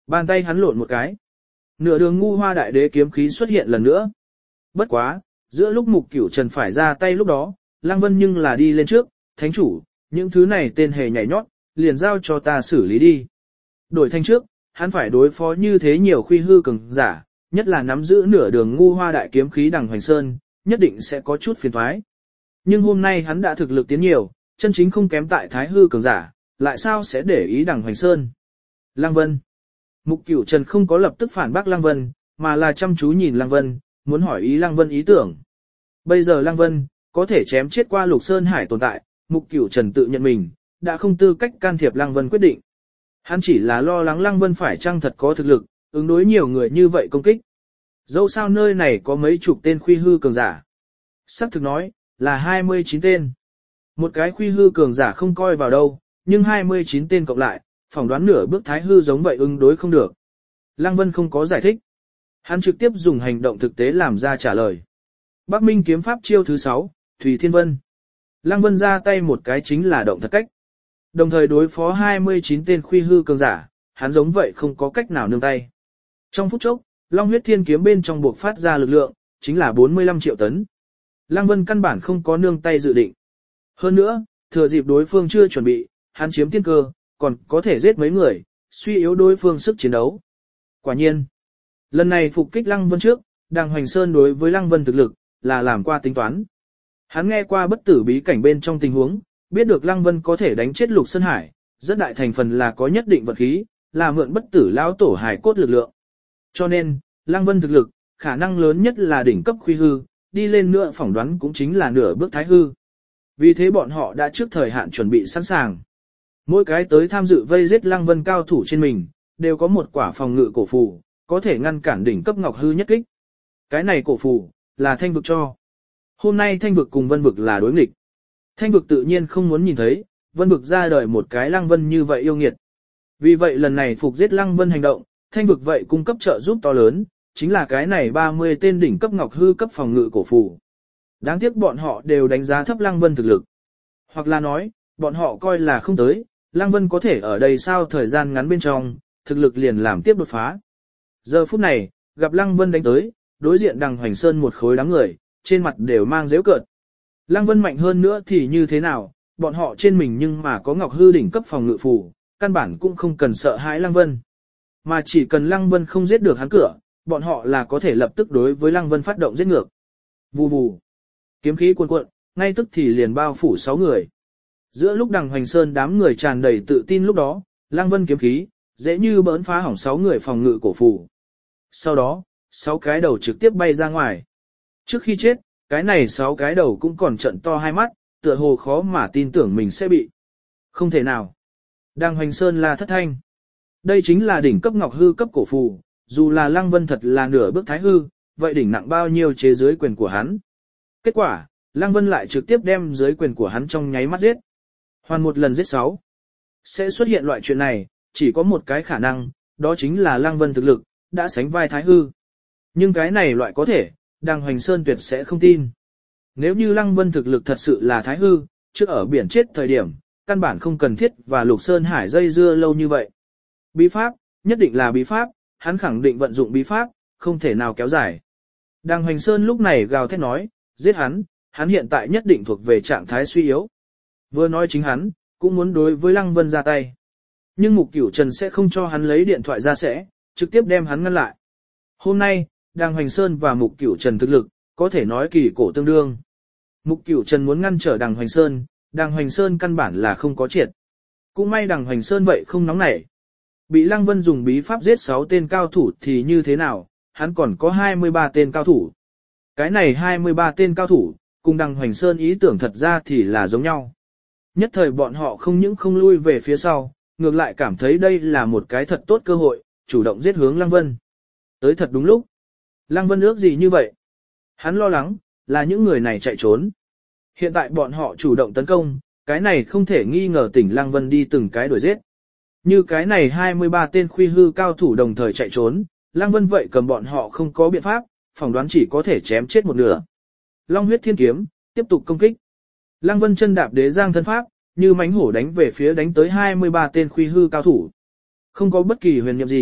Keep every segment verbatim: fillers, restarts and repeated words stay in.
Bàn tay hắn lộn một cái. Nửa đường ngu hoa đại đế kiếm khí xuất hiện lần nữa. Bất quá, giữa lúc Mục Cửu Trần phải ra tay lúc đó, Lăng Vân nhưng là đi lên trước, thánh chủ, những thứ này tên hề nhảy nhót, liền giao cho ta xử lý đi. Đổi thanh trước, hắn phải đối phó như thế nhiều khuy hư cường giả, nhất là nắm giữ nửa đường ngu hoa đại kiếm khí đằng hoành sơn, nhất định sẽ có chút phiền toái. Nhưng hôm nay hắn đã thực lực tiến nhiều, chân chính không kém tại thái hư cường giả, lại sao sẽ để ý đằng hoành sơn. Lăng Vân. Mục Cửu Trần không có lập tức phản bác Lăng Vân, mà là chăm chú nhìn Lăng Vân, muốn hỏi ý Lăng Vân ý tưởng. Bây giờ Lăng Vân, có thể chém chết qua Lục Sơn Hải tồn tại, Mục Cửu Trần tự nhận mình, đã không tư cách can thiệp Lăng Vân quyết định. Hắn chỉ là lo lắng Lăng Vân phải chăng thật có thực lực, ứng đối nhiều người như vậy công kích. Dẫu sao nơi này có mấy chục tên khuy hư cường giả. Sắc thực nói, là hai mươi chín tên. Một cái khuy hư cường giả không coi vào đâu, nhưng hai mươi chín tên cộng lại, phỏng đoán nửa bước thái hư giống vậy ứng đối không được. Lăng Vân không có giải thích. Hắn trực tiếp dùng hành động thực tế làm ra trả lời. Bắc Minh kiếm pháp chiêu thứ sáu, Thủy Thiên Vân. Lăng Vân ra tay một cái chính là động thật cách. Đồng thời đối phó hai mươi chín tên khuy hư cường giả, hắn giống vậy không có cách nào nương tay. Trong phút chốc, Long huyết thiên kiếm bên trong buộc phát ra lực lượng, chính là bốn mươi lăm triệu tấn. Lăng Vân căn bản không có nương tay dự định. Hơn nữa, thừa dịp đối phương chưa chuẩn bị, hắn chiếm tiên cơ, còn có thể giết mấy người, suy yếu đối phương sức chiến đấu. Quả nhiên, lần này phục kích Lăng Vân trước, Đàng Hoành Sơn đối với Lăng Vân thực lực, là làm qua tính toán. Hắn nghe qua bất tử bí cảnh bên trong tình huống, biết được Lăng Vân có thể đánh chết Lục Sơn Hải, rất đại thành phần là có nhất định vật khí, là mượn bất tử lão tổ hải cốt lực lượng. Cho nên, Lăng Vân thực lực, khả năng lớn nhất là đỉnh cấp khuy hư, đi lên nữa phỏng đoán cũng chính là nửa bước thái hư. Vì thế bọn họ đã trước thời hạn chuẩn bị sẵn sàng. Mỗi cái tới tham dự vây giết Lăng Vân cao thủ trên mình, đều có một quả phòng ngự cổ phù, có thể ngăn cản đỉnh cấp ngọc hư nhất kích. Cái này cổ phù, là thanh vực cho. Hôm nay thanh vực cùng vân vực là đối nghịch. Thanh vực tự nhiên không muốn nhìn thấy, vân vực ra đời một cái Lăng Vân như vậy yêu nghiệt. Vì vậy lần này phục giết Lăng Vân hành động, thanh vực vậy cung cấp trợ giúp to lớn, chính là cái này ba mươi tên đỉnh cấp ngọc hư cấp phòng ngự cổ phù. Đáng tiếc bọn họ đều đánh giá thấp Lăng Vân thực lực. Hoặc là nói, bọn họ coi là không tới, Lăng Vân có thể ở đây sao thời gian ngắn bên trong, thực lực liền làm tiếp đột phá. Giờ phút này, gặp Lăng Vân đánh tới, đối diện Đằng Hoành Sơn một khối đám người, trên mặt đều mang giễu cợt. Lăng Vân mạnh hơn nữa thì như thế nào, bọn họ trên mình nhưng mà có ngọc hư đỉnh cấp phòng ngự phù, căn bản cũng không cần sợ hãi Lăng Vân. Mà chỉ cần Lăng Vân không giết được hắn cửa, bọn họ là có thể lập tức đối với Lăng Vân phát động giết ngược. Vù vù. Kiếm khí cuồn cuộn, ngay tức thì liền bao phủ sáu người. Giữa lúc Đằng Hoành Sơn đám người tràn đầy tự tin lúc đó, Lăng Vân kiếm khí, dễ như bỡn phá hỏng sáu người phòng ngự cổ phù. Sau đó, sáu cái đầu trực tiếp bay ra ngoài. Trước khi chết, cái này sáu cái đầu cũng còn trận to hai mắt, tựa hồ khó mà tin tưởng mình sẽ bị. Không thể nào. Đằng Hoành Sơn là thất thanh. Đây chính là đỉnh cấp ngọc hư cấp cổ phù, dù là Lăng Vân thật là nửa bước thái hư, vậy đỉnh nặng bao nhiêu chế dưới quyền của hắn. Kết quả, Lăng Vân lại trực tiếp đem dưới quyền của hắn trong nháy mắt giết. Hoàn một lần giết sáu. Sẽ xuất hiện loại chuyện này, chỉ có một cái khả năng, đó chính là Lăng Vân thực lực, đã sánh vai thái hư. Nhưng cái này loại có thể, Đằng Hoành Sơn tuyệt sẽ không tin. Nếu như Lăng Vân thực lực thật sự là thái hư, trước ở biển chết thời điểm, căn bản không cần thiết và Lục Sơn Hải dây dưa lâu như vậy. Bí pháp, nhất định là bí pháp, hắn khẳng định vận dụng bí pháp, không thể nào kéo dài. Đằng Hoành Sơn lúc này gào thét nói, giết hắn, hắn hiện tại nhất định thuộc về trạng thái suy yếu. Vừa nói chính hắn, cũng muốn đối với Lăng Vân ra tay. Nhưng Mục Cửu Trần sẽ không cho hắn lấy điện thoại ra sẽ, trực tiếp đem hắn ngăn lại. Hôm nay, Đằng Hoành Sơn và Mục Cửu Trần thực lực, có thể nói kỳ cổ tương đương. Mục Cửu Trần muốn ngăn trở Đằng Hoành Sơn, Đằng Hoành Sơn căn bản là không có triệt. Cũng may Đằng Hoành Sơn vậy không nóng nảy. Bị Lăng Vân dùng bí pháp giết sáu tên cao thủ thì như thế nào, hắn còn có hai mươi ba tên cao thủ. Cái này hai mươi ba tên cao thủ, cùng Đằng Hoành Sơn ý tưởng thật ra thì là giống nhau. Nhất thời bọn họ không những không lui về phía sau, ngược lại cảm thấy đây là một cái thật tốt cơ hội, chủ động giết hướng Lăng Vân. Tới thật đúng lúc. Lăng Vân ước gì như vậy? Hắn lo lắng, là những người này chạy trốn. Hiện tại bọn họ chủ động tấn công, cái này không thể nghi ngờ tỉnh Lăng Vân đi từng cái đuổi giết. Như cái này hai mươi ba tên khuy hư cao thủ đồng thời chạy trốn, Lăng Vân vậy cầm bọn họ không có biện pháp, phỏng đoán chỉ có thể chém chết một nửa. Long huyết thiên kiếm, tiếp tục công kích. Lăng Vân chân đạp đế giang thân pháp, như mãnh hổ đánh về phía đánh tới hai mươi ba tên khuy hư cao thủ. Không có bất kỳ huyền nhiệm gì,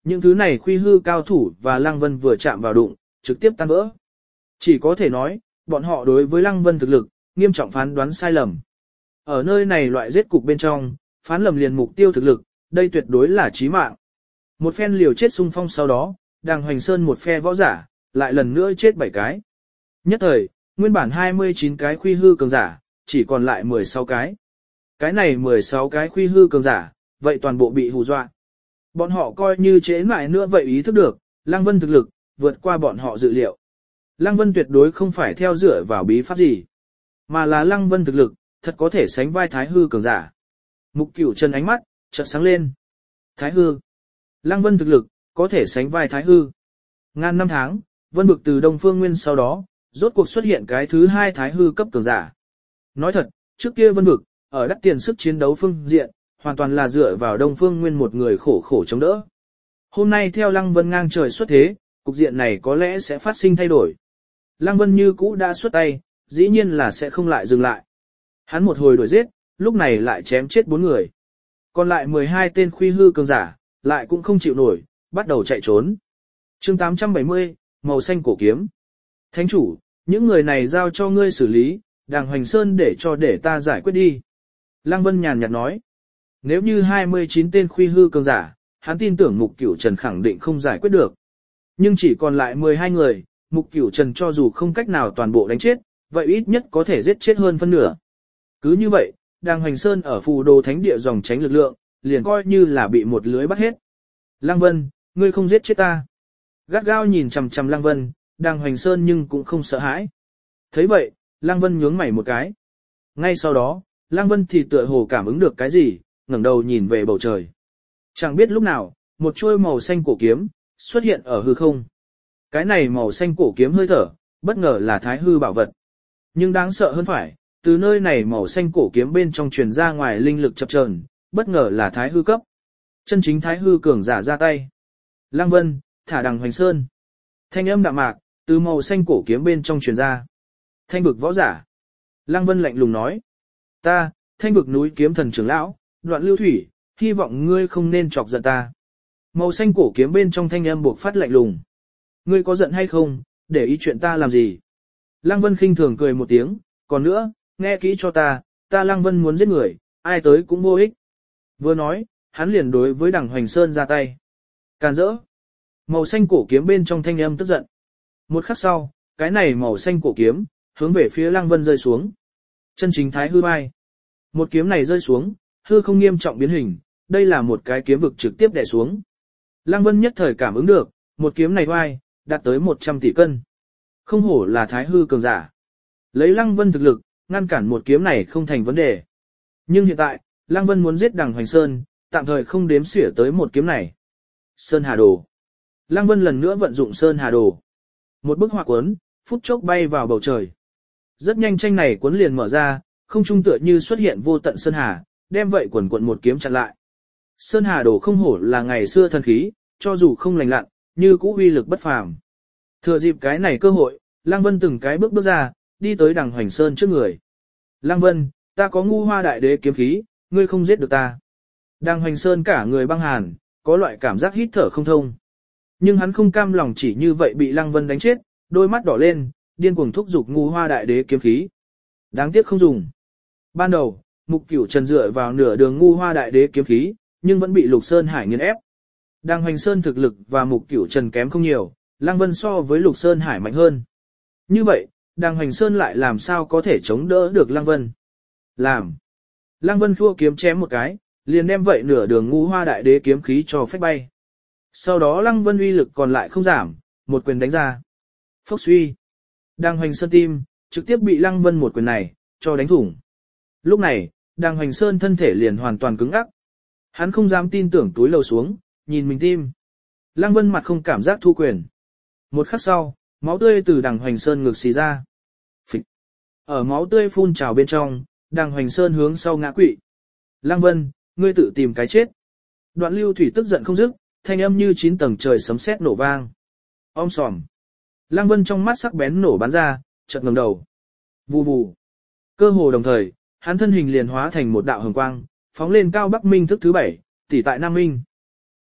Những thứ này khuy hư cao thủ và Lăng Vân vừa chạm vào đụng, trực tiếp tan vỡ. Chỉ có thể nói, bọn họ đối với Lăng Vân thực lực, nghiêm trọng phán đoán sai lầm. Ở nơi này loại giết cục bên trong, phán lầm liền mục tiêu thực lực, đây tuyệt đối là chí mạng. Một phen liều chết xung phong sau đó, Đàng Hoành Sơn một phe võ giả, lại lần nữa chết bảy cái. Nhất thời, nguyên bản hai mươi chín cái khuy hư cường giả, chỉ còn lại mười sáu cái. Cái này mười sáu cái khuy hư cường giả, vậy toàn bộ bị hù dọa. Bọn họ coi như chế mãi nữa vậy ý thức được, Lăng Vân thực lực, vượt qua bọn họ dự liệu. Lăng Vân tuyệt đối không phải theo dựa vào bí pháp gì, mà là Lăng Vân thực lực, thật có thể sánh vai Thái hư cường giả. Mục Cửu Trần ánh mắt, chợt sáng lên. Thái hư. Lăng Vân thực lực, có thể sánh vai Thái hư. Ngàn năm tháng, Vân Vực từ Đông Phương Nguyên sau đó, rốt cuộc xuất hiện cái thứ hai Thái hư cấp cường giả. Nói thật, trước kia Vân Vực, ở đắt tiền sức chiến đấu phương diện, hoàn toàn là dựa vào Đông Phương Nguyên một người khổ khổ chống đỡ. Hôm nay theo Lăng Vân ngang trời xuất thế, cục diện này có lẽ sẽ phát sinh thay đổi. Lăng Vân như cũ đã xuất tay, dĩ nhiên là sẽ không lại dừng lại. Hắn một hồi đuổi giết, lúc này lại chém chết bốn người. Còn lại mười hai tên khuy hư cường giả, lại cũng không chịu nổi, bắt đầu chạy trốn. Chương tám trăm bảy mươi, màu xanh cổ kiếm. Thánh chủ, những người này giao cho ngươi xử lý, Đàng Hoành Sơn để cho để ta giải quyết đi. Lăng Vân nhàn nhạt nói. Nếu như hai mươi chín tên khuy hư cường giả, hắn tin tưởng Mục Cửu Trần khẳng định không giải quyết được. Nhưng chỉ còn lại mười hai người, Mục Cửu Trần cho dù không cách nào toàn bộ đánh chết, vậy ít nhất có thể giết chết hơn phân nửa. Cứ như vậy, Đàng Hoành Sơn ở phù đồ thánh địa dòng tránh lực lượng, liền coi như là bị một lưới bắt hết. Lăng Vân, ngươi không giết chết ta. Gắt gao nhìn chằm chằm Lăng Vân, Đàng Hoành Sơn nhưng cũng không sợ hãi. Thấy vậy, Lăng Vân nhướng mày một cái. Ngay sau đó, Lăng Vân thì tựa hồ cảm ứng được cái gì, ngẩng đầu nhìn về bầu trời. Chẳng biết lúc nào, một chuôi màu xanh cổ kiếm, xuất hiện ở hư không. Cái này màu xanh cổ kiếm hơi thở, bất ngờ là thái hư bảo vật. Nhưng đáng sợ hơn phải, từ nơi này màu xanh cổ kiếm bên trong truyền ra ngoài linh lực chập chờn, bất ngờ là thái hư cấp. Chân chính thái hư cường giả ra tay. Lăng Vân, thả Đằng Hoành Sơn. Thanh âm đạm mạc, từ màu xanh cổ kiếm bên trong truyền ra. Thanh vực võ giả. Lăng Vân lạnh lùng nói. Ta, thanh vực núi kiếm thần trưởng lão, Đoạn Lưu Thủy, hy vọng ngươi không nên chọc giận ta. Màu xanh cổ kiếm bên trong thanh âm buộc phát lạnh lùng. Ngươi có giận hay không, để ý chuyện ta làm gì? Lăng Vân khinh thường cười một tiếng, còn nữa, nghe kỹ cho ta, ta Lăng Vân muốn giết người, ai tới cũng vô ích. Vừa nói, hắn liền đối với Đằng Hoành Sơn ra tay. Càn rỡ. Màu xanh cổ kiếm bên trong thanh âm tức giận. Một khắc sau, cái này màu xanh cổ kiếm, hướng về phía Lăng Vân rơi xuống. Chân chính thái hư vai. Một kiếm này rơi xuống, hư không nghiêm trọng biến hình, đây là một cái kiếm vực trực tiếp đè xuống. Lăng Vân nhất thời cảm ứng được, một kiếm này vai, đạt tới một trăm tỷ cân. Không hổ là thái hư cường giả. Lấy Lăng Vân thực lực, ngăn cản một kiếm này không thành vấn đề. Nhưng hiện tại, Lăng Vân muốn giết Đằng Hoành Sơn, tạm thời không đếm xỉa tới một kiếm này. Sơn Hà Đồ. Lăng Vân lần nữa vận dụng Sơn Hà Đồ. Một bức họa cuốn, phút chốc bay vào bầu trời. Rất nhanh tranh này cuốn liền mở ra, không trung tựa như xuất hiện vô tận Sơn Hà, đem vậy quần quận một kiếm chặn lại. Sơn Hà Đồ không hổ là ngày xưa thần khí, cho dù không lành lặn, như cũ uy lực bất phàm. Thừa dịp cái này cơ hội, Lăng Vân từng cái bước bước ra, đi tới Đằng Hoành Sơn trước người. Lăng Vân, ta có Ngu Hoa Đại Đế kiếm khí, ngươi không giết được ta. Đằng Hoành Sơn cả người băng hàn, có loại cảm giác hít thở không thông. Nhưng hắn không cam lòng chỉ như vậy bị Lăng Vân đánh chết, đôi mắt đỏ lên, điên cuồng thúc giục Ngu Hoa Đại Đế kiếm khí. Đáng tiếc không dùng. Ban đầu, Mục Cửu Trần dựa vào nửa đường Ngu Hoa Đại Đế kiếm khí, nhưng vẫn bị Lục Sơn Hải nghiền ép. Đằng Hoành Sơn thực lực và Mục Cửu Trần kém không nhiều, Lăng Vân so với Lục Sơn Hải mạnh hơn. Như vậy, Đằng Hoành Sơn lại làm sao có thể chống đỡ được Lăng Vân? Làm. Lăng Vân khua kiếm chém một cái, liền đem vậy nửa đường Ngu Hoa Đại Đế kiếm khí cho phách bay. Sau đó Lăng Vân uy lực còn lại không giảm, một quyền đánh ra. Phốc suy. Đằng Hoành Sơn tim, trực tiếp bị Lăng Vân một quyền này, cho đánh thủng. Lúc này, Đằng Hoành Sơn thân thể liền hoàn toàn cứng ắc. Hắn không dám tin tưởng túi lầu xuống, nhìn mình tim. Lăng Vân mặt không cảm giác thu quyền. Một khắc sau, máu tươi từ Đằng Hoành Sơn ngực xì ra. Phịch. Ở máu tươi phun trào bên trong, Đằng Hoành Sơn hướng sau ngã quỵ. Lăng Vân, ngươi tự tìm cái chết. Đoạn Lưu Thủy tức giận không dứt, thanh âm như chín tầng trời sấm sét nổ vang. Om sòm. Lăng Vân trong mắt sắc bén nổ bắn ra, chợt ngẩng đầu. Vù vù. Cơ hồ đồng thời, hắn thân hình liền hóa thành một đạo hồng quang, phóng lên cao Bắc Minh thức thứ bảy, tỷ tại Nam Minh.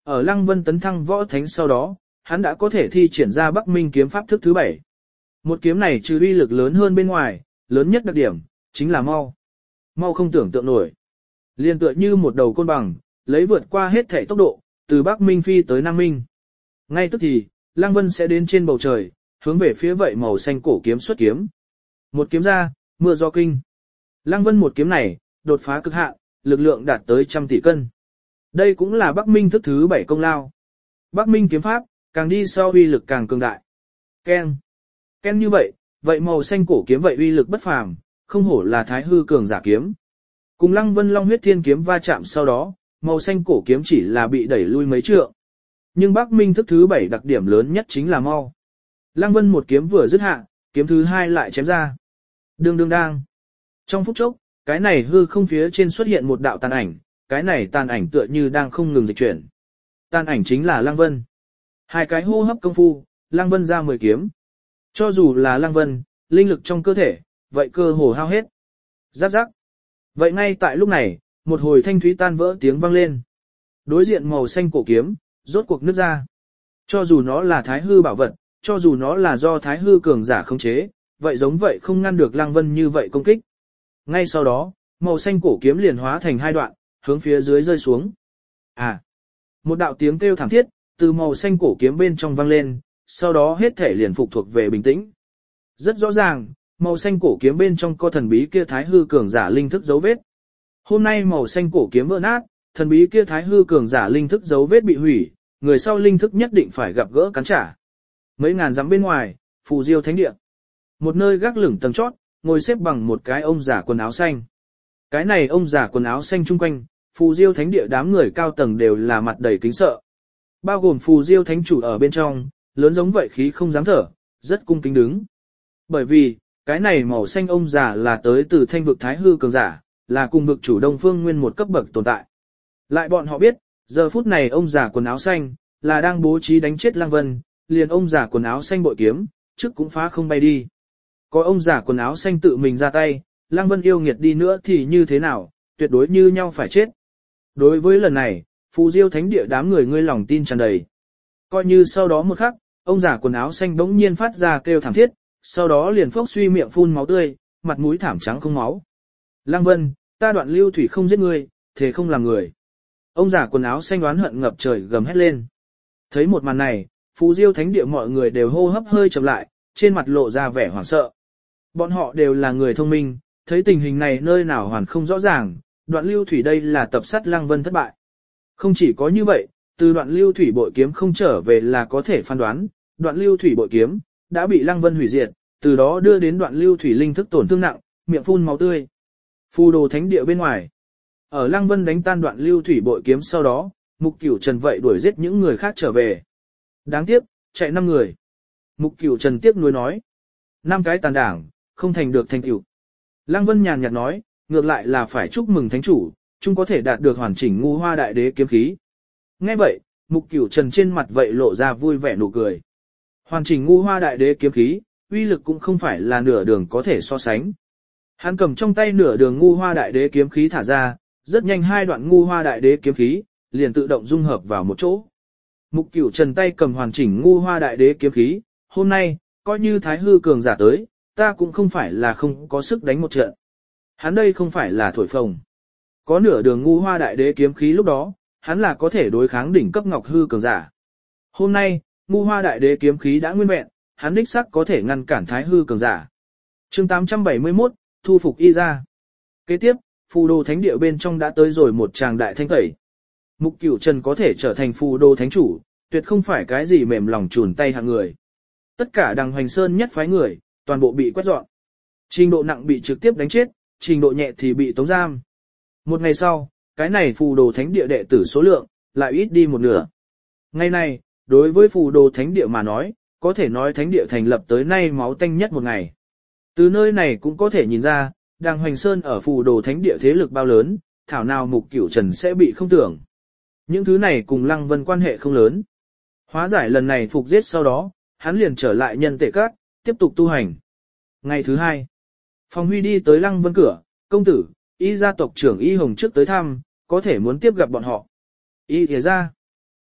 Ở Lăng Vân tấn thăng võ thánh sau đó, hắn đã có thể thi triển ra Bắc Minh kiếm pháp thức thứ bảy. Một kiếm này trừ uy lực lớn hơn bên ngoài, lớn nhất đặc điểm, chính là mau. Mau không tưởng tượng nổi. Liên tựa như một đầu côn bằng, lấy vượt qua hết thể tốc độ, từ Bắc Minh phi tới Nam Minh. Ngay tức thì, Lăng Vân sẽ đến trên bầu trời, hướng về phía vậy màu xanh cổ kiếm xuất kiếm. Một kiếm ra, mưa do kinh. Lăng Vân một kiếm này, đột phá cực hạn, lực lượng đạt tới trăm tỷ cân. Đây cũng là Bắc Minh thức thứ bảy công lao. Bắc Minh kiếm pháp, càng đi sau uy lực càng cường đại. Ken. Ken như vậy, vậy màu xanh cổ kiếm vậy uy lực bất phàm, không hổ là thái hư cường giả kiếm. Cùng Lăng Vân Long huyết thiên kiếm va chạm sau đó, màu xanh cổ kiếm chỉ là bị đẩy lui mấy trượng. Nhưng Bắc Minh thức thứ bảy đặc điểm lớn nhất chính là mau. Lăng Vân một kiếm vừa dứt hạ, kiếm thứ hai lại chém ra. Đương đương đang. Trong phút chốc, cái này hư không phía trên xuất hiện một đạo tàn ảnh, cái này tàn ảnh tựa như đang không ngừng dịch chuyển. Tàn ảnh chính là Lăng Vân. Hai cái hô hấp công phu, Lăng Vân ra mười kiếm. Cho dù là Lăng Vân, linh lực trong cơ thể, vậy cơ hồ hao hết. Giáp giáp. Vậy ngay tại lúc này, một hồi thanh thúy tan vỡ tiếng vang lên. Đối diện màu xanh cổ kiếm, rốt cuộc nứt ra. Cho dù nó là thái hư bảo vật, cho dù nó là do thái hư cường giả khống chế, vậy giống vậy không ngăn được Lăng Vân như vậy công kích. Ngay sau đó, màu xanh cổ kiếm liền hóa thành hai đoạn, hướng phía dưới rơi xuống. À! Một đạo tiếng kêu thảm thiết, từ màu xanh cổ kiếm bên trong vang lên, sau đó hết thể liền phục thuộc về bình tĩnh. Rất rõ ràng, màu xanh cổ kiếm bên trong có thần bí kia thái hư cường giả linh thức dấu vết. Hôm nay màu xanh cổ kiếm vỡ nát, thần bí kia thái hư cường giả linh thức dấu vết bị hủy, người sau linh thức nhất định phải gặp gỡ cắn trả. Mấy ngàn dặm bên ngoài, Phù Diêu Thánh Địa. Một nơi gác lửng tầng chót, ngồi xếp bằng một cái ông già quần áo xanh. Cái này ông già quần áo xanh chung quanh, Phù Diêu Thánh Địa đám người cao tầng đều là mặt đầy kính sợ. Bao gồm Phù Diêu Thánh chủ ở bên trong, lớn giống vậy khí không dám thở, rất cung kính đứng. Bởi vì, cái này màu xanh ông già là tới từ thanh vực thái hư cường giả, là cùng vực chủ Đông Phương Nguyên một cấp bậc tồn tại. Lại bọn họ biết, giờ phút này ông già quần áo xanh, là đang bố trí đánh chết Lăng Vân, liền ông già quần áo xanh bội kiếm, trước cũng phá không bay đi. Có ông già quần áo xanh tự mình ra tay, Lăng Vân yêu nghiệt đi nữa thì như thế nào, tuyệt đối như nhau phải chết. Đối với lần này, Phù Diêu Thánh Địa đám người ngươi lòng tin tràn đầy. Coi như sau đó một khắc, ông già quần áo xanh bỗng nhiên phát ra kêu thảm thiết, sau đó liền phốc suy miệng phun máu tươi, mặt mũi thảm trắng không máu. Lăng Vân, ta Đoạn Lưu Thủy không giết ngươi, thế không làm người. Ông già quần áo xanh oán hận ngập trời gầm hét lên. Thấy một màn này, Phù Diêu Thánh Địa mọi người đều hô hấp hơi chậm lại, trên mặt lộ ra vẻ hoảng sợ. Bọn họ đều là người thông minh, thấy tình hình này nơi nào hoàn không rõ ràng, Đoạn Lưu Thủy đây là tập sát Lăng Vân thất bại. Không chỉ có như vậy, từ Đoạn Lưu Thủy bội kiếm không trở về là có thể phán đoán, Đoạn Lưu Thủy bội kiếm đã bị Lăng Vân hủy diệt, từ đó đưa đến Đoạn Lưu Thủy linh thức tổn thương nặng, miệng phun máu tươi. Phù Đồ Thánh Địa bên ngoài, ở Lăng Vân đánh tan Đoạn Lưu Thủy bội kiếm sau đó, Mục Cửu Trần vậy đuổi giết những người khác trở về. Đáng tiếc, chạy năm người. Mục Cửu Trần tiếc nuối nói, năm cái tàn đảng, không thành được thành tựu. Lăng Vân nhàn nhạt nói, ngược lại là phải chúc mừng thánh chủ, chung có thể đạt được hoàn chỉnh Ngu Hoa Đại Đế kiếm khí. Nghe vậy, Mục Cửu Trần trên mặt vậy lộ ra vui vẻ nụ cười. Hoàn chỉnh Ngu Hoa Đại Đế kiếm khí, uy lực cũng không phải là nửa đường có thể so sánh. Hắn cầm trong tay nửa đường Ngu Hoa Đại Đế kiếm khí thả ra, rất nhanh hai đoạn Ngu Hoa Đại Đế kiếm khí liền tự động dung hợp vào một chỗ. Mục Cửu Trần tay cầm hoàn chỉnh Ngu Hoa Đại Đế kiếm khí, hôm nay, coi như Thái Hư cường giả tới, ta cũng không phải là không có sức đánh một trận. Hắn đây không phải là thổi phồng. Có nửa đường Ngu Hoa Đại Đế kiếm khí lúc đó, hắn là có thể đối kháng đỉnh cấp Ngọc Hư cường giả. Hôm nay, Ngu Hoa Đại Đế kiếm khí đã nguyên vẹn, hắn đích xác có thể ngăn cản Thái Hư cường giả. Chương tám trăm bảy mươi mốt, thu phục y ra. Kế tiếp, Phù Đồ Thánh Địa bên trong đã tới rồi một tràng đại thanh tẩy. Mục Cửu Trần có thể trở thành Phù Đồ Thánh chủ, tuyệt không phải cái gì mềm lòng chùn tay hạng người. Tất cả Đằng Hoành Sơn nhất phái người, toàn bộ bị quét dọn. Trình độ nặng bị trực tiếp đánh chết, trình độ nhẹ thì bị tống giam. Một ngày sau, cái này Phù Đồ Thánh Địa đệ tử số lượng lại ít đi một nửa. Ngày này, đối với Phù Đồ Thánh Địa mà nói, có thể nói Thánh Địa thành lập tới nay máu tanh nhất một ngày. Từ nơi này cũng có thể nhìn ra, Đằng Hoành Sơn ở Phù Đồ Thánh Địa thế lực bao lớn, thảo nào Mục Cửu Trần sẽ bị không tưởng. Những thứ này cùng Lăng Vân quan hệ không lớn. Hóa giải lần này phục giết sau đó, hắn liền trở lại Nhân Tệ Các, tiếp tục tu hành. Ngày thứ hai, Phong Huy đi tới Lăng Vân cửa, công tử, y gia tộc trưởng Y Hồng trước tới thăm, có thể muốn tiếp gặp bọn họ. Y thìa ra.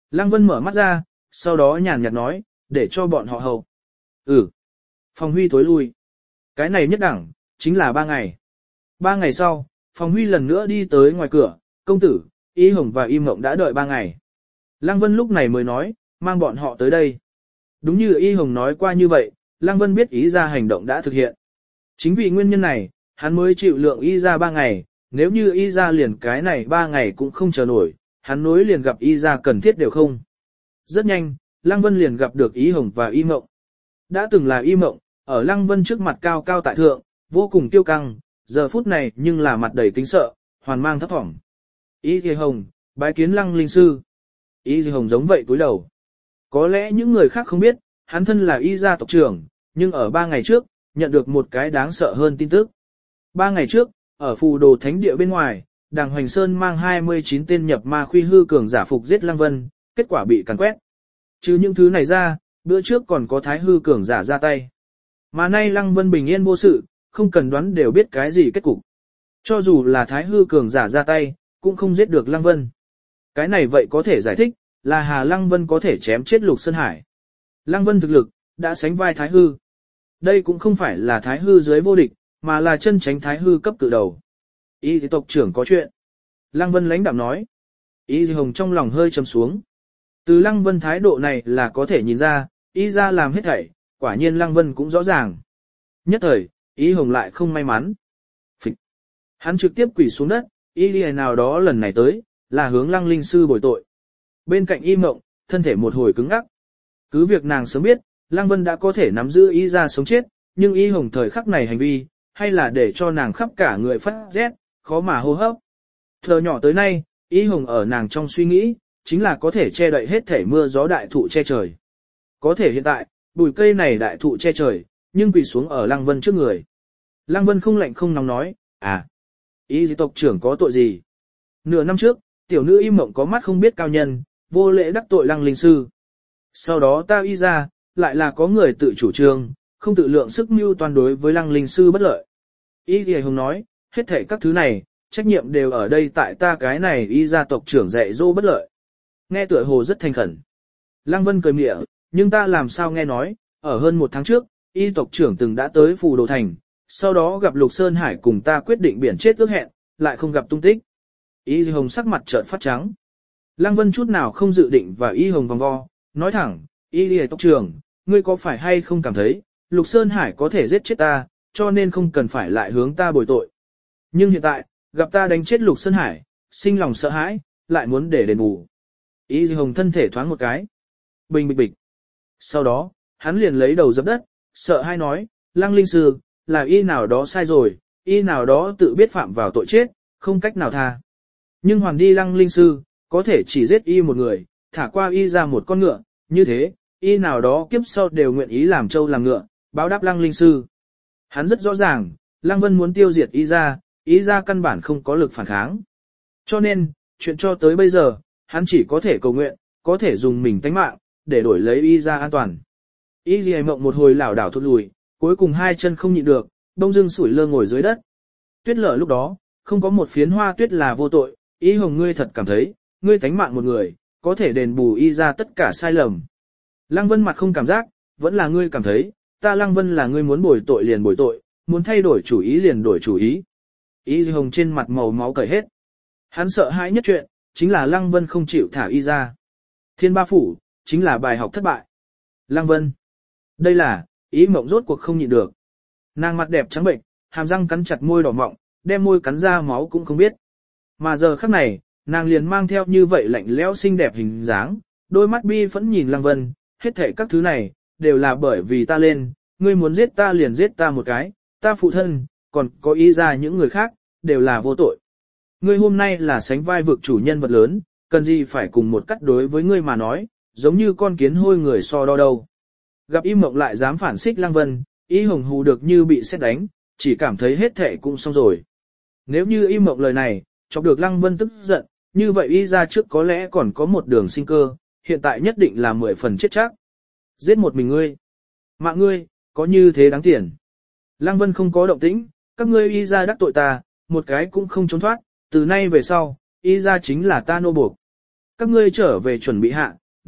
Lăng Vân mở mắt ra, sau đó nhàn nhạt nói, để cho bọn họ hầu. Ừ. Phong Huy tối lui. Cái này nhất đẳng, chính là ba ngày. Ba ngày sau, Phong Huy lần nữa đi tới ngoài cửa, công tử, Y Hồng và Y Mộng đã đợi ba ngày. Lăng Vân lúc này mới nói, mang bọn họ tới đây. Đúng như Y Hồng nói qua như vậy, Lăng Vân biết ý ra hành động đã thực hiện. Chính vì nguyên nhân này, hắn mới chịu lượng Y ra ba ngày, nếu như Y ra liền cái này ba ngày cũng không chờ nổi, hắn nối liền gặp Y ra cần thiết đều không. Rất nhanh, Lăng Vân liền gặp được Y Hồng và Y Mộng. Đã từng là Y Mộng, ở Lăng Vân trước mặt cao cao tại thượng, vô cùng tiêu căng, giờ phút này nhưng là mặt đầy kính sợ, hoàn mang thấp thỏm. Y Thì Hồng, bái kiến Lăng linh sư. Y Thì Hồng giống vậy cúi đầu. Có lẽ những người khác không biết, hắn thân là Y gia tộc trưởng, nhưng ở ba ngày trước, nhận được một cái đáng sợ hơn tin tức. Ba ngày trước, ở phù đồ thánh địa bên ngoài, Đàng Hoành Sơn mang hai mươi chín tên nhập ma khuy hư cường giả phục giết Lăng Vân, kết quả bị càn quét. Trừ những thứ này ra, bữa trước còn có thái hư cường giả ra tay. Mà nay Lăng Vân bình yên vô sự, không cần đoán đều biết cái gì kết cục. Cho dù là thái hư cường giả ra tay, cũng không giết được Lăng Vân. Cái này vậy có thể giải thích, là Hà Lăng Vân có thể chém chết Lục Sơn Hải. Lăng Vân thực lực, đã sánh vai thái hư. Đây cũng không phải là thái hư dưới vô địch, mà là chân tránh thái hư cấp cự đầu. Y thì tộc trưởng có chuyện. Lăng Vân lãnh đạm nói. Y thì Hồng trong lòng hơi trầm xuống. Từ Lăng Vân thái độ này là có thể nhìn ra, Y ra làm hết thảy, quả nhiên Lăng Vân cũng rõ ràng. Nhất thời, Y Hồng lại không may mắn. Phịch. Hắn trực tiếp quỳ xuống đất, Y lìa nào đó lần này tới, là hướng Lăng linh sư bồi tội. Bên cạnh Y Mộng, thân thể một hồi cứng ngắc. Cứ việc nàng sớm biết, Lăng Vân đã có thể nắm giữ Y ra sống chết, nhưng Y Hồng thời khắc này hành vi, hay là để cho nàng khắp cả người phát rét, khó mà hô hấp. Thờ nhỏ tới nay, Y Hồng ở nàng trong suy nghĩ, chính là có thể che đậy hết thể mưa gió đại thụ che trời. Có thể hiện tại, bùi cây này đại thụ che trời, nhưng quỳ xuống ở Lăng Vân trước người. Lăng Vân không lạnh không nóng nói, à, Y dị tộc trưởng có tội gì? Nửa năm trước, tiểu nữ Y Mộng có mắt không biết cao nhân, vô lễ đắc tội Lăng linh sư. Sau đó ta Y ra, lại là có người tự chủ trương, không tự lượng sức mưu toàn đối với Lăng linh sư bất lợi. Y thì Hồng nói, hết thảy các thứ này, trách nhiệm đều ở đây tại ta cái này Y gia tộc trưởng dạy dỗ bất lợi. Nghe tựa hồ rất thành khẩn. Lăng Vân cười mỉa, nhưng ta làm sao nghe nói, ở hơn một tháng trước, Y tộc trưởng từng đã tới Phù Đồ Thành, sau đó gặp Lục Sơn Hải cùng ta quyết định biển chết ước hẹn, lại không gặp tung tích. Y Hồng sắc mặt trợn phát trắng. Lăng Vân chút nào không dự định và Y Hồng vòng vo, nói thẳng, Y tộc trưởng, ngươi có phải hay không cảm thấy, Lục Sơn Hải có thể giết chết ta, cho nên không cần phải lại hướng ta bồi tội. Nhưng hiện tại, gặp ta đánh chết Lục Sơn Hải, sinh lòng sợ hãi, lại muốn để đền bù. Y Hồng thân thể thoáng một cái. Bình bịch bịch. Sau đó, hắn liền lấy đầu dập đất, sợ hãi nói, Lăng linh sư, là Y nào đó sai rồi, Y nào đó tự biết phạm vào tội chết, không cách nào tha. Nhưng hoàn đi Lăng linh sư, có thể chỉ giết Y một người, thả qua Y ra một con ngựa, như thế, Y nào đó kiếp sau đều nguyện ý làm trâu làm ngựa, báo đáp Lăng linh sư. Hắn rất rõ ràng, Lăng Vân muốn tiêu diệt Y ra, Y ra căn bản không có lực phản kháng. Cho nên, chuyện cho tới bây giờ, hắn chỉ có thể cầu nguyện, có thể dùng mình tánh mạng, để đổi lấy Y ra an toàn. Y Ghi Mộng một hồi lảo đảo thụt lùi, cuối cùng hai chân không nhịn được, đông dưng sủi lơ ngồi dưới đất. Tuyết Lở lúc đó, không có một phiến hoa tuyết là vô tội, Y Hồng ngươi thật cảm thấy, ngươi tánh mạng một người, có thể đền bù Y ra tất cả sai lầm. Lăng Vân mặt không cảm giác, vẫn là ngươi cảm thấy, ta Lăng Vân là ngươi muốn bồi tội liền bồi tội, muốn thay đổi chủ ý liền đổi chủ ý. Y Hồng trên mặt màu máu cởi hết. Hắn sợ hãi nhất chuyện, chính là Lăng Vân không chịu thả Y ra. Thiên Ba Phủ, chính là bài học thất bại. Lăng Vân. Đây là, Y Mộng rốt cuộc không nhịn được. Nàng mặt đẹp trắng bệnh, hàm răng cắn chặt môi đỏ mọng, đem môi cắn ra máu cũng không biết. Mà giờ khắc này, nàng liền mang theo như vậy lạnh lẽo xinh đẹp hình dáng, đôi mắt bi phẫn nhìn Lăng Vân, hết thảy các thứ này, đều là bởi vì ta lên, ngươi muốn giết ta liền giết ta một cái, ta phụ thân, còn có ý ra những người khác, đều là vô tội. Ngươi hôm nay là sánh vai vực chủ nhân vật lớn, cần gì phải cùng một cách đối với ngươi mà nói, giống như con kiến hôi người so đo đâu. Gặp Y Mộng lại dám phản xích Lăng Vân, Y Hồng hù được như bị sét đánh, chỉ cảm thấy hết thệ cũng xong rồi. Nếu như Y Mộng lời này, chọc được Lăng Vân tức giận, như vậy Y ra trước có lẽ còn có một đường sinh cơ, hiện tại nhất định là mười phần chết chắc. Giết một mình ngươi. Mạng ngươi, có như thế đáng tiền. Lăng Vân không có động tĩnh, các ngươi Y ra đắc tội ta, một cái cũng không trốn thoát, từ nay về sau, Y ra chính là ta nô buộc. Các ngươi trở về chuẩn bị hạ,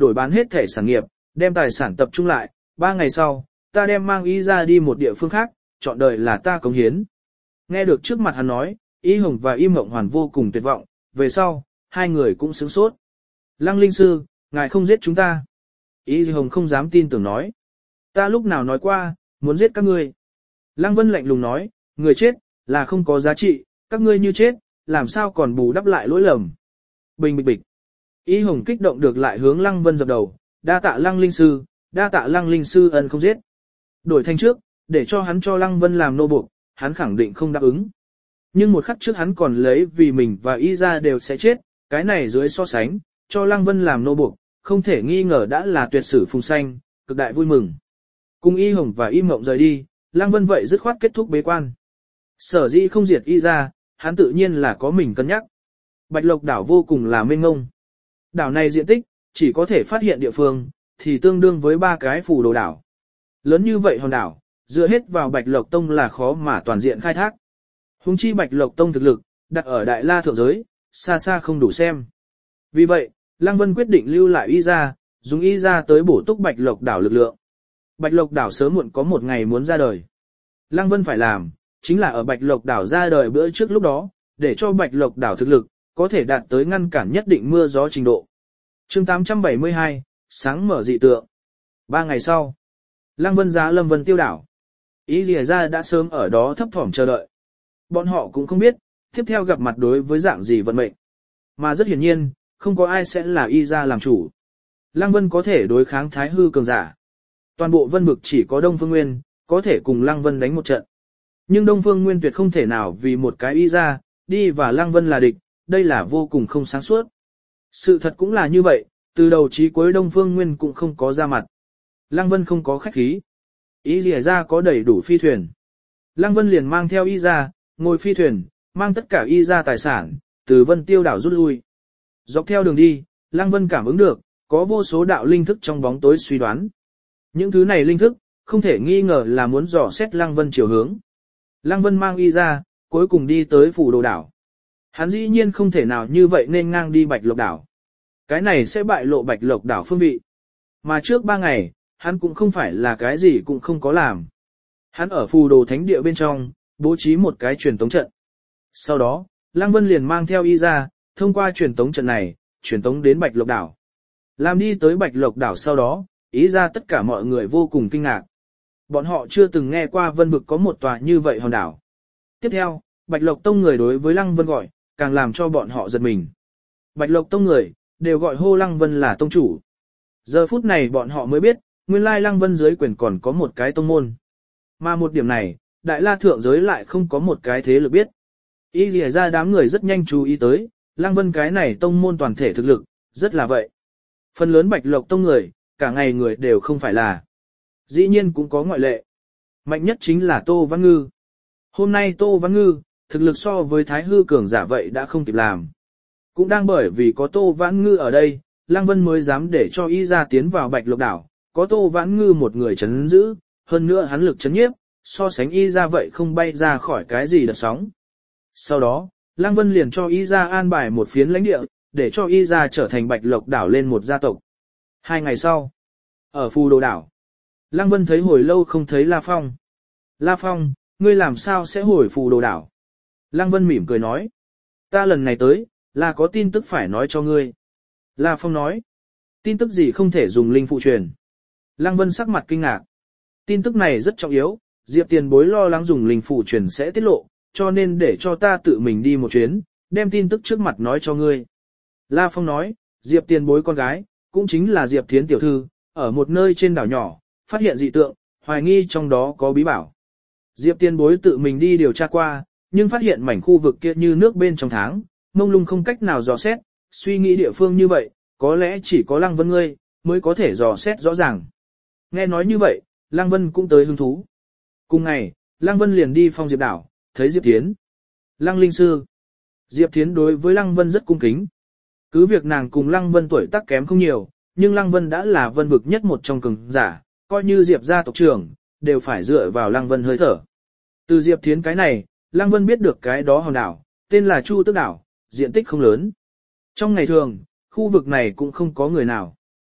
đổi bán hết thể sản nghiệp, đem tài sản tập trung lại, ba ngày sau, ta đem mang y ra đi một địa phương khác, chọn đời là ta cống hiến. Nghe được trước mặt hắn nói, Y Hồng và Y Mộng Hoàn vô cùng tuyệt vọng, về sau, hai người cũng sướng sốt. Lăng Linh Sư, ngài không giết chúng ta. Y Hồng không dám tin tưởng nói. Ta lúc nào nói qua, muốn giết các ngươi. Lăng Vân lạnh lùng nói, người chết, là không có giá trị, các ngươi như chết, làm sao còn bù đắp lại lỗi lầm. Bình bịch bịch. Y Hồng kích động được lại hướng Lăng Vân dập đầu, đa tạ Lăng Linh Sư, đa tạ Lăng Linh Sư ân không giết. Đổi thanh trước, để cho hắn cho Lăng Vân làm nô buộc, hắn khẳng định không đáp ứng. Nhưng một khắc trước hắn còn lấy vì mình và Y ra đều sẽ chết, cái này dưới so sánh, cho Lăng Vân làm nô buộc, không thể nghi ngờ đã là tuyệt sử phùng xanh, cực đại vui mừng. Cùng Y Hồng và Y Mộng rời đi, Lăng Vân vậy dứt khoát kết thúc bế quan. Sở dĩ không diệt Y ra, hắn tự nhiên là có mình cân nhắc. Bạch Lộc đảo vô cùng là mênh ngông. Đảo này diện tích, chỉ có thể phát hiện địa phương, thì tương đương với ba cái phù đồ đảo. Lớn như vậy hòn đảo, dựa hết vào Bạch Lộc Tông là khó mà toàn diện khai thác. Hùng chi Bạch Lộc Tông thực lực, đặt ở Đại La thượng giới, xa xa không đủ xem. Vì vậy, Lăng Vân quyết định lưu lại Y ra, dùng Y ra tới bổ túc Bạch Lộc đảo lực lượng. Bạch Lộc đảo sớm muộn có một ngày muốn ra đời. Lăng Vân phải làm, chính là ở Bạch Lộc đảo ra đời bữa trước lúc đó, để cho Bạch Lộc đảo thực lực, có thể đạt tới ngăn cản nhất định mưa gió trình độ. Chương tám trăm bảy mươi hai, sáng mở dị tượng. Ba ngày sau, Lăng Vân giá Lâm Vân tiêu đảo. Y Lìa ra đã sớm ở đó thấp thỏm chờ đợi. Bọn họ cũng không biết, tiếp theo gặp mặt đối với dạng gì vận mệnh. Mà rất hiển nhiên, không có ai sẽ là Y ra làm chủ. Lăng Vân có thể đối kháng Thái Hư cường giả. Toàn bộ Vân vực chỉ có Đông Phương Nguyên, có thể cùng Lăng Vân đánh một trận. Nhưng Đông Phương Nguyên tuyệt không thể nào vì một cái Y ra, đi và Lăng Vân là địch, đây là vô cùng không sáng suốt. Sự thật cũng là như vậy, từ đầu chí cuối Đông Phương Nguyên cũng không có ra mặt. Lăng Vân không có khách khí. Y Lìa ra có đầy đủ phi thuyền. Lăng Vân liền mang theo Y ra, ngồi phi thuyền, mang tất cả Y ra tài sản, từ Vân Tiêu đảo rút lui. Dọc theo đường đi, Lăng Vân cảm ứng được, có vô số đạo linh thức trong bóng tối suy đoán. Những thứ này linh thức, không thể nghi ngờ là muốn dò xét Lăng Vân chiều hướng. Lăng Vân mang Y ra, cuối cùng đi tới phủ đồ đảo. Hắn dĩ nhiên không thể nào như vậy nên ngang đi Bạch Lộc đảo. Cái này sẽ bại lộ Bạch Lộc đảo phương vị. Mà trước ba ngày, hắn cũng không phải là cái gì cũng không có làm. Hắn ở phù đồ thánh địa bên trong, bố trí một cái truyền tống trận. Sau đó, Lăng Vân liền mang theo Y ra, thông qua truyền tống trận này, truyền tống đến Bạch Lộc đảo. Làm đi tới Bạch Lộc đảo sau đó, ý ra tất cả mọi người vô cùng kinh ngạc. Bọn họ chưa từng nghe qua Vân vực có một tòa như vậy hòn đảo. Tiếp theo, Bạch Lộc Tông người đối với Lăng Vân gọi, càng làm cho bọn họ giật mình. Bạch Lộc Tông người, đều gọi hô Lăng Vân là tông chủ. Giờ phút này bọn họ mới biết, nguyên lai Lăng Vân dưới quyền còn có một cái tông môn. Mà một điểm này, Đại La thượng giới lại không có một cái thế lực biết. Y lìa ra đám người rất nhanh chú ý tới, Lăng Vân cái này tông môn toàn thể thực lực, rất là vậy. Phần lớn Bạch Lộc Tông người, cả ngày người đều không phải là. Dĩ nhiên cũng có ngoại lệ. Mạnh nhất chính là Tô Văn Ngư. Hôm nay Tô Văn Ngư, thực lực so với Thái Hư cường giả vậy đã không kịp làm. Cũng đang bởi vì có Tô Văn Ngư ở đây, Lăng Vân mới dám để cho Y ra tiến vào Bạch Lộc đảo, có Tô Văn Ngư một người chấn giữ, hơn nữa hắn lực chấn nhiếp, so sánh Y ra vậy không bay ra khỏi cái gì đợt sóng. Sau đó, Lăng Vân liền cho Y ra an bài một phiến lãnh địa, để cho Y ra trở thành Bạch Lộc đảo lên một gia tộc. Hai ngày sau, ở phù đồ đảo, Lăng Vân thấy hồi lâu không thấy La Phong. La Phong, ngươi làm sao sẽ hồi phù đồ đảo? Lăng Vân mỉm cười nói. Ta lần này tới, là có tin tức phải nói cho ngươi. La Phong nói. Tin tức gì không thể dùng linh phụ truyền? Lăng Vân sắc mặt kinh ngạc. Tin tức này rất trọng yếu, Diệp tiền bối lo lắng dùng linh phụ truyền sẽ tiết lộ, cho nên để cho ta tự mình đi một chuyến, đem tin tức trước mặt nói cho ngươi. La Phong nói, Diệp tiền bối con gái, cũng chính là Diệp Thiến tiểu thư, ở một nơi trên đảo nhỏ, phát hiện dị tượng, hoài nghi trong đó có bí bảo. Diệp tiền bối tự mình đi điều tra qua, nhưng phát hiện mảnh khu vực kia như nước bên trong tháng, mông lung không cách nào dò xét, suy nghĩ địa phương như vậy, có lẽ chỉ có Lăng Vân ngươi, mới có thể dò xét rõ ràng. Nghe nói như vậy, Lăng Vân cũng tới hứng thú. Cùng ngày, Lăng Vân liền đi phong Diệp đảo, thấy Diệp Thiến. Lăng Linh Sư. Diệp Thiến đối với Lăng Vân rất cung kính. Cứ việc nàng cùng Lăng Vân tuổi tác kém không nhiều, nhưng Lăng Vân đã là Vân vực nhất một trong cường giả, coi như Diệp gia tộc trưởng, đều phải dựa vào Lăng Vân hơi thở. Từ Diệp Thiến cái này, Lăng Vân biết được cái đó hòn đảo, tên là Chu Tước đảo, diện tích không lớn. Trong ngày thường, khu vực này cũng không có người nào.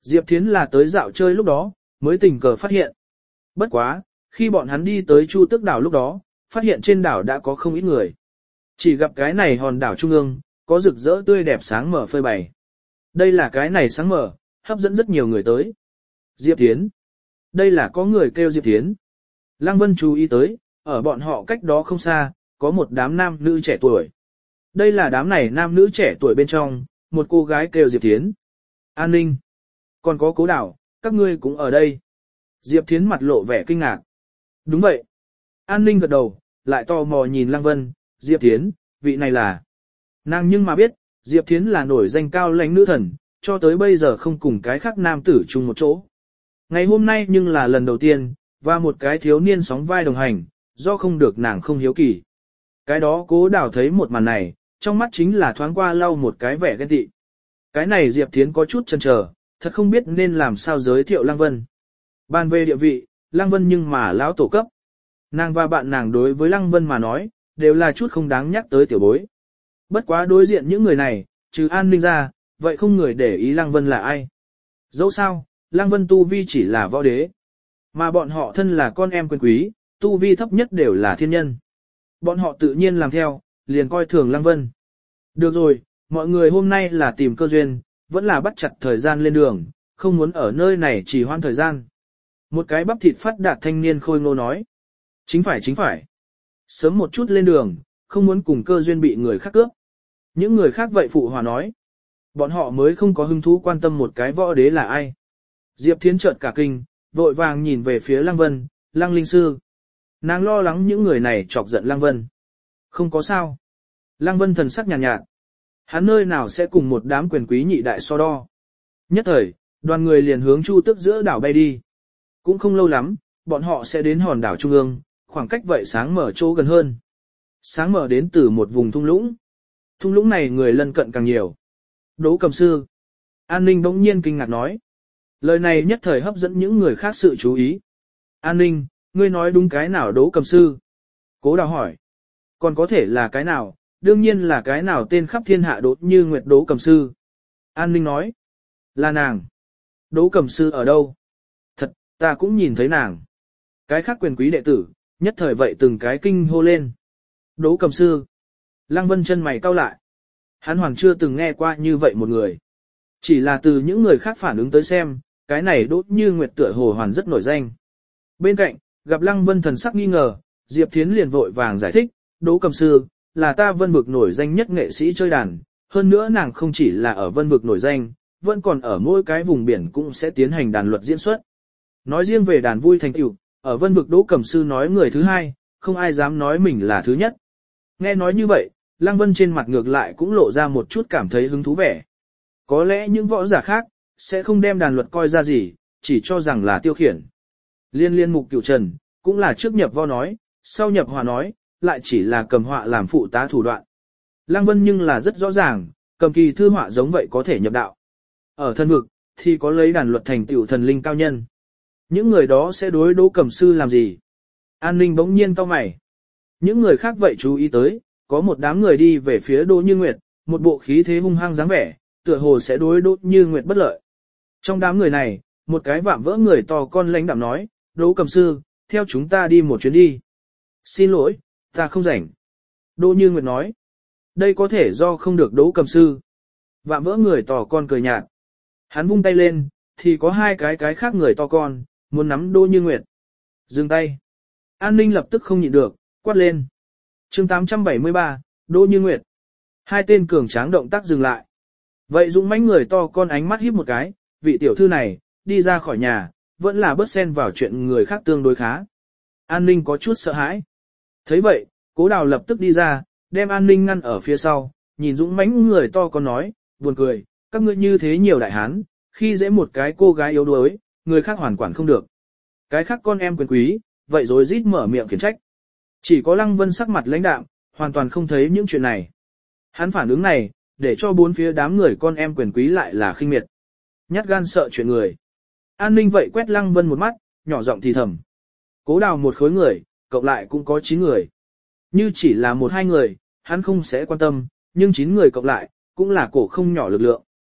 Diệp Thiến là tới dạo chơi lúc đó, mới tình cờ phát hiện. Bất quá, khi bọn hắn đi tới Chu Tước đảo lúc đó, phát hiện trên đảo đã có không ít người. Chỉ gặp cái này hòn đảo trung ương, có rực rỡ tươi đẹp sáng mở phơi bày. Đây là cái này sáng mở, hấp dẫn rất nhiều người tới. Diệp Thiến. Đây là có người kêu Diệp Thiến. Lăng Vân chú ý tới, ở bọn họ cách đó không xa, có một đám nam nữ trẻ tuổi. Đây là đám này nam nữ trẻ tuổi bên trong, một cô gái kêu Diệp Thiến. An ninh. Còn có Cố Đảo, các ngươi cũng ở đây. Diệp Thiến mặt lộ vẻ kinh ngạc. Đúng vậy. An ninh gật đầu, lại tò mò nhìn Lăng Vân, Diệp Thiến, vị này là. Nàng nhưng mà biết, Diệp Thiến là nổi danh cao lãnh nữ thần, cho tới bây giờ không cùng cái khác nam tử chung một chỗ. Ngày hôm nay nhưng là lần đầu tiên, và một cái thiếu niên sóng vai đồng hành, do không được nàng không hiếu kỳ. Cái đó Cố Đảo thấy một màn này, trong mắt chính là thoáng qua lau một cái vẻ ghen tị. Cái này Diệp Thiến có chút chần chờ, thật không biết nên làm sao giới thiệu Lăng Vân. Bàn về địa vị, Lăng Vân nhưng mà lão tổ cấp. Nàng và bạn nàng đối với Lăng Vân mà nói, đều là chút không đáng nhắc tới tiểu bối. Bất quá đối diện những người này, trừ An Ninh ra, vậy không người để ý Lăng Vân là ai. Dẫu sao, Lăng Vân tu vi chỉ là võ đế. Mà bọn họ thân là con em quyền quý, tu vi thấp nhất đều là thiên nhân. Bọn họ tự nhiên làm theo, liền coi thường Lăng Vân. Được rồi, mọi người hôm nay là tìm cơ duyên, vẫn là bắt chặt thời gian lên đường, không muốn ở nơi này chỉ hoãn thời gian. Một cái bắp thịt phát đạt thanh niên khôi ngô nói. Chính phải chính phải. Sớm một chút lên đường, không muốn cùng cơ duyên bị người khác cướp. Những người khác vậy phụ hòa nói. Bọn họ mới không có hứng thú quan tâm một cái võ đế là ai. Diệp Thiến chợt cả kinh, vội vàng nhìn về phía Lăng Vân, Lăng Linh Sư. Nàng lo lắng những người này chọc giận Lăng Vân. Không có sao. Lăng Vân thần sắc nhàn nhạt, nhạt. Hắn nơi nào sẽ cùng một đám quyền quý nhị đại so đo. Nhất thời, đoàn người liền hướng Chu Tước giữa đảo bay đi. Cũng không lâu lắm, bọn họ sẽ đến hòn đảo trung ương, khoảng cách vậy sáng mở chỗ gần hơn. Sáng mở đến từ một vùng thung lũng. Thung lũng này người lân cận càng nhiều. Đỗ Cầm Sư. An Ninh bỗng nhiên kinh ngạc nói. Lời này nhất thời hấp dẫn những người khác sự chú ý. An Ninh, ngươi nói đúng cái nào Đỗ Cầm Sư? Cố Đào hỏi. Còn có thể là cái nào, đương nhiên là cái nào tên khắp thiên hạ Đỗ Như Nguyệt Đỗ Cầm Sư. An Ninh nói. Là nàng. Đỗ Cầm Sư ở đâu? Thật, ta cũng nhìn thấy nàng. Cái khác quyền quý đệ tử, nhất thời vậy từng cái kinh hô lên. Đỗ Cầm Sư. Lăng Vân chân mày cau lại. Hắn hoàn chưa từng nghe qua như vậy một người. Chỉ là từ những người khác phản ứng tới xem, cái này Đỗ Như Nguyệt tựa hồ hoàn rất nổi danh. Bên cạnh, gặp Lăng Vân thần sắc nghi ngờ, Diệp Thiến liền vội vàng giải thích, Đỗ Cầm Sư, là ta Vân Vực nổi danh nhất nghệ sĩ chơi đàn, hơn nữa nàng không chỉ là ở Vân Vực nổi danh, vẫn còn ở mỗi cái vùng biển cũng sẽ tiến hành đàn luật diễn xuất. Nói riêng về đàn vui thành tựu, ở Vân Vực Đỗ Cầm Sư nói người thứ hai, không ai dám nói mình là thứ nhất. Nghe nói như vậy, Lăng Vân trên mặt ngược lại cũng lộ ra một chút cảm thấy hứng thú vẻ. Có lẽ những võ giả khác, sẽ không đem đàn luật coi ra gì, chỉ cho rằng là tiêu khiển. Liên liên Mục Cửu Trần, cũng là trước nhập vo nói, sau nhập hòa nói, lại chỉ là cầm họa làm phụ tá thủ đoạn. Lăng Vân nhưng là rất rõ ràng, cầm kỳ thư họa giống vậy có thể nhập đạo. Ở thân vực, thì có lấy đàn luật thành tựu thần linh cao nhân. Những người đó sẽ đối Đỗ Cầm Sư làm gì? An Ninh bỗng nhiên cau mày. Những người khác vậy chú ý tới, có một đám người đi về phía Đỗ Như Nguyệt, một bộ khí thế hung hăng dáng vẻ, tựa hồ sẽ đối Đỗ Như Nguyệt bất lợi. Trong đám người này, một cái vạm vỡ người to con lãnh đạm nói, Đỗ Cầm Sư, theo chúng ta đi một chuyến đi. Xin lỗi, ta không rảnh. Đỗ Như Nguyệt nói, đây có thể do không được Đỗ Cầm Sư. Vạm vỡ người to con cười nhạt. Hắn vung tay lên, thì có hai cái cái khác người to con, muốn nắm Đỗ Như Nguyệt. Dừng tay. An Ninh lập tức không nhịn được, quát lên. chương tám trăm bảy mươi ba, Đỗ Như Nguyệt. Hai tên cường tráng động tác dừng lại. Vậy dũng mãnh người to con ánh mắt híp một cái, vị tiểu thư này, đi ra khỏi nhà, vẫn là bớt xen vào chuyện người khác tương đối khá. An Ninh có chút sợ hãi. Thấy vậy, Cố Đào lập tức đi ra, đem An Ninh ngăn ở phía sau, nhìn dũng mãnh người to con nói, buồn cười, các ngươi như thế nhiều đại hán, khi dễ một cái cô gái yếu đuối, người khác hoàn quản không được. Cái khác con em quyền quý, vậy rồi rít mở miệng khiển trách. Chỉ có Lăng Vân sắc mặt lãnh đạm, hoàn toàn không thấy những chuyện này. Hắn phản ứng này, để cho bốn phía đám người con em quyền quý lại là khinh miệt. Nhát gan sợ chuyện người. An Ninh vậy quét Lăng Vân một mắt, nhỏ giọng thì thầm. Cố Đào một khối người, cộng lại cũng có chín người. Như chỉ là một hai người, hắn không sẽ quan tâm, nhưng chín người cộng lại, cũng là cổ không nhỏ lực lượng.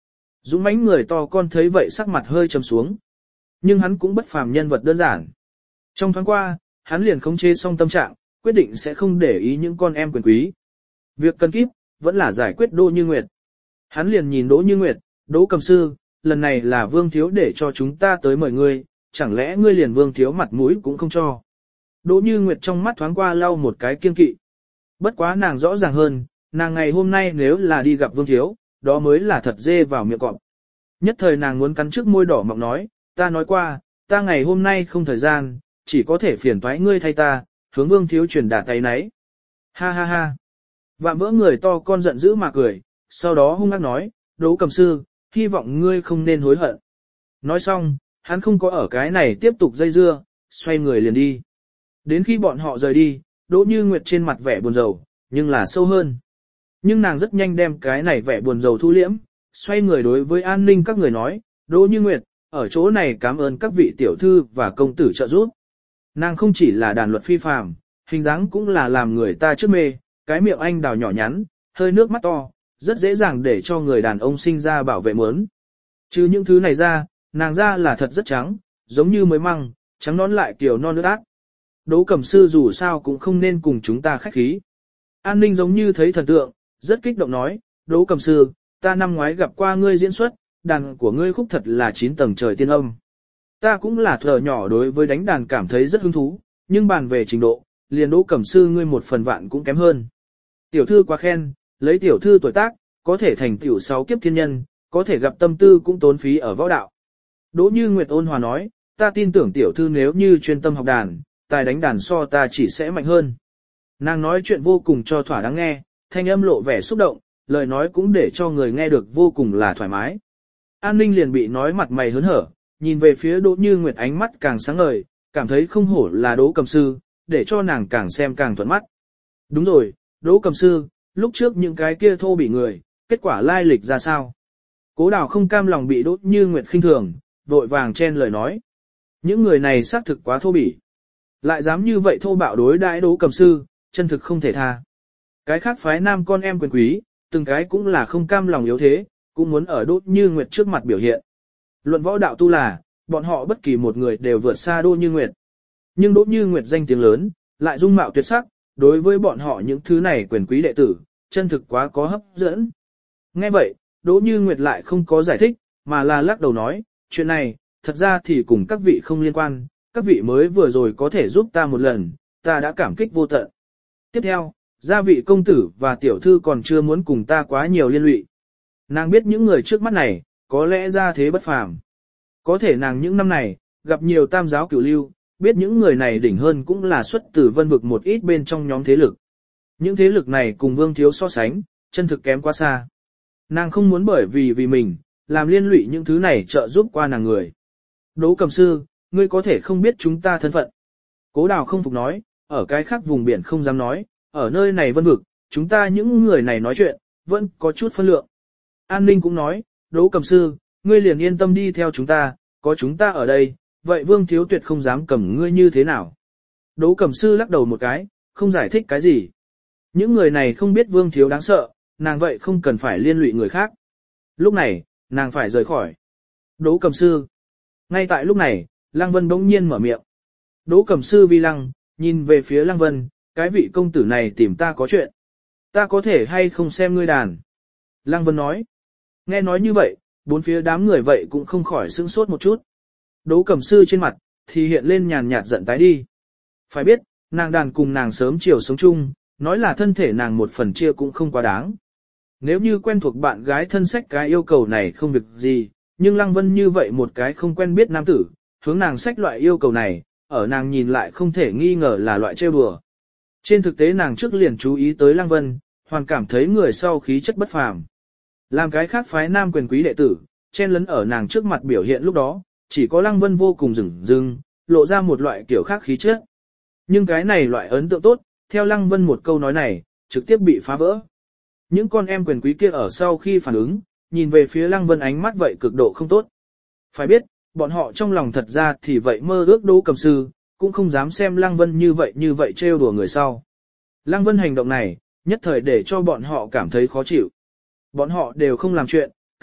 Dũng mãnh người to con thấy vậy sắc mặt hơi trầm xuống. Nhưng hắn cũng bất phàm nhân vật đơn giản. Trong thoáng qua, hắn liền khống chế xong tâm trạng, quyết định sẽ không để ý những con em quyền quý. Việc cần kíp, vẫn là giải quyết Đỗ Như Nguyệt. Hắn liền nhìn Đỗ Như Nguyệt, Đỗ Cầm Sư, lần này là Vương Thiếu để cho chúng ta tới mời ngươi, chẳng lẽ ngươi liền Vương Thiếu mặt mũi cũng không cho. Đỗ Như Nguyệt trong mắt thoáng qua lau một cái kiên kỵ. Bất quá nàng rõ ràng hơn, nàng ngày hôm nay nếu là đi gặp Vương Thiếu, đó mới là thật dê vào miệng cọp. Nhất thời nàng muốn cắn trước môi đỏ mọng nói, ta nói qua, ta ngày hôm nay không thời gian, chỉ có thể phiền toái ngươi thay ta, hướng Vương Thiếu truyền đạt tay nấy. Ha ha ha. Vạm vỡ người to con giận dữ mà cười, sau đó hung ác nói, Đỗ Cầm Sư, hy vọng ngươi không nên hối hận. Nói xong, hắn không có ở cái này tiếp tục dây dưa, xoay người liền đi. Đến khi bọn họ rời đi, Đỗ Như Nguyệt trên mặt vẻ buồn rầu, nhưng là sâu hơn. Nhưng nàng rất nhanh đem cái này vẻ buồn rầu thu liễm, xoay người đối với an ninh các người nói, Đỗ Như Nguyệt, ở chỗ này cảm ơn các vị tiểu thư và công tử trợ giúp. Nàng không chỉ là đàn luật phi phàm, hình dáng cũng là làm người ta trước mê, cái miệng anh đào nhỏ nhắn, hơi nước mắt to, rất dễ dàng để cho người đàn ông sinh ra bảo vệ muốn. Chứ những thứ này ra, nàng da là thật rất trắng, giống như mới măng, trắng nón lại kiểu non nước át. Đỗ Cẩm Sư dù sao cũng không nên cùng chúng ta khách khí. An ninh giống như thấy thần tượng, rất kích động nói, Đỗ Cẩm Sư, ta năm ngoái gặp qua ngươi diễn xuất, đàn của ngươi khúc thật là chín tầng trời tiên âm. Ta cũng là thở nhỏ đối với đánh đàn cảm thấy rất hứng thú, nhưng bàn về trình độ, liền Đỗ Cẩm Sư ngươi một phần vạn cũng kém hơn. Tiểu thư quá khen, lấy tiểu thư tuổi tác, có thể thành tiểu sáu kiếp thiên nhân, có thể gặp tâm tư cũng tốn phí ở võ đạo. Đỗ Như Nguyệt ôn hòa nói, ta tin tưởng tiểu thư nếu như chuyên tâm học đàn, tài đánh đàn so ta chỉ sẽ mạnh hơn. Nàng nói chuyện vô cùng cho thỏa đáng nghe, thanh âm lộ vẻ xúc động, lời nói cũng để cho người nghe được vô cùng là thoải mái. An Ninh liền bị nói mặt mày hớn hở, nhìn về phía Đỗ Như Nguyệt ánh mắt càng sáng ngời, cảm thấy không hổ là Đỗ Cầm Sư, để cho nàng càng xem càng thuận mắt. Đúng rồi, Đỗ Cầm Sư, lúc trước những cái kia thô bị người, kết quả lai lịch ra sao? Cố Đào không cam lòng bị Đỗ Như Nguyệt khinh thường, vội vàng chen lời nói. Những người này xác thực quá thô bỉ. Lại dám như vậy thô bạo đối đãi Đỗ Cầm Sư, chân thực không thể tha. Cái khác phái nam con em quyền quý, từng cái cũng là không cam lòng yếu thế, cũng muốn ở Đỗ Như Nguyệt trước mặt biểu hiện. Luận võ đạo tu là, bọn họ bất kỳ một người đều vượt xa Đỗ Như Nguyệt. Nhưng Đỗ Như Nguyệt danh tiếng lớn, lại dung mạo tuyệt sắc, đối với bọn họ những thứ này quyền quý đệ tử, chân thực quá có hấp dẫn. Nghe vậy, Đỗ Như Nguyệt lại không có giải thích, mà là lắc đầu nói, chuyện này, thật ra thì cùng các vị không liên quan, các vị mới vừa rồi có thể giúp ta một lần, ta đã cảm kích vô tận. Tiếp theo, gia vị công tử và tiểu thư còn chưa muốn cùng ta quá nhiều liên lụy. Nàng biết những người trước mắt này, có lẽ ra thế bất phàm. Có thể nàng những năm này, gặp nhiều tam giáo cửu lưu, biết những người này đỉnh hơn cũng là xuất từ vân vực một ít bên trong nhóm thế lực. Những thế lực này cùng Vương Thiếu so sánh, chân thực kém quá xa. Nàng không muốn bởi vì vì mình, làm liên lụy những thứ này trợ giúp qua nàng người. Đỗ Cầm Sư, ngươi có thể không biết chúng ta thân phận. Cố Đào không phục nói, ở cái khác vùng biển không dám nói, ở nơi này vân vực, chúng ta những người này nói chuyện, vẫn có chút phân lượng. An Ninh cũng nói, Đỗ Cầm Sư, ngươi liền yên tâm đi theo chúng ta, có chúng ta ở đây, vậy Vương Thiếu tuyệt không dám cầm ngươi như thế nào. Đỗ Cầm Sư lắc đầu một cái, không giải thích cái gì. Những người này không biết Vương Thiếu đáng sợ, nàng vậy không cần phải liên lụy người khác. Lúc này, nàng phải rời khỏi. Đỗ Cầm Sư. Ngay tại lúc này, Lăng Vân bỗng nhiên mở miệng. Đỗ Cầm Sư vi lăng, nhìn về phía Lăng Vân, cái vị công tử này tìm ta có chuyện. Ta có thể hay không xem ngươi đàn? Lăng Vân nói. Nghe nói như vậy, bốn phía đám người vậy cũng không khỏi sững sốt một chút. Đỗ Cầm Sư trên mặt, thì hiện lên nhàn nhạt giận tái đi. Phải biết, nàng đàn cùng nàng sớm chiều sống chung, nói là thân thể nàng một phần chia cũng không quá đáng. Nếu như quen thuộc bạn gái thân sách cái yêu cầu này không việc gì, nhưng Lăng Vân như vậy một cái không quen biết nam tử, hướng nàng sách loại yêu cầu này, ở nàng nhìn lại không thể nghi ngờ là loại trêu đùa. Trên thực tế nàng trước liền chú ý tới Lăng Vân, hoàn cảm thấy người sau khí chất bất phàm. Làm cái khác phái nam quyền quý đệ tử, chen lấn ở nàng trước mặt biểu hiện lúc đó, chỉ có Lăng Vân vô cùng rừng rưng, lộ ra một loại kiểu khác khí chất. Nhưng cái này loại ấn tượng tốt, theo Lăng Vân một câu nói này, trực tiếp bị phá vỡ. Những con em quyền quý kia ở sau khi phản ứng, nhìn về phía Lăng Vân ánh mắt vậy cực độ không tốt. Phải biết, bọn họ trong lòng thật ra thì vậy mơ ước Đỗ Cầm Sư, cũng không dám xem Lăng Vân như vậy như vậy trêu đùa người sau. Lăng Vân hành động này, nhất thời để cho bọn họ cảm thấy khó chịu. Bọn họ đều không làm chuyện,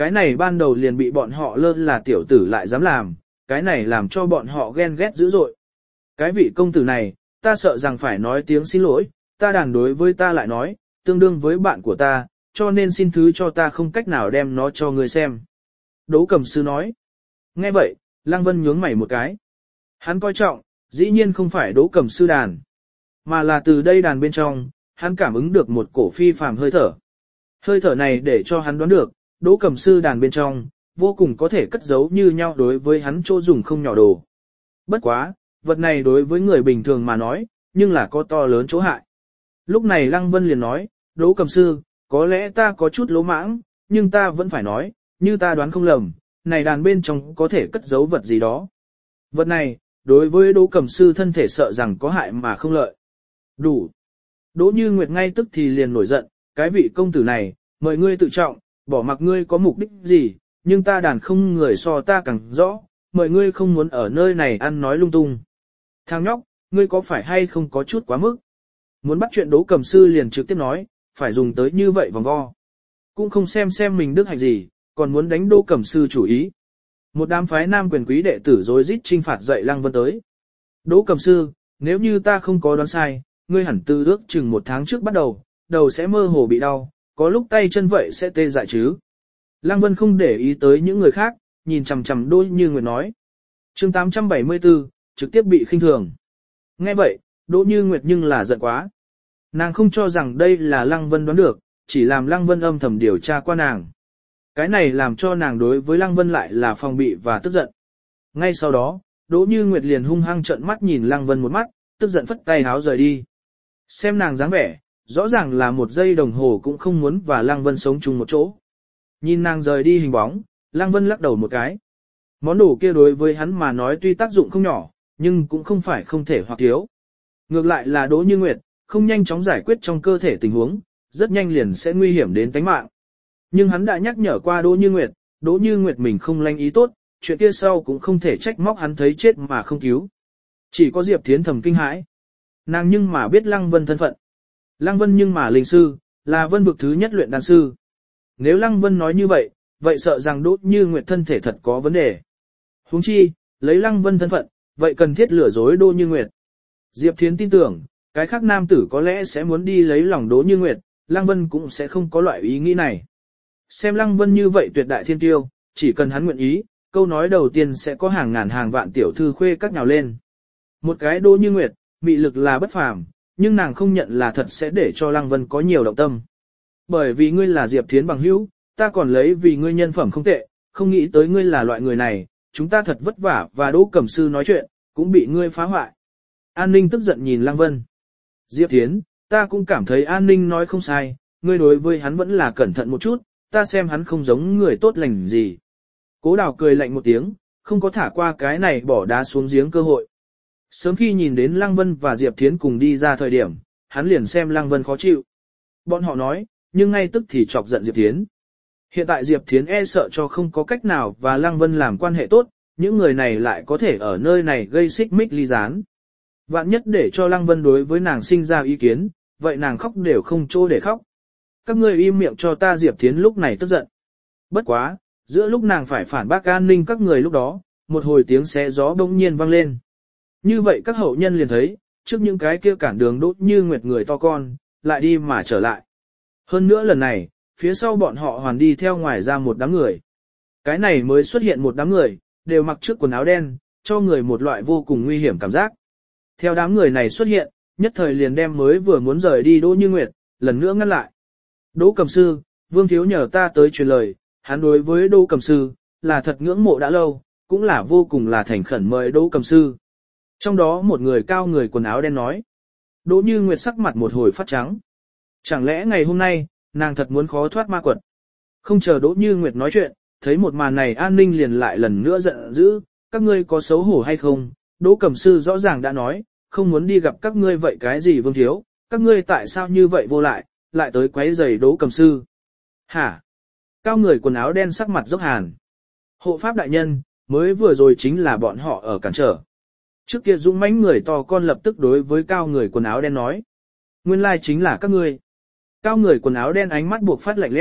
Cái này ban đầu liền bị bọn họ lơ là tiểu tử lại dám làm, cái này làm cho bọn họ ghen ghét dữ dội. Cái vị công tử này, ta sợ rằng phải nói tiếng xin lỗi, ta đàn đối với ta lại nói, tương đương với bạn của ta, cho nên xin thứ cho ta không cách nào đem nó cho ngươi xem. Đỗ Cẩm Sư nói. Nghe vậy, Lăng Vân nhướng mày một cái. Hắn coi trọng, dĩ nhiên không phải Đỗ Cẩm Sư đàn, mà là từ đây đàn bên trong, hắn cảm ứng được một cổ phi phàm hơi thở. Hơi thở này để cho hắn đoán được, Đỗ Cẩm Sư đàn bên trong, vô cùng có thể cất giấu như nhau đối với hắn chỗ dùng không nhỏ đồ. Bất quá, vật này đối với người bình thường mà nói, nhưng là có to lớn chỗ hại. Lúc này Lăng Vân liền nói, Đỗ Cẩm Sư, có lẽ ta có chút lỗ mãng, nhưng ta vẫn phải nói, như ta đoán không lầm, này đàn bên trong có thể cất giấu vật gì đó. Vật này, đối với Đỗ Cẩm Sư thân thể sợ rằng có hại mà không lợi. Đủ. Đỗ Như Nguyệt ngay tức thì liền nổi giận, cái vị công tử này, mời ngươi tự trọng, bỏ mặc ngươi có mục đích gì, nhưng ta đàn không người so ta càng rõ, mời ngươi không muốn ở nơi này ăn nói lung tung. Thằng nhóc, ngươi có phải hay không có chút quá mức? Muốn bắt chuyện Đỗ Cẩm Sư liền trực tiếp nói, phải dùng tới như vậy vòng vo. Cũng không xem xem mình đức hạnh gì, còn muốn đánh Đỗ Cẩm Sư chủ ý. Một đám phái nam quyền quý đệ tử rối rít trinh phạt dậy Lăng Vân tới. Đỗ Cẩm Sư, nếu như ta không có đoán sai, ngươi hẳn từ ước chừng một tháng trước bắt đầu, đầu sẽ mơ hồ bị đau, có lúc tay chân vậy sẽ tê dại chứ. Lăng Vân không để ý tới những người khác, nhìn chằm chằm Đỗ Như Nguyệt nói. Chương tám trăm bảy mươi tư, trực tiếp bị khinh thường. Nghe vậy, Đỗ Như Nguyệt nhưng là giận quá. Nàng không cho rằng đây là Lăng Vân đoán được, chỉ làm Lăng Vân âm thầm điều tra qua nàng. Cái này làm cho nàng đối với Lăng Vân lại là phòng bị và tức giận. Ngay sau đó, Đỗ Như Nguyệt liền hung hăng trợn mắt nhìn Lăng Vân một mắt, tức giận phất tay háo rời đi. Xem nàng dáng vẻ, rõ ràng là một giây đồng hồ cũng không muốn và Lăng Vân sống chung một chỗ. Nhìn nàng rời đi hình bóng, Lăng Vân lắc đầu một cái. Món đồ kia đối với hắn mà nói tuy tác dụng không nhỏ, nhưng cũng không phải không thể hoặc thiếu. Ngược lại là Đỗ Như Nguyệt, không nhanh chóng giải quyết trong cơ thể tình huống, rất nhanh liền sẽ nguy hiểm đến tính mạng. Nhưng hắn đã nhắc nhở qua Đỗ Như Nguyệt, Đỗ Như Nguyệt mình không lanh ý tốt, chuyện kia sau cũng không thể trách móc hắn thấy chết mà không cứu. Chỉ có Diệp Thiến thầm kinh hãi. Nàng nhưng mà biết Lăng Vân thân phận. Lăng Vân nhưng mà linh sư, là vân vực thứ nhất luyện đan sư. Nếu Lăng Vân nói như vậy, vậy sợ rằng Đỗ Như Nguyệt thân thể thật có vấn đề. Huống chi, lấy Lăng Vân thân phận, vậy cần thiết lừa dối Đỗ Như Nguyệt. Diệp Thiến tin tưởng, cái khác nam tử có lẽ sẽ muốn đi lấy lòng Đỗ Như Nguyệt, Lăng Vân cũng sẽ không có loại ý nghĩ này. Xem Lăng Vân như vậy tuyệt đại thiên tiêu, chỉ cần hắn nguyện ý, câu nói đầu tiên sẽ có hàng ngàn hàng vạn tiểu thư khuê các nhào lên. Một cái Đỗ Như Nguyệt, mị lực là bất phàm, nhưng nàng không nhận là thật sẽ để cho Lăng Vân có nhiều động tâm. Bởi vì ngươi là Diệp Thiến bằng hữu, ta còn lấy vì ngươi nhân phẩm không tệ, không nghĩ tới ngươi là loại người này, chúng ta thật vất vả và Đỗ Cẩm Sư nói chuyện, cũng bị ngươi phá hoại. An Ninh tức giận nhìn Lăng Vân. Diệp Thiến, ta cũng cảm thấy An Ninh nói không sai, ngươi đối với hắn vẫn là cẩn thận một chút, ta xem hắn không giống người tốt lành gì. Cố Đào cười lạnh một tiếng, không có thả qua cái này bỏ đá xuống giếng cơ hội. Sớm khi nhìn đến Lăng Vân và Diệp Thiến cùng đi ra thời điểm, hắn liền xem Lăng Vân khó chịu. Bọn họ nói, nhưng ngay tức thì chọc giận Diệp Thiến. Hiện tại Diệp Thiến e sợ cho không có cách nào và Lăng Vân làm quan hệ tốt, những người này lại có thể ở nơi này gây xích mích ly gián. Vạn nhất để cho Lăng Vân đối với nàng sinh ra ý kiến, vậy nàng khóc đều không chỗ để khóc. Các ngươi im miệng cho ta. Diệp Thiến lúc này tức giận. Bất quá, giữa lúc nàng phải phản bác An Ninh các người lúc đó, một hồi tiếng xé gió bỗng nhiên vang lên. Như vậy các hậu nhân liền thấy, trước những cái kia cản đường Đỗ Như Nguyệt người to con, lại đi mà trở lại. Hơn nữa lần này, phía sau bọn họ hoàn đi theo ngoài ra một đám người. Cái này mới xuất hiện một đám người, đều mặc trước quần áo đen, cho người một loại vô cùng nguy hiểm cảm giác. Theo đám người này xuất hiện, nhất thời liền đem mới vừa muốn rời đi Đỗ Như Nguyệt, lần nữa ngăn lại. Đỗ Cẩm Sư, Vương Thiếu nhờ ta tới truyền lời, hắn đối với Đỗ Cẩm Sư, là thật ngưỡng mộ đã lâu, cũng là vô cùng là thành khẩn mời Đỗ Cẩm Sư. Trong đó một người cao người quần áo đen nói. Đỗ Như Nguyệt sắc mặt một hồi phát trắng. Chẳng lẽ ngày hôm nay, nàng thật muốn khó thoát ma quật. Không chờ Đỗ Như Nguyệt nói chuyện, thấy một màn này An Ninh liền lại lần nữa giận dữ, các ngươi có xấu hổ hay không? Đỗ Cẩm Sư rõ ràng đã nói, không muốn đi gặp các ngươi vậy cái gì Vương Thiếu, các ngươi tại sao như vậy vô lại, lại tới quấy rầy Đỗ Cẩm Sư. Hả? Cao người quần áo đen sắc mặt dốc hàn. Hộ pháp đại nhân, mới vừa rồi chính là bọn họ ở cản trở. Trước kia dũng mãnh người to con lập tức đối với cao người quần áo đen nói. Nguyên lai chính là các ngươi. Cao người quần áo đen ánh mắt buộc phát lạnh lẽo,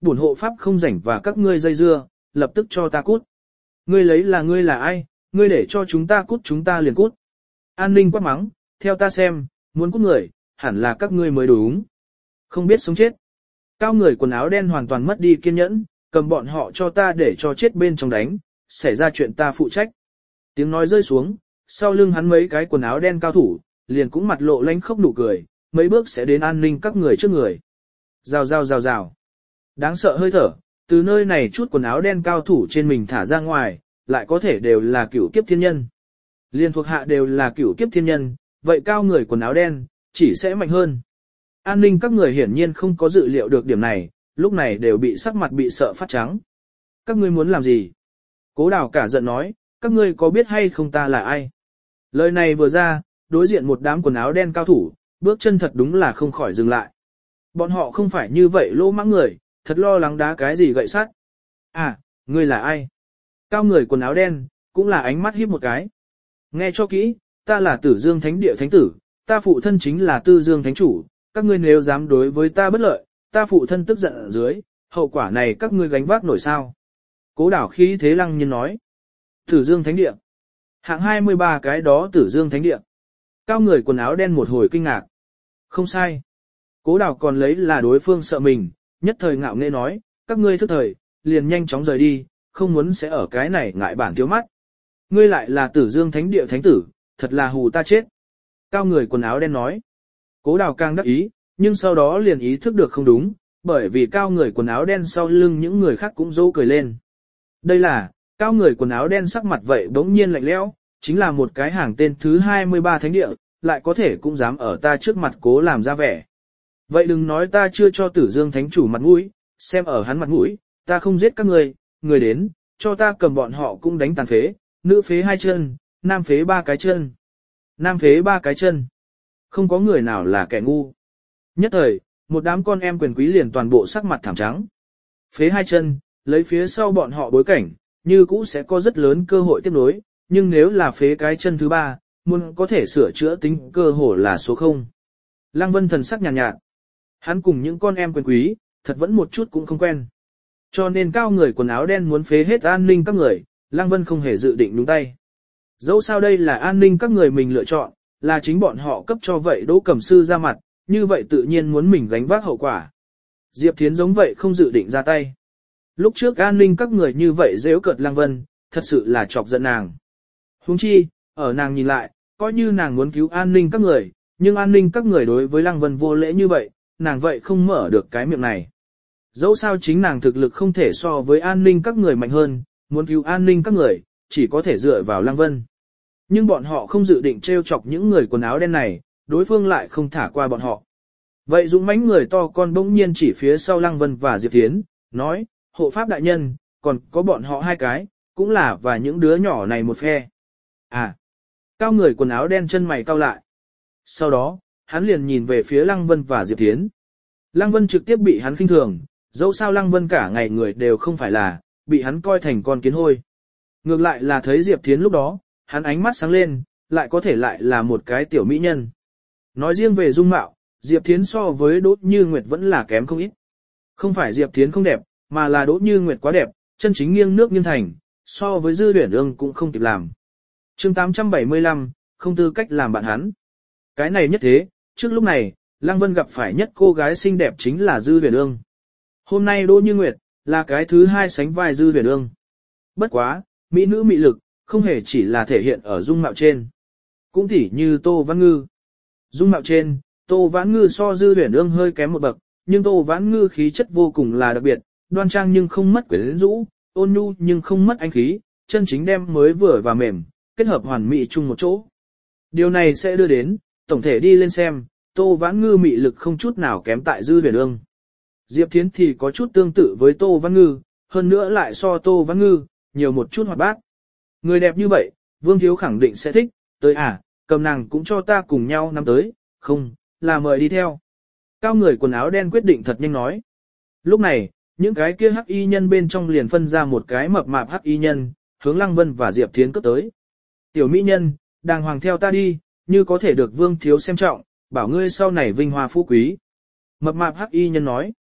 bổn hộ pháp không rảnh và các ngươi dây dưa, lập tức cho ta cút. Ngươi lấy là ngươi là ai, ngươi để cho chúng ta cút chúng ta liền cút. An ninh quát mắng, theo ta xem, muốn cút người, hẳn là các ngươi mới đúng. Không biết sống chết. Cao người quần áo đen hoàn toàn mất đi kiên nhẫn, cầm bọn họ cho ta để cho chết bên trong đánh, xảy ra chuyện ta phụ trách. Tiếng nói rơi xuống, sau lưng hắn mấy cái quần áo đen cao thủ, liền cũng mặt lộ lánh khóc nụ cười, mấy bước sẽ đến an ninh các người trước người. Rào rào rào rào. Đáng sợ hơi thở, từ nơi này chút quần áo đen cao thủ trên mình thả ra ngoài, lại có thể đều là cửu kiếp thiên nhân. Liên thuộc hạ đều là cửu kiếp thiên nhân, vậy cao người quần áo đen, chỉ sẽ mạnh hơn. An ninh các người hiển nhiên không có dự liệu được điểm này, lúc này đều bị sắc mặt bị sợ phát trắng. Các ngươi muốn làm gì? Cố Đào cả giận nói, các ngươi có biết hay không ta là ai? Lời này vừa ra, đối diện một đám quần áo đen cao thủ, bước chân thật đúng là không khỏi dừng lại. Bọn họ không phải như vậy lỗ mãng người, thật lo lắng đá cái gì gậy sắt. À, ngươi là ai? Cao người quần áo đen, cũng là ánh mắt híp một cái. Nghe cho kỹ, ta là Tử Dương Thánh Địa Thánh Tử, ta phụ thân chính là Tư Dương Thánh Chủ, các ngươi nếu dám đối với ta bất lợi, ta phụ thân tức giận ở dưới, hậu quả này các ngươi gánh vác nổi sao? Cố Đảo khí thế lăng nhiên nói. Tử Dương Thánh Địa. Hạng hai mươi ba cái đó Tử Dương Thánh Địa. Cao người quần áo đen một hồi kinh ngạc. Không sai. Cố Đảo còn lấy là đối phương sợ mình, nhất thời ngạo nghễ nói, các ngươi thức thời, liền nhanh chóng rời đi, không muốn sẽ ở cái này ngại bản thiếu mắt. Ngươi lại là Tử Dương Thánh Địa Thánh Tử, thật là hù ta chết. Cao người quần áo đen nói. Cố Đào càng đắc ý, nhưng sau đó liền ý thức được không đúng, bởi vì cao người quần áo đen sau lưng những người khác cũng dỗ cười lên. Đây là, cao người quần áo đen sắc mặt vậy bỗng nhiên lạnh lẽo, chính là một cái hàng tên thứ hai mươi ba thánh địa, lại có thể cũng dám ở ta trước mặt cố làm ra vẻ. Vậy đừng nói ta chưa cho Tử Dương Thánh Chủ mặt mũi, xem ở hắn mặt mũi, ta không giết các người, người đến, cho ta cầm bọn họ cũng đánh tàn phế, nữ phế hai chân, nam phế ba cái chân. Nam phế ba cái chân. Không có người nào là kẻ ngu. Nhất thời, một đám con em quyền quý liền toàn bộ sắc mặt thảm trắng. Phế hai chân, lấy phía sau bọn họ bối cảnh, như cũ sẽ có rất lớn cơ hội tiếp nối, nhưng nếu là phế cái chân thứ ba, muốn có thể sửa chữa tính cơ hội là số không. Lăng Vân thần sắc nhàn nhạt, nhạt. Hắn cùng những con em quyền quý, thật vẫn một chút cũng không quen. Cho nên cao người quần áo đen muốn phế hết an ninh các người, Lăng Vân không hề dự định đúng tay. Dẫu sao đây là an ninh các người mình lựa chọn, là chính bọn họ cấp cho vậy Đỗ Cẩm Sư ra mặt, như vậy tự nhiên muốn mình gánh vác hậu quả. Diệp Thiến giống vậy không dự định ra tay. Lúc trước an ninh các người như vậy giễu cợt Lăng Vân, thật sự là chọc giận nàng. Huống chi, ở nàng nhìn lại, coi như nàng muốn cứu an ninh các người, nhưng an ninh các người đối với Lăng Vân vô lễ như vậy, nàng vậy không mở được cái miệng này. Dẫu sao chính nàng thực lực không thể so với an ninh các người mạnh hơn, muốn cứu an ninh các người, chỉ có thể dựa vào Lăng Vân. Nhưng bọn họ không dự định trêu chọc những người quần áo đen này, đối phương lại không thả qua bọn họ. Vậy dũng mãnh người to con bỗng nhiên chỉ phía sau Lăng Vân và Diệp Thiến, nói, hộ pháp đại nhân, còn có bọn họ hai cái, cũng là và những đứa nhỏ này một phe. À, cao người quần áo đen chân mày cau lại. Sau đó, hắn liền nhìn về phía Lăng Vân và Diệp Thiến. Lăng Vân trực tiếp bị hắn khinh thường, dẫu sao Lăng Vân cả ngày người đều không phải là, bị hắn coi thành con kiến hôi. Ngược lại là thấy Diệp Thiến lúc đó, hắn ánh mắt sáng lên, lại có thể lại là một cái tiểu mỹ nhân. Nói riêng về dung mạo, Diệp Thiến so với Đỗ Như Nguyệt vẫn là kém không ít. Không phải Diệp Thiến không đẹp, mà là Đỗ Như Nguyệt quá đẹp, chân chính nghiêng nước nghiêng thành, so với Dư Huyền Ương cũng không kịp làm. Chương tám trăm bảy mươi lăm, không tư cách làm bạn hắn. Cái này nhất thế, trước lúc này, Lăng Vân gặp phải nhất cô gái xinh đẹp chính là Dư Huyền Ương. Hôm nay Đỗ Như Nguyệt là cái thứ hai sánh vai Dư Huyền Ương. Bất quá, mỹ nữ mị lực, không hề chỉ là thể hiện ở dung mạo trên. Cũng tỉ như Tô Vãn Ngư. Dung mạo trên, Tô Vãn Ngư so Dư Huyền Ương hơi kém một bậc, nhưng Tô Vãn Ngư khí chất vô cùng là đặc biệt, đoan trang nhưng không mất quyến rũ, ôn nhu nhưng không mất anh khí, chân chính đem mới vừa và mềm, kết hợp hoàn mỹ chung một chỗ. Điều này sẽ đưa đến, tổng thể đi lên xem, Tô Vãn Ngư mị lực không chút nào kém tại Dư Huyền Ương. Diệp Thiến thì có chút tương tự với Tô Vãn Ngư, hơn nữa lại so Tô Vãn Ngư, nhiều một chút hoạt bát. Người đẹp như vậy, Vương Thiếu khẳng định sẽ thích, tới à, cầm nàng cũng cho ta cùng nhau năm tới, không, là mời đi theo. Cao người quần áo đen quyết định thật nhanh nói. Lúc này, những cái kia hắc y nhân bên trong liền phân ra một cái mập mạp hắc y nhân, hướng Lăng Vân và Diệp Thiến cấp tới. Tiểu mỹ nhân, đàng hoàng theo ta đi, như có thể được Vương Thiếu xem trọng, bảo ngươi sau này vinh hoa phú quý. Mập mạp hắc y nhân nói.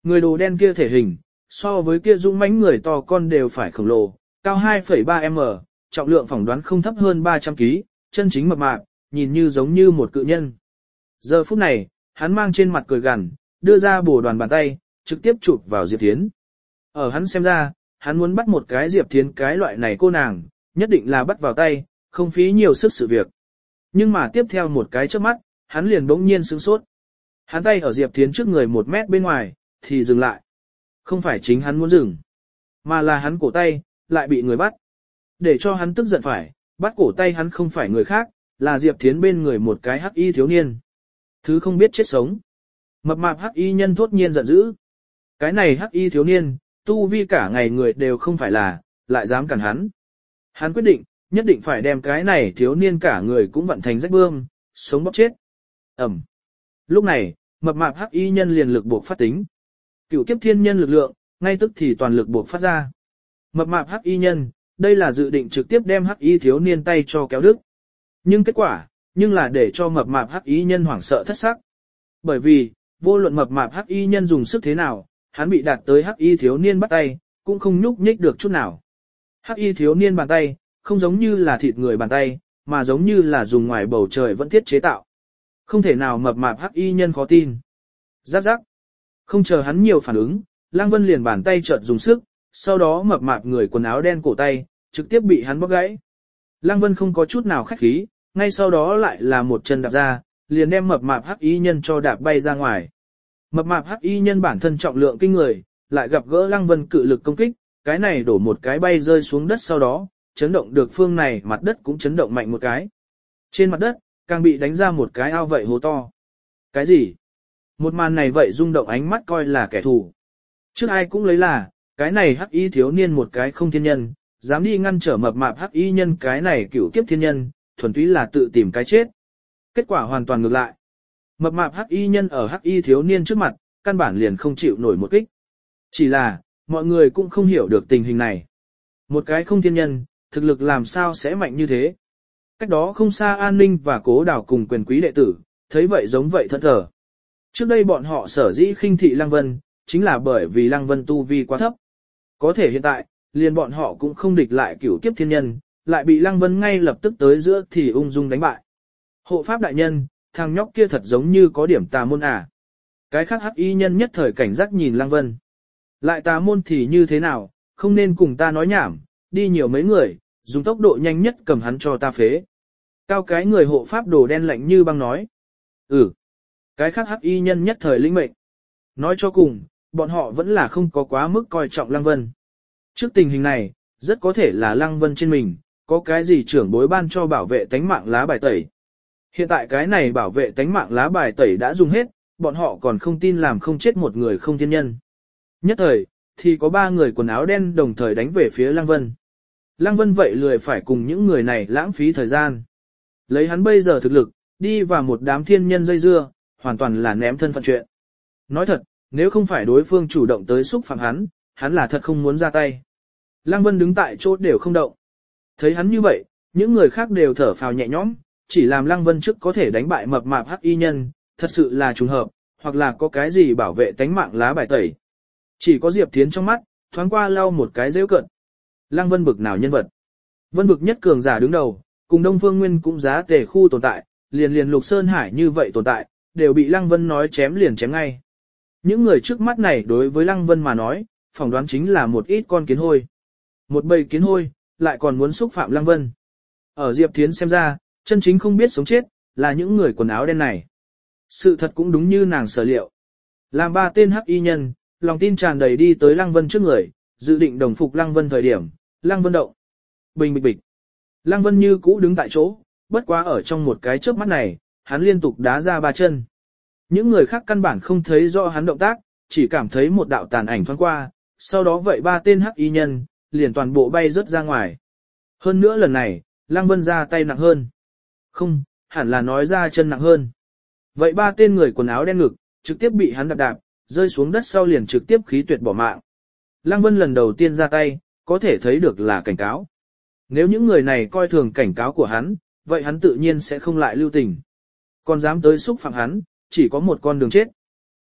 Người đồ đen kia thể hình, so với kia dũng mãnh người to con đều phải khổng lồ, cao hai phẩy ba mét, trọng lượng phỏng đoán không thấp hơn ba trăm ki lô gam, chân chính mập mạp, nhìn như giống như một cự nhân. Giờ phút này, hắn mang trên mặt cười gằn, đưa ra bổ đoàn bàn tay, trực tiếp chụp vào Diệp Thiến. Ở hắn xem ra, hắn muốn bắt một cái Diệp Thiến cái loại này cô nàng, nhất định là bắt vào tay, không phí nhiều sức sự việc. Nhưng mà tiếp theo một cái chớp mắt, hắn liền bỗng nhiên sửng sốt. Hắn tay ở Diệp Thiến trước người một mét bên ngoài, thì dừng lại. Không phải chính hắn muốn dừng, mà là hắn cổ tay, lại bị người bắt. Để cho hắn tức giận phải, bắt cổ tay hắn không phải người khác, là Diệp Thiến bên người một cái hắc y thiếu niên. Thứ không biết chết sống. Mập mạp hắc y nhân thốt nhiên giận dữ. Cái này hắc y thiếu niên, tu vi cả ngày người đều không phải là, lại dám cản hắn. Hắn quyết định, nhất định phải đem cái này thiếu niên cả người cũng vận thành rách bươm, sống bóp chết. Ẩm. Lúc này, mập mạp hắc y nhân liền lực buộc phát tính. Cửu kiếp thiên nhân lực lượng, ngay tức thì toàn lực buộc phát ra. Mập mạp hắc y nhân, đây là dự định trực tiếp đem hắc y thiếu niên tay cho kéo đứt. Nhưng kết quả, nhưng là để cho mập mạp hắc y nhân hoảng sợ thất sắc. Bởi vì, vô luận mập mạp hắc y nhân dùng sức thế nào, hắn bị đạt tới hắc y thiếu niên bắt tay, cũng không nhúc nhích được chút nào. Hắc y thiếu niên bàn tay, không giống như là thịt người bàn tay, mà giống như là dùng ngoài bầu trời vẫn thiết chế tạo. Không thể nào mập mạp hắc y nhân khó tin. Giáp giáp. Không chờ hắn nhiều phản ứng, Lăng Vân liền bàn tay chợt dùng sức, sau đó mập mạp người quần áo đen cổ tay, trực tiếp bị hắn bóp gãy. Lăng Vân không có chút nào khách khí, ngay sau đó lại là một chân đạp ra, liền đem mập mạp hắc y nhân cho đạp bay ra ngoài. Mập mạp hắc y nhân bản thân trọng lượng kinh người, lại gặp gỡ Lăng Vân cự lực công kích, cái này đổ một cái bay rơi xuống đất sau đó, chấn động được phương này mặt đất cũng chấn động mạnh một cái. Trên mặt đất, càng bị đánh ra một cái ao vậy hố to. Cái gì? Một màn này vậy rung động ánh mắt coi là kẻ thù. Trước ai cũng lấy là, cái này hắc y thiếu niên một cái không thiên nhân, dám đi ngăn trở mập mạp hắc y nhân cái này cửu kiếp thiên nhân, thuần túy là tự tìm cái chết. Kết quả hoàn toàn ngược lại. Mập mạp hắc y nhân ở hắc y thiếu niên trước mặt, căn bản liền không chịu nổi một kích. Chỉ là, mọi người cũng không hiểu được tình hình này. Một cái không thiên nhân, thực lực làm sao sẽ mạnh như thế. Cách đó không xa An Ninh và Cố Đào cùng quyền quý đệ tử, thấy vậy giống vậy thẫn thờ. Trước đây bọn họ sở dĩ khinh thị Lăng Vân, chính là bởi vì Lăng Vân tu vi quá thấp. Có thể hiện tại, liền bọn họ cũng không địch lại cửu kiếp thiên nhân, lại bị Lăng Vân ngay lập tức tới giữa thì ung dung đánh bại. Hộ pháp đại nhân, thằng nhóc kia thật giống như có điểm tà môn à. Cái khác hắc y nhân nhất thời cảnh giác nhìn Lăng Vân. Lại tà môn thì như thế nào, không nên cùng ta nói nhảm, đi nhiều mấy người, dùng tốc độ nhanh nhất cầm hắn cho ta phế. Cao cái người hộ pháp đồ đen lạnh như băng nói. Ừ. Cái khác hắc y nhân nhất thời lĩnh mệnh. Nói cho cùng, bọn họ vẫn là không có quá mức coi trọng Lăng Vân. Trước tình hình này, rất có thể là Lăng Vân trên mình, có cái gì trưởng bối ban cho bảo vệ tánh mạng lá bài tẩy. Hiện tại cái này bảo vệ tánh mạng lá bài tẩy đã dùng hết, bọn họ còn không tin làm không chết một người không thiên nhân. Nhất thời, thì có ba người quần áo đen đồng thời đánh về phía Lăng Vân. Lăng Vân vậy lười phải cùng những người này lãng phí thời gian. Lấy hắn bây giờ thực lực, đi vào một đám thiên nhân dây dưa, hoàn toàn là ném thân phận chuyện. Nói thật, nếu không phải đối phương chủ động tới xúc phạm hắn, hắn là thật không muốn ra tay. Lăng Vân đứng tại chỗ đều không động. Thấy hắn như vậy, những người khác đều thở phào nhẹ nhõm, chỉ làm Lăng Vân trước có thể đánh bại mập mạp hắc y nhân, thật sự là trùng hợp, hoặc là có cái gì bảo vệ tánh mạng lá bài tẩy. Chỉ có Diệp Thiến trong mắt, thoáng qua lau một cái rêu cận. Lăng Vân bực nào nhân vật. Vân vực nhất cường giả đứng đầu, cùng Đông Phương Nguyên cũng giá tề khu tồn tại, liền liền Lục Sơn Hải như vậy tồn tại, đều bị Lăng Vân nói chém liền chém ngay. Những người trước mắt này đối với Lăng Vân mà nói, phỏng đoán chính là một ít con kiến hôi. Một bầy kiến hôi, lại còn muốn xúc phạm Lăng Vân. Ở Diệp Thiến xem ra, chân chính không biết sống chết, là những người quần áo đen này. Sự thật cũng đúng như nàng sở liệu. Làm ba tên hắc y nhân, lòng tin tràn đầy đi tới Lăng Vân trước người, dự định đồng phục Lăng Vân thời điểm, Lăng Vân động. Bình bịch bịch. Lăng Vân như cũ đứng tại chỗ, bất quá ở trong một cái chớp mắt này, hắn liên tục đá ra ba chân. Những người khác căn bản không thấy rõ hắn động tác, chỉ cảm thấy một đạo tàn ảnh thoáng qua, sau đó vậy ba tên hắc y nhân, liền toàn bộ bay rớt ra ngoài. Hơn nữa lần này, Lăng Vân ra tay nặng hơn. Không, hẳn là nói ra chân nặng hơn. Vậy ba tên người quần áo đen ngực, trực tiếp bị hắn đạp đạp, rơi xuống đất sau liền trực tiếp khí tuyệt bỏ mạng. Lăng Vân lần đầu tiên ra tay, có thể thấy được là cảnh cáo. Nếu những người này coi thường cảnh cáo của hắn, vậy hắn tự nhiên sẽ không lại lưu tình. Còn dám tới xúc phạm hắn, chỉ có một con đường chết.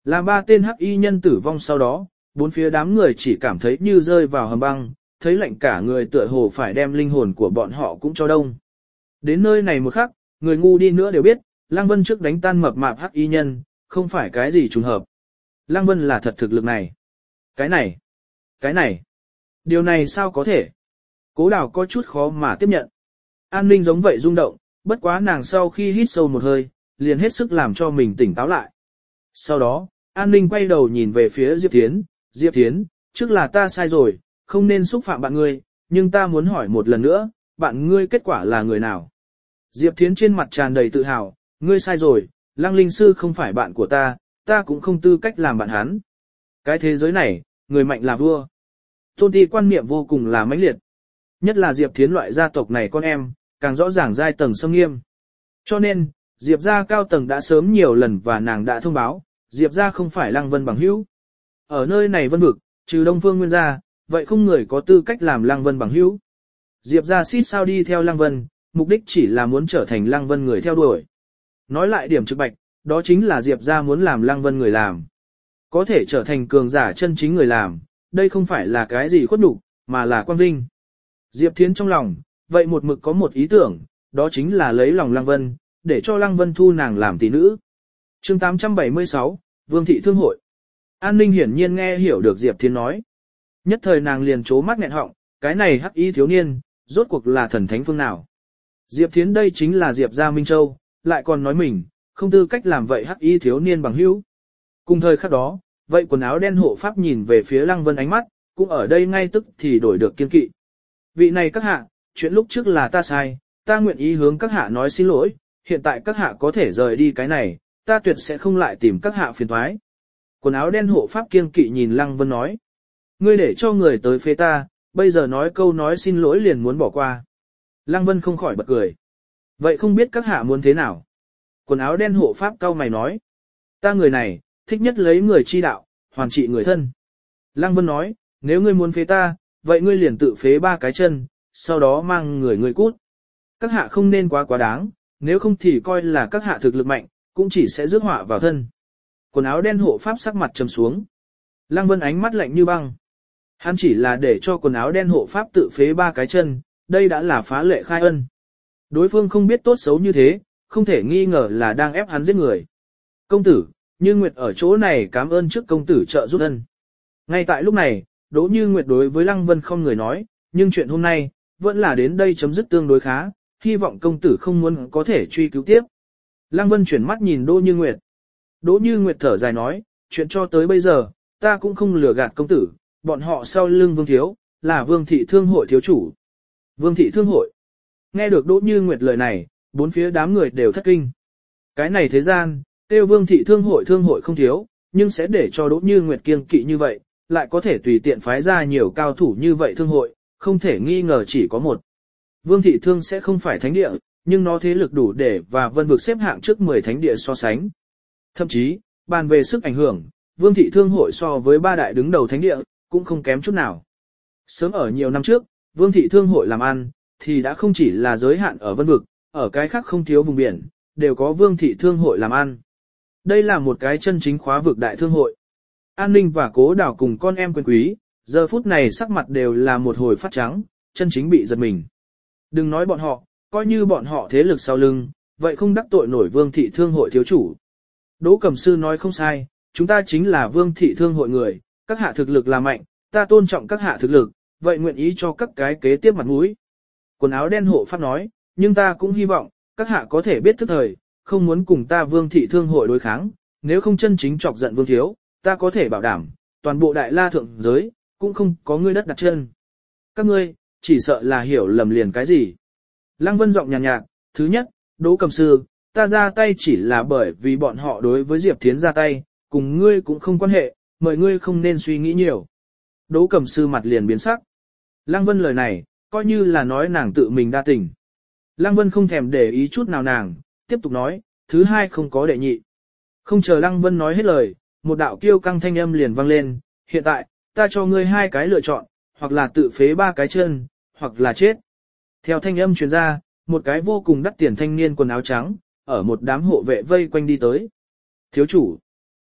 Làm ba tên hắc y nhân tử vong sau đó, bốn phía đám người chỉ cảm thấy như rơi vào hầm băng, thấy lạnh cả người tựa hồ phải đem linh hồn của bọn họ cũng cho đông. Đến nơi này một khắc, người ngu đi nữa đều biết, Lăng Vân trước đánh tan mập mạp hắc y nhân, không phải cái gì trùng hợp. Lăng Vân là thật thực lực này. Cái này, cái này, điều này sao có thể? Cố Đào có chút khó mà tiếp nhận. An Ninh giống vậy rung động, bất quá nàng sau khi hít sâu một hơi, liền hết sức làm cho mình tỉnh táo lại. Sau đó, An Ninh quay đầu nhìn về phía Diệp Thiến, Diệp Thiến, trước là ta sai rồi, không nên xúc phạm bạn ngươi, nhưng ta muốn hỏi một lần nữa, bạn ngươi kết quả là người nào? Diệp Thiến trên mặt tràn đầy tự hào, ngươi sai rồi, Lăng Linh Sư không phải bạn của ta, ta cũng không tư cách làm bạn hắn. Cái thế giới này, người mạnh là vua. Tôn ti quan niệm vô cùng là mãnh liệt. Nhất là Diệp Thiến loại gia tộc này con em, càng rõ ràng giai tầng xâm nghiêm. Cho nên, Diệp gia cao tầng đã sớm nhiều lần và nàng đã thông báo, Diệp gia không phải Lăng Vân bằng hữu. Ở nơi này vân vực, trừ Đông Phương Nguyên gia, vậy không người có tư cách làm Lăng Vân bằng hữu. Diệp gia xít sao đi theo Lăng Vân, mục đích chỉ là muốn trở thành Lăng Vân người theo đuổi. Nói lại điểm trực bạch, đó chính là Diệp gia muốn làm Lăng Vân người làm. Có thể trở thành cường giả chân chính người làm, đây không phải là cái gì khuất nhục, mà là quang vinh. Diệp Thiến trong lòng, vậy một mực có một ý tưởng, đó chính là lấy lòng Lăng Vân, để cho Lăng Vân thu nàng làm tỷ nữ. Chương tám trăm bảy mươi sáu, Vương thị thương hội. An Ninh hiển nhiên nghe hiểu được Diệp Thiến nói. Nhất thời nàng liền trố mắt nghẹn họng, cái này hắc y thiếu niên, rốt cuộc là thần thánh phương nào. Diệp Thiến đây chính là Diệp gia Minh Châu, lại còn nói mình, không tư cách làm vậy hắc y thiếu niên bằng hữu. Cùng thời khắc đó, vậy quần áo đen hộ pháp nhìn về phía Lăng Vân ánh mắt, cũng ở đây ngay tức thì đổi được kiên kỵ. Vị này các hạ, chuyện lúc trước là ta sai, ta nguyện ý hướng các hạ nói xin lỗi, hiện tại các hạ có thể rời đi cái này, ta tuyệt sẽ không lại tìm các hạ phiền toái. Quần áo đen hộ pháp kiên kỵ nhìn Lăng Vân nói. Ngươi để cho người tới phế ta, bây giờ nói câu nói xin lỗi liền muốn bỏ qua. Lăng Vân không khỏi bật cười. Vậy không biết các hạ muốn thế nào? Quần áo đen hộ pháp cau mày nói. Ta người này, thích nhất lấy người chi đạo, hoàn trị người thân. Lăng Vân nói, nếu ngươi muốn phế ta, vậy ngươi liền tự phế ba cái chân, sau đó mang người ngươi cút. Các hạ không nên quá quá đáng, nếu không thì coi là các hạ thực lực mạnh, cũng chỉ sẽ rước họa vào thân. Quần áo đen hộ pháp sắc mặt trầm xuống. Lăng Vân ánh mắt lạnh như băng. Hắn chỉ là để cho quần áo đen hộ pháp tự phế ba cái chân, đây đã là phá lệ khai ân. Đối phương không biết tốt xấu như thế, không thể nghi ngờ là đang ép hắn giết người. Công tử, Như Nguyệt ở chỗ này cảm ơn trước công tử trợ giúp ân. Ngay tại lúc này, Đỗ Như Nguyệt đối với Lăng Vân không người nói, nhưng chuyện hôm nay, vẫn là đến đây chấm dứt tương đối khá, hy vọng công tử không muốn có thể truy cứu tiếp. Lăng Vân chuyển mắt nhìn Đỗ Như Nguyệt. Đỗ Như Nguyệt thở dài nói, chuyện cho tới bây giờ, ta cũng không lừa gạt công tử, bọn họ sau lưng Vương Thiếu, là Vương thị thương hội thiếu chủ. Vương thị thương hội. Nghe được Đỗ Như Nguyệt lời này, bốn phía đám người đều thất kinh. Cái này thế gian, tiêu Vương thị thương hội thương hội không thiếu, nhưng sẽ để cho Đỗ Như Nguyệt kiêng kỵ như vậy, lại có thể tùy tiện phái ra nhiều cao thủ như vậy thương hội, không thể nghi ngờ chỉ có một. Vương thị thương sẽ không phải thánh địa, nhưng nó thế lực đủ để và vân vực xếp hạng trước mười thánh địa so sánh. Thậm chí, bàn về sức ảnh hưởng, Vương thị thương hội so với ba đại đứng đầu thánh địa, cũng không kém chút nào. Sớm ở nhiều năm trước, Vương thị thương hội làm ăn, thì đã không chỉ là giới hạn ở vân vực, ở cái khác không thiếu vùng biển, đều có Vương thị thương hội làm ăn. Đây là một cái chân chính khóa vực đại thương hội. An Ninh và Cố Đào cùng con em quyền quý, giờ phút này sắc mặt đều là một hồi phát trắng, chân chính bị giật mình. Đừng nói bọn họ, coi như bọn họ thế lực sau lưng, vậy không đắc tội nổi Vương thị thương hội thiếu chủ. Đỗ Cẩm Sư nói không sai, chúng ta chính là Vương thị thương hội người, các hạ thực lực là mạnh, ta tôn trọng các hạ thực lực, vậy nguyện ý cho các cái kế tiếp mặt mũi. Quần áo đen hộ pháp nói, nhưng ta cũng hy vọng, các hạ có thể biết thức thời, không muốn cùng ta Vương thị thương hội đối kháng, nếu không chân chính chọc giận Vương thiếu, ta có thể bảo đảm, toàn bộ đại la thượng giới, cũng không có ngươi đất đặt chân. Các ngươi, chỉ sợ là hiểu lầm liền cái gì. Lăng Vân giọng nhàn nhạt, nhạt, thứ nhất, Đỗ Cẩm Sư, ta ra tay chỉ là bởi vì bọn họ đối với Diệp Thiến ra tay, cùng ngươi cũng không quan hệ, mời ngươi không nên suy nghĩ nhiều. Đỗ Cẩm Sư mặt liền biến sắc. Lăng Vân lời này, coi như là nói nàng tự mình đa tình. Lăng Vân không thèm để ý chút nào nàng, tiếp tục nói, thứ hai không có đệ nhị. Không chờ Lăng Vân nói hết lời, một đạo kiêu căng thanh âm liền vang lên, hiện tại, ta cho ngươi hai cái lựa chọn, hoặc là tự phế ba cái chân, hoặc là chết. Theo thanh âm truyền ra, một cái vô cùng đắt tiền thanh niên quần áo trắng, ở một đám hộ vệ vây quanh đi tới. Thiếu chủ.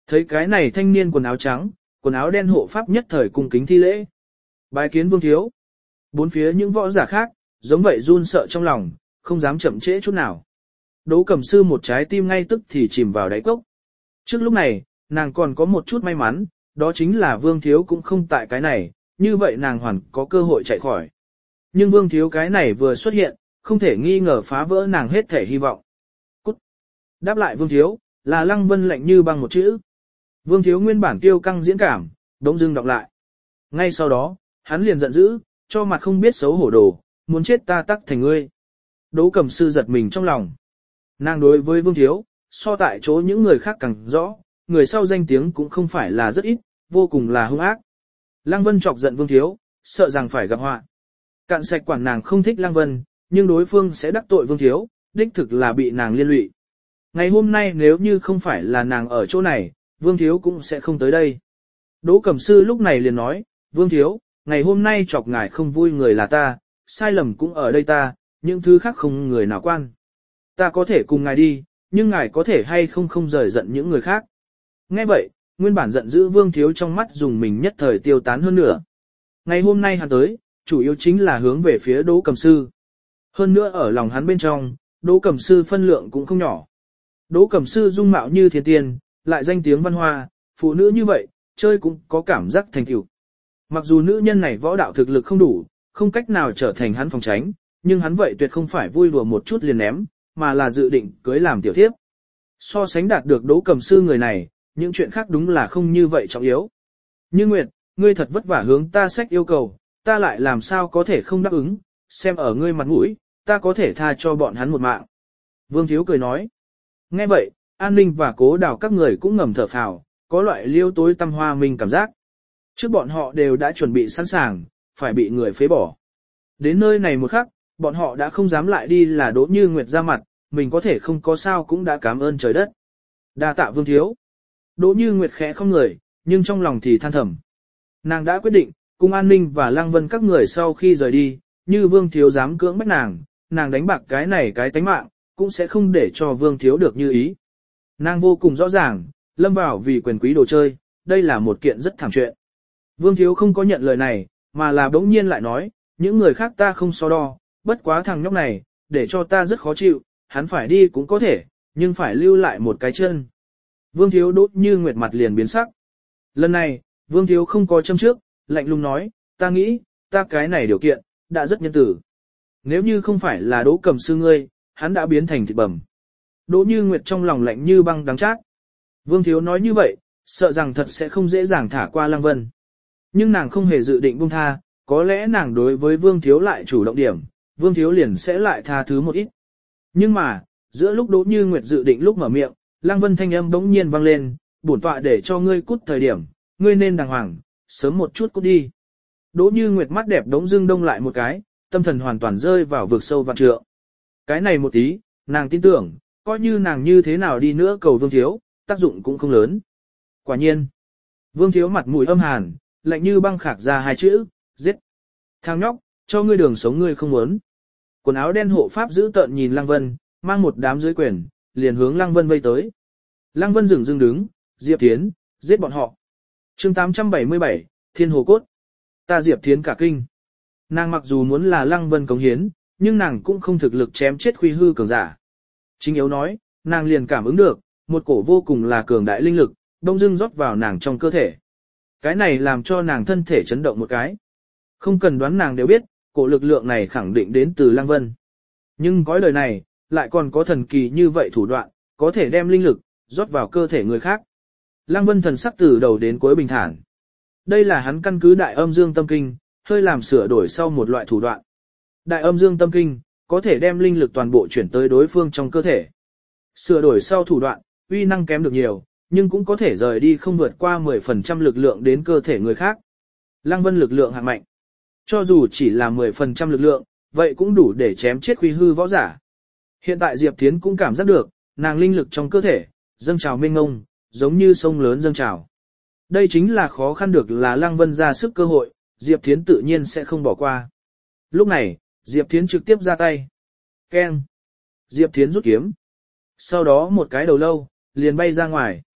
Thấy cái này thanh niên quần áo trắng, quần áo đen hộ pháp nhất thời cung kính thi lễ. Bái kiến Vương thiếu. Bốn phía những võ giả khác, giống vậy run sợ trong lòng, không dám chậm trễ chút nào. Đỗ Cẩm Sư một trái tim ngay tức thì chìm vào đáy cốc. Trước lúc này, nàng còn có một chút may mắn, đó chính là Vương thiếu cũng không tại cái này, như vậy nàng hoàn có cơ hội chạy khỏi. Nhưng Vương thiếu cái này vừa xuất hiện, không thể nghi ngờ phá vỡ nàng hết thể hy vọng. Cút. Đáp lại Vương thiếu, là Lăng Vân lạnh như băng một chữ. Vương thiếu nguyên bản kiêu căng diễn cảm, đống dưng đọc lại. Ngay sau đó, hắn liền giận dữ, cho mặt không biết xấu hổ đồ, muốn chết ta tắc thành ngươi. Đỗ Cẩm Sư giật mình trong lòng. Nàng đối với Vương thiếu, so tại chỗ những người khác càng rõ, người sau danh tiếng cũng không phải là rất ít, vô cùng là hung ác. Lăng Vân chọc giận Vương thiếu, sợ rằng phải gặp họa. Cạn sạch quản nàng không thích Lăng Vân, nhưng đối phương sẽ đắc tội Vương thiếu, đích thực là bị nàng liên lụy. Ngày hôm nay nếu như không phải là nàng ở chỗ này, Vương thiếu cũng sẽ không tới đây. Đỗ Cẩm Sư lúc này liền nói, Vương thiếu, ngày hôm nay chọc ngài không vui người là ta, sai lầm cũng ở đây ta, những thứ khác không người nào quan. Ta có thể cùng ngài đi, nhưng ngài có thể hay không không rời giận những người khác. Nghe vậy, nguyên bản giận dữ Vương thiếu trong mắt dùng mình nhất thời tiêu tán hơn nữa. Ngày hôm nay hắn tới, chủ yếu chính là hướng về phía Đỗ Cẩm Sư. Hơn nữa ở lòng hắn bên trong, Đỗ Cẩm Sư phân lượng cũng không nhỏ. Đỗ Cẩm Sư dung mạo như thiên tiên, lại danh tiếng văn hoa, phụ nữ như vậy, chơi cũng có cảm giác thành tựu. Mặc dù nữ nhân này võ đạo thực lực không đủ, không cách nào trở thành hắn phòng tránh, nhưng hắn vậy tuyệt không phải vui đùa một chút liền ném, mà là dự định cưới làm tiểu thiếp. So sánh đạt được Đỗ Cẩm Sư người này, những chuyện khác đúng là không như vậy trọng yếu. Như Nguyệt, ngươi thật vất vả hướng ta sách yêu cầu, ta lại làm sao có thể không đáp ứng, xem ở ngươi mặt mũi, ta có thể tha cho bọn hắn một mạng. Vương Thiếu cười nói. Nghe vậy, An Ninh và Cố Đào các người cũng ngầm thở phào, có loại liêu tối tâm hoa mình cảm giác. Trước bọn họ đều đã chuẩn bị sẵn sàng, phải bị người phế bỏ. Đến nơi này một khắc, bọn họ đã không dám lại đi là Đỗ Như Nguyệt ra mặt, mình có thể không có sao cũng đã cảm ơn trời đất. Đa tạ Vương Thiếu. Đỗ Như Nguyệt khẽ không người, nhưng trong lòng thì than thầm. Nàng đã quyết định, cùng An Ninh và Lăng Vân các người sau khi rời đi, như Vương Thiếu dám cưỡng bách nàng, nàng đánh bạc cái này cái tánh mạng, cũng sẽ không để cho Vương Thiếu được như ý. Nàng vô cùng rõ ràng, lâm vào vì quyền quý đồ chơi, đây là một kiện rất thảm chuyện. Vương Thiếu không có nhận lời này, mà là bỗng nhiên lại nói, những người khác ta không so đo, bất quá thằng nhóc này, để cho ta rất khó chịu, hắn phải đi cũng có thể, nhưng phải lưu lại một cái chân. Vương Thiếu Đỗ Như Nguyệt mặt liền biến sắc. Lần này, Vương Thiếu không có châm trước, lạnh lùng nói, ta nghĩ, ta cái này điều kiện, đã rất nhân tử. Nếu như không phải là Đỗ Cẩm Sư ngươi, hắn đã biến thành thịt bầm. Đỗ Như Nguyệt trong lòng lạnh như băng đắng chát. Vương Thiếu nói như vậy, sợ rằng thật sẽ không dễ dàng thả qua Lăng Vân. Nhưng nàng không hề dự định buông tha, có lẽ nàng đối với Vương Thiếu lại chủ động điểm, Vương Thiếu liền sẽ lại tha thứ một ít. Nhưng mà, giữa lúc Đỗ Như Nguyệt dự định lúc mở miệng, Lăng Vân thanh âm bỗng nhiên vang lên, bổn tọa để cho ngươi cút thời điểm, ngươi nên đàng hoàng, sớm một chút cút đi. Đỗ Như Nguyệt mắt đẹp đống dưng đông lại một cái, tâm thần hoàn toàn rơi vào vực sâu vạn trượng. Cái này một tí, nàng tin tưởng, coi như nàng như thế nào đi nữa cầu Vương Thiếu, tác dụng cũng không lớn. Quả nhiên, Vương Thiếu mặt mũi âm hàn, lạnh như băng khạc ra hai chữ, giết. Thằng nhóc, cho ngươi đường sống ngươi không muốn. Quần áo đen hộ pháp giữ tợn nhìn Lăng Vân, mang một đám dưới quyền, liền hướng Lăng Vân vây tới. Lăng Vân dừng dừng đứng, Diệp Thiến, giết bọn họ. chương tám trăm bảy mươi bảy, Thiên Hồ Cốt. Ta Diệp Thiến cả kinh. Nàng mặc dù muốn là Lăng Vân cống hiến, nhưng nàng cũng không thực lực chém chết khuy hư cường giả. Chính yếu nói, nàng liền cảm ứng được, một cổ vô cùng là cường đại linh lực, đông dưng rót vào nàng trong cơ thể. Cái này làm cho nàng thân thể chấn động một cái. Không cần đoán nàng đều biết, cổ lực lượng này khẳng định đến từ Lăng Vân. Nhưng cõi đời này, lại còn có thần kỳ như vậy thủ đoạn, có thể đem linh lực, rót vào cơ thể người khác. Lăng Vân thần sắc từ đầu đến cuối bình thản. Đây là hắn căn cứ đại âm dương tâm kinh, hơi làm sửa đổi sau một loại thủ đoạn. Đại âm dương tâm kinh, có thể đem linh lực toàn bộ chuyển tới đối phương trong cơ thể. Sửa đổi sau thủ đoạn, uy năng kém được nhiều, nhưng cũng có thể rời đi không vượt qua mười phần trăm lực lượng đến cơ thể người khác. Lăng Vân lực lượng hạng mạnh. Cho dù chỉ là mười phần trăm lực lượng, vậy cũng đủ để chém chết khuy hư võ giả. Hiện tại Diệp Thiến cũng cảm giác được, nàng linh lực trong cơ thể, dâng trào mênh ngông, giống như sông lớn dâng trào. Đây chính là khó khăn được là Lăng Vân ra sức cơ hội, Diệp Thiến tự nhiên sẽ không bỏ qua. Lúc này, Diệp Thiến trực tiếp ra tay. Keng. Diệp Thiến rút kiếm. Sau đó một cái đầu lâu, liền bay ra ngoài.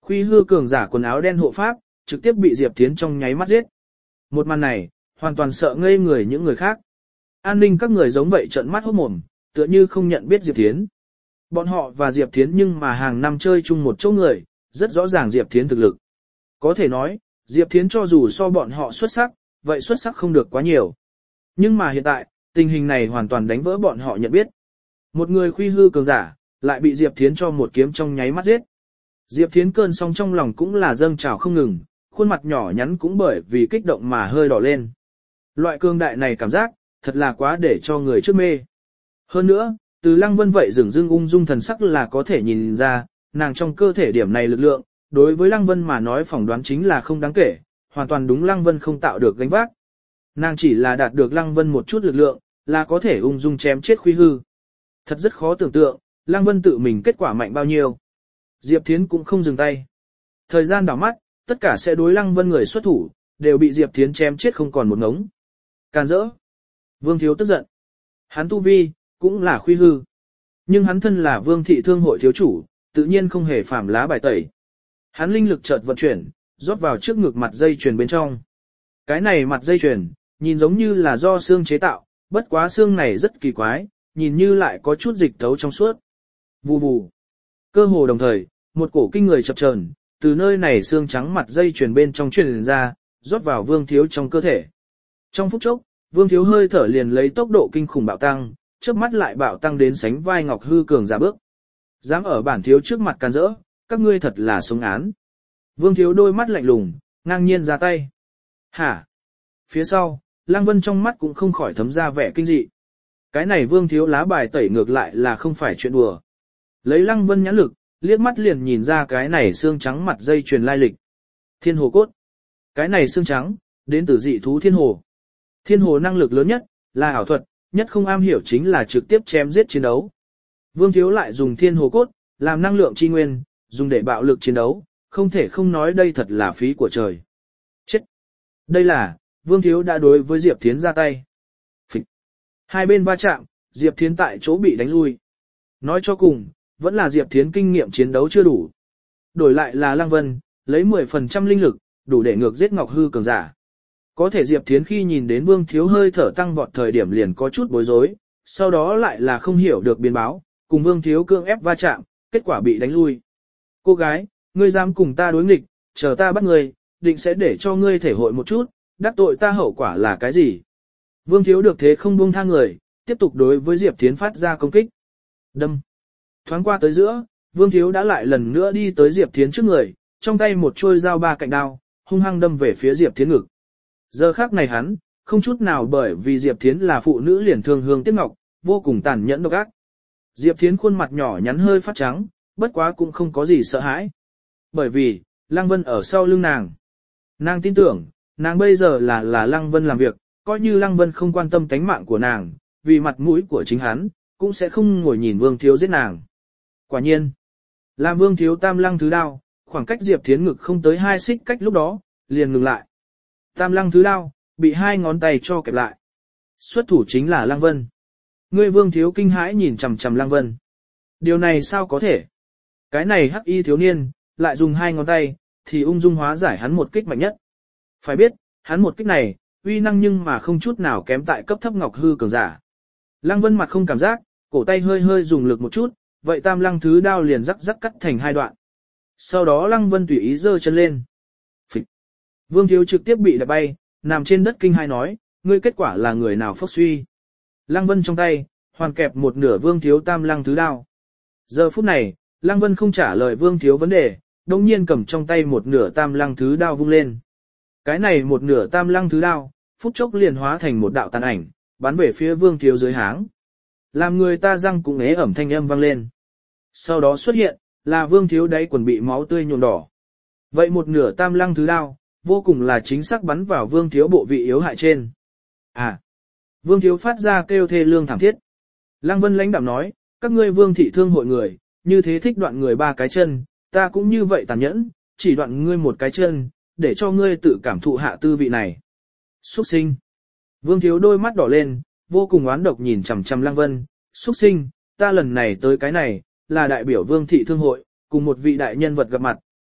Khuy hư cường giả quần áo đen hộ pháp, trực tiếp bị Diệp Thiến trong nháy mắt giết. Một màn này, hoàn toàn sợ ngây người những người khác. An ninh các người giống vậy trợn mắt hốt mồm, tựa như không nhận biết Diệp Thiến. Bọn họ và Diệp Thiến nhưng mà hàng năm chơi chung một chỗ người, rất rõ ràng Diệp Thiến thực lực. Có thể nói, Diệp Thiến cho dù so bọn họ xuất sắc, vậy xuất sắc không được quá nhiều. Nhưng mà hiện tại, tình hình này hoàn toàn đánh vỡ bọn họ nhận biết. Một người khuy hư cường giả, lại bị Diệp Thiến cho một kiếm trong nháy mắt giết. Diệp Thiến cơn sóng trong lòng cũng là dâng trào không ngừng, khuôn mặt nhỏ nhắn cũng bởi vì kích động mà hơi đỏ lên. Loại cường đại này cảm giác, thật là quá để cho người trước mê. Hơn nữa, từ Lăng Vân vậy dường dưng ung dung thần sắc là có thể nhìn ra, nàng trong cơ thể điểm này lực lượng, đối với Lăng Vân mà nói phỏng đoán chính là không đáng kể, hoàn toàn đúng Lăng Vân không tạo được gánh vác. Nàng chỉ là đạt được Lăng Vân một chút lực lượng, là có thể ung dung chém chết khuy hư. Thật rất khó tưởng tượng, Lăng Vân tự mình kết quả mạnh bao nhiêu. Diệp Thiến cũng không dừng tay. Thời gian đảo mắt, tất cả sẽ đối Lăng Vân người xuất thủ, đều bị Diệp Thiến chém chết không còn một ngống. Càn rỡ. Vương Thiếu tức giận. Hắn tu vi, cũng là khuy hư. Nhưng hắn thân là Vương thị thương hội thiếu chủ, tự nhiên không hề phạm lá bài tẩy. Hắn linh lực chợt vận chuyển, rót vào trước ngực mặt dây chuyền bên trong. Cái này mặt dây chuyền, nhìn giống như là do xương chế tạo, bất quá xương này rất kỳ quái, nhìn như lại có chút dịch thấu trong suốt. Vù vù. Cơ hồ đồng thời, một cổ kinh người chập chờn, từ nơi này xương trắng mặt dây chuyền bên trong truyền ra, rót vào Vương Thiếu trong cơ thể. Trong phút chốc, Vương Thiếu hơi thở liền lấy tốc độ kinh khủng bạo tăng, chớp mắt lại bạo tăng đến sánh vai Ngọc Hư cường giả bước. Dám ở bản thiếu trước mặt càn rỡ, các ngươi thật là sống án. Vương Thiếu đôi mắt lạnh lùng, ngang nhiên ra tay. Hả? Phía sau, Lăng Vân trong mắt cũng không khỏi thấm ra vẻ kinh dị. Cái này Vương Thiếu lá bài tẩy ngược lại là không phải chuyện đùa. Lấy Lăng Vân nhãn lực, liếc mắt liền nhìn ra cái này xương trắng mặt dây truyền lai lịch. Thiên hồ cốt. Cái này xương trắng, đến từ dị thú thiên hồ. Thiên hồ năng lực lớn nhất, là ảo thuật, nhất không am hiểu chính là trực tiếp chém giết chiến đấu. Vương Thiếu lại dùng thiên hồ cốt, làm năng lượng chi nguyên, dùng để bạo lực chiến đấu, không thể không nói đây thật là phí của trời. Chết! Đây là, Vương Thiếu đã đối với Diệp Thiến ra tay. Phịch! Hai bên va chạm, Diệp Thiến tại chỗ bị đánh lui. Nói cho cùng, vẫn là Diệp Thiến kinh nghiệm chiến đấu chưa đủ. Đổi lại là Lăng Vân, lấy mười phần trăm linh lực, đủ để ngược giết Ngọc Hư cường giả. Có thể Diệp Thiến khi nhìn đến Vương Thiếu hơi thở tăng vọt thời điểm liền có chút bối rối, sau đó lại là không hiểu được biến báo, cùng Vương Thiếu cưỡng ép va chạm, kết quả bị đánh lui. Cô gái, ngươi dám cùng ta đối nghịch, chờ ta bắt ngươi, định sẽ để cho ngươi thể hội một chút, đắc tội ta hậu quả là cái gì. Vương Thiếu được thế không buông tha người, tiếp tục đối với Diệp Thiến phát ra công kích. Đâm. Thoáng qua tới giữa, Vương Thiếu đã lại lần nữa đi tới Diệp Thiến trước người, trong tay một chuôi dao ba cạnh đao, hung hăng đâm về phía Diệp Thiến ngực. Giờ khắc này hắn, không chút nào bởi vì Diệp Thiến là phụ nữ liền thương hương tiếc ngọc, vô cùng tàn nhẫn độc ác. Diệp Thiến khuôn mặt nhỏ nhắn hơi phát trắng, bất quá cũng không có gì sợ hãi. Bởi vì, Lăng Vân ở sau lưng nàng. Nàng tin tưởng, nàng bây giờ là là Lăng Vân làm việc, coi như Lăng Vân không quan tâm tánh mạng của nàng, vì mặt mũi của chính hắn, cũng sẽ không ngồi nhìn Vương Thiếu giết nàng. Quả nhiên, làm Vương Thiếu tam lăng thứ đao, khoảng cách Diệp Thiến ngực không tới hai xích cách lúc đó, liền ngừng lại. Tam lăng thứ đao, bị hai ngón tay cho kẹp lại. Xuất thủ chính là Lăng Vân. Ngươi Vương Thiếu kinh hãi nhìn chằm chằm Lăng Vân. Điều này sao có thể? Cái này hắc y thiếu niên, lại dùng hai ngón tay, thì ung dung hóa giải hắn một kích mạnh nhất. Phải biết, hắn một kích này, uy năng nhưng mà không chút nào kém tại cấp thấp Ngọc Hư cường giả. Lăng Vân mặt không cảm giác, cổ tay hơi hơi dùng lực một chút, vậy tam lăng thứ đao liền rắc rắc cắt thành hai đoạn. Sau đó Lăng Vân tùy ý giơ chân lên. Phịch. Vương Thiếu trực tiếp bị đập bay, nằm trên đất kinh hai nói, ngươi kết quả là người nào phốc suy. Lăng Vân trong tay, hoàn kẹp một nửa Vương Thiếu tam lăng thứ đao. Giờ phút này, Lăng Vân không trả lời Vương Thiếu vấn đề, đồng nhiên cầm trong tay một nửa tam lăng thứ đao vung lên. Cái này một nửa tam lăng thứ đao, phút chốc liền hóa thành một đạo tàn ảnh, bắn về phía Vương Thiếu dưới háng. Làm người ta răng cũng ế ẩm thanh âm vang lên. Sau đó xuất hiện, là Vương Thiếu đáy quần bị máu tươi nhuộm đỏ. Vậy một nửa tam lăng thứ đao, vô cùng là chính xác bắn vào Vương Thiếu bộ vị yếu hại trên. À! Vương Thiếu phát ra kêu thê lương thảm thiết. Lăng Vân lãnh đạm nói, các ngươi Vương thị thương hội người, như thế thích đoạn người ba cái chân, ta cũng như vậy tàn nhẫn, chỉ đoạn ngươi một cái chân, để cho ngươi tự cảm thụ hạ tư vị này. Xuất sinh! Vương Thiếu đôi mắt đỏ lên, vô cùng oán độc nhìn chằm chằm Lăng Vân, xuất sinh, ta lần này tới cái này, là đại biểu Vương thị thương hội, cùng một vị đại nhân vật gặp mặt,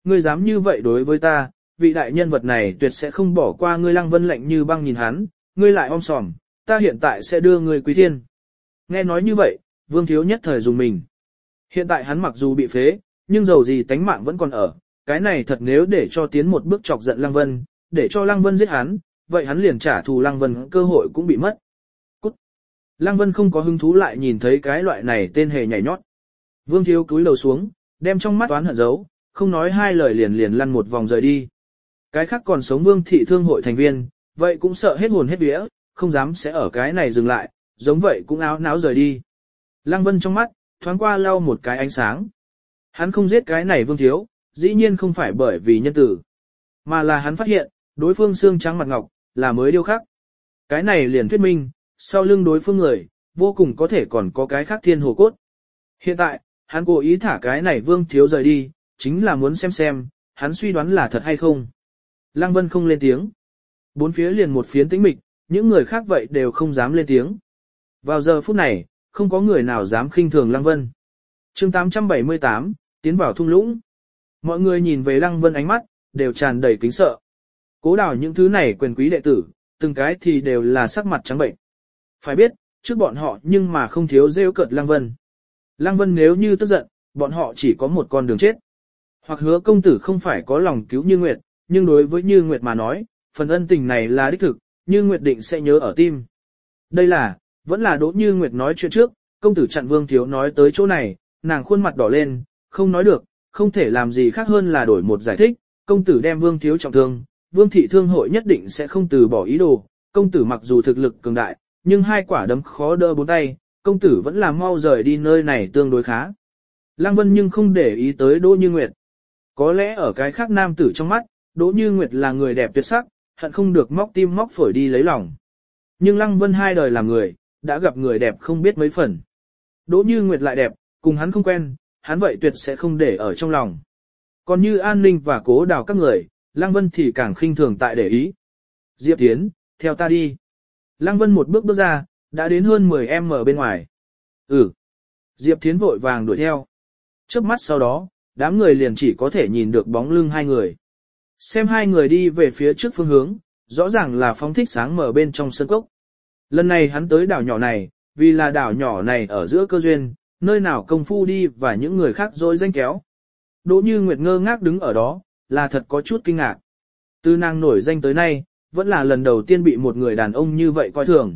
ngươi dám như vậy đối với ta, vị đại nhân vật này tuyệt sẽ không bỏ qua ngươi. Lăng Vân lạnh như băng nhìn hắn, ngươi lại om sòm, ta hiện tại sẽ đưa ngươi quý thiên. Nghe nói như vậy, Vương Thiếu nhất thời dùng mình. Hiện tại hắn mặc dù bị phế, nhưng dầu gì tánh mạng vẫn còn ở, cái này thật nếu để cho tiến một bước chọc giận Lăng Vân, để cho Lăng Vân giết hắn, vậy hắn liền trả thù Lăng Vân cơ hội cũng bị mất. Cút. Lăng Vân không có hứng thú lại nhìn thấy cái loại này tên hề nhảy nhót. Vương Thiếu cúi đầu xuống, đem trong mắt toán hận giấu, không nói hai lời liền liền lăn một vòng rời đi. Cái khác còn sống Vương thị thương hội thành viên, vậy cũng sợ hết hồn hết vía, không dám sẽ ở cái này dừng lại, giống vậy cũng áo náo rời đi. Lăng Vân trong mắt, thoáng qua lau một cái ánh sáng. Hắn không giết cái này Vương Thiếu, dĩ nhiên không phải bởi vì nhân tử, mà là hắn phát hiện, đối phương xương trắng mặt ngọc, là mới điêu khắc. Cái này liền thuyết minh, sau lưng đối phương người, vô cùng có thể còn có cái khác thiên hồ cốt. Hiện tại, hắn cố ý thả cái này Vương Thiếu rời đi, chính là muốn xem xem, hắn suy đoán là thật hay không. Lăng Vân không lên tiếng. Bốn phía liền một phiến tĩnh mịch, những người khác vậy đều không dám lên tiếng. Vào giờ phút này, không có người nào dám khinh thường Lăng Vân. chương tám trăm bảy mươi tám, tiến vào thung lũng. Mọi người nhìn về Lăng Vân ánh mắt, đều tràn đầy kính sợ. Cố Đào những thứ này quyền quý đệ tử, từng cái thì đều là sắc mặt trắng bệnh. Phải biết, trước bọn họ nhưng mà không thiếu rêu cợt Lăng Vân. Lăng Vân nếu như tức giận, bọn họ chỉ có một con đường chết. Hoặc hứa công tử không phải có lòng cứu Như Nguyệt, nhưng đối với Như Nguyệt mà nói, phần ân tình này là đích thực, Như Nguyệt định sẽ nhớ ở tim. Đây là, vẫn là Đỗ Như Nguyệt nói chuyện trước, công tử chặn Vương Thiếu nói tới chỗ này, nàng khuôn mặt đỏ lên, không nói được, không thể làm gì khác hơn là đổi một giải thích, công tử đem Vương Thiếu trọng thương, Vương thị thương hội nhất định sẽ không từ bỏ ý đồ, công tử mặc dù thực lực cường đại, nhưng hai quả đấm khó đỡ bốn tay, công tử vẫn là mau rời đi nơi này tương đối khá. Lăng Vân nhưng không để ý tới Đỗ Như Nguyệt. Có lẽ ở cái khác nam tử trong mắt, Đỗ Như Nguyệt là người đẹp tuyệt sắc, hận không được móc tim móc phổi đi lấy lòng. Nhưng Lăng Vân hai đời làm người, đã gặp người đẹp không biết mấy phần. Đỗ Như Nguyệt lại đẹp, cùng hắn không quen, hắn vậy tuyệt sẽ không để ở trong lòng. Còn như An Ninh và Cố Đào các người, Lăng Vân thì càng khinh thường tại để ý. Diệp Thiến, theo ta đi. Lăng Vân một bước bước ra, đã đến hơn mười mét bên ngoài. Ừ. Diệp Thiến vội vàng đuổi theo. Chớp mắt sau đó, đám người liền chỉ có thể nhìn được bóng lưng hai người. Xem hai người đi về phía trước phương hướng, rõ ràng là phóng thích sáng mở bên trong sân cốc. Lần này hắn tới đảo nhỏ này, vì là đảo nhỏ này ở giữa cơ duyên, nơi nào công phu đi và những người khác dối danh kéo. Đỗ Như Nguyệt ngơ ngác đứng ở đó, là thật có chút kinh ngạc. Từ nàng nổi danh tới nay, vẫn là lần đầu tiên bị một người đàn ông như vậy coi thường.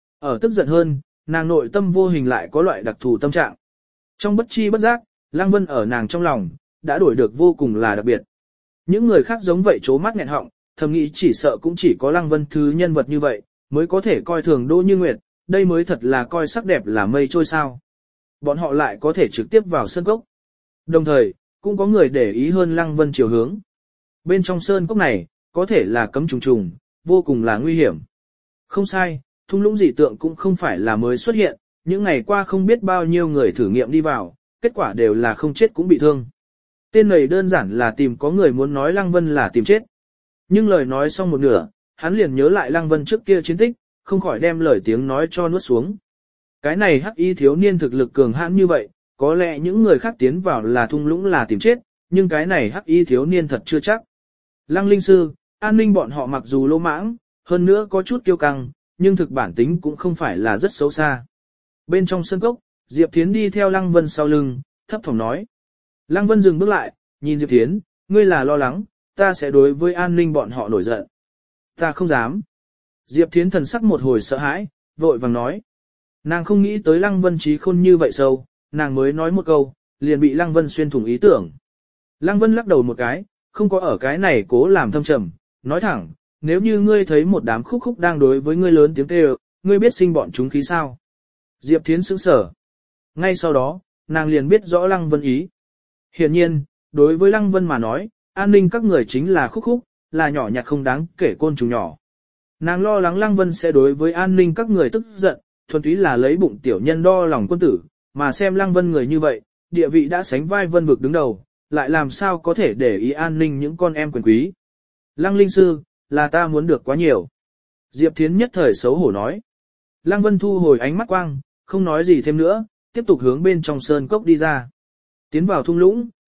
Ở tức giận hơn, nàng nội tâm vô hình lại có loại đặc thù tâm trạng. Trong bất chi bất giác, Lăng Vân ở nàng trong lòng, đã đổi được vô cùng là đặc biệt. Những người khác giống vậy chố mắt nghẹn họng, thầm nghĩ chỉ sợ cũng chỉ có Lăng Vân thứ nhân vật như vậy, mới có thể coi thường Đỗ Như Nguyệt, đây mới thật là coi sắc đẹp là mây trôi sao. Bọn họ lại có thể trực tiếp vào sơn cốc. Đồng thời, cũng có người để ý hơn Lăng Vân chiều hướng. Bên trong sơn cốc này, có thể là cấm trùng trùng, vô cùng là nguy hiểm. Không sai, thung lũng dị tượng cũng không phải là mới xuất hiện, những ngày qua không biết bao nhiêu người thử nghiệm đi vào, kết quả đều là không chết cũng bị thương. Tên này đơn giản là tìm có người muốn nói Lăng Vân là tìm chết. Nhưng lời nói xong một nửa, hắn liền nhớ lại Lăng Vân trước kia chiến tích, không khỏi đem lời tiếng nói cho nuốt xuống. Cái này hắc y thiếu niên thực lực cường hãn như vậy, có lẽ những người khác tiến vào là thung lũng là tìm chết, nhưng cái này hắc y thiếu niên thật chưa chắc. Lăng Linh Sư, An Ninh bọn họ mặc dù lỗ mãng, hơn nữa có chút kiêu căng, nhưng thực bản tính cũng không phải là rất xấu xa. Bên trong sân cốc, Diệp Thiến đi theo Lăng Vân sau lưng, thấp thỏm nói. Lăng Vân dừng bước lại, nhìn Diệp Thiến, ngươi là lo lắng, ta sẽ đối với An Ninh bọn họ nổi giận. Ta không dám. Diệp Thiến thần sắc một hồi sợ hãi, vội vàng nói. Nàng không nghĩ tới Lăng Vân trí khôn như vậy sâu, nàng mới nói một câu, liền bị Lăng Vân xuyên thủng ý tưởng. Lăng Vân lắc đầu một cái, không có ở cái này cố làm thâm trầm, nói thẳng, nếu như ngươi thấy một đám khúc khúc đang đối với ngươi lớn tiếng kêu, ngươi biết sinh bọn chúng khí sao? Diệp Thiến sững sờ. Ngay sau đó, nàng liền biết rõ Lăng Vân ý. Hiển nhiên, đối với Lăng Vân mà nói, An Ninh các người chính là khúc khúc, là nhỏ nhặt không đáng kể côn trùng nhỏ. Nàng lo lắng Lăng Vân sẽ đối với An Ninh các người tức giận, thuần túy là lấy bụng tiểu nhân đo lòng quân tử, mà xem Lăng Vân người như vậy, địa vị đã sánh vai Vân vực đứng đầu, lại làm sao có thể để ý An Ninh những con em quyền quý. Lăng Linh Sư, là ta muốn được quá nhiều. Diệp Thiến nhất thời xấu hổ nói. Lăng Vân thu hồi ánh mắt quang, không nói gì thêm nữa, tiếp tục hướng bên trong sơn cốc đi ra. Tiến vào thung lũng,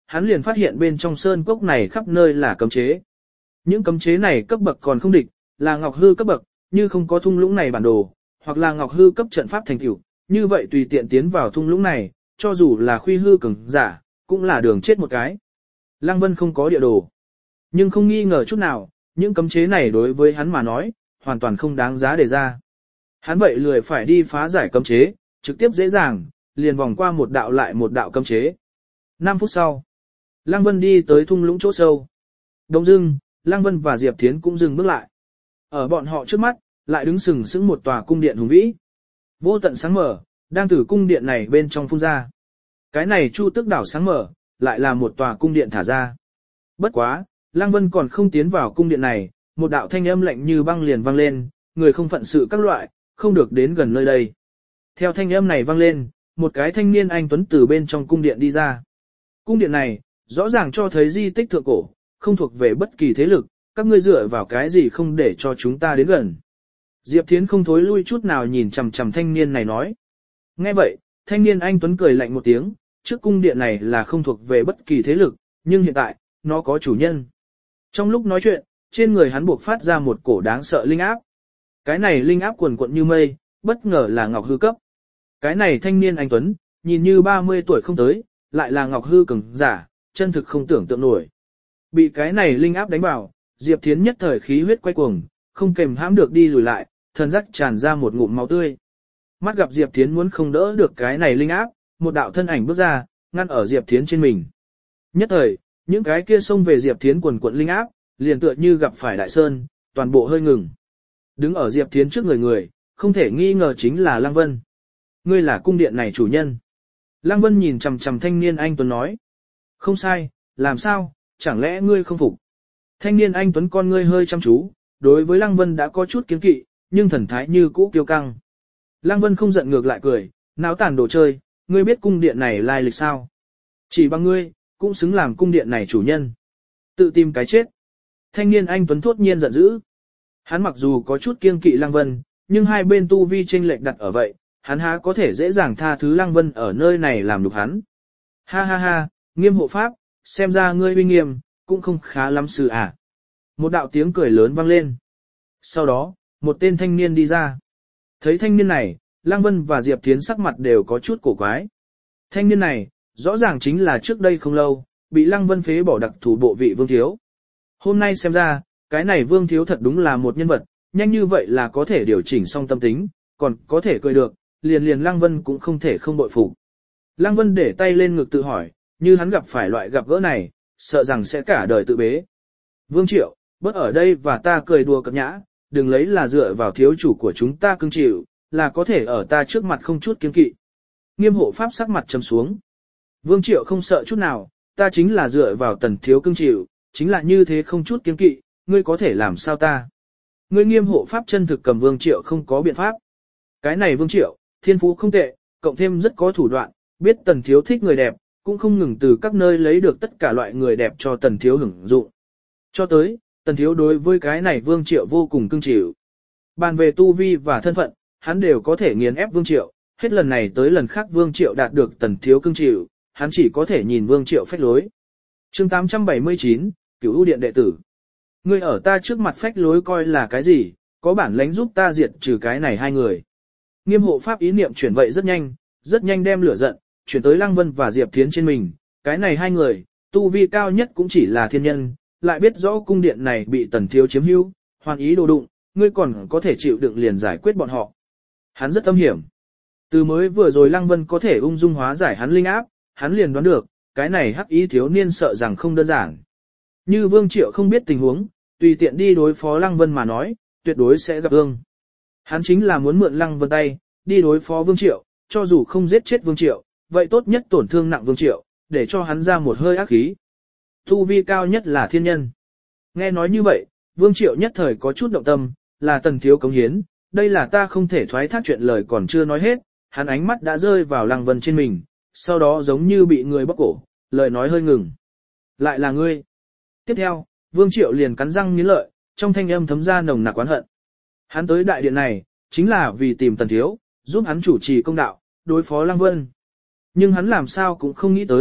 hắn liền phát hiện bên trong sơn cốc này khắp nơi là cấm chế. Những cấm chế này cấp bậc còn không địch, là ngọc hư cấp bậc, như không có thung lũng này bản đồ, hoặc là ngọc hư cấp trận pháp thành tựu, như vậy tùy tiện tiến vào thung lũng này, cho dù là khuy hư cường giả, cũng là đường chết một cái. Lăng Vân không có địa đồ, nhưng không nghi ngờ chút nào, những cấm chế này đối với hắn mà nói, hoàn toàn không đáng giá để ra. Hắn vậy lười phải đi phá giải cấm chế, trực tiếp dễ dàng, liền vòng qua một đạo lại một đạo cấm chế. năm phút sau, Lăng Vân đi tới thung lũng chỗ sâu. Đông dưng, Lăng Vân và Diệp Thiến cũng dừng bước lại. Ở bọn họ trước mắt, lại đứng sừng sững một tòa cung điện hùng vĩ. Vô tận sáng mở, đang từ cung điện này bên trong phun ra. Cái này Chu Tước đảo sáng mở, lại là một tòa cung điện thả ra. Bất quá, Lăng Vân còn không tiến vào cung điện này, một đạo thanh âm lạnh như băng liền vang lên, người không phận sự các loại, không được đến gần nơi đây. Theo thanh âm này vang lên, một cái thanh niên anh tuấn từ bên trong cung điện đi ra. Cung điện này, rõ ràng cho thấy di tích thượng cổ, không thuộc về bất kỳ thế lực, các ngươi dựa vào cái gì không để cho chúng ta đến gần. Diệp Thiến không thối lui chút nào nhìn chằm chằm thanh niên này nói. Nghe vậy, thanh niên anh tuấn cười lạnh một tiếng, trước cung điện này là không thuộc về bất kỳ thế lực, nhưng hiện tại, nó có chủ nhân. Trong lúc nói chuyện, trên người hắn buộc phát ra một cổ đáng sợ linh áp. Cái này linh áp quần quận như mây, bất ngờ là ngọc hư cấp. Cái này thanh niên anh tuấn, nhìn như ba mươi tuổi không tới, lại là ngọc hư cường giả, chân thực không tưởng tượng nổi. Bị cái này linh áp đánh vào, Diệp Thiến nhất thời khí huyết quay cuồng, không kềm hãm được đi lùi lại, thần giác tràn ra một ngụm máu tươi. Mắt gặp Diệp Thiến muốn không đỡ được cái này linh áp, một đạo thân ảnh bước ra, ngăn ở Diệp Thiến trên mình. Nhất thời, những cái kia xông về Diệp Thiến quần quận linh áp, liền tựa như gặp phải đại sơn, toàn bộ hơi ngừng. Đứng ở Diệp Thiến trước người người, không thể nghi ngờ chính là Lăng Vân. Ngươi là cung điện này chủ nhân. Lăng Vân nhìn chằm chằm thanh niên anh tuấn nói. Không sai, làm sao, chẳng lẽ ngươi không phục? Thanh niên anh tuấn con ngươi hơi chăm chú, đối với Lăng Vân đã có chút kiến kỵ, nhưng thần thái như cũ kiêu căng. Lăng Vân không giận ngược lại cười, náo tàn đồ chơi, ngươi biết cung điện này lai lịch sao? Chỉ bằng ngươi, cũng xứng làm cung điện này chủ nhân. Tự tìm cái chết. Thanh niên anh tuấn thốt nhiên giận dữ. Hắn mặc dù có chút kiêng kỵ Lăng Vân, nhưng hai bên tu vi chênh lệch đặt ở vậy, hắn há có thể dễ dàng tha thứ Lăng Vân ở nơi này làm nhục hắn. Ha ha ha, Nghiêm hộ pháp, xem ra ngươi uy nghiêm, cũng không khá lắm sự à. Một đạo tiếng cười lớn vang lên. Sau đó, một tên thanh niên đi ra. Thấy thanh niên này, Lăng Vân và Diệp Thiến sắc mặt đều có chút cổ quái. Thanh niên này, rõ ràng chính là trước đây không lâu, bị Lăng Vân phế bỏ đặc thủ bộ vị Vương Thiếu. Hôm nay xem ra, cái này Vương Thiếu thật đúng là một nhân vật, nhanh như vậy là có thể điều chỉnh xong tâm tính, còn có thể cười được, liền liền Lăng Vân cũng không thể không bội phục. Lăng Vân để tay lên ngực tự hỏi, như hắn gặp phải loại gặp gỡ này, sợ rằng sẽ cả đời tự bế. Vương Triệu, bớt ở đây và ta cười đùa cập nhã, đừng lấy là dựa vào thiếu chủ của chúng ta cưng chịu, là có thể ở ta trước mặt không chút kiêng kỵ. Nghiêm hộ pháp sắc mặt trầm xuống. Vương Triệu không sợ chút nào, ta chính là dựa vào tần thiếu cưng chịu, chính là như thế không chút kiêng kỵ, ngươi có thể làm sao ta. Ngươi Nghiêm hộ pháp chân thực cầm Vương Triệu không có biện pháp. Cái này Vương Triệu, thiên phú không tệ, cộng thêm rất có thủ đoạn, biết tần thiếu thích người đẹp, cũng không ngừng từ các nơi lấy được tất cả loại người đẹp cho tần thiếu hưởng dụng. Cho tới, tần thiếu đối với cái này Vương Triệu vô cùng cưng chịu. Bàn về tu vi và thân phận, hắn đều có thể nghiền ép Vương Triệu, hết lần này tới lần khác Vương Triệu đạt được tần thiếu cưng chịu, hắn chỉ có thể nhìn Vương Triệu phách lối. Chương tám trăm bảy mươi chín, Cửu U Điện đệ tử. Ngươi ở ta trước mặt phách lối coi là cái gì, có bản lãnh giúp ta diệt trừ cái này hai người. Nghiêm hộ pháp ý niệm chuyển vậy rất nhanh, rất nhanh đem lửa giận, chuyển tới Lăng Vân và Diệp Thiến trên mình, cái này hai người, tu vi cao nhất cũng chỉ là thiên nhân, lại biết rõ cung điện này bị tần thiếu chiếm hữu, hoàn ý đồ đụng, ngươi còn có thể chịu đựng liền giải quyết bọn họ. Hắn rất âm hiểm. Từ mới vừa rồi Lăng Vân có thể ung dung hóa giải hắn linh áp, hắn liền đoán được, cái này hắc ý thiếu niên sợ rằng không đơn giản. Như Vương Triệu không biết tình huống, tùy tiện đi đối phó Lăng Vân mà nói, tuyệt đối sẽ gặp ương. Hắn chính là muốn mượn Lăng Vân tay, đi đối phó Vương Triệu, cho dù không giết chết Vương Triệu, vậy tốt nhất tổn thương nặng Vương Triệu, để cho hắn ra một hơi ác khí. Tu vi cao nhất là thiên nhân. Nghe nói như vậy, Vương Triệu nhất thời có chút động tâm, là tần thiếu cống hiến, đây là ta không thể thoái thác chuyện lời còn chưa nói hết, hắn ánh mắt đã rơi vào Lăng Vân trên mình, sau đó giống như bị người bóc cổ, lời nói hơi ngừng. Lại là ngươi. Tiếp theo, Vương Triệu liền cắn răng nghiến lợi, trong thanh âm thấm ra nồng nặc oán hận. Hắn tới đại điện này, chính là vì tìm tần thiếu, giúp hắn chủ trì công đạo, đối phó Lăng Vân. Nhưng hắn làm sao cũng không nghĩ tới,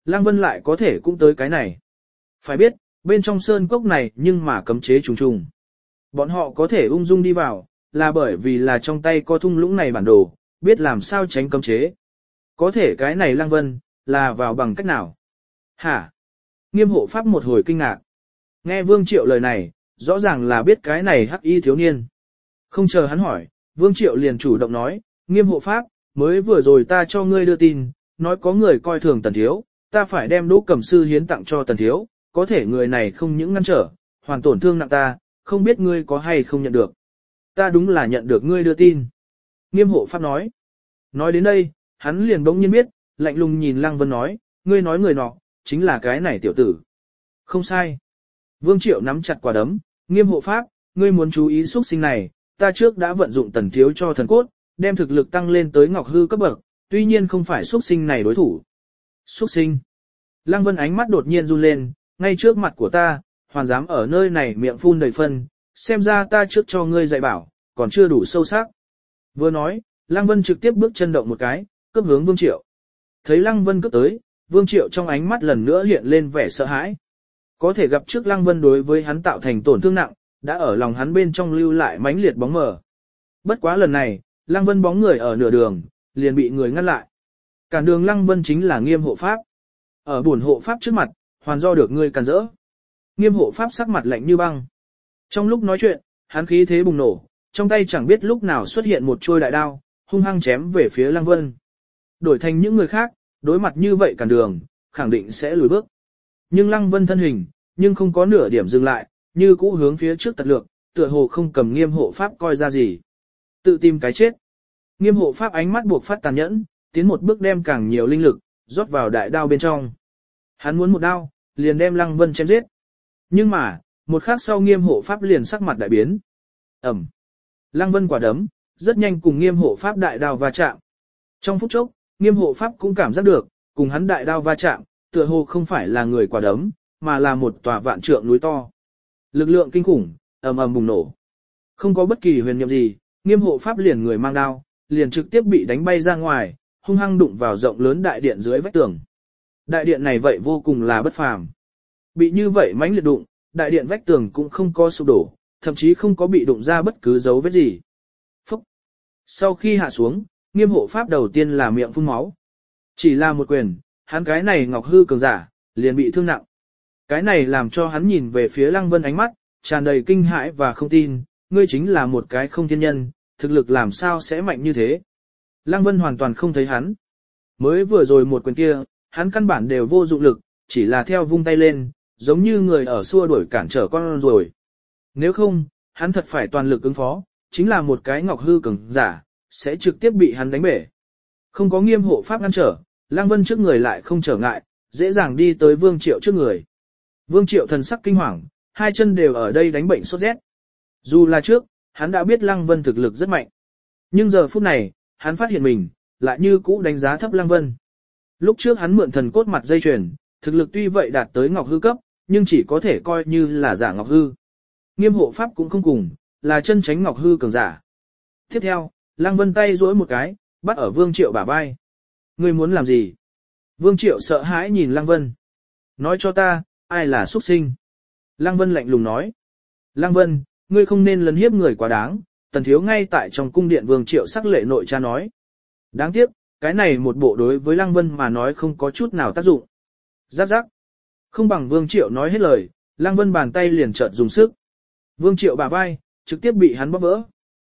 Lăng Vân lại có thể cũng tới cái này. Phải biết, bên trong sơn cốc này nhưng mà cấm chế trùng trùng. Bọn họ có thể ung dung đi vào, là bởi vì là trong tay có thung lũng này bản đồ, biết làm sao tránh cấm chế. Có thể cái này Lăng Vân, là vào bằng cách nào? Hả? Nghiêm hộ pháp một hồi kinh ngạc. Nghe Vương Triệu lời này, rõ ràng là biết cái này hắc y thiếu niên. Không chờ hắn hỏi, Vương Triệu liền chủ động nói, Nghiêm hộ pháp, mới vừa rồi ta cho ngươi đưa tin, nói có người coi thường Tần Thiếu, ta phải đem Đỗ Cẩm Sư hiến tặng cho Tần Thiếu, có thể người này không những ngăn trở, hoàn tổn thương nặng ta, không biết ngươi có hay không nhận được. Ta đúng là nhận được ngươi đưa tin. Nghiêm hộ pháp nói. Nói đến đây, hắn liền bỗng nhiên biết, lạnh lùng nhìn Lăng Vân nói, ngươi nói người nọ, chính là cái này tiểu tử. Không sai. Vương Triệu nắm chặt quả đấm, Nghiêm hộ pháp, ngươi muốn chú ý xuất sinh này, ta trước đã vận dụng Tần Thiếu cho thần cốt, đem thực lực tăng lên tới ngọc hư cấp bậc, tuy nhiên không phải xuất sinh này đối thủ. Xuất sinh. Lăng Vân ánh mắt đột nhiên run lên, ngay trước mặt của ta, hoàn dám ở nơi này miệng phun đầy phân, xem ra ta trước cho ngươi dạy bảo, còn chưa đủ sâu sắc. Vừa nói, Lăng Vân trực tiếp bước chân động một cái, cướp hướng Vương Triệu. Thấy Lăng Vân cướp tới, Vương Triệu trong ánh mắt lần nữa hiện lên vẻ sợ hãi. Có thể gặp trước Lăng Vân đối với hắn tạo thành tổn thương nặng, đã ở lòng hắn bên trong lưu lại mãnh liệt bóng mờ. Bất quá lần này, Lăng Vân bóng người ở nửa đường, liền bị người ngăn lại. Cản đường Lăng Vân chính là Nghiêm hộ pháp. Ở buồn hộ pháp trước mặt, hoàn do được ngươi cản rỡ. Nghiêm hộ pháp sắc mặt lạnh như băng. Trong lúc nói chuyện, hắn khí thế bùng nổ, trong tay chẳng biết lúc nào xuất hiện một chuôi đại đao, hung hăng chém về phía Lăng Vân. Đổi thành những người khác, đối mặt như vậy cản đường, khẳng định sẽ lùi bước. Nhưng Lăng Vân thân hình, nhưng không có nửa điểm dừng lại, như cũ hướng phía trước tật lược, tựa hồ không cầm Nghiêm hộ pháp coi ra gì. Tự tìm cái chết. Nghiêm hộ pháp ánh mắt buộc phát tàn nhẫn, tiến một bước đem càng nhiều linh lực, rót vào đại đao bên trong. Hắn muốn một đao, liền đem Lăng Vân chém giết. Nhưng mà, một khắc sau Nghiêm hộ pháp liền sắc mặt đại biến. Ẩm. Lăng Vân quả đấm, rất nhanh cùng Nghiêm hộ pháp đại đao va chạm. Trong phút chốc, Nghiêm hộ pháp cũng cảm giác được, cùng hắn đại đao va chạm, tựa hồ không phải là người quả đấm, mà là một tòa vạn trượng núi to. Lực lượng kinh khủng, ầm ầm bùng nổ. Không có bất kỳ huyền nhiệm gì, Nghiêm hộ pháp liền người mang đao, liền trực tiếp bị đánh bay ra ngoài, hung hăng đụng vào rộng lớn đại điện dưới vách tường. Đại điện này vậy vô cùng là bất phàm. Bị như vậy mãnh liệt đụng, đại điện vách tường cũng không có sụp đổ, thậm chí không có bị đụng ra bất cứ dấu vết gì. Phúc! Sau khi hạ xuống, Nghiêm hộ pháp đầu tiên là miệng phun máu. Chỉ là một quyền, hắn cái này ngọc hư cường giả, liền bị thương nặng. Cái này làm cho hắn nhìn về phía Lăng Vân ánh mắt, tràn đầy kinh hãi và không tin, ngươi chính là một cái không thiên nhân, thực lực làm sao sẽ mạnh như thế. Lăng Vân hoàn toàn không thấy hắn. Mới vừa rồi một quyền kia, hắn căn bản đều vô dụng lực, chỉ là theo vung tay lên, giống như người ở xua đuổi cản trở con rồi. Nếu không, hắn thật phải toàn lực ứng phó, chính là một cái ngọc hư cường giả, sẽ trực tiếp bị hắn đánh bể. Không có Nghiêm hộ pháp ngăn trở, Lăng Vân trước người lại không trở ngại, dễ dàng đi tới Vương Triệu trước người. Vương Triệu thần sắc kinh hoàng, hai chân đều ở đây đánh bệnh sốt rét. Dù là trước, hắn đã biết Lăng Vân thực lực rất mạnh. Nhưng giờ phút này, hắn phát hiện mình, lại như cũ đánh giá thấp Lăng Vân. Lúc trước hắn mượn thần cốt mặt dây chuyền, thực lực tuy vậy đạt tới ngọc hư cấp, nhưng chỉ có thể coi như là giả ngọc hư. Nghiêm hộ pháp cũng không cùng, là chân chánh ngọc hư cường giả. Tiếp theo, Lăng Vân tay duỗi một cái, bắt ở Vương Triệu bả vai. Ngươi muốn làm gì? Vương Triệu sợ hãi nhìn Lăng Vân. Nói cho ta, ai là xuất sinh? Lăng Vân lạnh lùng nói. Lăng Vân, ngươi không nên lấn hiếp người quá đáng, Tần Thiếu ngay tại trong cung điện Vương Triệu sắc lệ nội cha nói. Đáng tiếc, cái này một bộ đối với Lăng Vân mà nói không có chút nào tác dụng. Giáp giáp. Không bằng Vương Triệu nói hết lời, Lăng Vân bàn tay liền chợt dùng sức. Vương Triệu bả vai, trực tiếp bị hắn bóp vỡ.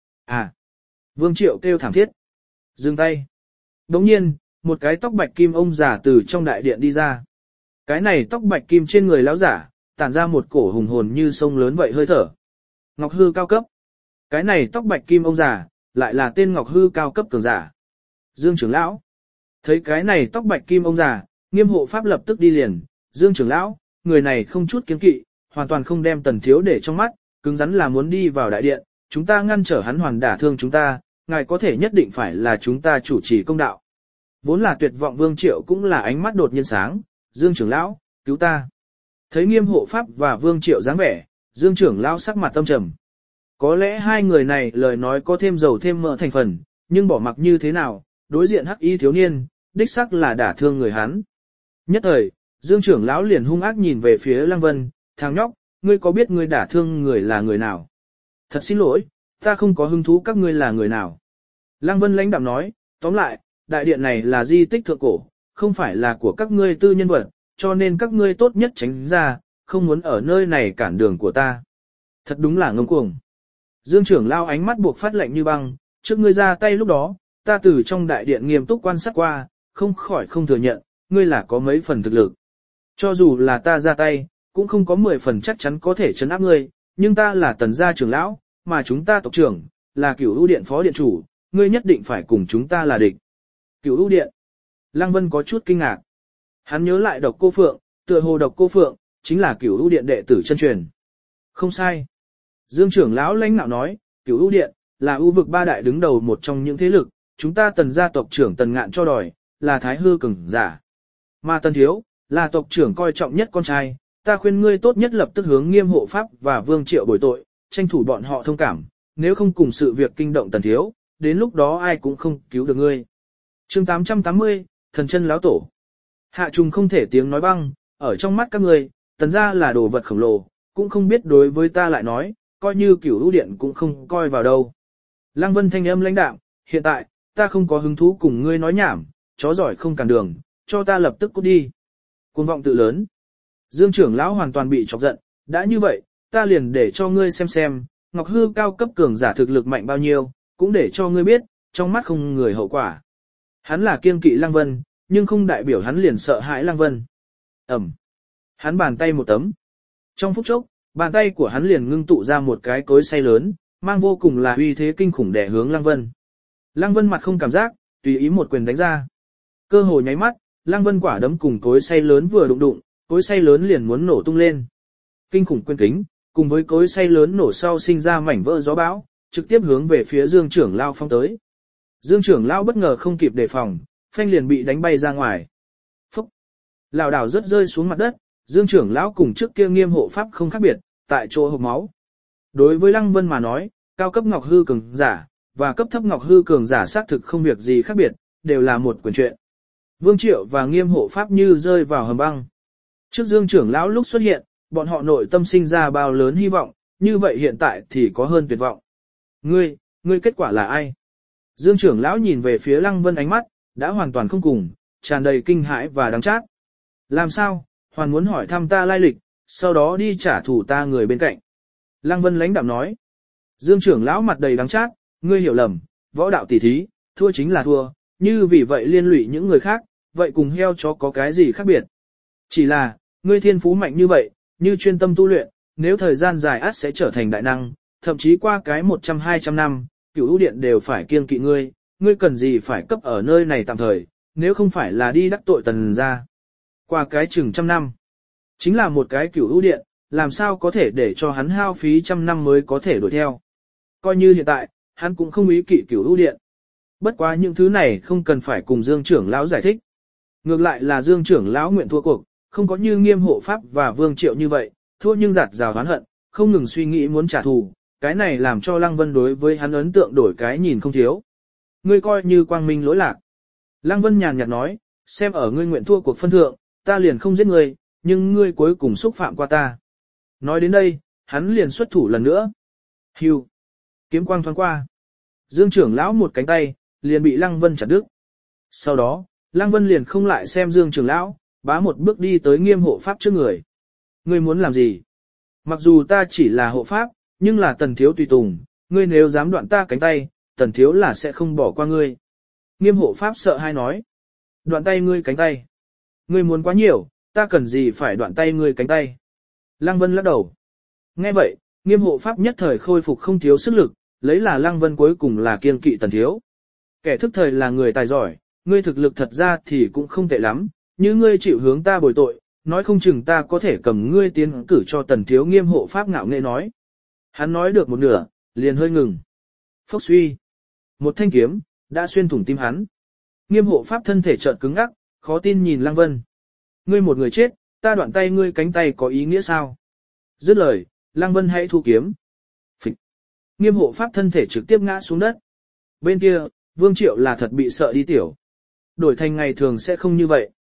À. Vương Triệu kêu thảm thiết. Dừng tay. Đồng nhiên, một cái tóc bạch kim ông già từ trong đại điện đi ra. Cái này tóc bạch kim trên người lão giả, tản ra một cổ hùng hồn như sông lớn vậy hơi thở. Ngọc hư cao cấp. Cái này tóc bạch kim ông già, lại là tên Ngọc hư cao cấp cường giả. Dương trưởng lão. Thấy cái này tóc bạch kim ông già, Nghiêm hộ pháp lập tức đi liền. Dương trưởng lão, người này không chút kiêng kỵ, hoàn toàn không đem Tần Thiếu để trong mắt, cứng rắn là muốn đi vào đại điện, chúng ta ngăn trở hắn hoàn đả thương chúng ta, ngài có thể nhất định phải là chúng ta chủ trì công đạo. Vốn là tuyệt vọng Vương Triệu cũng là ánh mắt đột nhiên sáng, Dương trưởng lão, cứu ta. Thấy Nghiêm hộ pháp và Vương Triệu dáng vẻ, Dương trưởng lão sắc mặt tâm trầm. Có lẽ hai người này lời nói có thêm dầu thêm mỡ thành phần, nhưng bỏ mặc như thế nào, đối diện hắc y thiếu niên, đích sắc là đả thương người hắn. Nhất thời, Dương trưởng lão liền hung ác nhìn về phía Lăng Vân, thằng nhóc, ngươi có biết ngươi đả thương người là người nào? Thật xin lỗi, ta không có hứng thú các ngươi là người nào. Lăng Vân lãnh đạm nói, tóm lại, đại điện này là di tích thượng cổ, không phải là của các ngươi tư nhân vật, cho nên các ngươi tốt nhất tránh ra, không muốn ở nơi này cản đường của ta. Thật đúng là ngông cuồng. Dương trưởng lao ánh mắt buộc phát lạnh như băng, trước ngươi ra tay lúc đó, ta từ trong đại điện nghiêm túc quan sát qua, không khỏi không thừa nhận, ngươi là có mấy phần thực lực. Cho dù là ta ra tay, cũng không có mười phần chắc chắn có thể chấn áp ngươi, nhưng ta là tần gia trưởng lão, mà chúng ta tộc trưởng, là cửu ưu điện phó điện chủ, ngươi nhất định phải cùng chúng ta là địch. Cửu ưu điện. Lăng Vân có chút kinh ngạc. Hắn nhớ lại độc cô Phượng, tựa hồ độc cô Phượng, chính là cửu ưu điện đệ tử chân truyền. Không sai. Dương trưởng lão lãnh nạo nói, cửu ưu điện, là ưu vực ba đại đứng đầu một trong những thế lực, chúng ta tần gia tộc trưởng tần ngạn cho đòi, là thái hư cường giả. Mà tần thiếu, là tộc trưởng coi trọng nhất con trai, ta khuyên ngươi tốt nhất lập tức hướng Nghiêm hộ pháp và Vương Triệu bồi tội, tranh thủ bọn họ thông cảm, nếu không cùng sự việc kinh động tần thiếu, đến lúc đó ai cũng không cứu được ngươi. Chương tám trăm tám mươi, thần chân lão tổ. Hạ trùng không thể tiếng nói băng, ở trong mắt các ngươi, tần gia là đồ vật khổng lồ, cũng không biết đối với ta lại nói, coi như cửu ưu điện cũng không coi vào đâu. Lăng Vân thanh âm lãnh đạm, hiện tại, ta không có hứng thú cùng ngươi nói nhảm, chó giỏi không cản đường, cho ta lập tức cút đi. Cuồng vọng tự lớn. Dương trưởng lão hoàn toàn bị chọc giận, đã như vậy, ta liền để cho ngươi xem xem, Ngọc Hư cao cấp cường giả thực lực mạnh bao nhiêu, cũng để cho ngươi biết, trong mắt không người hậu quả. Hắn là kiêng kỵ Lăng Vân, nhưng không đại biểu hắn liền sợ hãi Lăng Vân. Ẩm. Hắn bàn tay một tấm. Trong phút chốc, bàn tay của hắn liền ngưng tụ ra một cái cối xay lớn, mang vô cùng là uy thế kinh khủng đè hướng Lăng Vân. Lăng Vân mặt không cảm giác, tùy ý một quyền đánh ra. Cơ hồ nháy mắt, Lăng Vân quả đấm cùng cối xay lớn vừa đụng đụng, cối xay lớn liền muốn nổ tung lên. Kinh khủng quyền kính, cùng với cối xay lớn nổ sau sinh ra mảnh vỡ gió bão, trực tiếp hướng về phía Dương trưởng lao phong tới. Dương trưởng lao bất ngờ không kịp đề phòng, phanh liền bị đánh bay ra ngoài. Phúc! Lảo đảo rất rơi xuống mặt đất, Dương trưởng lão cùng trước kia Nghiêm hộ pháp không khác biệt, tại chỗ hộc máu. Đối với Lăng Vân mà nói, cao cấp Ngọc Hư cường giả và cấp thấp Ngọc Hư cường giả xác thực không việc gì khác biệt, đều là một quyền chuyện. Vương Triệu và Nghiêm hộ pháp như rơi vào hầm băng. Trước Dương trưởng lão lúc xuất hiện, bọn họ nội tâm sinh ra bao lớn hy vọng, như vậy hiện tại thì có hơn tuyệt vọng. Ngươi, ngươi kết quả là ai? Dương trưởng lão nhìn về phía Lăng Vân ánh mắt, đã hoàn toàn không cùng, tràn đầy kinh hãi và đắng chát. Làm sao, hoàn muốn hỏi thăm ta lai lịch, sau đó đi trả thù ta người bên cạnh. Lăng Vân lãnh đạm nói. Dương trưởng lão mặt đầy đắng chát, ngươi hiểu lầm, võ đạo tỉ thí, thua chính là thua, như vì vậy liên lụy những người khác, vậy cùng heo chó có cái gì khác biệt. Chỉ là, ngươi thiên phú mạnh như vậy, như chuyên tâm tu luyện, nếu thời gian dài ắt sẽ trở thành đại năng, thậm chí qua cái một trăm hai trăm năm, cửu ưu điện đều phải kiêng kỵ ngươi, ngươi cần gì phải cấp ở nơi này tạm thời, nếu không phải là đi đắc tội tần gia. Qua cái chừng trăm năm, chính là một cái cửu ưu điện, làm sao có thể để cho hắn hao phí trăm năm mới có thể đuổi theo. Coi như hiện tại, hắn cũng không ý kỵ cửu ưu điện. Bất quá những thứ này không cần phải cùng Dương trưởng lão giải thích. Ngược lại là Dương trưởng lão nguyện thua cuộc, không có như Nghiêm hộ pháp và Vương Triệu như vậy, thua nhưng giạt rào oán hận, không ngừng suy nghĩ muốn trả thù, cái này làm cho Lăng Vân đối với hắn ấn tượng đổi cái nhìn không thiếu. Ngươi coi như quang minh lỗi lạc. Lăng Vân nhàn nhạt nói, xem ở ngươi nguyện thua cuộc phân thượng, ta liền không giết ngươi, nhưng ngươi cuối cùng xúc phạm qua ta. Nói đến đây, hắn liền xuất thủ lần nữa. Hưu. Kiếm quang thoáng qua. Dương trưởng lão một cánh tay, liền bị Lăng Vân chặt đứt. Sau đó, Lăng Vân liền không lại xem Dương trưởng lão, bá một bước đi tới Nghiêm hộ pháp trước người. Ngươi muốn làm gì? Mặc dù ta chỉ là hộ pháp, nhưng là tần thiếu tùy tùng, ngươi nếu dám đoạn ta cánh tay, tần thiếu là sẽ không bỏ qua ngươi. Nghiêm hộ pháp sợ hai nói. Đoạn tay ngươi cánh tay. Ngươi muốn quá nhiều, ta cần gì phải đoạn tay ngươi cánh tay. Lăng Vân lắc đầu. Nghe vậy, Nghiêm hộ pháp nhất thời khôi phục không thiếu sức lực, lấy là Lăng Vân cuối cùng là kiêng kỵ tần thiếu. Kẻ thức thời là người tài giỏi, ngươi thực lực thật ra thì cũng không tệ lắm, như ngươi chịu hướng ta bồi tội, nói không chừng ta có thể cầm ngươi tiến cử cho tần thiếu. Nghiêm hộ pháp ngạo nghễ nói. Hắn nói được một nửa, liền hơi ngừng. Phốc suy. Một thanh kiếm, đã xuyên thủng tim hắn. Nghiêm hộ pháp thân thể chợt cứng ngắc, khó tin nhìn Lăng Vân. Ngươi một người chết, ta đoạn tay ngươi cánh tay có ý nghĩa sao? Dứt lời, Lăng Vân hãy thu kiếm. Phịch. Nghiêm hộ pháp thân thể trực tiếp ngã xuống đất. Bên kia, Vương Triệu là thật bị sợ đi tiểu. Đổi thành ngày thường sẽ không như vậy.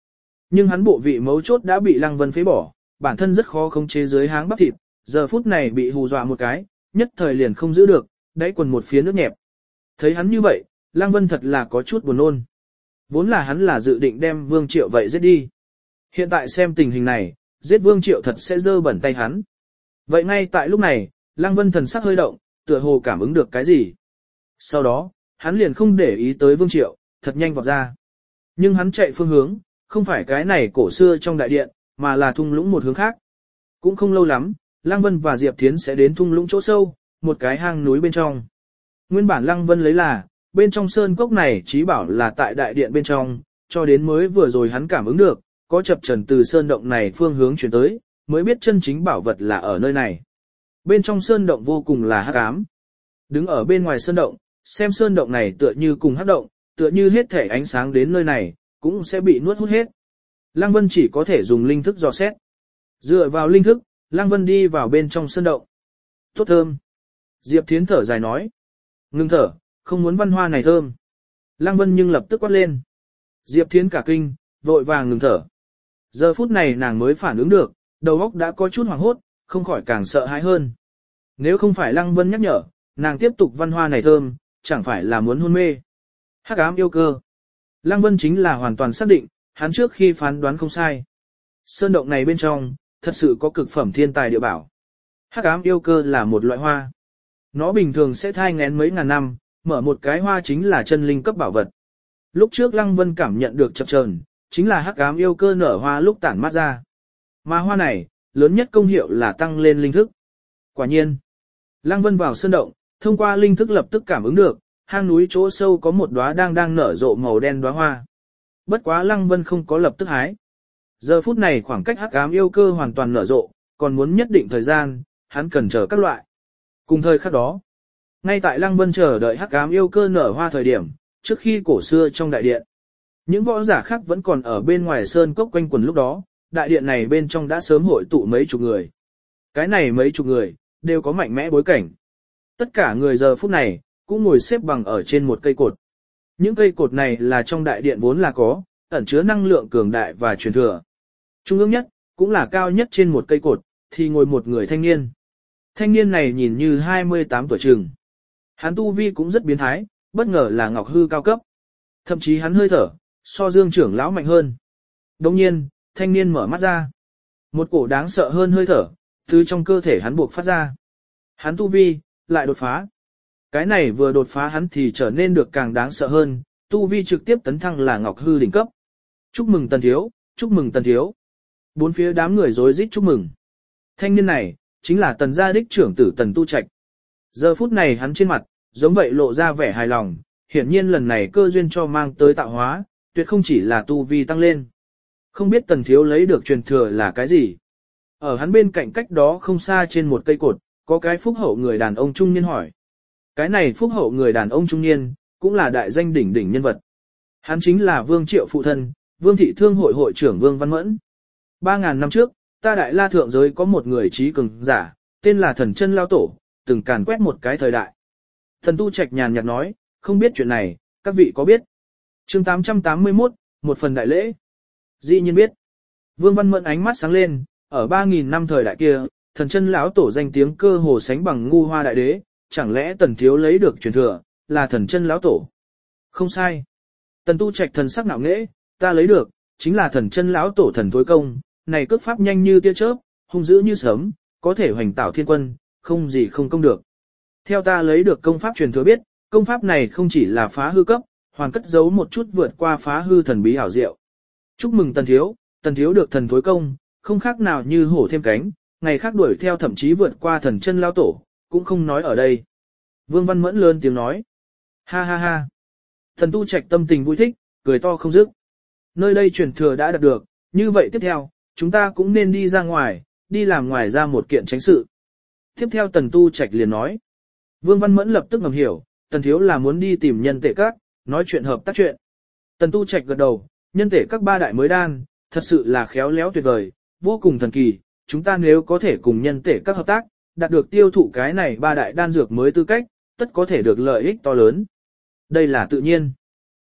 Nhưng hắn bộ vị mấu chốt đã bị Lăng Vân phế bỏ, bản thân rất khó khống chế dưới háng bắp thịt, giờ phút này bị hù dọa một cái, nhất thời liền không giữ được, đáy quần một phía nước nhẹp. Thấy hắn như vậy, Lăng Vân thật là có chút buồn nôn. Vốn là hắn là dự định đem Vương Triệu vậy giết đi. Hiện tại xem tình hình này, giết Vương Triệu thật sẽ dơ bẩn tay hắn. Vậy ngay tại lúc này, Lăng Vân thần sắc hơi động, tựa hồ cảm ứng được cái gì. Sau đó, hắn liền không để ý tới Vương Triệu, thật nhanh vọt ra. Nhưng hắn chạy phương hướng, không phải cái này cổ xưa trong đại điện, mà là thung lũng một hướng khác. Cũng không lâu lắm, Lăng Vân và Diệp Thiến sẽ đến thung lũng chỗ sâu, một cái hang núi bên trong. Nguyên bản Lăng Vân lấy là, bên trong sơn cốc này chí bảo là tại đại điện bên trong, cho đến mới vừa rồi hắn cảm ứng được, có chập trần từ sơn động này phương hướng chuyển tới, mới biết chân chính bảo vật là ở nơi này. Bên trong sơn động vô cùng là hắc ám. Đứng ở bên ngoài sơn động, xem sơn động này tựa như cùng hắc động, tựa như hết thể ánh sáng đến nơi này, cũng sẽ bị nuốt hút hết. Lăng Vân chỉ có thể dùng linh thức dò xét. Dựa vào linh thức, Lăng Vân đi vào bên trong sơn động. Tốt thơm. Diệp Thiến thở dài nói. Ngưng thở, không muốn văn hoa này thơm. Lăng Vân nhưng lập tức quát lên. Diệp Thiến cả kinh, vội vàng ngừng thở. Giờ phút này nàng mới phản ứng được, đầu óc đã có chút hoảng hốt, không khỏi càng sợ hãi hơn. Nếu không phải Lăng Vân nhắc nhở, nàng tiếp tục văn hoa này thơm, chẳng phải là muốn hôn mê. Hắc ám yêu cơ. Lăng Vân chính là hoàn toàn xác định, hắn trước khi phán đoán không sai. Sơn động này bên trong, thật sự có cực phẩm thiên tài địa bảo. Hắc ám yêu cơ là một loại hoa. Nó bình thường sẽ thai nghén mấy ngàn năm, mở một cái hoa chính là chân linh cấp bảo vật. Lúc trước Lăng Vân cảm nhận được chập chờn, chính là hắc ám yêu cơ nở hoa lúc tản mát ra. Mà hoa này, lớn nhất công hiệu là tăng lên linh thức. Quả nhiên, Lăng Vân vào sơn động, thông qua linh thức lập tức cảm ứng được, hang núi chỗ sâu có một đóa đang đang nở rộ màu đen đóa hoa. Bất quá Lăng Vân không có lập tức hái. Giờ phút này khoảng cách hắc ám yêu cơ hoàn toàn nở rộ, còn muốn nhất định thời gian, hắn cần chờ các loại. Cùng thời khắc đó, ngay tại Lăng Vân chờ đợi hắc ám yêu cơ nở hoa thời điểm, trước khi cổ xưa trong đại điện, những võ giả khác vẫn còn ở bên ngoài sơn cốc quanh quần lúc đó, đại điện này bên trong đã sớm hội tụ mấy chục người. Cái này mấy chục người, đều có mạnh mẽ bối cảnh. Tất cả người giờ phút này, cũng ngồi xếp bằng ở trên một cây cột. Những cây cột này là trong đại điện vốn là có, ẩn chứa năng lượng cường đại và truyền thừa. Trung ương nhất, cũng là cao nhất trên một cây cột, thì ngồi một người thanh niên. Thanh niên này nhìn như hai mươi tám tuổi chừng. Hắn tu vi cũng rất biến thái, bất ngờ là ngọc hư cao cấp. Thậm chí hắn hơi thở, so Dương trưởng lão mạnh hơn. Đồng nhiên, thanh niên mở mắt ra. Một cổ đáng sợ hơn hơi thở, từ trong cơ thể hắn buộc phát ra. Hắn tu vi, lại đột phá. Cái này vừa đột phá hắn thì trở nên được càng đáng sợ hơn, tu vi trực tiếp tấn thăng là ngọc hư đỉnh cấp. Chúc mừng Tần thiếu, chúc mừng Tần thiếu. Bốn phía đám người rối rít chúc mừng. Thanh niên này, chính là Tần gia đích trưởng tử Tần Tu Trạch. Giờ phút này hắn trên mặt, giống vậy lộ ra vẻ hài lòng, hiển nhiên lần này cơ duyên cho mang tới tạo hóa, tuyệt không chỉ là tu vi tăng lên. Không biết Tần thiếu lấy được truyền thừa là cái gì? Ở hắn bên cạnh cách đó không xa trên một cây cột, có cái phúc hậu người đàn ông trung niên hỏi. Cái này phúc hậu người đàn ông trung niên, cũng là đại danh đỉnh đỉnh nhân vật. Hắn chính là Vương Triệu phụ thân, Vương thị thương hội hội trưởng Vương Văn Mẫn. Ba ngàn năm trước, ta đại la thượng giới có một người trí cường giả, tên là Thần Chân Lão Tổ, từng càn quét một cái thời đại. Thần Tu Trạch nhàn nhạt nói, không biết chuyện này, các vị có biết? Chương tám trăm tám mươi mốt, một phần đại lễ. Dĩ nhiên biết. Vương Văn Mẫn ánh mắt sáng lên, ở ba nghìn năm thời đại kia, Thần Chân Lão Tổ danh tiếng cơ hồ sánh bằng Ngu Hoa đại đế, chẳng lẽ Tần thiếu lấy được truyền thừa, là Thần Chân Lão Tổ? Không sai. Tần Tu Trạch thần sắc nạo nghễ, ta lấy được, chính là Thần Chân Lão Tổ thần thối công, này cước pháp nhanh như tia chớp, hung dữ như sớm, có thể hoành tảo thiên quân, không gì không công được. Theo ta lấy được công pháp truyền thừa biết, công pháp này không chỉ là phá hư cấp, hoàn cất giấu một chút vượt qua phá hư thần bí hảo diệu. Chúc mừng Tần thiếu, Tần thiếu được thần thối công, không khác nào như hổ thêm cánh, ngày khác đuổi theo thậm chí vượt qua Thần Chân Lão Tổ, cũng không nói ở đây. Vương Văn Mẫn lớn tiếng nói. Ha ha ha. Thần Tu Trạch tâm tình vui thích, cười to không dứt. Nơi đây truyền thừa đã đạt được, như vậy tiếp theo, chúng ta cũng nên đi ra ngoài, đi làm ngoài ra một kiện tránh sự. Tiếp theo Tần Tu Trạch liền nói. Vương Văn Mẫn lập tức ngầm hiểu, Tần thiếu là muốn đi tìm nhân tệ các, nói chuyện hợp tác chuyện. Tần Tu Trạch gật đầu, nhân tệ các ba đại mới đan, thật sự là khéo léo tuyệt vời, vô cùng thần kỳ, chúng ta nếu có thể cùng nhân tệ các hợp tác, đạt được tiêu thụ cái này ba đại đan dược mới tư cách, tất có thể được lợi ích to lớn. Đây là tự nhiên.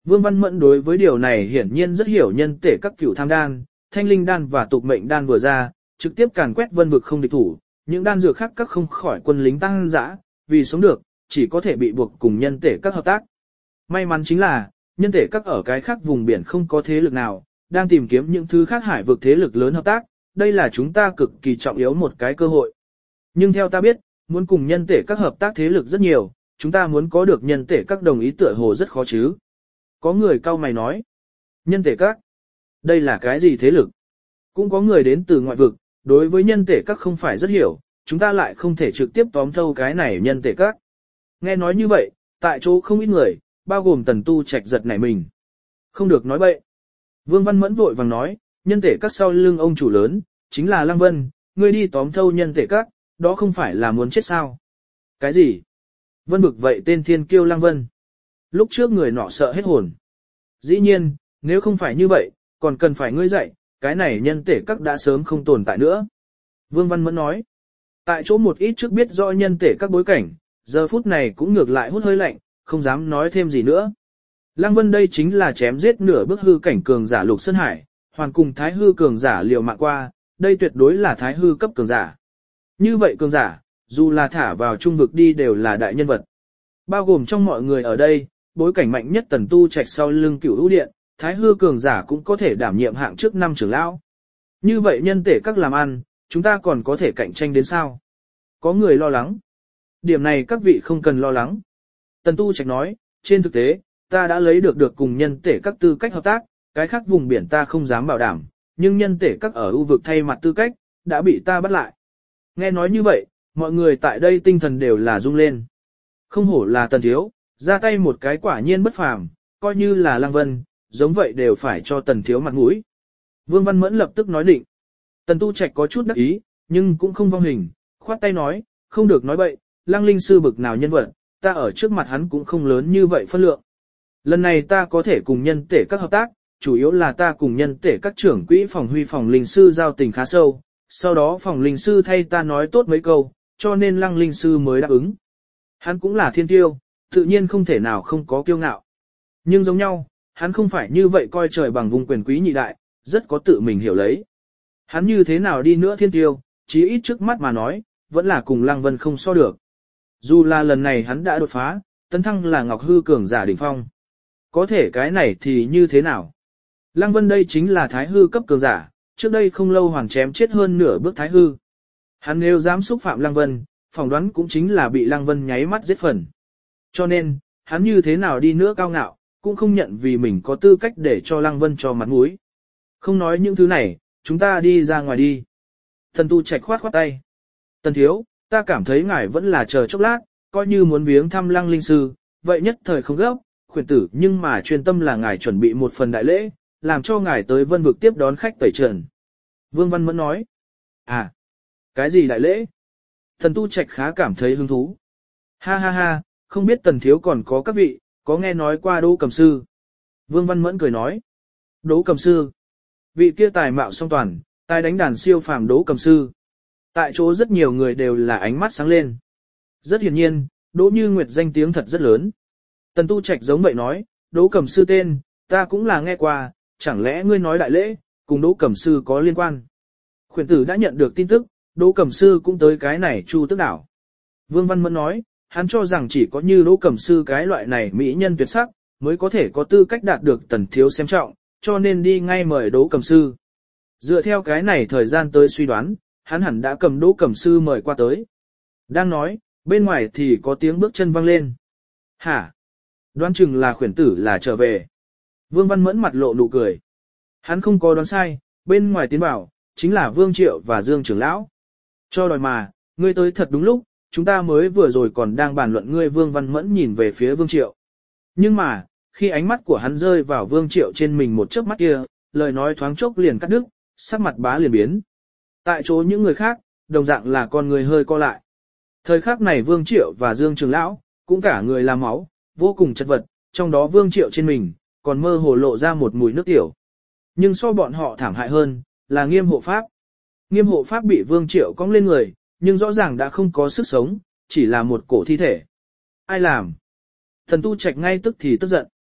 Vương Văn Mẫn đối với điều này hiển nhiên rất hiểu nhân tể các cửu tham đan, thanh linh đan và tục mệnh đan vừa ra, trực tiếp càn quét vân vực không địch thủ, những đan dược khác các không khỏi quân lính tăng dã, vì sống được, chỉ có thể bị buộc cùng nhân tể các hợp tác. May mắn chính là, nhân tể các ở cái khác vùng biển không có thế lực nào, đang tìm kiếm những thứ khác hải vực thế lực lớn hợp tác, đây là chúng ta cực kỳ trọng yếu một cái cơ hội. Nhưng theo ta biết, muốn cùng nhân tể các hợp tác thế lực rất nhiều, chúng ta muốn có được nhân tể các đồng ý tựa hồ rất khó chứ. Có người cau mày nói, nhân tể các, đây là cái gì thế lực? Cũng có người đến từ ngoại vực, đối với nhân tể các không phải rất hiểu, chúng ta lại không thể trực tiếp tóm thâu cái này nhân tể các. Nghe nói như vậy, tại chỗ không ít người, bao gồm Tần Tu Trạch giật nảy mình. Không được nói bậy. Vương Văn Mẫn vội vàng nói, nhân tể các sau lưng ông chủ lớn, chính là Lăng Vân, ngươi đi tóm thâu nhân tể các, đó không phải là muốn chết sao? Cái gì? Vân bực vậy tên thiên kiêu Lăng Vân. Lúc trước người nọ sợ hết hồn. Dĩ nhiên, nếu không phải như vậy, còn cần phải ngươi dạy, cái này nhân tể các đã sớm không tồn tại nữa. Vương Văn Mẫn nói, tại chỗ một ít trước biết rõ nhân tể các bối cảnh, giờ phút này cũng ngược lại hút hơi lạnh, không dám nói thêm gì nữa. Lăng Vân đây chính là chém giết nửa bước hư cảnh cường giả Lục Sơn Hải, hoàn cùng thái hư cường giả liều mạng qua, đây tuyệt đối là thái hư cấp cường giả. Như vậy cường giả, dù là thả vào trung vực đi đều là đại nhân vật. Bao gồm trong mọi người ở đây, bối cảnh mạnh nhất Tần Tu Trạch sau lưng Cửu Hữu Điện, thái hư cường giả cũng có thể đảm nhiệm hạng trước năm trưởng lão. Như vậy nhân tể các làm ăn, chúng ta còn có thể cạnh tranh đến sao? Có người lo lắng. Điểm này các vị không cần lo lắng. Tần Tu Trạch nói, trên thực tế, ta đã lấy được được cùng nhân tể các tư cách hợp tác, cái khác vùng biển ta không dám bảo đảm, nhưng nhân tể các ở ưu vực thay mặt tư cách, đã bị ta bắt lại. Nghe nói như vậy, mọi người tại đây tinh thần đều là rung lên. Không hổ là Tần Thiếu, ra tay một cái quả nhiên bất phàm, coi như là Lăng Vân, giống vậy đều phải cho Tần Thiếu mặt mũi. Vương Văn Mẫn lập tức nói định. Tần Tu Trạch có chút đắc ý, nhưng cũng không vong hình, khoát tay nói, không được nói bậy, Lăng Linh sư bực nào nhân vật, ta ở trước mặt hắn cũng không lớn như vậy phân lượng. Lần này ta có thể cùng nhân tể các hợp tác, chủ yếu là ta cùng nhân tể các trưởng quỹ phòng huy phòng linh sư giao tình khá sâu, sau đó phòng linh sư thay ta nói tốt mấy câu, cho nên Lăng Linh sư mới đáp ứng. Hắn cũng là thiên tiêu, tự nhiên không thể nào không có kiêu ngạo. Nhưng giống nhau, hắn không phải như vậy coi trời bằng vùng quyền quý nhị đại, rất có tự mình hiểu lấy. Hắn như thế nào đi nữa thiên tiêu, chí ít trước mắt mà nói, vẫn là cùng Lăng Vân không so được. Dù là lần này hắn đã đột phá, tấn thăng là Ngọc Hư cường giả đỉnh phong. Có thể cái này thì như thế nào? Lăng Vân đây chính là Thái Hư cấp cường giả, trước đây không lâu hoàn chém chết hơn nửa bước Thái Hư. Hắn nếu dám xúc phạm Lăng Vân, phỏng đoán cũng chính là bị Lăng Vân nháy mắt giết phần. Cho nên, hắn như thế nào đi nữa cao ngạo, cũng không nhận vì mình có tư cách để cho Lăng Vân cho mặt mũi. Không nói những thứ này, chúng ta đi ra ngoài đi. Thần Tu Trạch khoát khoát tay. Tần Thiếu, ta cảm thấy ngài vẫn là chờ chốc lát, coi như muốn viếng thăm Lăng Linh sư, vậy nhất thời không gấp, khuyển tử nhưng mà chuyên tâm là ngài chuẩn bị một phần đại lễ, làm cho ngài tới Vân vực tiếp đón khách tẩy trần. Vương Văn Mẫn nói. À, cái gì đại lễ? Thần Tu Trạch khá cảm thấy hứng thú. Ha ha ha, không biết Tần Thiếu còn có các vị, có nghe nói qua Đỗ Cầm Sư. Vương Văn Mẫn cười nói. Đỗ Cầm Sư. Vị kia tài mạo song toàn, tài đánh đàn siêu phàm Đỗ Cầm Sư. Tại chỗ rất nhiều người đều là ánh mắt sáng lên. Rất hiển nhiên, Đỗ Như Nguyệt danh tiếng thật rất lớn. Tần Tu Trạch giống vậy nói, Đỗ Cầm Sư tên, ta cũng là nghe qua, chẳng lẽ ngươi nói đại lễ, cùng Đỗ Cầm Sư có liên quan. Khuyển tử đã nhận được tin tức, Đỗ Cầm Sư cũng tới cái này Chu Tức Đảo. Vương Văn Mẫn nói, hắn cho rằng chỉ có như Đỗ Cầm Sư cái loại này mỹ nhân tuyệt sắc, mới có thể có tư cách đạt được Tần Thiếu xem trọng, cho nên đi ngay mời Đỗ Cầm Sư. Dựa theo cái này thời gian tới suy đoán, hắn hẳn đã cầm Đỗ Cầm Sư mời qua tới. Đang nói, bên ngoài thì có tiếng bước chân vang lên. Hả? Đoán chừng là khuyển tử là trở về. Vương Văn Mẫn mặt lộ nụ cười. Hắn không có đoán sai, bên ngoài tiến bảo, chính là Vương Triệu và Dương trưởng lão. Cho đòi mà, ngươi tới thật đúng lúc, chúng ta mới vừa rồi còn đang bàn luận ngươi. Vương Văn Mẫn nhìn về phía Vương Triệu. Nhưng mà, khi ánh mắt của hắn rơi vào Vương Triệu trên mình một chớp mắt kia, lời nói thoáng chốc liền cắt đứt, sắc mặt bá liền biến. Tại chỗ những người khác, đồng dạng là con người hơi co lại. Thời khắc này Vương Triệu và Dương trưởng lão, cũng cả người là máu, vô cùng chật vật, trong đó Vương Triệu trên mình, còn mơ hồ lộ ra một mùi nước tiểu. Nhưng so bọn họ thảm hại hơn, là Nghiêm Hộ Pháp. Nghiêm Hộ Pháp bị Vương Triệu cong lên người, nhưng rõ ràng đã không có sức sống, chỉ là một cổ thi thể. Ai làm? Thần Tu Trạch ngay tức thì tức giận.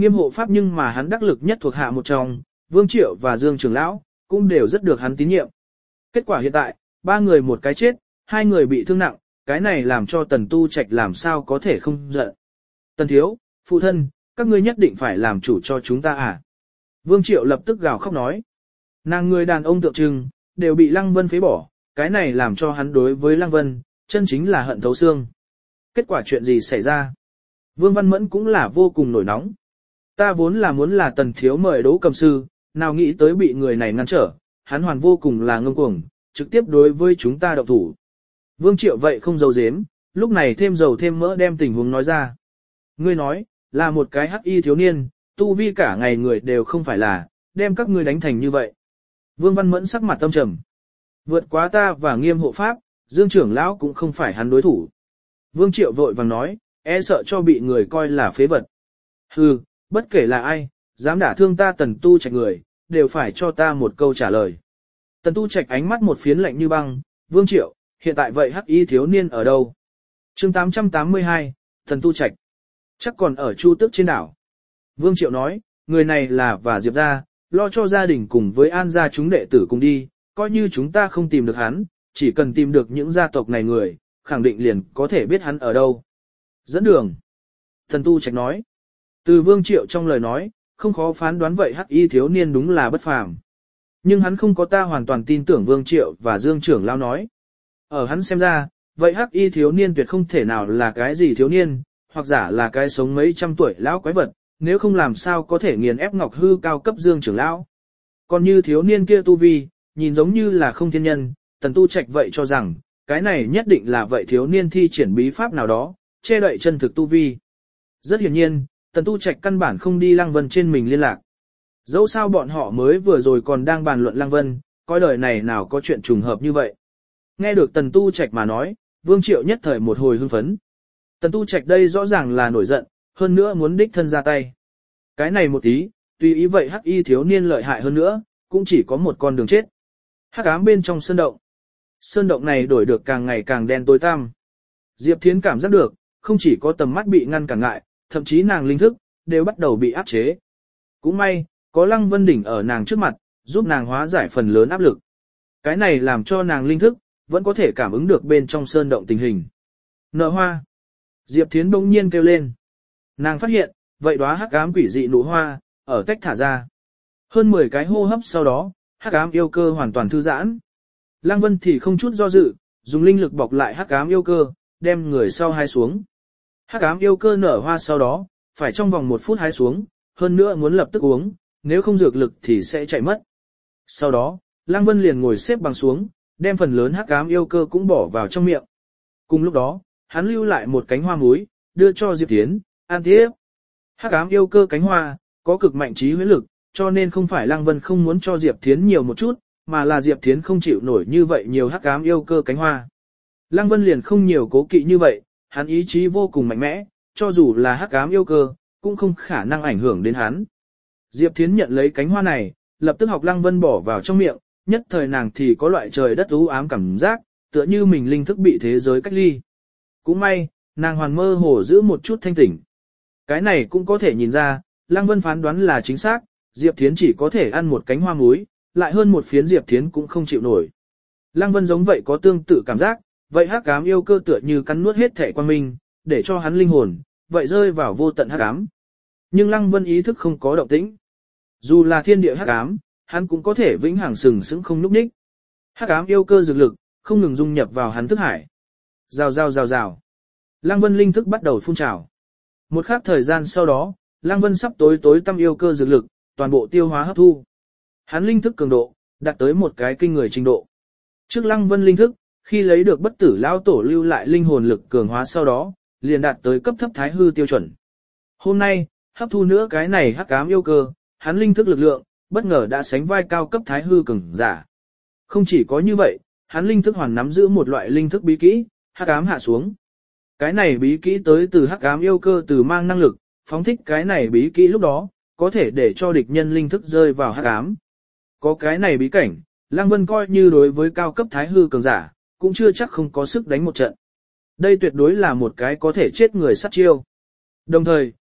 Nghiêm hộ pháp nhưng mà hắn đắc lực nhất thuộc hạ một trong, Vương Triệu và Dương trưởng lão, cũng đều rất được hắn tín nhiệm. Kết quả hiện tại, ba người một cái chết, hai người bị thương nặng, cái này làm cho Tần Tu Trạch làm sao có thể không giận. Tần thiếu, phụ thân, các ngươi nhất định phải làm chủ cho chúng ta à? Vương Triệu lập tức gào khóc nói. Nàng người đàn ông tượng trưng, đều bị Lăng Vân phế bỏ, cái này làm cho hắn đối với Lăng Vân, chân chính là hận thấu xương. Kết quả chuyện gì xảy ra? Vương Văn Mẫn cũng là vô cùng nổi nóng. Ta vốn là muốn là Tần thiếu mời Đỗ Cầm sư, nào nghĩ tới bị người này ngăn trở, hắn hoàn vô cùng là ngông cuồng, trực tiếp đối với chúng ta động thủ. Vương Triệu vậy không giấu giếm, lúc này thêm dầu thêm mỡ đem tình huống nói ra. Ngươi nói, là một cái hắc y thiếu niên, tu vi cả ngày người đều không phải là, đem các ngươi đánh thành như vậy. Vương Văn Mẫn sắc mặt tâm trầm. Vượt quá ta và Nghiêm hộ pháp, Dương trưởng lão cũng không phải hắn đối thủ. Vương Triệu vội vàng nói, e sợ cho bị người coi là phế vật. Hừ, bất kể là ai, dám đả thương ta Tần Tu Trạch người, đều phải cho ta một câu trả lời. Tần Tu Trạch ánh mắt một phiến lạnh như băng, Vương Triệu, hiện tại vậy hắc y thiếu niên ở đâu? Chương tám trăm tám mươi hai, Tần Tu Trạch. Chắc còn ở Chu Tước trên đảo. Vương Triệu nói, người này là và Diệp gia, lo cho gia đình cùng với An gia chúng đệ tử cùng đi, coi như chúng ta không tìm được hắn, chỉ cần tìm được những gia tộc này người, khẳng định liền có thể biết hắn ở đâu. Dẫn đường. Tần Tu Trạch nói. Từ Vương Triệu trong lời nói, không khó phán đoán vậy hắc y thiếu niên đúng là bất phàm. Nhưng hắn không có ta hoàn toàn tin tưởng Vương Triệu và Dương trưởng lão nói. Ở hắn xem ra, vậy hắc y thiếu niên tuyệt không thể nào là cái gì thiếu niên, hoặc giả là cái sống mấy trăm tuổi lão quái vật, nếu không làm sao có thể nghiền ép Ngọc Hư cao cấp Dương trưởng lão. Còn như thiếu niên kia tu vi, nhìn giống như là không thiên nhân, Tần Tu Trạch vậy cho rằng, cái này nhất định là vậy thiếu niên thi triển bí pháp nào đó, che đậy chân thực tu vi. Rất hiển nhiên, Tần Tu Trạch căn bản không đi Lăng Vân trên mình liên lạc. Dẫu sao bọn họ mới vừa rồi còn đang bàn luận Lăng Vân, coi đời này nào có chuyện trùng hợp như vậy. Nghe được Tần Tu Trạch mà nói, Vương Triệu nhất thời một hồi hưng phấn. Tần Tu Trạch đây rõ ràng là nổi giận, hơn nữa muốn đích thân ra tay. Cái này một tí, tùy ý vậy hắc y thiếu niên lợi hại hơn nữa, cũng chỉ có một con đường chết. Hắc ám bên trong sơn động. Sơn động này đổi được càng ngày càng đen tối tăm. Diệp Thiến cảm giác được, không chỉ có tầm mắt bị ngăn cản ngại, thậm chí nàng linh thức, đều bắt đầu bị áp chế. Cũng may, có Lăng Vân Đỉnh ở nàng trước mặt, giúp nàng hóa giải phần lớn áp lực. Cái này làm cho nàng linh thức, vẫn có thể cảm ứng được bên trong sơn động tình hình. Nở hoa. Diệp Thiến bỗng nhiên kêu lên. Nàng phát hiện, vậy đóa hắc ám quỷ dị nụ hoa, ở cách thả ra. Hơn mười cái hô hấp sau đó, hắc ám yêu cơ hoàn toàn thư giãn. Lăng Vân thì không chút do dự, dùng linh lực bọc lại hắc ám yêu cơ, đem người sau hái xuống. Hắc ám yêu cơ nở hoa sau đó, phải trong vòng một phút hái xuống, hơn nữa muốn lập tức uống, nếu không dược lực thì sẽ chạy mất. Sau đó, Lăng Vân liền ngồi xếp bằng xuống, đem phần lớn hắc ám yêu cơ cũng bỏ vào trong miệng. Cùng lúc đó, hắn lưu lại một cánh hoa muối, đưa cho Diệp Thiến, ăn tiếp. Hắc ám yêu cơ cánh hoa, có cực mạnh trí huyết lực, cho nên không phải Lăng Vân không muốn cho Diệp Thiến nhiều một chút, mà là Diệp Thiến không chịu nổi như vậy nhiều hắc ám yêu cơ cánh hoa. Lăng Vân liền không nhiều cố kỵ như vậy, hắn ý chí vô cùng mạnh mẽ, cho dù là hắc ám yêu cơ, cũng không khả năng ảnh hưởng đến hắn. Diệp Thiến nhận lấy cánh hoa này, lập tức học Lăng Vân bỏ vào trong miệng, nhất thời nàng thì có loại trời đất u ám cảm giác, tựa như mình linh thức bị thế giới cách ly. Cũng may, nàng hoàn mơ hồ giữ một chút thanh tỉnh. Cái này cũng có thể nhìn ra, Lăng Vân phán đoán là chính xác, Diệp Thiến chỉ có thể ăn một cánh hoa muối, lại hơn một phiến Diệp Thiến cũng không chịu nổi. Lăng Vân giống vậy có tương tự cảm giác, vậy hắc ám yêu cơ tựa như cắn nuốt hết thể quan minh, để cho hắn linh hồn, vậy rơi vào vô tận hắc ám. Nhưng Lăng Vân ý thức không có động tĩnh. Dù là thiên địa hắc ám, hắn cũng có thể vĩnh hằng sừng sững không nhúc nhích. Hắc ám yêu cơ dược lực, không ngừng dung nhập vào hắn thức hải. Rào rào rào rào. Lăng Vân linh thức bắt đầu phun trào. Một khắc thời gian sau đó, Lăng Vân sắp tối tối tâm yêu cơ dược lực, toàn bộ tiêu hóa hấp thu. Hắn linh thức cường độ, đạt tới một cái kinh người trình độ. Trước Lăng Vân linh thức, khi lấy được bất tử lão tổ lưu lại linh hồn lực cường hóa sau đó, liền đạt tới cấp thấp thái hư tiêu chuẩn. Hôm nay, hấp thu nữa cái này hắc ám yêu cơ, hắn linh thức lực lượng, bất ngờ đã sánh vai cao cấp thái hư cường giả. Không chỉ có như vậy, hắn linh thức hoàn nắm giữ một loại linh thức bí kỹ, hắc ám hạ xuống. Cái này bí kỹ tới từ hắc ám yêu cơ từ mang năng lực, phóng thích cái này bí kỹ lúc đó, có thể để cho địch nhân linh thức rơi vào hắc ám. Có cái này bí cảnh, Lăng Vân coi như đối với cao cấp thái hư cường giả, cũng chưa chắc không có sức đánh một trận. Đây tuyệt đối là một cái có thể chết người sát chiêu. Đồng thời,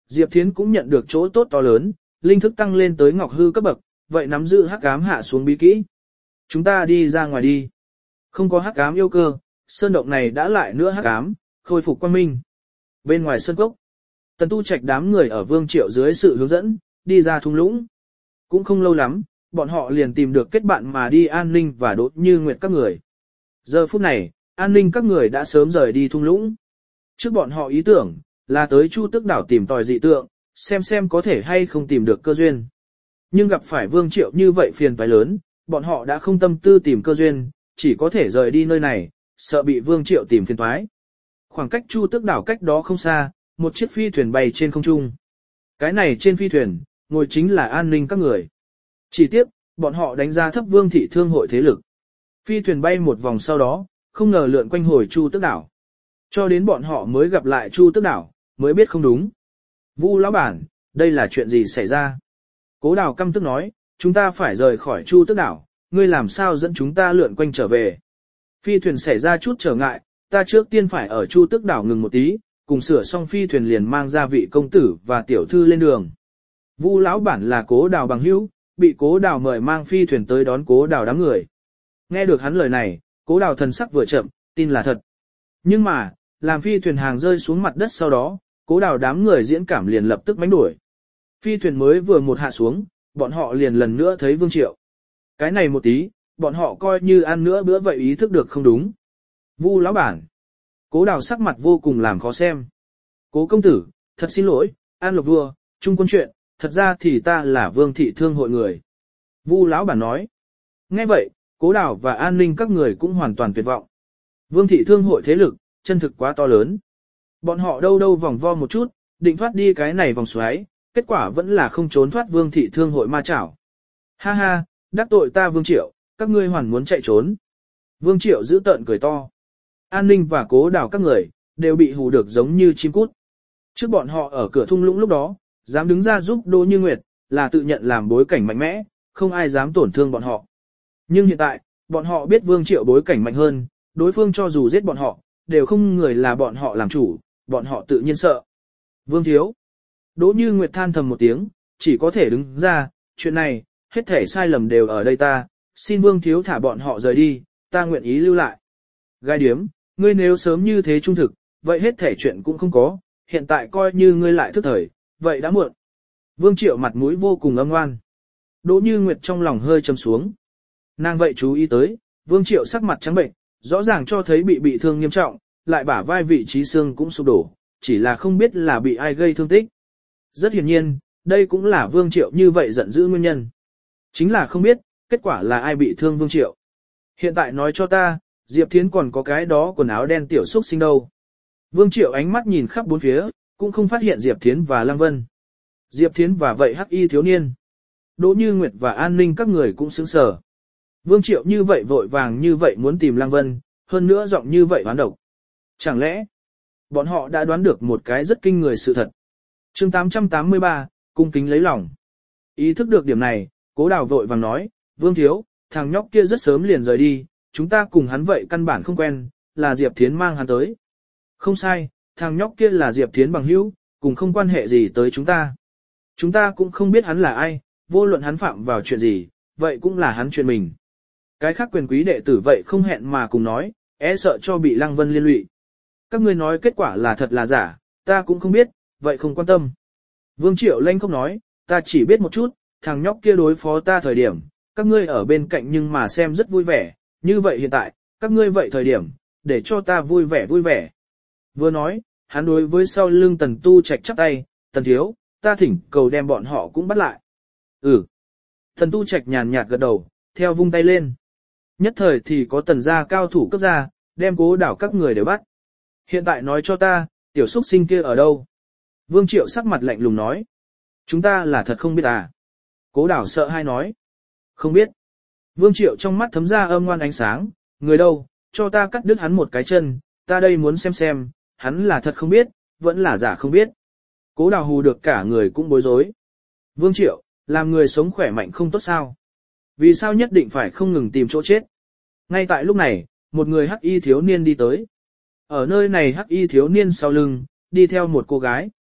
Diệp Thiến cũng nhận được chỗ tốt to lớn, linh thức tăng lên tới ngọc hư cấp bậc, vậy nắm giữ hắc ám hạ xuống bí kỹ. Chúng ta đi ra ngoài đi. Không có hắc ám yêu cơ, sơn động này đã lại nữa hắc ám, khôi phục quang minh. Bên ngoài sơn cốc, Tần Tu Trạch đám người ở Vương Triệu dưới sự hướng dẫn, đi ra thung lũng. Cũng không lâu lắm, bọn họ liền tìm được kết bạn mà đi An Ninh và Đỗ Như Nguyệt các người. Giờ phút này, An Ninh các người đã sớm rời đi thung lũng. Trước bọn họ ý tưởng, là tới Chu Tức đảo tìm tòi dị tượng, xem xem có thể hay không tìm được cơ duyên. Nhưng gặp phải Vương Triệu như vậy phiền toái lớn, bọn họ đã không tâm tư tìm cơ duyên, chỉ có thể rời đi nơi này, sợ bị Vương Triệu tìm phiền toái. Khoảng cách Chu Tức đảo cách đó không xa, một chiếc phi thuyền bay trên không trung. Cái này trên phi thuyền, ngồi chính là An Ninh các người. Chỉ tiếp, bọn họ đánh giá thấp Vương thị thương hội thế lực. Phi thuyền bay một vòng sau đó, không ngờ lượn quanh hồi Chu Tức đảo. Cho đến bọn họ mới gặp lại Chu Tức đảo, mới biết không đúng. Vu lão bản, đây là chuyện gì xảy ra? Cố Đào căm tức nói, chúng ta phải rời khỏi Chu Tức đảo, ngươi làm sao dẫn chúng ta lượn quanh trở về? Phi thuyền xảy ra chút trở ngại, ta trước tiên phải ở Chu Tức đảo ngừng một tí, cùng sửa xong phi thuyền liền mang ra vị công tử và tiểu thư lên đường. Vu lão bản là Cố Đào bằng hữu, bị Cố Đào mời mang phi thuyền tới đón Cố Đào đám người. Nghe được hắn lời này, Cố Đào thần sắc vừa chậm, tin là thật. Nhưng mà, làm phi thuyền hàng rơi xuống mặt đất sau đó, Cố Đào đám người diễn cảm liền lập tức mánh đuổi. Phi thuyền mới vừa một hạ xuống, bọn họ liền lần nữa thấy Vương Triệu. Cái này một tí, bọn họ coi như ăn nữa bữa vậy ý thức được không đúng. Vu lão bản. Cố Đào sắc mặt vô cùng làm khó xem. Cố công tử, thật xin lỗi, An Lộc vua, Trung quân chuyện, thật ra thì ta là Vương thị thương hội người. Vu lão bản nói. Nghe vậy, Cố Đào và An Ninh các người cũng hoàn toàn tuyệt vọng. Vương thị thương hội thế lực, chân thực quá to lớn. Bọn họ đâu đâu vòng vo một chút, định thoát đi cái này vòng xoáy, kết quả vẫn là không trốn thoát Vương thị thương hội ma chảo. Ha ha, đắc tội ta Vương Triệu, các ngươi hoàn muốn chạy trốn. Vương Triệu giữ tợn cười to. An Ninh và Cố Đào các người, đều bị hù được giống như chim cút. Trước bọn họ ở cửa thung lũng lúc đó, dám đứng ra giúp Đỗ Như Nguyệt, là tự nhận làm bối cảnh mạnh mẽ, không ai dám tổn thương bọn họ. Nhưng hiện tại, bọn họ biết Vương Triệu bối cảnh mạnh hơn, đối phương cho dù giết bọn họ, đều không người là bọn họ làm chủ, bọn họ tự nhiên sợ. Vương thiếu. Đỗ Như Nguyệt than thầm một tiếng, chỉ có thể đứng ra, chuyện này, hết thể sai lầm đều ở đây ta, xin Vương thiếu thả bọn họ rời đi, ta nguyện ý lưu lại. Gai điếm, ngươi nếu sớm như thế trung thực, vậy hết thể chuyện cũng không có, hiện tại coi như ngươi lại thức thời, vậy đã muộn. Vương Triệu mặt mũi vô cùng âm ngoan. Đỗ Như Nguyệt trong lòng hơi trầm xuống. Nàng vậy chú ý tới, Vương Triệu sắc mặt trắng bệnh, rõ ràng cho thấy bị bị thương nghiêm trọng, lại bả vai vị trí xương cũng sụp đổ, chỉ là không biết là bị ai gây thương tích. Rất hiển nhiên, đây cũng là Vương Triệu như vậy giận dữ nguyên nhân. Chính là không biết, kết quả là ai bị thương Vương Triệu. Hiện tại nói cho ta, Diệp Thiến còn có cái đó quần áo đen tiểu xuất sinh đâu. Vương Triệu ánh mắt nhìn khắp bốn phía, cũng không phát hiện Diệp Thiến và Lăng Vân. Diệp Thiến và vậy hắc y thiếu niên. Đỗ Như Nguyệt và An Ninh các người cũng sững sờ. Vương Triệu như vậy vội vàng như vậy muốn tìm Lăng Vân, hơn nữa giọng như vậy hoán độc. Chẳng lẽ, bọn họ đã đoán được một cái rất kinh người sự thật. chương tám trăm tám mươi ba, cung kính lấy lòng. Ý thức được điểm này, Cố Đào vội vàng nói, Vương thiếu, thằng nhóc kia rất sớm liền rời đi, chúng ta cùng hắn vậy căn bản không quen, là Diệp Thiến mang hắn tới. Không sai, thằng nhóc kia là Diệp Thiến bằng hữu, cùng không quan hệ gì tới chúng ta. Chúng ta cũng không biết hắn là ai, vô luận hắn phạm vào chuyện gì, vậy cũng là hắn chuyện mình. Cái khác quyền quý đệ tử vậy không hẹn mà cùng nói, e sợ cho bị Lăng Vân liên lụy. Các ngươi nói kết quả là thật là giả, ta cũng không biết, vậy không quan tâm. Vương Triệu Lanh không nói, ta chỉ biết một chút, thằng nhóc kia đối phó ta thời điểm, các ngươi ở bên cạnh nhưng mà xem rất vui vẻ, như vậy hiện tại, các ngươi vậy thời điểm, để cho ta vui vẻ vui vẻ. Vừa nói, hắn đối với sau lưng Tần Tu Trạch chắp tay, Tần thiếu, ta thỉnh cầu đem bọn họ cũng bắt lại. Ừ. Tần Tu Trạch nhàn nhạt gật đầu, theo vung tay lên. Nhất thời thì có Tần gia cao thủ cấp ra, đem Cố Đảo các người đều bắt. Hiện tại nói cho ta, tiểu xuất sinh kia ở đâu? Vương Triệu sắc mặt lạnh lùng nói. Chúng ta là thật không biết à? Cố Đảo sợ hai nói. Không biết. Vương Triệu trong mắt thấm ra âm ngoan ánh sáng, người đâu, cho ta cắt đứt hắn một cái chân, ta đây muốn xem xem, hắn là thật không biết, vẫn là giả không biết. Cố Đào hù được cả người cũng bối rối. Vương Triệu, làm người sống khỏe mạnh không tốt sao? Vì sao nhất định phải không ngừng tìm chỗ chết? Ngay tại lúc này, một người hắc y thiếu niên đi tới. Ở nơi này hắc y thiếu niên sau lưng, đi theo một cô gái.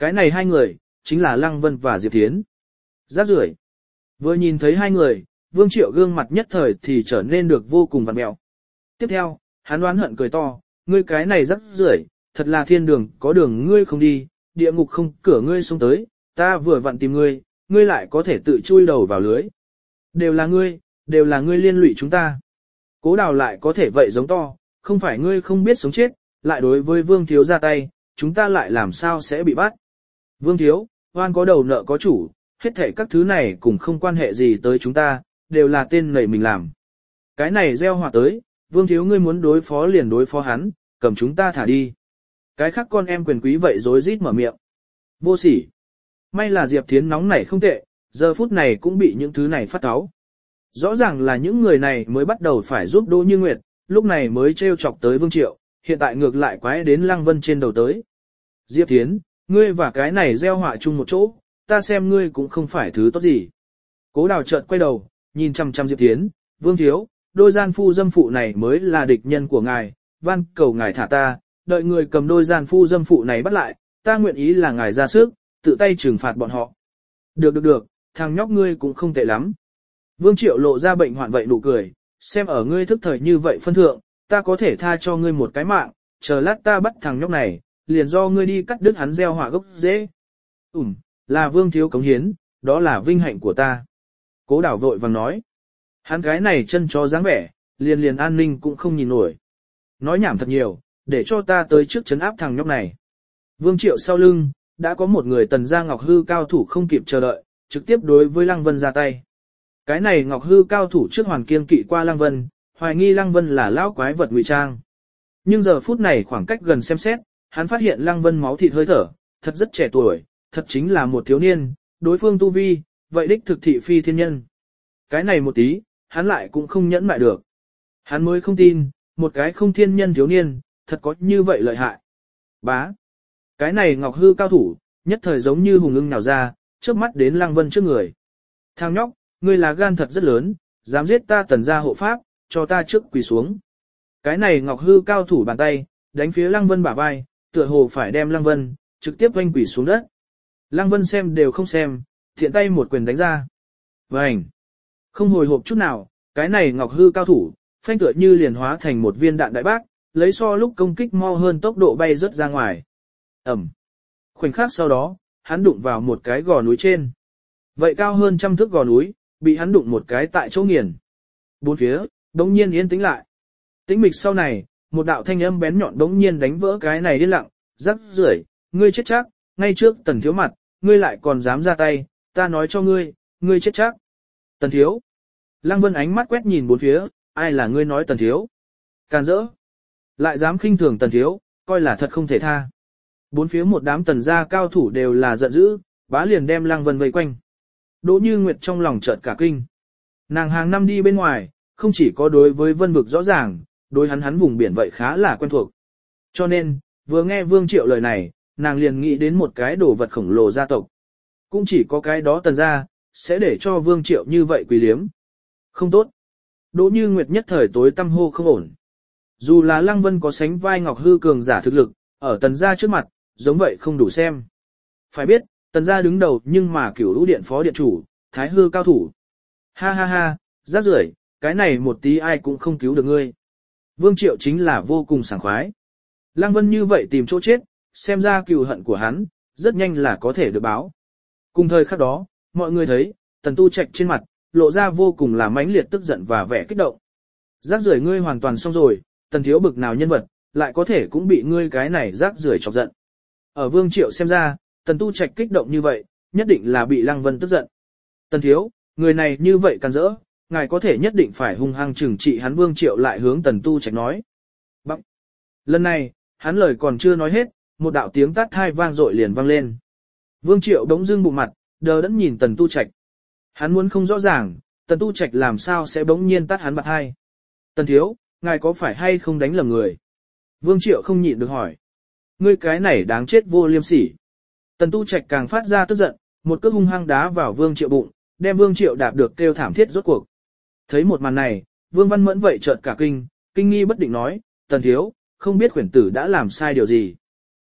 Cái này hai người, chính là Lăng Vân và Diệp Thiến. Rác rưởi. Vừa nhìn thấy hai người, Vương Triệu gương mặt nhất thời thì trở nên được vô cùng vặn mẹo. Tiếp theo, hắn oán hận cười to, ngươi cái này rác rưởi, thật là thiên đường có đường ngươi không đi, địa ngục không cửa ngươi xuống tới, ta vừa vặn tìm ngươi, ngươi lại có thể tự chui đầu vào lưới. Đều là ngươi, đều là ngươi liên lụy chúng ta. Cố Đào lại có thể vậy giống to, không phải ngươi không biết sống chết, lại đối với Vương Thiếu ra tay, chúng ta lại làm sao sẽ bị bắt. Vương Thiếu, oan có đầu nợ có chủ, hết thảy các thứ này cũng không quan hệ gì tới chúng ta, đều là tên nảy mình làm. Cái này gieo họa tới, Vương Thiếu ngươi muốn đối phó liền đối phó hắn, cầm chúng ta thả đi. Cái khác con em quyền quý vậy rối rít mở miệng. Vô sỉ. May là Diệp Thiến nóng nảy không tệ, giờ phút này cũng bị những thứ này phát cáu. Rõ ràng là những người này mới bắt đầu phải giúp Đỗ Như Nguyệt, lúc này mới trêu chọc tới Vương Triệu, hiện tại ngược lại quái đến Lăng Vân trên đầu tới. Diệp Thiến, ngươi và cái này gieo họa chung một chỗ, ta xem ngươi cũng không phải thứ tốt gì. Cố Đào chợt quay đầu, nhìn chăm chăm Diệp Thiến, Vương Thiếu, đôi gian phu dâm phụ này mới là địch nhân của ngài, van cầu ngài thả ta, đợi người cầm đôi gian phu dâm phụ này bắt lại, ta nguyện ý là ngài ra sức, tự tay trừng phạt bọn họ. Được được được, thằng nhóc ngươi cũng không tệ lắm. Vương Triệu lộ ra bệnh hoạn vậy nụ cười, xem ở ngươi thức thời như vậy phân thượng, ta có thể tha cho ngươi một cái mạng, chờ lát ta bắt thằng nhóc này, liền do ngươi đi cắt đứt hắn gieo hỏa gốc rễ. Ừm, là Vương Thiếu cống hiến, đó là vinh hạnh của ta. Cố Đào vội vàng nói. Hắn cái này chân chó dáng vẻ, liền liền an ninh cũng không nhìn nổi. Nói nhảm thật nhiều, để cho ta tới trước trấn áp thằng nhóc này. Vương Triệu sau lưng, đã có một người Tần gia Ngọc Hư cao thủ không kịp chờ đợi, trực tiếp đối với Lăng Vân ra tay. Cái này Ngọc Hư cao thủ trước hoàn kiên kỵ qua Lăng Vân, hoài nghi Lăng Vân là lão quái vật ngụy trang. Nhưng giờ phút này khoảng cách gần xem xét, hắn phát hiện Lăng Vân máu thịt hơi thở, thật rất trẻ tuổi, thật chính là một thiếu niên, đối phương tu vi, vậy đích thực thị phi thiên nhân. Cái này một tí, hắn lại cũng không nhẫn mại được. Hắn mới không tin, một cái không thiên nhân thiếu niên, thật có như vậy lợi hại. Bá. Cái này Ngọc Hư cao thủ, nhất thời giống như hùng ưng nào ra, trước mắt đến Lăng Vân trước người. Thằng nhóc, ngươi là gan thật rất lớn, dám giết ta Tần gia hộ pháp, cho ta trước quỳ xuống. Cái này Ngọc Hư cao thủ bàn tay, đánh phía Lăng Vân bả vai, tựa hồ phải đem Lăng Vân, trực tiếp oanh quỳ xuống đất. Lăng Vân xem đều không xem, thiện tay một quyền đánh ra. Vành. Không hồi hộp chút nào, cái này Ngọc Hư cao thủ, phanh tựa như liền hóa thành một viên đạn đại bác, lấy so lúc công kích mau hơn tốc độ bay rớt ra ngoài. Ẩm. Khoảnh khắc sau đó, hắn đụng vào một cái gò núi trên. Vậy cao hơn trăm thước gò núi, bị hắn đụng một cái tại chỗ nghiền. Bốn phía, đống nhiên yên tĩnh lại. Tĩnh mịch sau này, một đạo thanh âm bén nhọn đống nhiên đánh vỡ cái này điên lặng, rắc rưởi, ngươi chết chắc, ngay trước Tần Thiếu mặt, ngươi lại còn dám ra tay, ta nói cho ngươi, ngươi chết chắc. Tần Thiếu. Lăng Vân ánh mắt quét nhìn bốn phía, ai là ngươi nói Tần Thiếu? Càn rỡ. Lại dám khinh thường Tần Thiếu, coi là thật không thể tha. Bốn phía một đám Tần gia cao thủ đều là giận dữ, bá liền đem Lăng Vân vây quanh. Đỗ Như Nguyệt trong lòng chợt cả kinh. Nàng hàng năm đi bên ngoài, không chỉ có đối với Vân vực rõ ràng, đối hắn hắn vùng biển vậy khá là quen thuộc. Cho nên, vừa nghe Vương Triệu lời này, nàng liền nghĩ đến một cái đồ vật khổng lồ gia tộc. Cũng chỉ có cái đó Tần gia, sẽ để cho Vương Triệu như vậy quý liếm. Không tốt. Đỗ Như Nguyệt nhất thời tối tâm hô không ổn. Dù là Lăng Vân có sánh vai Ngọc Hư cường giả thực lực, ở Tần gia trước mặt, giống vậy không đủ xem. Phải biết, Tần gia đứng đầu nhưng mà Cửu Lũ Điện phó điện chủ, Thái Hư cao thủ. Ha ha ha, rác rưởi, cái này một tí ai cũng không cứu được ngươi. Vương Triệu chính là vô cùng sảng khoái. Lăng Vân như vậy tìm chỗ chết, xem ra cừu hận của hắn, rất nhanh là có thể được báo. Cùng thời khắc đó, mọi người thấy, Tần Tu Trạch trên mặt, lộ ra vô cùng là mãnh liệt tức giận và vẻ kích động. Rác rưởi ngươi hoàn toàn xong rồi, Tần Thiếu bực nào nhân vật, lại có thể cũng bị ngươi cái này rác rưởi chọc giận. Ở Vương Triệu xem ra, Tần Tu Trạch kích động như vậy, nhất định là bị Lăng Vân tức giận. Tần Thiếu, người này như vậy can dỡ, ngài có thể nhất định phải hung hăng trừng trị hắn. Vương Triệu lại hướng Tần Tu Trạch nói. Bằng. Lần này, hắn lời còn chưa nói hết, một đạo tiếng tát thai vang dội liền vang lên. Vương Triệu đống dưng bụng mặt, đờ đẫn nhìn Tần Tu Trạch. Hắn muốn không rõ ràng, Tần Tu Trạch làm sao sẽ bỗng nhiên tát hắn bạt hai. Tần Thiếu, ngài có phải hay không đánh lầm người? Vương Triệu không nhịn được hỏi. Ngươi cái này đáng chết vô liêm sỉ. Tần Tu Trạch càng phát ra tức giận, một cước hung hăng đá vào Vương Triệu bụng, đem Vương Triệu đạp được kêu thảm thiết rốt cuộc. Thấy một màn này, Vương Văn Mẫn vậy chợt cả kinh, kinh nghi bất định nói, Tần Thiếu, không biết khuyển tử đã làm sai điều gì.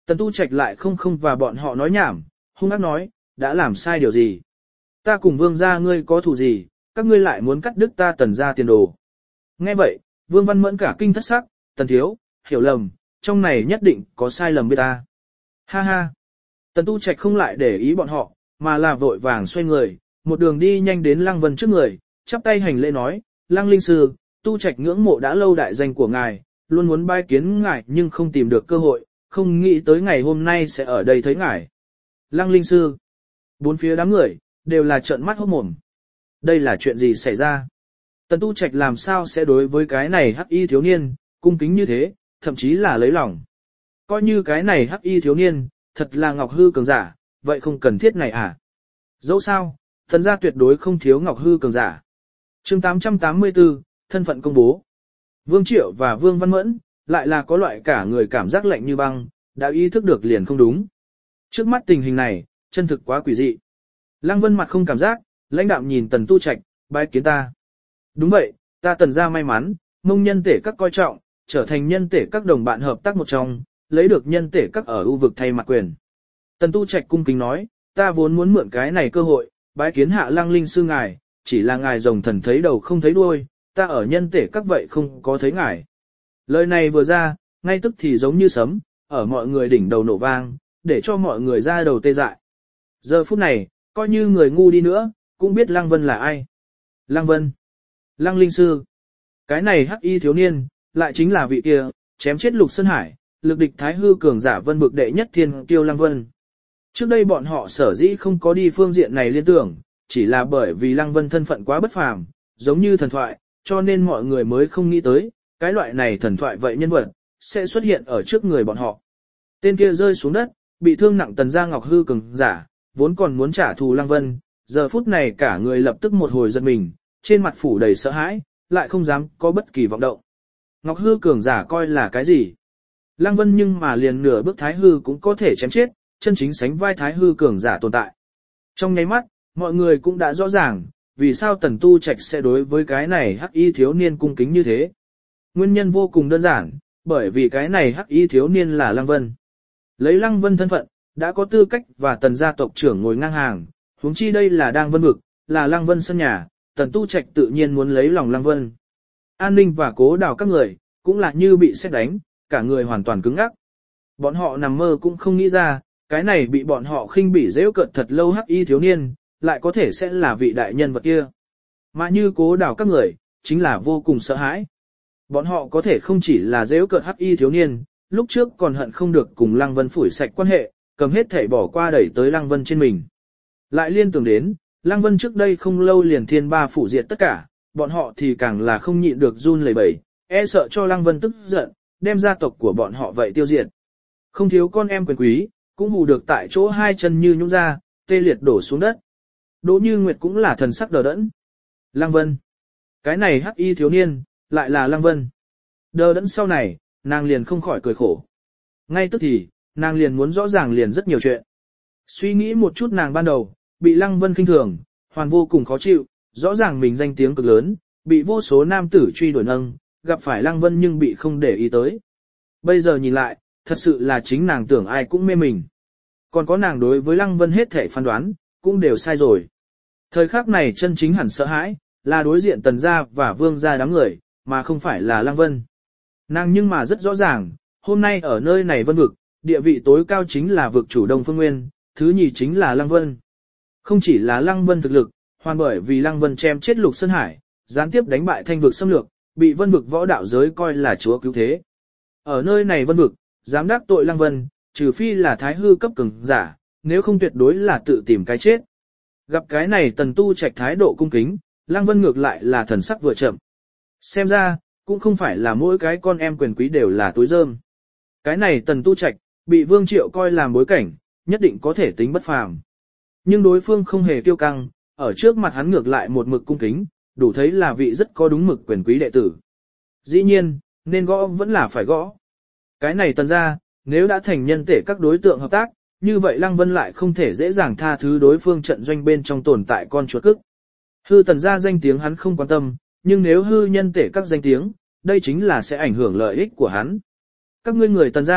Tần Tu Trạch lại không không và bọn họ nói nhảm, hung ác nói, đã làm sai điều gì? Ta cùng Vương gia ngươi có thù gì, các ngươi lại muốn cắt đứt ta Tần gia tiền đồ. Nghe vậy, Vương Văn Mẫn cả kinh thất sắc, Tần thiếu, hiểu lầm, trong này nhất định có sai lầm với ta. Ha ha. Tần Tu Trạch không lại để ý bọn họ, mà là vội vàng xoay người, một đường đi nhanh đến Lăng Vân trước người, chắp tay hành lễ nói, Lăng Linh Sư, Tu Trạch ngưỡng mộ đã lâu đại danh của ngài, luôn muốn bái kiến ngài nhưng không tìm được cơ hội, không nghĩ tới ngày hôm nay sẽ ở đây thấy ngài. Lăng Linh Sư. Bốn phía đám người, đều là trợn mắt hốt mồm. Đây là chuyện gì xảy ra? Tần Tu Trạch làm sao sẽ đối với cái này hắc y thiếu niên, cung kính như thế, thậm chí là lấy lòng. Coi như cái này hắc y thiếu niên, thật là Ngọc Hư cường giả, vậy không cần thiết này à? Dẫu sao, Tần gia tuyệt đối không thiếu Ngọc Hư cường giả. Chương tám trăm tám mươi tư, thân phận công bố. Vương Triệu và Vương Văn Mẫn, lại là có loại cả người cảm giác lạnh như băng, đã ý thức được liền không đúng. Trước mắt tình hình này, chân thực quá quỷ dị. Lăng Vân mặt không cảm giác, lãnh đạm nhìn Tần Tu Trạch, bái kiến ta. Đúng vậy, ta Tần gia may mắn, mông nhân tể các coi trọng, trở thành nhân tể các đồng bạn hợp tác một trong, lấy được nhân tể các ở ưu vực thay mặt quyền. Tần Tu Trạch cung kính nói, ta vốn muốn mượn cái này cơ hội, bái kiến hạ Lăng Linh Sư ngài, chỉ là ngài rồng thần thấy đầu không thấy đuôi, ta ở nhân tể các vậy không có thấy ngài. Lời này vừa ra, ngay tức thì giống như sấm, ở mọi người đỉnh đầu nổ vang, để cho mọi người ra đầu tê dại. Giờ phút này, coi như người ngu đi nữa, cũng biết Lăng Vân là ai. Lăng Vân. Lăng Linh Sư. Cái này hắc y thiếu niên, lại chính là vị kia, chém chết Lục Sơn Hải, lực địch thái hư cường giả vân bực đệ nhất thiên kiêu Lăng Vân. Trước đây bọn họ sở dĩ không có đi phương diện này liên tưởng, chỉ là bởi vì Lăng Vân thân phận quá bất phàm, giống như thần thoại, cho nên mọi người mới không nghĩ tới, cái loại này thần thoại vậy nhân vật, sẽ xuất hiện ở trước người bọn họ. Tên kia rơi xuống đất, bị thương nặng Tần gia Ngọc Hư cường giả, vốn còn muốn trả thù Lăng Vân, giờ phút này cả người lập tức một hồi giật mình, trên mặt phủ đầy sợ hãi, lại không dám có bất kỳ vọng động. Ngọc Hư cường giả coi là cái gì? Lăng Vân nhưng mà liền nửa bước thái hư cũng có thể chém chết, chân chính sánh vai thái hư cường giả tồn tại. Trong nháy mắt, mọi người cũng đã rõ ràng, vì sao Tần Tu Trạch sẽ đối với cái này hắc y thiếu niên cung kính như thế. Nguyên nhân vô cùng đơn giản, bởi vì cái này hắc y thiếu niên là Lăng Vân. Lấy Lăng Vân thân phận, đã có tư cách và Tần gia tộc trưởng ngồi ngang hàng, huống chi đây là đang Vân vực, là Lăng Vân sân nhà, Tần Tu Trạch tự nhiên muốn lấy lòng Lăng Vân. An Ninh và Cố Đào các người, cũng là như bị sét đánh, cả người hoàn toàn cứng ngắc. Bọn họ nằm mơ cũng không nghĩ ra, cái này bị bọn họ khinh bỉ giễu cợt thật lâu hắc y thiếu niên, lại có thể sẽ là vị đại nhân vật kia. Mà như Cố Đào các người, chính là vô cùng sợ hãi. Bọn họ có thể không chỉ là giễu cợt hắc y thiếu niên, lúc trước còn hận không được cùng Lăng Vân phủi sạch quan hệ, cầm hết thể bỏ qua đẩy tới Lăng Vân trên mình. Lại liên tưởng đến, Lăng Vân trước đây không lâu liền thiên ba phủ diệt tất cả, bọn họ thì càng là không nhịn được run lẩy bẩy, e sợ cho Lăng Vân tức giận, đem gia tộc của bọn họ vậy tiêu diệt. Không thiếu con em quyền quý, cũng hù được tại chỗ hai chân như nhũn ra, tê liệt đổ xuống đất. Đỗ Như Nguyệt cũng là thần sắc đờ đẫn. Lăng Vân. Cái này hắc y thiếu niên, lại là Lăng Vân. Đờ đẫn sau này, nàng liền không khỏi cười khổ. Ngay tức thì, nàng liền muốn rõ ràng liền rất nhiều chuyện. Suy nghĩ một chút nàng ban đầu, bị Lăng Vân khinh thường, hoàn vô cùng khó chịu, rõ ràng mình danh tiếng cực lớn, bị vô số nam tử truy đuổi nâng, gặp phải Lăng Vân nhưng bị không để ý tới. Bây giờ nhìn lại, thật sự là chính nàng tưởng ai cũng mê mình. Còn có nàng đối với Lăng Vân hết thể phán đoán, cũng đều sai rồi. Thời khắc này chân chính hẳn sợ hãi, là đối diện Tần gia và Vương gia đám người, mà không phải là Lăng Vân. Nàng nhưng mà rất rõ ràng, hôm nay ở nơi này Vân vực, địa vị tối cao chính là vực chủ Đông Phương Nguyên, thứ nhì chính là Lăng Vân. Không chỉ là Lăng Vân thực lực, hoàn bởi vì Lăng Vân chém chết Lục Sơn Hải, gián tiếp đánh bại Thanh vực xâm lược, bị Vân vực võ đạo giới coi là chúa cứu thế. Ở nơi này Vân vực, dám đắc tội Lăng Vân, trừ phi là thái hư cấp cường giả, nếu không tuyệt đối là tự tìm cái chết. Gặp cái này Tần Tu Trạch thái độ cung kính, Lăng Vân ngược lại là thần sắc vừa chậm. Xem ra, cũng không phải là mỗi cái con em quyền quý đều là túi rơm. Cái này Tần Tu Trạch, bị Vương Triệu coi làm bối cảnh, nhất định có thể tính bất phàm. Nhưng đối phương không hề kiêu căng, ở trước mặt hắn ngược lại một mực cung kính, đủ thấy là vị rất có đúng mực quyền quý đệ tử. Dĩ nhiên, nên gõ vẫn là phải gõ. Cái này Tần ra, nếu đã thành nhân tể các đối tượng hợp tác, như vậy Lăng Vân lại không thể dễ dàng tha thứ đối phương trận doanh bên trong tồn tại con chuột cức. Hư Tần ra danh tiếng hắn không quan tâm, nhưng nếu hư nhân tể các danh tiếng, đây chính là sẽ ảnh hưởng lợi ích của hắn. Các ngươi người Tần ra,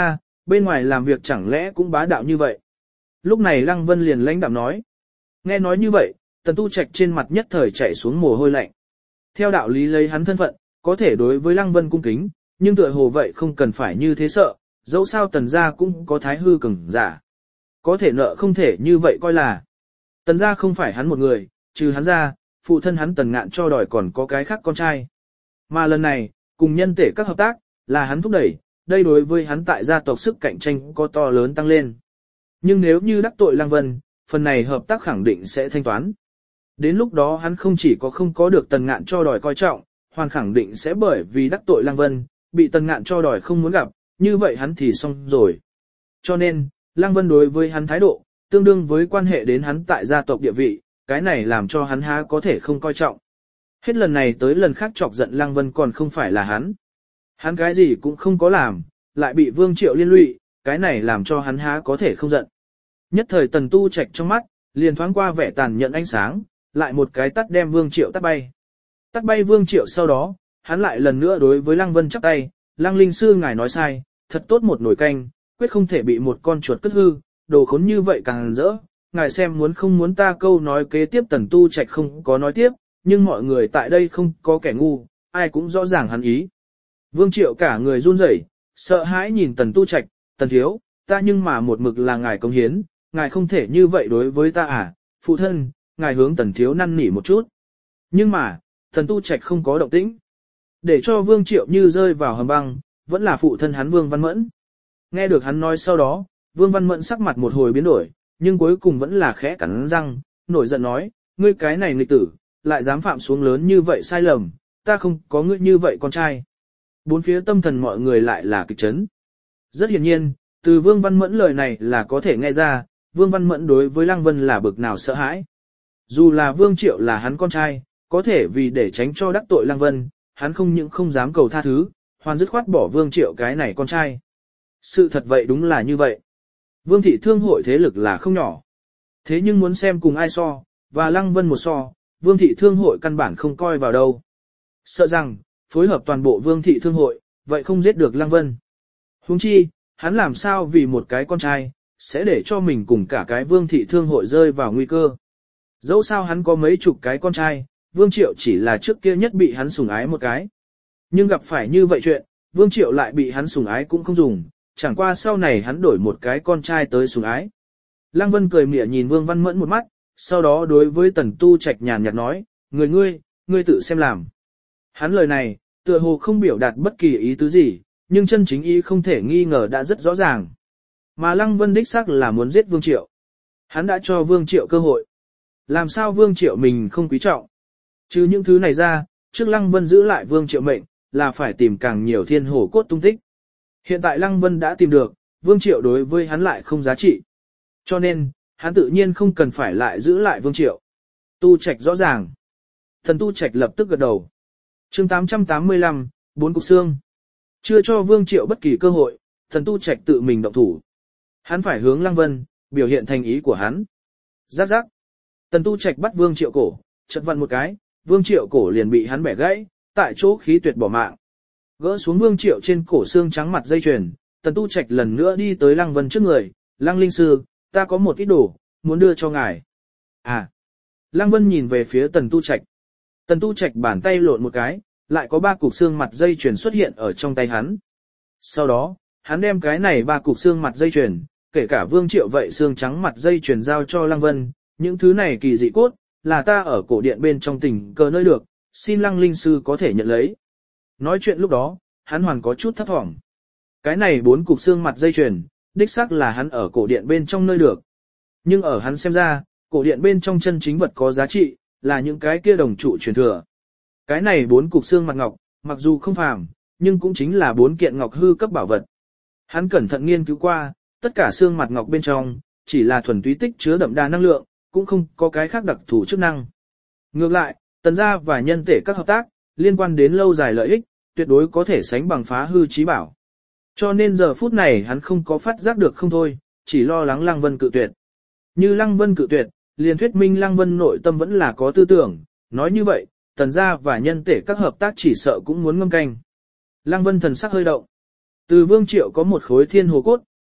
bên ngoài làm việc chẳng lẽ cũng bá đạo như vậy. Lúc này Lăng Vân liền lãnh đạm nói. Nghe nói như vậy, Tần Tu Trạch trên mặt nhất thời chảy xuống mồ hôi lạnh. Theo đạo lý lấy hắn thân phận, có thể đối với Lăng Vân cung kính, nhưng tựa hồ vậy không cần phải như thế sợ, dẫu sao Tần gia cũng có thái hư cường giả. Có thể nợ không thể như vậy coi là. Tần gia không phải hắn một người, trừ hắn ra, phụ thân hắn Tần Ngạn cho đòi còn có cái khác con trai. Mà lần này, cùng nhân tể các hợp tác, là hắn thúc đẩy, đây đối với hắn tại gia tộc sức cạnh tranh có to lớn tăng lên. Nhưng nếu như đắc tội Lăng Vân, phần này hợp tác khẳng định sẽ thanh toán. Đến lúc đó hắn không chỉ có không có được Tần Ngạn cho đòi coi trọng, hoàn khẳng định sẽ bởi vì đắc tội Lăng Vân, bị Tần Ngạn cho đòi không muốn gặp, như vậy hắn thì xong rồi. Cho nên, Lăng Vân đối với hắn thái độ, tương đương với quan hệ đến hắn tại gia tộc địa vị, cái này làm cho hắn há có thể không coi trọng. Hết lần này tới lần khác chọc giận Lăng Vân còn không phải là hắn. Hắn cái gì cũng không có làm, lại bị Vương Triệu liên lụy, cái này làm cho hắn há có thể không giận. Nhất thời Tần Tu Trạch trong mắt, liền thoáng qua vẻ tàn nhẫn ánh sáng, lại một cái tắt đem Vương Triệu tắt bay. Tắt bay Vương Triệu sau đó, hắn lại lần nữa đối với Lăng Vân chắp tay, Lăng Linh Sư ngài nói sai, thật tốt một nồi canh, quyết không thể bị một con chuột cất hư, đồ khốn như vậy càng rỡ, ngài xem muốn không muốn ta câu nói kế tiếp. Tần Tu Trạch không có nói tiếp, nhưng mọi người tại đây không có kẻ ngu, ai cũng rõ ràng hắn ý. Vương Triệu cả người run rẩy, sợ hãi nhìn Tần Tu Trạch, Tần thiếu, ta nhưng mà một mực là ngài công hiến, ngài không thể như vậy đối với ta à, phụ thân, ngài hướng Tần thiếu năn nỉ một chút. Nhưng mà, Tần Tu Trạch không có động tĩnh. Để cho Vương Triệu như rơi vào hầm băng, vẫn là phụ thân hắn Vương Văn Mẫn. Nghe được hắn nói sau đó, Vương Văn Mẫn sắc mặt một hồi biến đổi, nhưng cuối cùng vẫn là khẽ cắn răng, nổi giận nói, ngươi cái này nghịch tử, lại dám phạm xuống lớn như vậy sai lầm, ta không có ngươi như vậy con trai. Bốn phía tâm thần mọi người lại là kịch chấn. Rất hiển nhiên, từ Vương Văn Mẫn lời này là có thể nghe ra, Vương Văn Mẫn đối với Lăng Vân là bực nào sợ hãi. Dù là Vương Triệu là hắn con trai, có thể vì để tránh cho đắc tội Lăng Vân, hắn không những không dám cầu tha thứ, hoàn dứt khoát bỏ Vương Triệu cái này con trai. Sự thật vậy đúng là như vậy. Vương thị thương hội thế lực là không nhỏ. Thế nhưng muốn xem cùng ai so, và Lăng Vân một so, Vương thị thương hội căn bản không coi vào đâu. Sợ rằng, phối hợp toàn bộ Vương thị thương hội, vậy không giết được Lăng Vân. Huống chi, hắn làm sao vì một cái con trai, sẽ để cho mình cùng cả cái Vương thị thương hội rơi vào nguy cơ. Dẫu sao hắn có mấy chục cái con trai, Vương Triệu chỉ là trước kia nhất bị hắn sủng ái một cái. Nhưng gặp phải như vậy chuyện, Vương Triệu lại bị hắn sủng ái cũng không dùng, chẳng qua sau này hắn đổi một cái con trai tới sủng ái. Lăng Vân cười mỉa nhìn Vương Văn Mẫn một mắt, sau đó đối với Tần Tu Trạch nhàn nhạt nói, người ngươi, ngươi tự xem làm. Hắn lời này, tựa hồ không biểu đạt bất kỳ ý tứ gì, nhưng chân chính ý không thể nghi ngờ đã rất rõ ràng. Mà Lăng Vân đích xác là muốn giết Vương Triệu. Hắn đã cho Vương Triệu cơ hội. Làm sao Vương Triệu mình không quý trọng? Trừ những thứ này ra, trước Lăng Vân giữ lại Vương Triệu mệnh, là phải tìm càng nhiều thiên hồ cốt tung tích. Hiện tại Lăng Vân đã tìm được, Vương Triệu đối với hắn lại không giá trị. Cho nên, hắn tự nhiên không cần phải lại giữ lại Vương Triệu. Tu Trạch rõ ràng. Thần Tu Trạch lập tức gật đầu. Chương tám trăm tám mươi lăm, bốn cục xương. Chưa cho Vương Triệu bất kỳ cơ hội, thần Tu Trạch tự mình động thủ. Hắn phải hướng Lăng Vân, biểu hiện thành ý của hắn. Rắc rắc. Tần Tu Trạch bắt Vương Triệu cổ, chật vặn một cái, Vương Triệu cổ liền bị hắn bẻ gãy, tại chỗ khí tuyệt bỏ mạng. Gỡ xuống Vương Triệu trên cổ xương trắng mặt dây chuyền, Tần Tu Trạch lần nữa đi tới Lăng Vân trước người, Lăng Linh Sư, ta có một ít đồ, muốn đưa cho ngài. À. Lăng Vân nhìn về phía Tần Tu Trạch. Tần Tu Trạch bàn tay lộn một cái, lại có ba cục xương mặt dây chuyền xuất hiện ở trong tay hắn. Sau đó, hắn đem cái này ba cục xương mặt dây chuyền, kể cả Vương Triệu vậy xương trắng mặt dây chuyền giao cho Lăng Vân, những thứ này kỳ dị cốt, là ta ở cổ điện bên trong tình cờ nơi được, xin Lăng Linh Sư có thể nhận lấy. Nói chuyện lúc đó, hắn hoàn có chút thấp thỏm. Cái này bốn cục xương mặt dây chuyền, đích xác là hắn ở cổ điện bên trong nơi được. Nhưng ở hắn xem ra, cổ điện bên trong chân chính vật có giá trị, là những cái kia đồng trụ truyền thừa. Cái này bốn cục xương mặt ngọc, mặc dù không phàm, nhưng cũng chính là bốn kiện ngọc hư cấp bảo vật. Hắn cẩn thận nghiên cứu qua, tất cả xương mặt ngọc bên trong, chỉ là thuần túy tích chứa đậm đà năng lượng, cũng không có cái khác đặc thù chức năng. Ngược lại, Tần gia và nhân tể các hợp tác, liên quan đến lâu dài lợi ích, tuyệt đối có thể sánh bằng phá hư chí bảo. Cho nên giờ phút này hắn không có phát giác được không thôi, chỉ lo lắng Lăng Vân cự tuyệt. Như Lăng Vân cự tuyệt, liền thuyết minh Lăng Vân nội tâm vẫn là có tư tưởng, nói như vậy, Tần gia và nhân tể các hợp tác chỉ sợ cũng muốn ngâm canh. Lăng Vân thần sắc hơi động. Từ Vương Triệu có một khối thiên hồ cốt,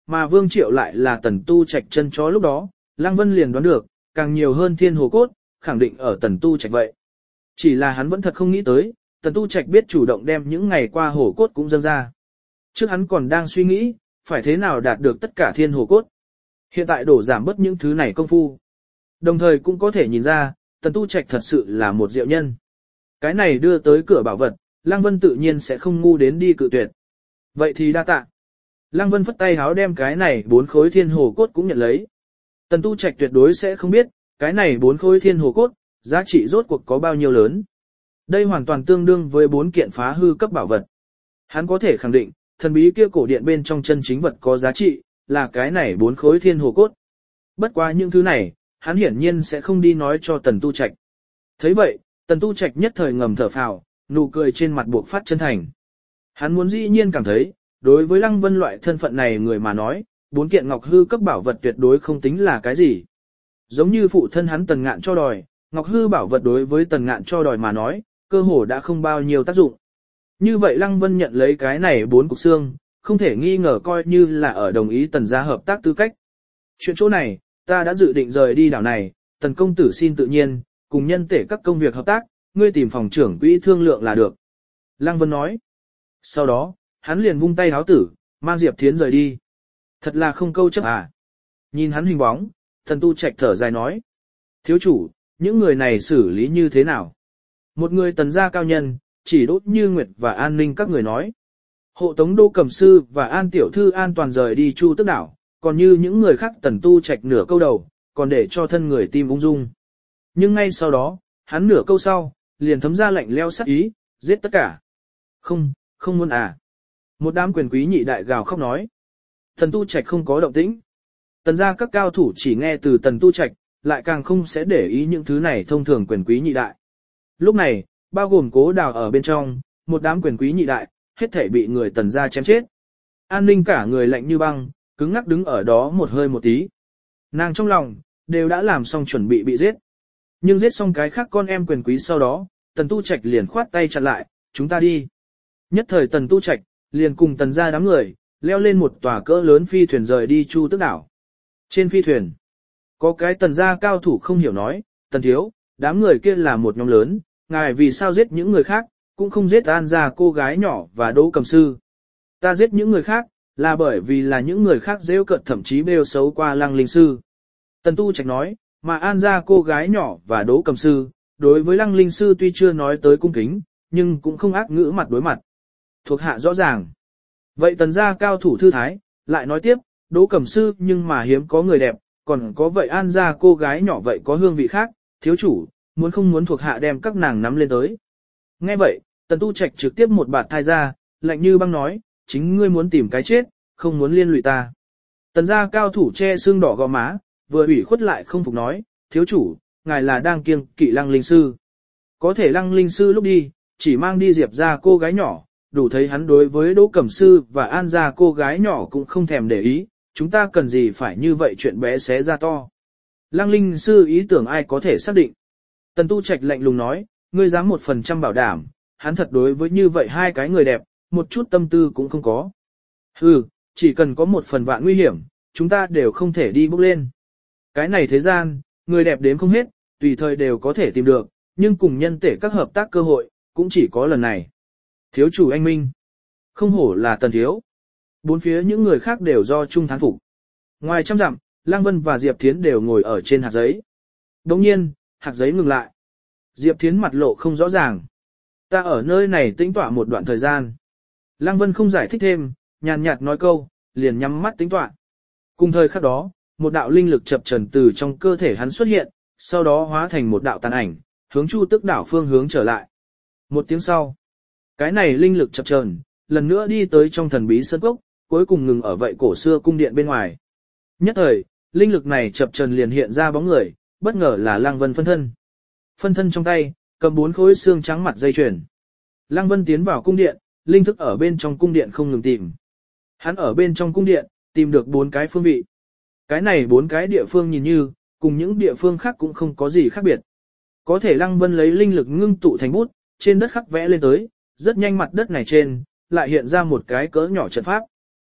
mà Vương Triệu lại là Tần Tu Trạch chân chó lúc đó, Lăng Vân liền đoán được, càng nhiều hơn thiên hồ cốt, khẳng định ở Tần Tu Trạch vậy. Chỉ là hắn vẫn thật không nghĩ tới, Tần Tu Trạch biết chủ động đem những ngày qua hồ cốt cũng dâng ra. Trước hắn còn đang suy nghĩ, phải thế nào đạt được tất cả thiên hồ cốt. Hiện tại đổ giảm bớt những thứ này công phu. Đồng thời cũng có thể nhìn ra, Tần Tu Trạch thật sự là một diệu nhân. Cái này đưa tới cửa bảo vật, Lăng Vân tự nhiên sẽ không ngu đến đi cự tuyệt. Vậy thì đa tạ. Lăng Vân phất tay háo đem cái này bốn khối thiên hồ cốt cũng nhận lấy. Tần Tu Trạch tuyệt đối sẽ không biết, cái này bốn khối thiên hồ cốt, giá trị rốt cuộc có bao nhiêu lớn. Đây hoàn toàn tương đương với bốn kiện phá hư cấp bảo vật. Hắn có thể khẳng định, thần bí kia cổ điện bên trong chân chính vật có giá trị, là cái này bốn khối thiên hồ cốt. Bất quá những thứ này, hắn hiển nhiên sẽ không đi nói cho Tần Tu Trạch. Thấy vậy, Tần Tu Trạch nhất thời ngầm thở phào, nụ cười trên mặt buộc phát chân thành. Hắn muốn dĩ nhiên cảm thấy, đối với Lăng Vân loại thân phận này người mà nói, bốn kiện ngọc hư cấp bảo vật tuyệt đối không tính là cái gì. Giống như phụ thân hắn Tần Ngạn cho đòi, ngọc hư bảo vật đối với Tần Ngạn cho đòi mà nói, cơ hồ đã không bao nhiêu tác dụng. Như vậy Lăng Vân nhận lấy cái này bốn cục xương, không thể nghi ngờ coi như là ở đồng ý Tần gia hợp tác tư cách. Chuyện chỗ này, ta đã dự định rời đi đảo này, Tần công tử xin tự nhiên, cùng nhân tể các công việc hợp tác, ngươi tìm phòng trưởng quỹ thương lượng là được. Lăng Vân nói. Sau đó, hắn liền vung tay háo tử, mang Diệp Thiến rời đi. Thật là không câu chấp à. Nhìn hắn hình bóng, Tần Tu Trạch thở dài nói. Thiếu chủ, những người này xử lý như thế nào? Một người Tần gia cao nhân, chỉ đốt như Nguyệt và An Ninh các người nói. Hộ tống Đô Cẩm Sư và An Tiểu Thư an toàn rời đi Chu Tức Đảo, còn như những người khác Tần Tu Trạch nửa câu đầu, còn để cho thân người tim ung dung. Nhưng ngay sau đó, hắn nửa câu sau, liền thấm ra lạnh leo sắc ý, giết tất cả. Không, không muốn à. Một đám quyền quý nhị đại gào khóc nói. Tần Tu Trạch không có động tĩnh. Tần gia các cao thủ chỉ nghe từ Tần Tu Trạch, lại càng không sẽ để ý những thứ này thông thường quyền quý nhị đại. Lúc này, bao gồm Cố Đào ở bên trong, một đám quyền quý nhị đại, hết thảy bị người Tần gia chém chết. An Ninh cả người lạnh như băng, cứng ngắc đứng ở đó một hơi một tí. Nàng trong lòng, đều đã làm xong chuẩn bị bị giết. Nhưng giết xong cái khác con em quyền quý sau đó, Tần Tu Trạch liền khoát tay chặn lại, chúng ta đi. Nhất thời Tần Tu Trạch, liền cùng Tần gia đám người, leo lên một tòa cỡ lớn phi thuyền rời đi Chu Tức Đảo. Trên phi thuyền, có cái Tần gia cao thủ không hiểu nói, Tần thiếu, đám người kia là một nhóm lớn, ngài vì sao giết những người khác, cũng không giết An gia cô gái nhỏ và Đỗ Cẩm Sư. Ta giết những người khác, là bởi vì là những người khác giễu cợt thậm chí bêu xấu qua Lăng Linh Sư. Tần Tu Trạch nói, mà An gia cô gái nhỏ và Đỗ Cẩm Sư, đối với Lăng Linh Sư tuy chưa nói tới cung kính, nhưng cũng không ác ngữ mặt đối mặt. Thuộc hạ rõ ràng. Vậy Tần gia cao thủ thư thái, lại nói tiếp, Đỗ Cẩm Sư nhưng mà hiếm có người đẹp, còn có vậy An gia cô gái nhỏ vậy có hương vị khác, thiếu chủ, muốn không muốn thuộc hạ đem các nàng nắm lên tới. Nghe vậy, Tần Tu Trạch trực tiếp một bạt thai ra, lạnh như băng nói, chính ngươi muốn tìm cái chết, không muốn liên lụy ta. Tần gia cao thủ che xương đỏ gò má, vừa ủy khuất lại không phục nói, thiếu chủ, ngài là đang kiêng kỵ Lăng Linh Sư. Có thể Lăng Linh Sư lúc đi, chỉ mang đi Diệp ra cô gái nhỏ, đủ thấy hắn đối với Đỗ Cẩm Sư và An gia cô gái nhỏ cũng không thèm để ý, chúng ta cần gì phải như vậy chuyện bé xé ra to. Lăng Linh Sư ý tưởng ai có thể xác định. Tần Tu Trạch lạnh lùng nói, ngươi dám một phần trăm bảo đảm, hắn thật đối với như vậy hai cái người đẹp, một chút tâm tư cũng không có. Hừ, chỉ cần có một phần vạn nguy hiểm, chúng ta đều không thể đi bước lên. Cái này thế gian, người đẹp đến không hết, tùy thời đều có thể tìm được, nhưng cùng nhân tể các hợp tác cơ hội, cũng chỉ có lần này. Thiếu chủ anh minh, không hổ là Tần thiếu. Bốn phía những người khác đều do chung thán phục. Ngoài trăm dặm, Lăng Vân và Diệp Thiến đều ngồi ở trên hạt giấy. Đồng nhiên, hạt giấy ngừng lại. Diệp Thiến mặt lộ không rõ ràng. Ta ở nơi này tĩnh tọa một đoạn thời gian. Lăng Vân không giải thích thêm, nhàn nhạt nói câu, liền nhắm mắt tĩnh tọa. Cùng thời khắc đó, một đạo linh lực chập chờn từ trong cơ thể hắn xuất hiện, sau đó hóa thành một đạo tàn ảnh, hướng Chu Tức Đảo phương hướng trở lại. Một tiếng sau, cái này linh lực chập chờn, lần nữa đi tới trong thần bí sơn cốc, cuối cùng ngừng ở vậy cổ xưa cung điện bên ngoài. Nhất thời, linh lực này chập chờn liền hiện ra bóng người, bất ngờ là Lăng Vân phân thân. Phân thân trong tay, cầm bốn khối xương trắng mặt dây chuyền. Lăng Vân tiến vào cung điện, linh thức ở bên trong cung điện không ngừng tìm. Hắn ở bên trong cung điện, tìm được bốn cái phương vị. Cái này bốn cái địa phương nhìn như, cùng những địa phương khác cũng không có gì khác biệt. Có thể Lăng Vân lấy linh lực ngưng tụ thành bút, trên đất khắc vẽ lên tới, rất nhanh mặt đất này trên, lại hiện ra một cái cỡ nhỏ trận pháp.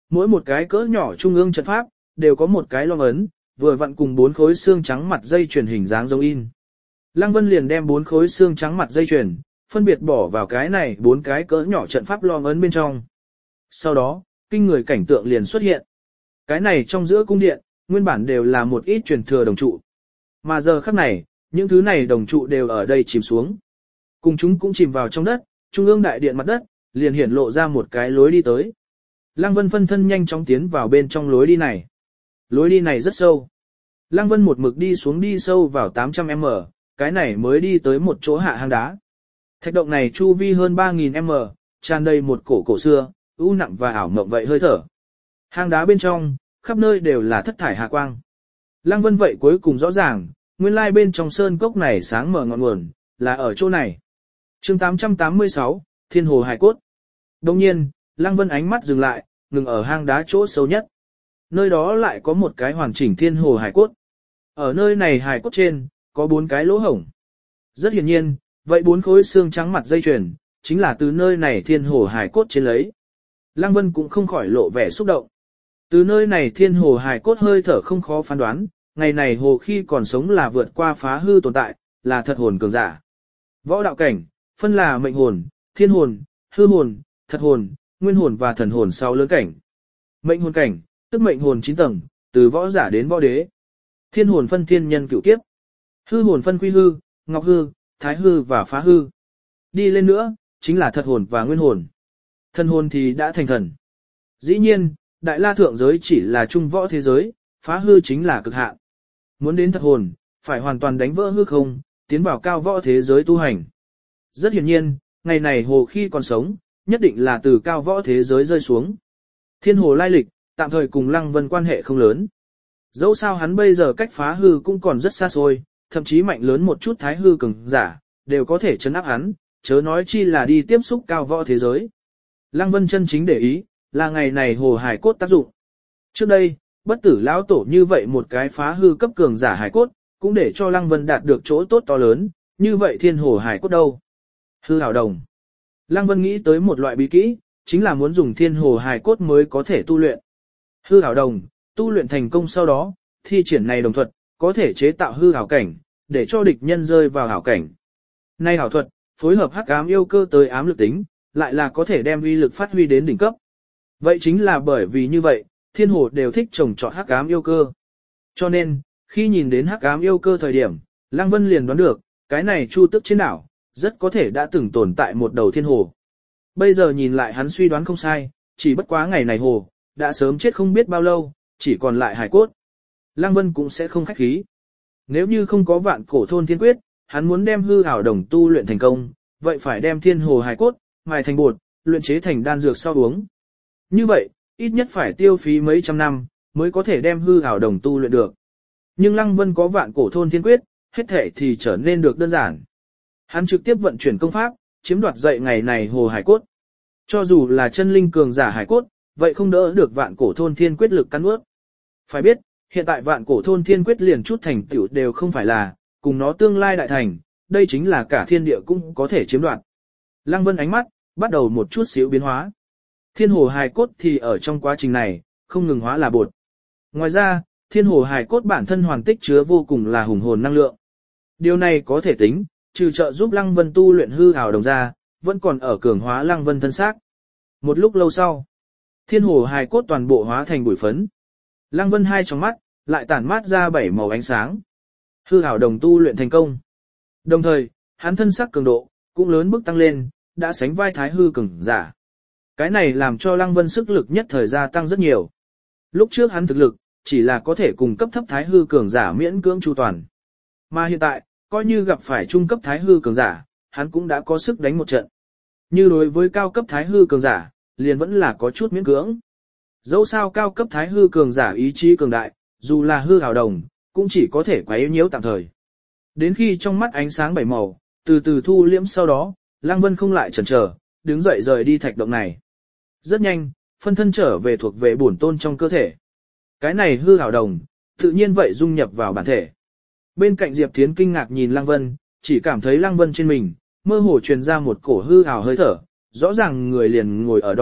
Mỗi một cái cỡ nhỏ trung ương trận pháp, đều có một cái long ấn, vừa vặn cùng bốn khối xương trắng mặt dây chuyền hình dáng giống in. Lăng Vân liền đem bốn khối xương trắng mặt dây chuyền, phân biệt bỏ vào cái này bốn cái cỡ nhỏ trận pháp long ấn bên trong. Sau đó, kinh người cảnh tượng liền xuất hiện. Cái này trong giữa cung điện, nguyên bản đều là một ít truyền thừa đồng trụ. Mà giờ khắc này, những thứ này đồng trụ đều ở đây chìm xuống. Cùng chúng cũng chìm vào trong đất, trung ương đại điện mặt đất, liền hiển lộ ra một cái lối đi tới. Lăng Vân phân thân nhanh chóng tiến vào bên trong lối đi này. Lối đi này rất sâu. Lăng Vân một mực đi xuống đi sâu vào tám trăm mét, cái này mới đi tới một chỗ hạ hang đá. Thạch động này chu vi hơn ba nghìn mét, tràn đầy một cổ cổ xưa, u nặng và ảo mộng vậy hơi thở. Hang đá bên trong, khắp nơi đều là thất thải hà quang. Lăng Vân vậy cuối cùng rõ ràng, nguyên lai bên trong sơn cốc này sáng mở ngọn nguồn, là ở chỗ này. Chương tám trăm tám mươi sáu, Thiên Hồ Hải Cốt. Đồng nhiên, Lăng Vân ánh mắt dừng lại, ngừng ở hang đá chỗ sâu nhất. Nơi đó lại có một cái hoàn chỉnh Thiên Hồ Hải Cốt. Ở nơi này hải cốt trên, có bốn cái lỗ hổng. Rất hiển nhiên, vậy bốn khối xương trắng mặt dây chuyền, chính là từ nơi này Thiên Hồ Hải Cốt trên lấy. Lăng Vân cũng không khỏi lộ vẻ xúc động. Từ nơi này Thiên Hồ Hải Cốt hơi thở không khó phán đoán, ngày này hồ khi còn sống là vượt qua phá hư tồn tại, là thật hồn cường giả. Võ đạo cảnh, phân là mệnh hồn, thiên hồn, hư hồn, thật hồn, nguyên hồn và thần hồn sau lớn cảnh. Mệnh hồn cảnh, tức mệnh hồn chín tầng, từ võ giả đến võ đế. Thiên hồn phân thiên nhân cửu kiếp. Hư hồn phân quy hư, ngọc hư, thái hư và phá hư. Đi lên nữa, chính là thật hồn và nguyên hồn. Thần hồn thì đã thành thần. Dĩ nhiên, đại la thượng giới chỉ là trung võ thế giới, phá hư chính là cực hạn. Muốn đến thật hồn, phải hoàn toàn đánh vỡ hư không, tiến vào cao võ thế giới tu hành. Rất hiển nhiên, ngày này hồ khi còn sống, nhất định là từ cao võ thế giới rơi xuống. Thiên hồ lai lịch, tạm thời cùng Lăng Vân quan hệ không lớn. Dẫu sao hắn bây giờ cách phá hư cũng còn rất xa xôi, thậm chí mạnh lớn một chút thái hư cường giả, đều có thể chấn áp hắn, chớ nói chi là đi tiếp xúc cao võ thế giới. Lăng Vân chân chính để ý, là ngày này hồ hải cốt tác dụng. Trước đây, bất tử lão tổ như vậy một cái phá hư cấp cường giả hải cốt, cũng để cho Lăng Vân đạt được chỗ tốt to lớn, như vậy thiên hồ hải cốt đâu. Hư hảo đồng. Lăng Vân nghĩ tới một loại bí kỹ, chính là muốn dùng thiên hồ hải cốt mới có thể tu luyện. Hư hảo đồng, tu luyện thành công sau đó, thi triển này đồng thuật, có thể chế tạo hư hảo cảnh, để cho địch nhân rơi vào hảo cảnh. Nay hảo thuật, phối hợp hắc ám yêu cơ tới ám lực tính, lại là có thể đem uy lực phát huy đến đỉnh cấp. Vậy chính là bởi vì như vậy, thiên hồ đều thích trồng trọt hắc ám yêu cơ. Cho nên, khi nhìn đến hắc ám yêu cơ thời điểm, Lăng Vân liền đoán được, cái này chu tức trên đảo, rất có thể đã từng tồn tại một đầu thiên hồ. Bây giờ nhìn lại hắn suy đoán không sai, chỉ bất quá ngày này hồ, đã sớm chết không biết bao lâu, chỉ còn lại hài cốt. Lăng Vân cũng sẽ không khách khí. Nếu như không có vạn cổ thôn thiên quyết, hắn muốn đem hư ảo đồng tu luyện thành công, vậy phải đem thiên hồ hài cốt, mài thành bột, luyện chế thành đan dược sau uống. Như vậy, ít nhất phải tiêu phí mấy trăm năm, mới có thể đem hư ảo đồng tu luyện được. Nhưng Lăng Vân có vạn cổ thôn thiên quyết, hết thể thì trở nên được đơn giản. Hắn trực tiếp vận chuyển công pháp, chiếm đoạt dậy ngày này hồ hải cốt. Cho dù là chân linh cường giả hải cốt, vậy không đỡ được vạn cổ thôn thiên quyết lực cắn ướt. Phải biết, hiện tại vạn cổ thôn thiên quyết liền chút thành tựu đều không phải là, cùng nó tương lai đại thành, đây chính là cả thiên địa cũng có thể chiếm đoạt. Lăng Vân ánh mắt, bắt đầu một chút xíu biến hóa. Thiên hồ hài cốt thì ở trong quá trình này, không ngừng hóa là bột. Ngoài ra, thiên hồ hài cốt bản thân hoàn tích chứa vô cùng là hùng hồn năng lượng. Điều này có thể tính, trừ trợ giúp Lăng Vân tu luyện hư ảo đồng ra, vẫn còn ở cường hóa Lăng Vân thân xác. Một lúc lâu sau, thiên hồ hài cốt toàn bộ hóa thành bụi phấn. Lăng Vân hai trong mắt, lại tản mát ra bảy màu ánh sáng. Hư ảo đồng tu luyện thành công. Đồng thời, hắn thân sắc cường độ, cũng lớn bước tăng lên, đã sánh vai thái hư cường giả. Cái này làm cho Lăng Vân sức lực nhất thời gia tăng rất nhiều. Lúc trước hắn thực lực, chỉ là có thể cùng cấp thấp thái hư cường giả miễn cưỡng chu toàn. Mà hiện tại, coi như gặp phải trung cấp thái hư cường giả, hắn cũng đã có sức đánh một trận. Như đối với cao cấp thái hư cường giả, liền vẫn là có chút miễn cưỡng. Dẫu sao cao cấp thái hư cường giả ý chí cường đại, dù là hư ảo đồng, cũng chỉ có thể quấy nhiễu tạm thời. Đến khi trong mắt ánh sáng bảy màu, từ từ thu liễm sau đó, Lăng Vân không lại chần chờ, đứng dậy rời đi thạch động này. Rất nhanh, phân thân trở về thuộc về bổn tôn trong cơ thể. Cái này hư ảo đồng, tự nhiên vậy dung nhập vào bản thể. Bên cạnh Diệp Thiến kinh ngạc nhìn Lăng Vân, chỉ cảm thấy Lăng Vân trên mình, mơ hồ truyền ra một cổ hư ảo hơi thở, rõ ràng người liền ngồi ở đó,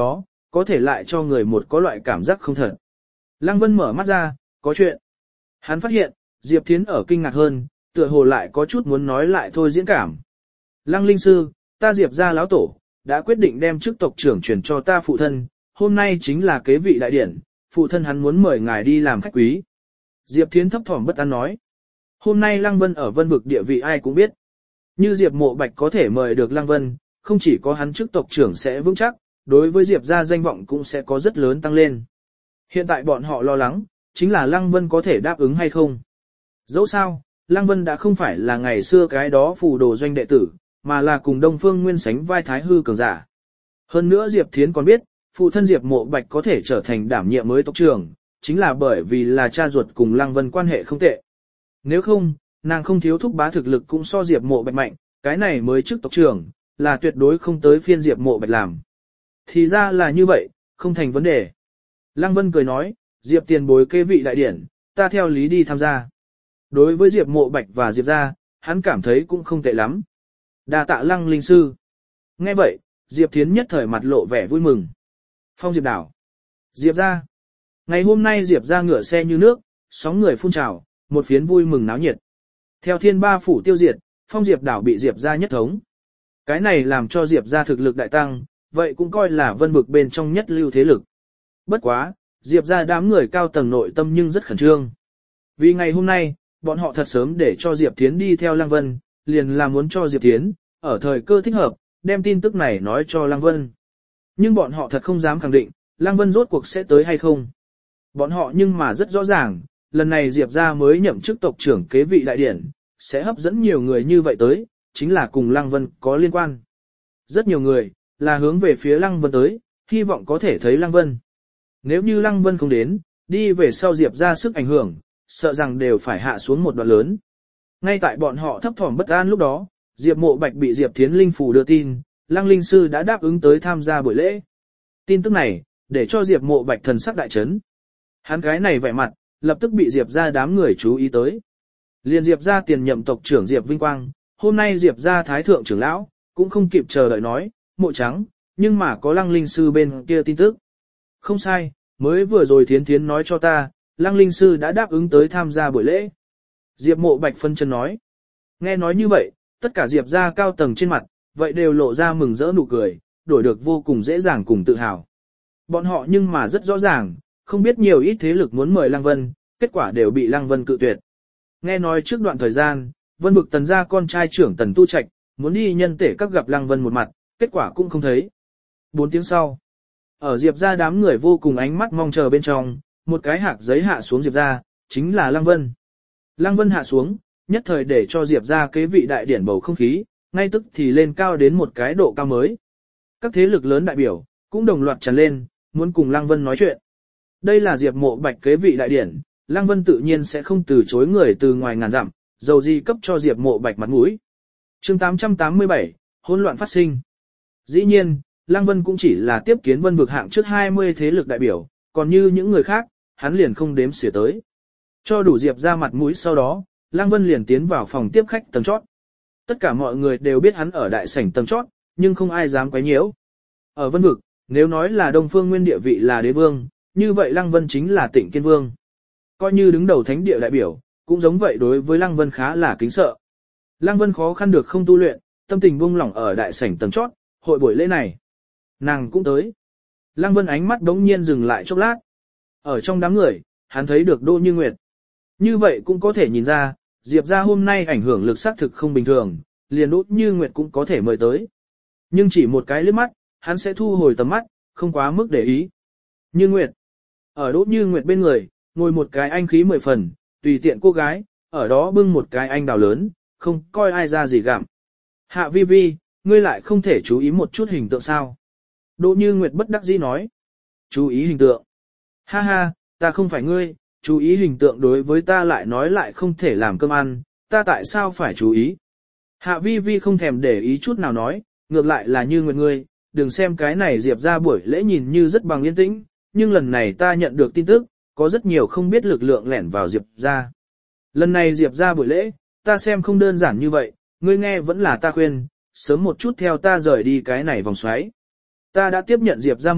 có thể lại cho người một có loại cảm giác không thật. Lăng Vân mở mắt ra, có chuyện. Hắn phát hiện, Diệp Thiến ở kinh ngạc hơn, tựa hồ lại có chút muốn nói lại thôi diễn cảm. Lăng Linh Sư, ta Diệp gia lão tổ, đã quyết định đem chức tộc trưởng truyền cho ta phụ thân, hôm nay chính là kế vị đại điển, phụ thân hắn muốn mời ngài đi làm khách quý. Diệp Thiến thấp thỏm bất an nói. Hôm nay Lăng Vân ở Vân vực địa vị ai cũng biết. Như Diệp Mộ Bạch có thể mời được Lăng Vân, không chỉ có hắn chức tộc trưởng sẽ vững chắc, đối với Diệp gia danh vọng cũng sẽ có rất lớn tăng lên. Hiện tại bọn họ lo lắng, chính là Lăng Vân có thể đáp ứng hay không. Dẫu sao, Lăng Vân đã không phải là ngày xưa cái đó phù đồ doanh đệ tử, mà là cùng Đông Phương Nguyên sánh vai thái hư cường giả. Hơn nữa Diệp Thiến còn biết, phụ thân Diệp Mộ Bạch có thể trở thành đảm nhiệm mới tộc trưởng, chính là bởi vì là cha ruột cùng Lăng Vân quan hệ không tệ. Nếu không, nàng không thiếu thúc bá thực lực cũng so Diệp Mộ Bạch mạnh, cái này mới chức tộc trưởng, là tuyệt đối không tới phiên Diệp Mộ Bạch làm. Thì ra là như vậy, không thành vấn đề. Lăng Vân cười nói, Diệp tiền bối kế vị đại điển, ta theo lý đi tham gia. Đối với Diệp Mộ Bạch và Diệp gia, hắn cảm thấy cũng không tệ lắm. Đa tạ Lăng Linh Sư. Nghe vậy, Diệp Thiến nhất thời mặt lộ vẻ vui mừng. Phong Diệp đảo. Diệp gia. Ngày hôm nay Diệp gia ngựa xe như nước, sóng người phun trào, một phiến vui mừng náo nhiệt. Theo thiên ba phủ tiêu diệt, Phong Diệp đảo bị Diệp gia nhất thống. Cái này làm cho Diệp gia thực lực đại tăng, vậy cũng coi là vân vực bên trong nhất lưu thế lực. Bất quá, Diệp gia đám người cao tầng nội tâm nhưng rất khẩn trương. Vì ngày hôm nay, bọn họ thật sớm để cho Diệp Thiến đi theo Lăng Vân, liền là muốn cho Diệp Thiến, ở thời cơ thích hợp, đem tin tức này nói cho Lăng Vân. Nhưng bọn họ thật không dám khẳng định, Lăng Vân rốt cuộc sẽ tới hay không. Bọn họ nhưng mà rất rõ ràng, lần này Diệp gia mới nhậm chức tộc trưởng kế vị đại điển, sẽ hấp dẫn nhiều người như vậy tới, chính là cùng Lăng Vân có liên quan. Rất nhiều người, là hướng về phía Lăng Vân tới, hy vọng có thể thấy Lăng Vân. Nếu như Lăng Vân không đến, đi về sau Diệp gia sức ảnh hưởng, sợ rằng đều phải hạ xuống một đoạn lớn. Ngay tại bọn họ thấp thỏm bất an lúc đó, Diệp Mộ Bạch bị Diệp Thiến Linh phủ đưa tin, Lăng Linh Sư đã đáp ứng tới tham gia buổi lễ. Tin tức này, để cho Diệp Mộ Bạch thần sắc đại chấn. Hắn cái này vẻ mặt, lập tức bị Diệp gia đám người chú ý tới. Liên Diệp gia tiền nhậm tộc trưởng Diệp Vinh Quang, hôm nay Diệp gia thái thượng trưởng lão, cũng không kịp chờ đợi nói, Mộ Trắng, nhưng mà có Lăng Linh Sư bên kia tin tức. Không sai, mới vừa rồi Thiến Thiến nói cho ta, Lăng Linh Sư đã đáp ứng tới tham gia buổi lễ. Diệp Mộ Bạch phân chân nói. Nghe nói như vậy, tất cả Diệp gia cao tầng trên mặt, vậy đều lộ ra mừng rỡ nụ cười, đổi được vô cùng dễ dàng cùng tự hào. Bọn họ nhưng mà rất rõ ràng, không biết nhiều ít thế lực muốn mời Lăng Vân, kết quả đều bị Lăng Vân cự tuyệt. Nghe nói trước đoạn thời gian, Vân vực Tần gia con trai trưởng Tần Tu Trạch, muốn đi nhân tể các gặp Lăng Vân một mặt, kết quả cũng không thấy. Bốn tiếng sau, ở Diệp gia đám người vô cùng ánh mắt mong chờ bên trong, một cái hạc giấy hạ xuống Diệp gia, chính là Lăng Vân. Lăng Vân hạ xuống, nhất thời để cho Diệp gia kế vị đại điển bầu không khí, ngay tức thì lên cao đến một cái độ cao mới. Các thế lực lớn đại biểu, cũng đồng loạt tràn lên, muốn cùng Lăng Vân nói chuyện. Đây là Diệp Mộ Bạch kế vị đại điển, Lăng Vân tự nhiên sẽ không từ chối người từ ngoài ngàn dặm, dầu gì cấp cho Diệp Mộ Bạch mặt mũi. Chương tám trăm tám mươi bảy, hỗn loạn phát sinh. Dĩ nhiên, Lăng Vân cũng chỉ là tiếp kiến Vân vực hạng trước hai mươi thế lực đại biểu, còn như những người khác, hắn liền không đếm xỉa tới. Cho đủ Diệp ra mặt mũi sau đó, Lăng Vân liền tiến vào phòng tiếp khách tầng chót. Tất cả mọi người đều biết hắn ở đại sảnh tầng chót, nhưng không ai dám quấy nhiễu. Ở Vân vực, nếu nói là Đông Phương Nguyên địa vị là đế vương, như vậy Lăng Vân chính là Tịnh Kiên Vương. Coi như đứng đầu thánh địa đại biểu, cũng giống vậy đối với Lăng Vân khá là kính sợ. Lăng Vân khó khăn được không tu luyện, tâm tình buông lỏng ở đại sảnh tầng chót, hội buổi lễ này. Nàng cũng tới. Lăng Vân ánh mắt đống nhiên dừng lại chốc lát. Ở trong đám người, hắn thấy được Đỗ Như Nguyệt. Như vậy cũng có thể nhìn ra, Diệp gia hôm nay ảnh hưởng lực xác thực không bình thường, liền Đỗ Như Nguyệt cũng có thể mời tới. Nhưng chỉ một cái liếc mắt, hắn sẽ thu hồi tầm mắt, không quá mức để ý. Như Nguyệt. Ở Đỗ Như Nguyệt bên người, ngồi một cái anh khí mười phần, tùy tiện cô gái, ở đó bưng một cái anh đào lớn, không coi ai ra gì gặm. Hạ Vi Vi, ngươi lại không thể chú ý một chút hình tượng sao? Đỗ Như Nguyệt bất đắc dĩ nói. Chú ý hình tượng. Ha ha, ta không phải ngươi, chú ý hình tượng đối với ta lại nói lại không thể làm cơm ăn, ta tại sao phải chú ý? Hạ Vi Vi không thèm để ý chút nào nói, ngược lại là Như Nguyệt ngươi, đừng xem cái này Diệp ra buổi lễ nhìn như rất bằng yên tĩnh, nhưng lần này ta nhận được tin tức, có rất nhiều không biết lực lượng lẻn vào Diệp ra. Lần này Diệp ra buổi lễ, ta xem không đơn giản như vậy, ngươi nghe vẫn là ta khuyên, sớm một chút theo ta rời đi cái này vòng xoáy. Ta đã tiếp nhận Diệp ra mời,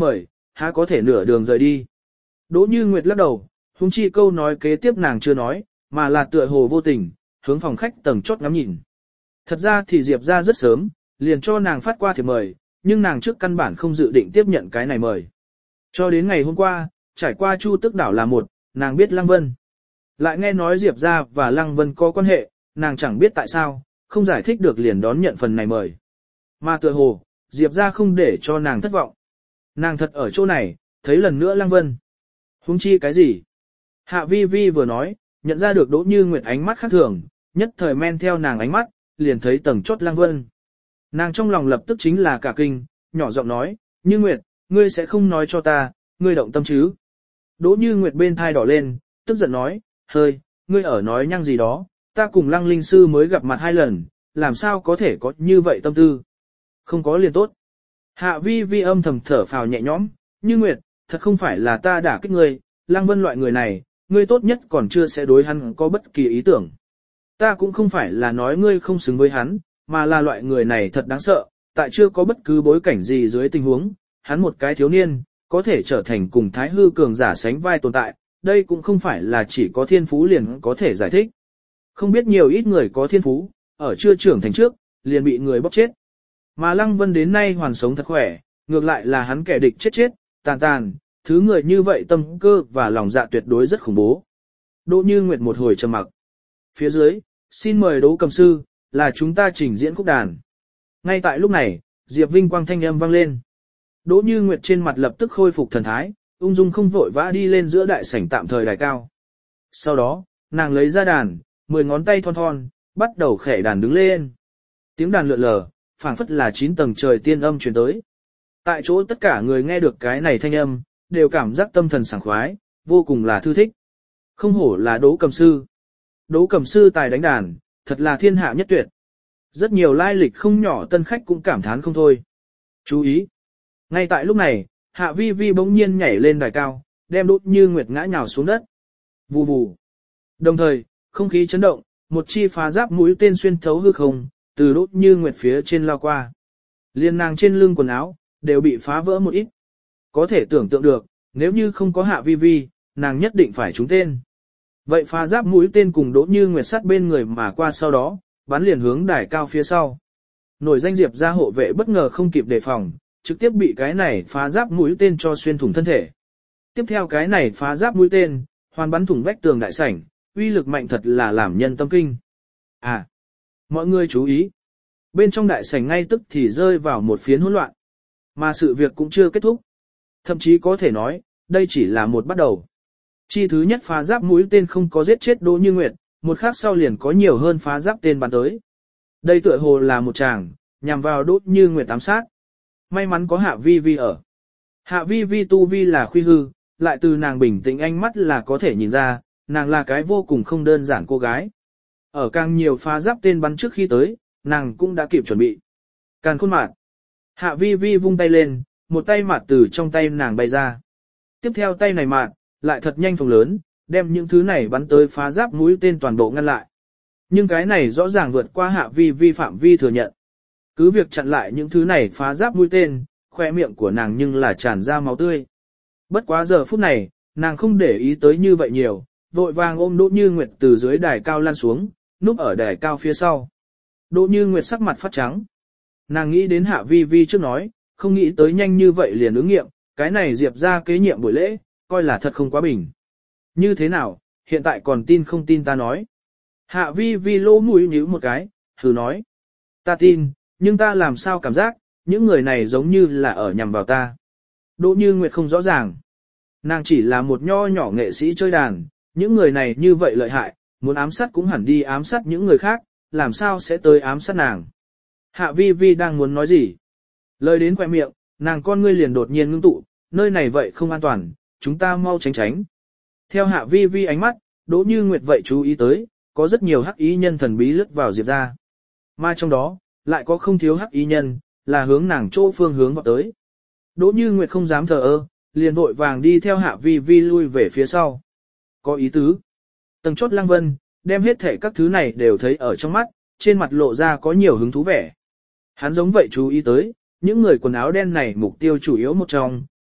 há có thể nửa đường rời đi. Đỗ Như Nguyệt lắc đầu, huống chi câu nói kế tiếp nàng chưa nói, mà là tựa hồ vô tình, hướng phòng khách tầng chót ngắm nhìn. Thật ra thì Diệp ra rất sớm, liền cho nàng phát qua thiệp mời, nhưng nàng trước căn bản không dự định tiếp nhận cái này mời. Cho đến ngày hôm qua, trải qua Chu Tức Đảo là một, nàng biết Lăng Vân. Lại nghe nói Diệp ra và Lăng Vân có quan hệ, nàng chẳng biết tại sao, không giải thích được liền đón nhận phần này mời. Mà tựa hồ, Diệp ra không để cho nàng thất vọng. Nàng thật ở chỗ này, thấy lần nữa Lăng Vân. Huống chi cái gì? Hạ Vi Vi vừa nói, nhận ra được Đỗ Như Nguyệt ánh mắt khác thường, nhất thời men theo nàng ánh mắt, liền thấy tầng chốt Lăng Vân. Nàng trong lòng lập tức chính là cả kinh, nhỏ giọng nói, Như Nguyệt, ngươi sẽ không nói cho ta, ngươi động tâm chứ? Đỗ Như Nguyệt bên thai đỏ lên, tức giận nói, hơi, ngươi ở nói nhăng gì đó, ta cùng Lăng Linh Sư mới gặp mặt hai lần, làm sao có thể có như vậy tâm tư? Không có liền tốt. Hạ Vi Vi âm thầm thở phào nhẹ nhõm, Như Nguyệt, thật không phải là ta đả kích ngươi, Lăng Vân loại người này, ngươi tốt nhất còn chưa sẽ đối hắn có bất kỳ ý tưởng. Ta cũng không phải là nói ngươi không xứng với hắn, mà là loại người này thật đáng sợ, tại chưa có bất cứ bối cảnh gì dưới tình huống, hắn một cái thiếu niên, có thể trở thành cùng Thái Hư cường giả sánh vai tồn tại, đây cũng không phải là chỉ có thiên phú liền có thể giải thích. Không biết nhiều ít người có thiên phú, ở chưa trưởng thành trước, liền bị người bóp chết. Mà Lăng Vân đến nay hoàn sống thật khỏe, ngược lại là hắn kẻ địch chết chết, tàn tàn, thứ người như vậy tâm cơ và lòng dạ tuyệt đối rất khủng bố. Đỗ Như Nguyệt một hồi trầm mặc. Phía dưới, xin mời Đỗ Cầm Sư, là chúng ta trình diễn khúc đàn. Ngay tại lúc này, Diệp Vinh quang thanh âm vang lên. Đỗ Như Nguyệt trên mặt lập tức khôi phục thần thái, ung dung không vội vã đi lên giữa đại sảnh tạm thời đài cao. Sau đó, nàng lấy ra đàn, mười ngón tay thon thon, bắt đầu khẽ đàn đứng lên. Tiếng đàn lượn lờ, phảng phất là chín tầng trời tiên âm truyền tới. Tại chỗ tất cả người nghe được cái này thanh âm, đều cảm giác tâm thần sảng khoái, vô cùng là thư thích. Không hổ là Đỗ Cầm Sư. Đỗ Cầm Sư tài đánh đàn, thật là thiên hạ nhất tuyệt. Rất nhiều lai lịch không nhỏ tân khách cũng cảm thán không thôi. Chú ý! Ngay tại lúc này, Hạ Vi Vi bỗng nhiên nhảy lên đài cao, đem Đỗ Như Nguyệt ngã nhào xuống đất. Vù vù! Đồng thời, không khí chấn động, một chi phá giáp mũi tên xuyên thấu hư không, từ Đỗ Như Nguyệt phía trên lao qua. Liên nàng trên lưng quần áo, đều bị phá vỡ một ít. Có thể tưởng tượng được, nếu như không có Hạ Vi Vi, nàng nhất định phải trúng tên. Vậy phá giáp mũi tên cùng Đỗ Như Nguyệt sát bên người mà qua sau đó, bắn liền hướng đài cao phía sau. Nổi danh Diệp ra hộ vệ bất ngờ không kịp đề phòng, trực tiếp bị cái này phá giáp mũi tên cho xuyên thủng thân thể. Tiếp theo cái này phá giáp mũi tên, hoàn bắn thủng vách tường đại sảnh, uy lực mạnh thật là làm nhân tâm kinh. À, mọi người chú ý. Bên trong đại sảnh ngay tức thì rơi vào một phiến hỗn loạn. Mà sự việc cũng chưa kết thúc. Thậm chí có thể nói, đây chỉ là một bắt đầu. Chi thứ nhất phá giáp mũi tên không có giết chết Đỗ Như Nguyệt, một khắc sau liền có nhiều hơn phá giáp tên bắn tới. Đây tựa hồ là một tràng, nhằm vào Đỗ Như Nguyệt ám sát. May mắn có Hạ Vi Vi ở. Hạ Vi Vi tu vi là khuy hư, lại từ nàng bình tĩnh ánh mắt là có thể nhìn ra, nàng là cái vô cùng không đơn giản cô gái. Ở càng nhiều phá giáp tên bắn trước khi tới, nàng cũng đã kịp chuẩn bị. Càn khôn mạt. Hạ Vi Vi vung tay lên, một tay mạt từ trong tay nàng bay ra. Tiếp theo tay này mạt, lại thật nhanh phồng lớn, đem những thứ này bắn tới phá giáp mũi tên toàn bộ ngăn lại. Nhưng cái này rõ ràng vượt qua Hạ Vi Vi phạm vi thừa nhận. Cứ việc chặn lại những thứ này phá giáp mũi tên, khoe miệng của nàng nhưng là tràn ra máu tươi. Bất quá giờ phút này, nàng không để ý tới như vậy nhiều, vội vàng ôm Đỗ Như Nguyệt từ dưới đài cao lăn xuống, núp ở đài cao phía sau. Đỗ Như Nguyệt sắc mặt phát trắng. Nàng nghĩ đến Hạ Vi Vi trước nói, không nghĩ tới nhanh như vậy liền ứng nghiệm, cái này Diệp ra kế nhiệm buổi lễ, coi là thật không quá bình. Như thế nào, hiện tại còn tin không tin ta nói. Hạ Vi Vi lỗ mũi nhíu một cái, thử nói. Ta tin, nhưng ta làm sao cảm giác, những người này giống như là ở nhằm vào ta. Đỗ Như Nguyệt không rõ ràng. Nàng chỉ là một nho nhỏ nghệ sĩ chơi đàn, những người này như vậy lợi hại, muốn ám sát cũng hẳn đi ám sát những người khác, làm sao sẽ tới ám sát nàng. Hạ Vi Vi đang muốn nói gì. Lời đến quẹ miệng, nàng con ngươi liền đột nhiên ngưng tụ, nơi này vậy không an toàn, chúng ta mau tránh tránh. Theo Hạ Vi Vi ánh mắt, Đỗ Như Nguyệt vậy chú ý tới, có rất nhiều hắc ý nhân thần bí lướt vào Diệp ra. Mà trong đó, lại có không thiếu hắc ý nhân, là hướng nàng chỗ phương hướng vào tới. Đỗ Như Nguyệt không dám thờ ơ, liền vội vàng đi theo Hạ Vi Vi lui về phía sau. Có ý tứ. Tầng chốt Lăng Vân, đem hết thể các thứ này đều thấy ở trong mắt, trên mặt lộ ra có nhiều hứng thú vẻ. Hắn giống vậy chú ý tới, những người quần áo đen này mục tiêu chủ yếu một trong,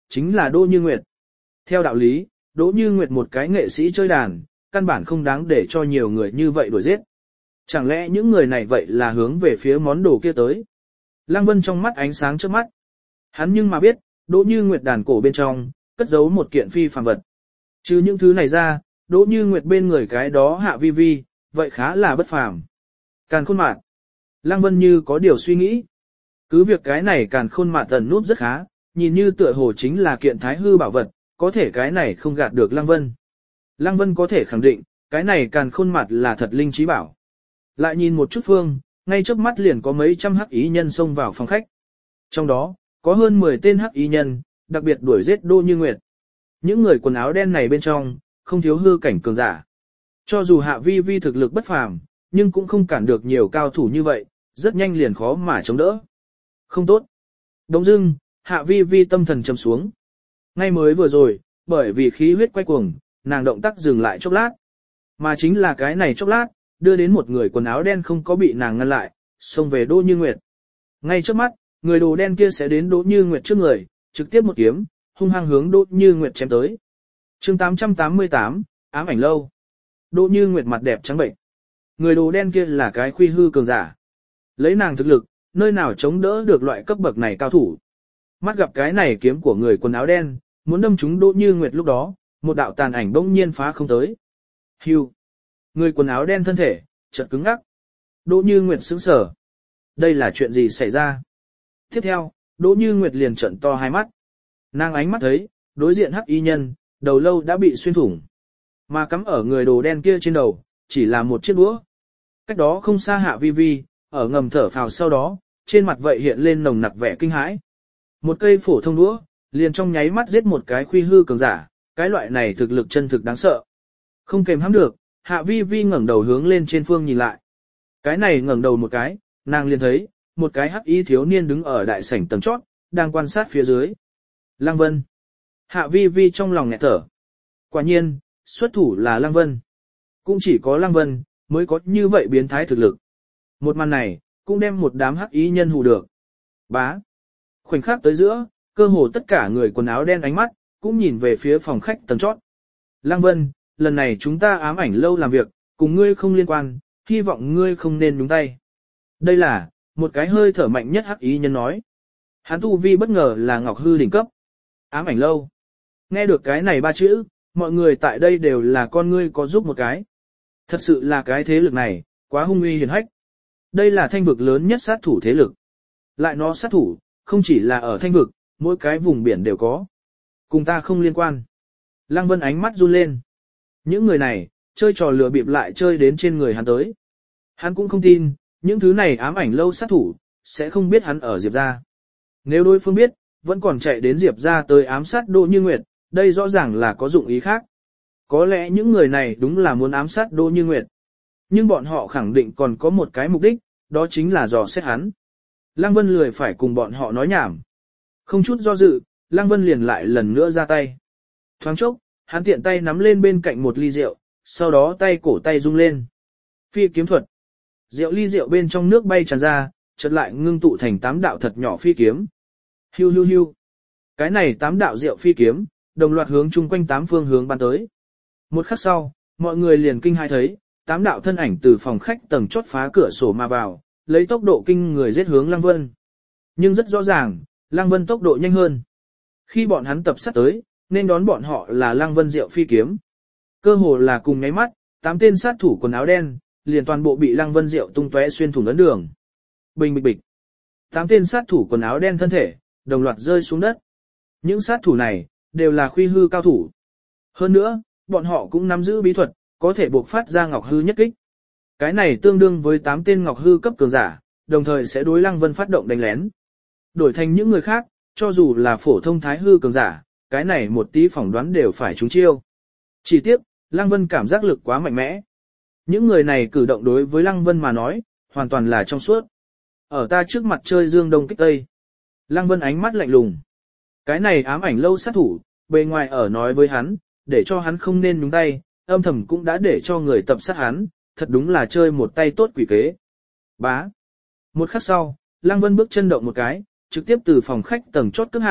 chính là Đỗ Như Nguyệt. Theo đạo lý, Đỗ Như Nguyệt một cái nghệ sĩ chơi đàn, căn bản không đáng để cho nhiều người như vậy đuổi giết. Chẳng lẽ những người này vậy là hướng về phía món đồ kia tới? Lăng Vân trong mắt ánh sáng trước mắt. Hắn nhưng mà biết, Đỗ Như Nguyệt đàn cổ bên trong, cất giấu một kiện phi phàm vật. Trừ những thứ này ra, Đỗ Như Nguyệt bên người cái đó Hạ Vi Vi, vậy khá là bất phàm. Càn khôn mạt. Lăng Vân như có điều suy nghĩ. Cứ việc cái này càn khôn mạt tần núp rất khá, nhìn như tựa hồ chính là kiện thái hư bảo vật, có thể cái này không gạt được Lăng Vân. Lăng Vân có thể khẳng định, cái này càn khôn mạt là thật linh trí bảo. Lại nhìn một chút phương, ngay trước mắt liền có mấy trăm hắc ý nhân xông vào phòng khách. Trong đó, có hơn mười tên hắc ý nhân, đặc biệt đuổi giết Đỗ Như Nguyệt. Những người quần áo đen này bên trong, không thiếu hư cảnh cường giả. Cho dù Hạ Vi Vi thực lực bất phàm, nhưng cũng không cản được nhiều cao thủ như vậy, rất nhanh liền khó mà chống đỡ. Không tốt. Đống dưng, Hạ Vi Vi tâm thần trầm xuống. Ngay mới vừa rồi, bởi vì khí huyết quay cuồng, nàng động tác dừng lại chốc lát. Mà chính là cái này chốc lát, đưa đến một người quần áo đen không có bị nàng ngăn lại, xông về Đỗ Như Nguyệt. Ngay trước mắt, người đồ đen kia sẽ đến Đỗ Như Nguyệt trước người, trực tiếp một kiếm, hung hăng hướng Đỗ Như Nguyệt chém tới. Chương tám trăm tám mươi tám, ám ảnh lâu. Đỗ Như Nguyệt mặt đẹp trắng bệnh. Người đồ đen kia là cái khuy hư cường giả. Lấy nàng thực lực, nơi nào chống đỡ được loại cấp bậc này cao thủ. Mắt gặp cái này kiếm của người quần áo đen, muốn đâm trúng Đỗ Như Nguyệt lúc đó, một đạo tàn ảnh bỗng nhiên phá không tới. Hưu. Người quần áo đen thân thể, chợt cứng ngắc. Đỗ Như Nguyệt sững sờ. Đây là chuyện gì xảy ra? Tiếp theo, Đỗ Như Nguyệt liền trợn to hai mắt. Nàng ánh mắt thấy, đối diện hắc y nhân, đầu lâu đã bị xuyên thủng. Mà cắm ở người đồ đen kia trên đầu, chỉ là một chiếc đũa. Cách đó không xa Hạ Vi Vi, ở ngầm thở phào sau đó, trên mặt vậy hiện lên nồng nặc vẻ kinh hãi. Một cây phổ thông đũa, liền trong nháy mắt giết một cái khuy hư cường giả, cái loại này thực lực chân thực đáng sợ. Không kềm hãm được, Hạ Vi Vi ngẩng đầu hướng lên trên phương nhìn lại. Cái này ngẩng đầu một cái, nàng liền thấy, một cái hắc y thiếu niên đứng ở đại sảnh tầng chót, đang quan sát phía dưới. Lăng Vân. Hạ Vi Vi trong lòng nghẹt thở. Quả nhiên, xuất thủ là Lăng Vân. Cũng chỉ có Lăng Vân, mới có như vậy biến thái thực lực. Một màn này, cũng đem một đám hắc y nhân hù được. Bá. Khoảnh khắc tới giữa, cơ hồ tất cả người quần áo đen ánh mắt, cũng nhìn về phía phòng khách tầng chót. Lăng Vân, lần này chúng ta ám ảnh lâu làm việc, cùng ngươi không liên quan, hy vọng ngươi không nên nhúng tay. Đây là, một cái hơi thở mạnh nhất hắc y nhân nói. Hắn tu vi bất ngờ là Ngọc Hư đỉnh cấp. Ám ảnh lâu. Nghe được cái này ba chữ, mọi người tại đây đều là con ngươi có giúp một cái. Thật sự là cái thế lực này, quá hung uy hiển hách. Đây là thanh vực lớn nhất sát thủ thế lực. Lại nó sát thủ, không chỉ là ở thanh vực, mỗi cái vùng biển đều có. Cùng ta không liên quan. Lăng Vân ánh mắt run lên. Những người này, chơi trò lừa bịp lại chơi đến trên người hắn tới. Hắn cũng không tin, những thứ này ám ảnh lâu sát thủ, sẽ không biết hắn ở Diệp gia. Nếu đối phương biết, vẫn còn chạy đến Diệp gia tới ám sát Đỗ Như Nguyệt, đây rõ ràng là có dụng ý khác. Có lẽ những người này đúng là muốn ám sát Đỗ Như Nguyệt. Nhưng bọn họ khẳng định còn có một cái mục đích, đó chính là dò xét hắn. Lăng Vân lười phải cùng bọn họ nói nhảm. Không chút do dự, Lăng Vân liền lại lần nữa ra tay. Thoáng chốc, hắn tiện tay nắm lên bên cạnh một ly rượu, sau đó tay cổ tay rung lên. Phi kiếm thuật. Rượu ly rượu bên trong nước bay tràn ra, chợt lại ngưng tụ thành tám đạo thật nhỏ phi kiếm. Hiu hiu hiu. Cái này tám đạo rượu phi kiếm, đồng loạt hướng chung quanh tám phương hướng bắn tới. Một khắc sau, mọi người liền kinh hai thấy, tám đạo thân ảnh từ phòng khách tầng chốt phá cửa sổ mà vào, lấy tốc độ kinh người giết hướng Lăng Vân. Nhưng rất rõ ràng, Lăng Vân tốc độ nhanh hơn. Khi bọn hắn tập sát tới, nên đón bọn họ là Lăng Vân rượu phi kiếm. Cơ hồ là cùng nháy mắt, tám tên sát thủ quần áo đen, liền toàn bộ bị Lăng Vân rượu tung tóe xuyên thủng ấn đường. Bình bịch bịch. Tám tên sát thủ quần áo đen thân thể, đồng loạt rơi xuống đất. Những sát thủ này, đều là khuy hư cao thủ. Hơn nữa, bọn họ cũng nắm giữ bí thuật, có thể buộc phát ra ngọc hư nhất kích. Cái này tương đương với tám tên ngọc hư cấp cường giả, đồng thời sẽ đối Lăng Vân phát động đánh lén. Đổi thành những người khác, cho dù là phổ thông thái hư cường giả, cái này một tí phỏng đoán đều phải trúng chiêu. Chỉ tiếc, Lăng Vân cảm giác lực quá mạnh mẽ. Những người này cử động đối với Lăng Vân mà nói, hoàn toàn là trong suốt. Ở ta trước mặt chơi dương đông kích tây. Lăng Vân ánh mắt lạnh lùng. Cái này ám ảnh lâu sát thủ, bề ngoài ở nói với hắn, để cho hắn không nên nhúng tay, âm thầm cũng đã để cho người tập sát hắn, thật đúng là chơi một tay tốt quỷ kế. Bá. Một khắc sau, Lăng Vân bước chân động một cái, trực tiếp từ phòng khách tầng chót cướp hạ,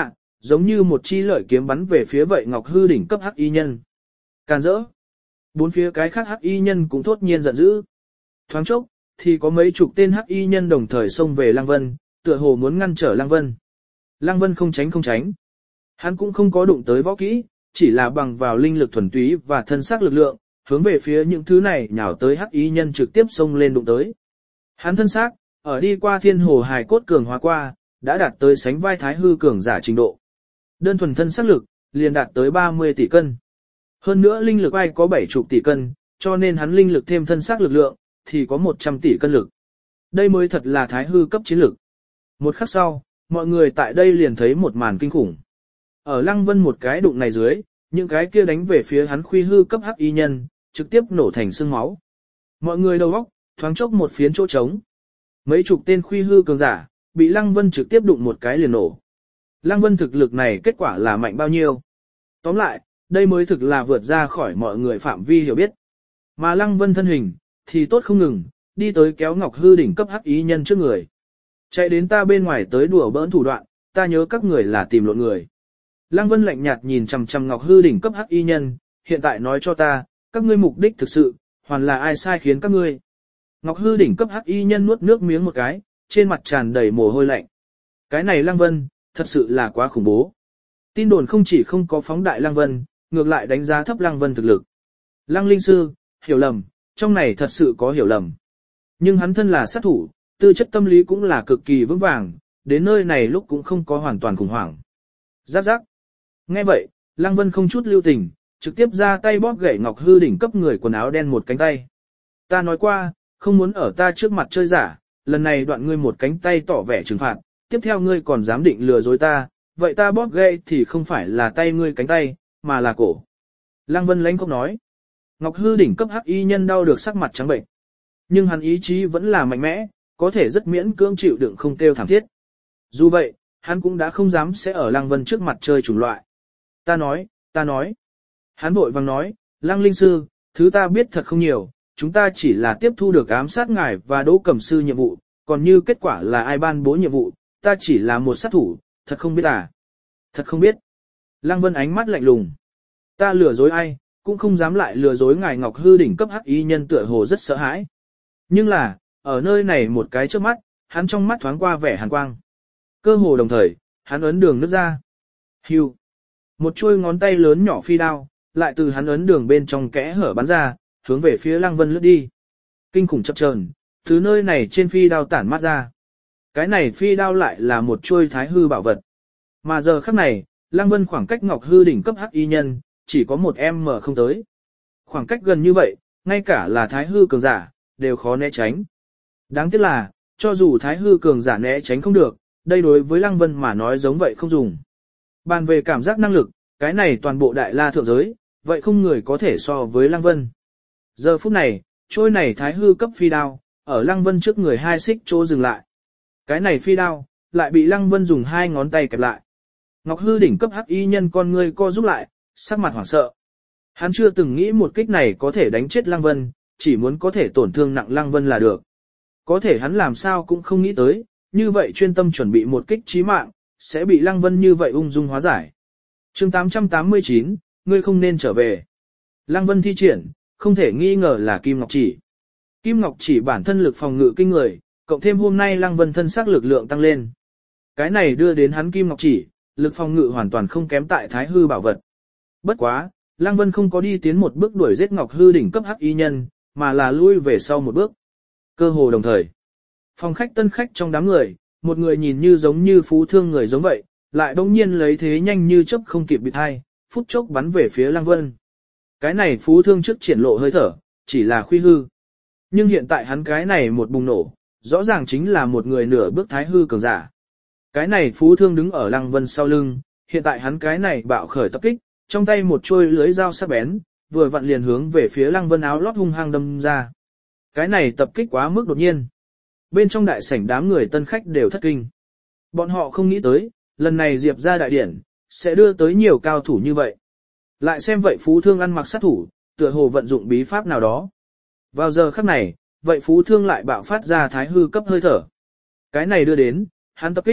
giống như một chi lợi kiếm bắn về phía vậy Ngọc Hư đỉnh cấp hắc y nhân. Càn rỡ. Bốn phía cái khác hắc y nhân cũng thốt nhiên giận dữ. Thoáng chốc, thì có mấy chục tên hắc y nhân đồng thời xông về Lăng Vân, tựa hồ muốn ngăn trở Lăng Vân. Lăng Vân không tránh không tránh. Hắn cũng không có đụng tới võ kỹ, chỉ là bằng vào linh lực thuần túy và thân xác lực lượng, hướng về phía những thứ này nhào tới hắc y nhân trực tiếp xông lên đụng tới. Hắn thân xác, ở đi qua thiên hồ hài cốt cường hóa qua, đã đạt tới sánh vai thái hư cường giả trình độ. Đơn thuần thân xác lực, liền đạt tới ba mươi tỷ cân. Hơn nữa linh lực ai có bảy chục tỷ cân, cho nên hắn linh lực thêm thân xác lực lượng, thì có một trăm tỷ cân lực. Đây mới thật là thái hư cấp chiến lực. Một khắc sau, mọi người tại đây liền thấy một màn kinh khủng. Ở Lăng Vân một cái đụng này dưới, những cái kia đánh về phía hắn khuy hư cấp hắc y nhân, trực tiếp nổ thành xương máu. Mọi người đầu óc, thoáng chốc một phiến chỗ trống. Mấy chục tên khuy hư cường giả, bị Lăng Vân trực tiếp đụng một cái liền nổ. Lăng Vân thực lực này kết quả là mạnh bao nhiêu? Tóm lại, đây mới thực là vượt ra khỏi mọi người phạm vi hiểu biết. Mà Lăng Vân thân hình, thì tốt không ngừng, đi tới kéo Ngọc Hư đỉnh cấp hắc ý nhân trước người. Chạy đến ta bên ngoài tới đùa bỡn thủ đoạn, ta nhớ các người là tìm lộn người. Lăng Vân lạnh nhạt nhìn chằm chằm Ngọc Hư đỉnh cấp hắc y nhân, hiện tại nói cho ta, các ngươi mục đích thực sự, hoàn là ai sai khiến các ngươi. Ngọc Hư đỉnh cấp hắc y nhân nuốt nước miếng một cái, trên mặt tràn đầy mồ hôi lạnh. Cái này Lăng Vân, thật sự là quá khủng bố. Tin đồn không chỉ không có phóng đại Lăng Vân, ngược lại đánh giá thấp Lăng Vân thực lực. Lăng Linh Sư, hiểu lầm, trong này thật sự có hiểu lầm. Nhưng hắn thân là sát thủ, tư chất tâm lý cũng là cực kỳ vững vàng, đến nơi này lúc cũng không có hoàn toàn khủng hoảng. Giáp giáp. Nghe vậy, Lăng Vân không chút lưu tình, trực tiếp ra tay bóp gãy Ngọc Hư đỉnh cấp người quần áo đen một cánh tay. Ta nói qua, không muốn ở ta trước mặt chơi giả, lần này đoạn ngươi một cánh tay tỏ vẻ trừng phạt, tiếp theo ngươi còn dám định lừa dối ta, vậy ta bóp gãy thì không phải là tay ngươi cánh tay, mà là cổ. Lăng Vân lãnh khốc nói. Ngọc Hư đỉnh cấp hắc y nhân đau được sắc mặt trắng bệnh. Nhưng hắn ý chí vẫn là mạnh mẽ, có thể rất miễn cưỡng chịu đựng không kêu thảm thiết. Dù vậy, hắn cũng đã không dám sẽ ở Lăng Vân trước mặt chơi chủng loại. Ta nói, ta nói. Hắn vội vàng nói, Lăng Linh Sư, thứ ta biết thật không nhiều, chúng ta chỉ là tiếp thu được ám sát ngài và Đỗ Cẩm Sư nhiệm vụ, còn như kết quả là ai ban bố nhiệm vụ, ta chỉ là một sát thủ, thật không biết à. Thật không biết. Lăng Vân ánh mắt lạnh lùng. Ta lừa dối ai, cũng không dám lại lừa dối ngài Ngọc Hư đỉnh cấp hắc y nhân tựa hồ rất sợ hãi. Nhưng là, ở nơi này một cái trước mắt, hắn trong mắt thoáng qua vẻ hàn quang. Cơ hồ đồng thời, hắn ấn đường nứt ra. Hưu. Một chuôi ngón tay lớn nhỏ phi đao, lại từ hắn ấn đường bên trong kẽ hở bắn ra, hướng về phía Lăng Vân lướt đi. Kinh khủng chập chờn, từ nơi này trên phi đao tản mát ra. Cái này phi đao lại là một chuôi thái hư bảo vật. Mà giờ khắc này, Lăng Vân khoảng cách Ngọc Hư đỉnh cấp hắc y nhân, chỉ có một em mở không tới. Khoảng cách gần như vậy, ngay cả là thái hư cường giả, đều khó né tránh. Đáng tiếc là, cho dù thái hư cường giả né tránh không được, đây đối với Lăng Vân mà nói giống vậy không dùng. Bàn về cảm giác năng lực, cái này toàn bộ đại la thượng giới, vậy không người có thể so với Lăng Vân. Giờ phút này, trôi này thái hư cấp phi đao, ở Lăng Vân trước người hai xích chỗ dừng lại. Cái này phi đao, lại bị Lăng Vân dùng hai ngón tay kẹp lại. Ngọc Hư đỉnh cấp hắc y nhân con ngươi co rút lại, sắc mặt hoảng sợ. Hắn chưa từng nghĩ một kích này có thể đánh chết Lăng Vân, chỉ muốn có thể tổn thương nặng Lăng Vân là được. Có thể hắn làm sao cũng không nghĩ tới, như vậy chuyên tâm chuẩn bị một kích chí mạng, sẽ bị Lăng Vân như vậy ung dung hóa giải. Chương tám trăm tám mươi chín, ngươi không nên trở về. Lăng Vân thi triển, không thể nghi ngờ là Kim Ngọc Chỉ. Kim Ngọc Chỉ bản thân lực phòng ngự kinh người, cộng thêm hôm nay Lăng Vân thân xác lực lượng tăng lên. Cái này đưa đến hắn Kim Ngọc Chỉ, lực phòng ngự hoàn toàn không kém tại Thái Hư bảo vật. Bất quá, Lăng Vân không có đi tiến một bước đuổi giết Ngọc Hư đỉnh cấp hắc y nhân, mà là lui về sau một bước. Cơ hồ đồng thời, phòng khách tân khách trong đám người, một người nhìn như giống như phú thương người giống vậy, lại bỗng nhiên lấy thế nhanh như chớp không kịp bịt hai, phút chốc bắn về phía Lăng Vân. Cái này phú thương trước triển lộ hơi thở, chỉ là khuy hư. Nhưng hiện tại hắn cái này một bùng nổ, rõ ràng chính là một người nửa bước Thái Hư cường giả. Cái này phú thương đứng ở Lăng Vân sau lưng, hiện tại hắn cái này bạo khởi tập kích, trong tay một chuôi lưới dao sắc bén, vừa vặn liền hướng về phía Lăng Vân áo lót hung hăng đâm ra. Cái này tập kích quá mức đột nhiên. Bên trong đại sảnh đám người tân khách đều thất kinh. Bọn họ không nghĩ tới, lần này Diệp ra đại điển, sẽ đưa tới nhiều cao thủ như vậy. Lại xem vậy phú thương ăn mặc sát thủ, tựa hồ vận dụng bí pháp nào đó. Vào giờ khắc này, vậy phú thương lại bạo phát ra Thái Hư cấp hơi thở. Cái này đưa đến, hắn tập kích,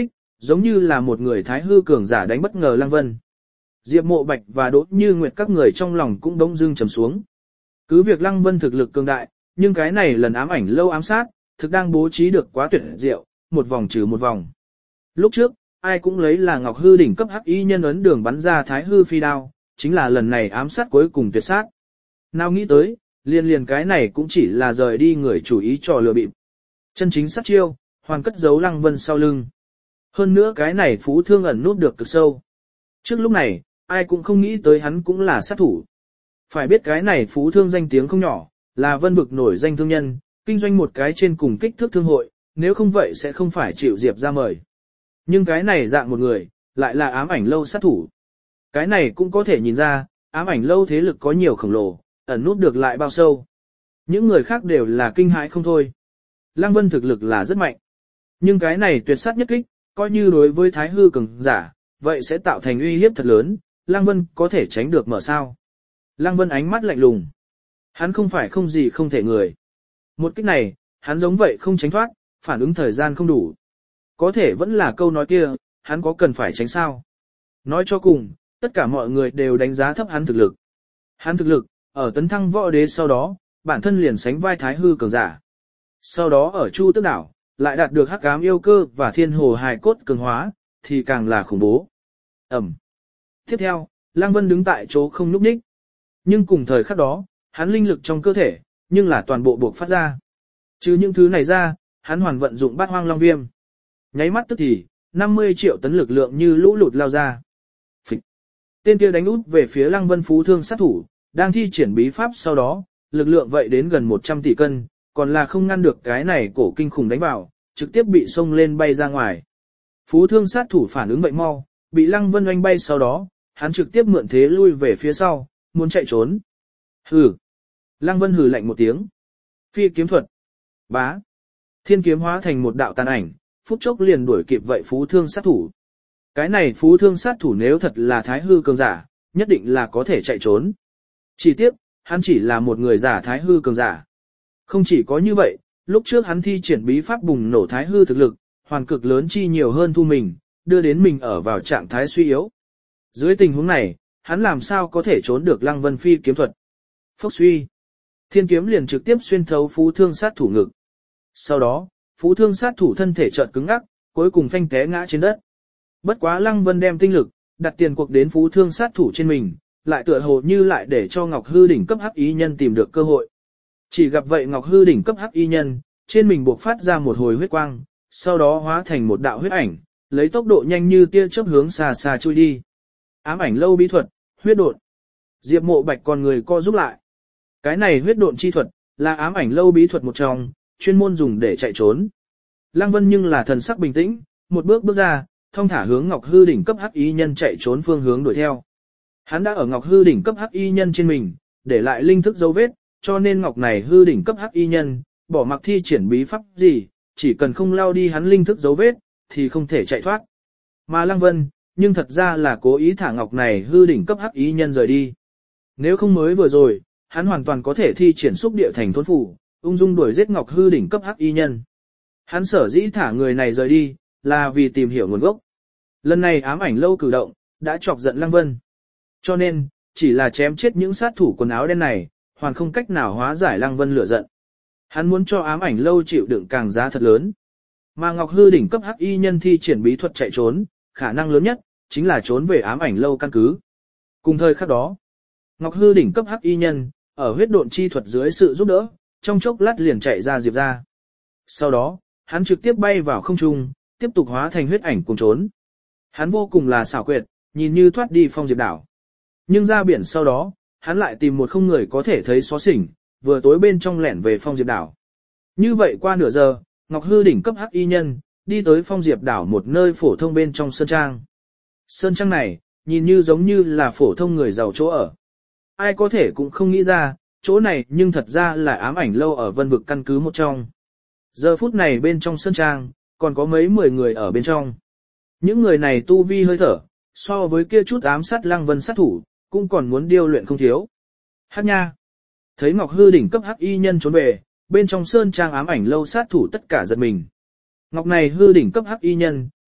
giống như là một người thái hư cường giả đánh bất ngờ Lăng Vân. Diệp Mộ Bạch và Đỗ Như Nguyệt các người trong lòng cũng bỗng dưng trầm xuống. Cứ việc Lăng Vân thực lực cường đại, nhưng cái này lần ám ảnh lâu ám sát, thực đang bố trí được quá tuyệt diệu, một vòng trừ một vòng. Lúc trước, ai cũng lấy là Ngọc Hư đỉnh cấp hắc y nhân ấn đường bắn ra thái hư phi đao, chính là lần này ám sát cuối cùng tuyệt sát. Nào nghĩ tới, liền liền cái này cũng chỉ là rời đi người chủ ý trò lừa bịp. Chân chính sát chiêu, hoàn cất giấu Lăng Vân sau lưng. Hơn nữa cái này phú thương ẩn núp được cực sâu. Trước lúc này, ai cũng không nghĩ tới hắn cũng là sát thủ. Phải biết cái này phú thương danh tiếng không nhỏ, là vân vực nổi danh thương nhân, kinh doanh một cái trên cùng kích thước thương hội, nếu không vậy sẽ không phải chịu Diệp ra mời. Nhưng cái này dạng một người, lại là ám ảnh lâu sát thủ. Cái này cũng có thể nhìn ra, ám ảnh lâu thế lực có nhiều khổng lồ, ẩn núp được lại bao sâu. Những người khác đều là kinh hãi không thôi. Lăng Vân thực lực là rất mạnh. Nhưng cái này tuyệt sát nhất kích, coi như đối với thái hư cường giả, vậy sẽ tạo thành uy hiếp thật lớn, Lăng Vân có thể tránh được mở sao. Lăng Vân ánh mắt lạnh lùng. Hắn không phải không gì không thể người. Một kích này, hắn giống vậy không tránh thoát, phản ứng thời gian không đủ. Có thể vẫn là câu nói kia, hắn có cần phải tránh sao. Nói cho cùng, tất cả mọi người đều đánh giá thấp hắn thực lực. Hắn thực lực, ở tấn thăng võ đế sau đó, bản thân liền sánh vai thái hư cường giả. Sau đó ở Chu Tước Đảo, lại đạt được hắc ám yêu cơ và thiên hồ hài cốt cường hóa, thì càng là khủng bố. Ẩm. Tiếp theo, Lăng Vân đứng tại chỗ không nhúc nhích. Nhưng cùng thời khắc đó, hắn linh lực trong cơ thể, nhưng là toàn bộ buộc phát ra. Trừ những thứ này ra, hắn hoàn vận dụng bát hoang long viêm. Nháy mắt tức thì, năm mươi triệu tấn lực lượng như lũ lụt lao ra. Phịch. Tên kia đánh út về phía Lăng Vân phú thương sát thủ, đang thi triển bí pháp sau đó, lực lượng vậy đến gần một trăm tỷ cân, còn là không ngăn được cái này cổ kinh khủng đánh vào, trực tiếp bị xông lên bay ra ngoài. Phú thương sát thủ phản ứng vậy mau, bị Lăng Vân oanh bay sau đó, hắn trực tiếp mượn thế lui về phía sau, muốn chạy trốn. Hừ. Lăng Vân hừ lạnh một tiếng. Phi kiếm thuật. Bá. Thiên kiếm hóa thành một đạo tàn ảnh, phút chốc liền đuổi kịp vậy phú thương sát thủ. Cái này phú thương sát thủ nếu thật là thái hư cường giả, nhất định là có thể chạy trốn. Chỉ tiếc, hắn chỉ là một người giả thái hư cường giả. Không chỉ có như vậy, lúc trước hắn thi triển bí pháp bùng nổ thái hư thực lực, hoàn cực lớn chi nhiều hơn thu mình, đưa đến mình ở vào trạng thái suy yếu. Dưới tình huống này, hắn làm sao có thể trốn được Lăng Vân phi kiếm thuật. Phốc suy. Thiên kiếm liền trực tiếp xuyên thấu phú thương sát thủ ngực. Sau đó, phú thương sát thủ thân thể chợt cứng ngắc, cuối cùng phanh té ngã trên đất. Bất quá Lăng Vân đem tinh lực, đặt tiền cuộc đến phú thương sát thủ trên mình, lại tựa hồ như lại để cho Ngọc Hư đỉnh cấp hắc y nhân tìm được cơ hội. Chỉ gặp vậy Ngọc Hư đỉnh cấp hắc y nhân, trên mình buộc phát ra một hồi huyết quang, sau đó hóa thành một đạo huyết ảnh, lấy tốc độ nhanh như tia chớp hướng xa xa chui đi. Ám ảnh lâu bí thuật, huyết độn. Diệp Mộ Bạch con người co giúp lại. Cái này huyết độn chi thuật, là ám ảnh lâu bí thuật một trong, chuyên môn dùng để chạy trốn. Lăng Vân nhưng là thần sắc bình tĩnh, một bước bước ra, thông thả hướng Ngọc Hư đỉnh cấp hắc y nhân chạy trốn phương hướng đuổi theo. Hắn đã ở Ngọc Hư đỉnh cấp hắc y nhân trên mình, để lại linh thức dấu vết, cho nên Ngọc này Hư đỉnh cấp hắc y nhân, bỏ mặc thi triển bí pháp gì, chỉ cần không lao đi hắn linh thức dấu vết, thì không thể chạy thoát. Mà Lăng Vân, nhưng thật ra là cố ý thả Ngọc này Hư đỉnh cấp hắc y nhân rời đi. Nếu không mới vừa rồi, hắn hoàn toàn có thể thi triển xúc địa thành thôn phủ, ung dung đuổi giết Ngọc Hư đỉnh cấp hắc y nhân. Hắn sở dĩ thả người này rời đi, là vì tìm hiểu nguồn gốc. Lần này ám ảnh lâu cử động, đã chọc giận Lăng Vân. Cho nên, chỉ là chém chết những sát thủ quần áo đen này, hoàn không cách nào hóa giải Lăng Vân lửa giận. Hắn muốn cho ám ảnh lâu chịu đựng càng giá thật lớn. Mà Ngọc Hư đỉnh cấp hắc y nhân thi triển bí thuật chạy trốn, khả năng lớn nhất, chính là trốn về ám ảnh lâu căn cứ. Cùng thời khắc đó, Ngọc Hư đỉnh cấp hắc y nhân, ở huyết độn chi thuật dưới sự giúp đỡ, trong chốc lát liền chạy ra Diệp ra. Sau đó, hắn trực tiếp bay vào không trung, tiếp tục hóa thành huyết ảnh cùng trốn. Hắn vô cùng là xảo quyệt, nhìn như thoát đi Phong Diệp đảo. Nhưng ra biển sau đó, hắn lại tìm một không người có thể thấy xó xỉnh, vừa tối bên trong lẻn về Phong Diệp đảo. Như vậy qua nửa giờ, Ngọc Hư đỉnh cấp hắc y nhân, đi tới Phong Diệp đảo một nơi phổ thông bên trong sơn trang. Sơn trang này, nhìn như giống như là phổ thông người giàu chỗ ở. Ai có thể cũng không nghĩ ra, chỗ này nhưng thật ra là ám ảnh lâu ở vân vực căn cứ một trong. Giờ phút này bên trong sơn trang, còn có mấy mười người ở bên trong. Những người này tu vi hơi thở, so với kia chút ám sát Lăng Vân sát thủ, cũng còn muốn điêu luyện không thiếu. Hát nha! Thấy Ngọc Hư đỉnh cấp hắc y nhân trốn về, bên trong sơn trang ám ảnh lâu sát thủ tất cả giật mình. Ngọc này Hư đỉnh cấp hắc y nhân,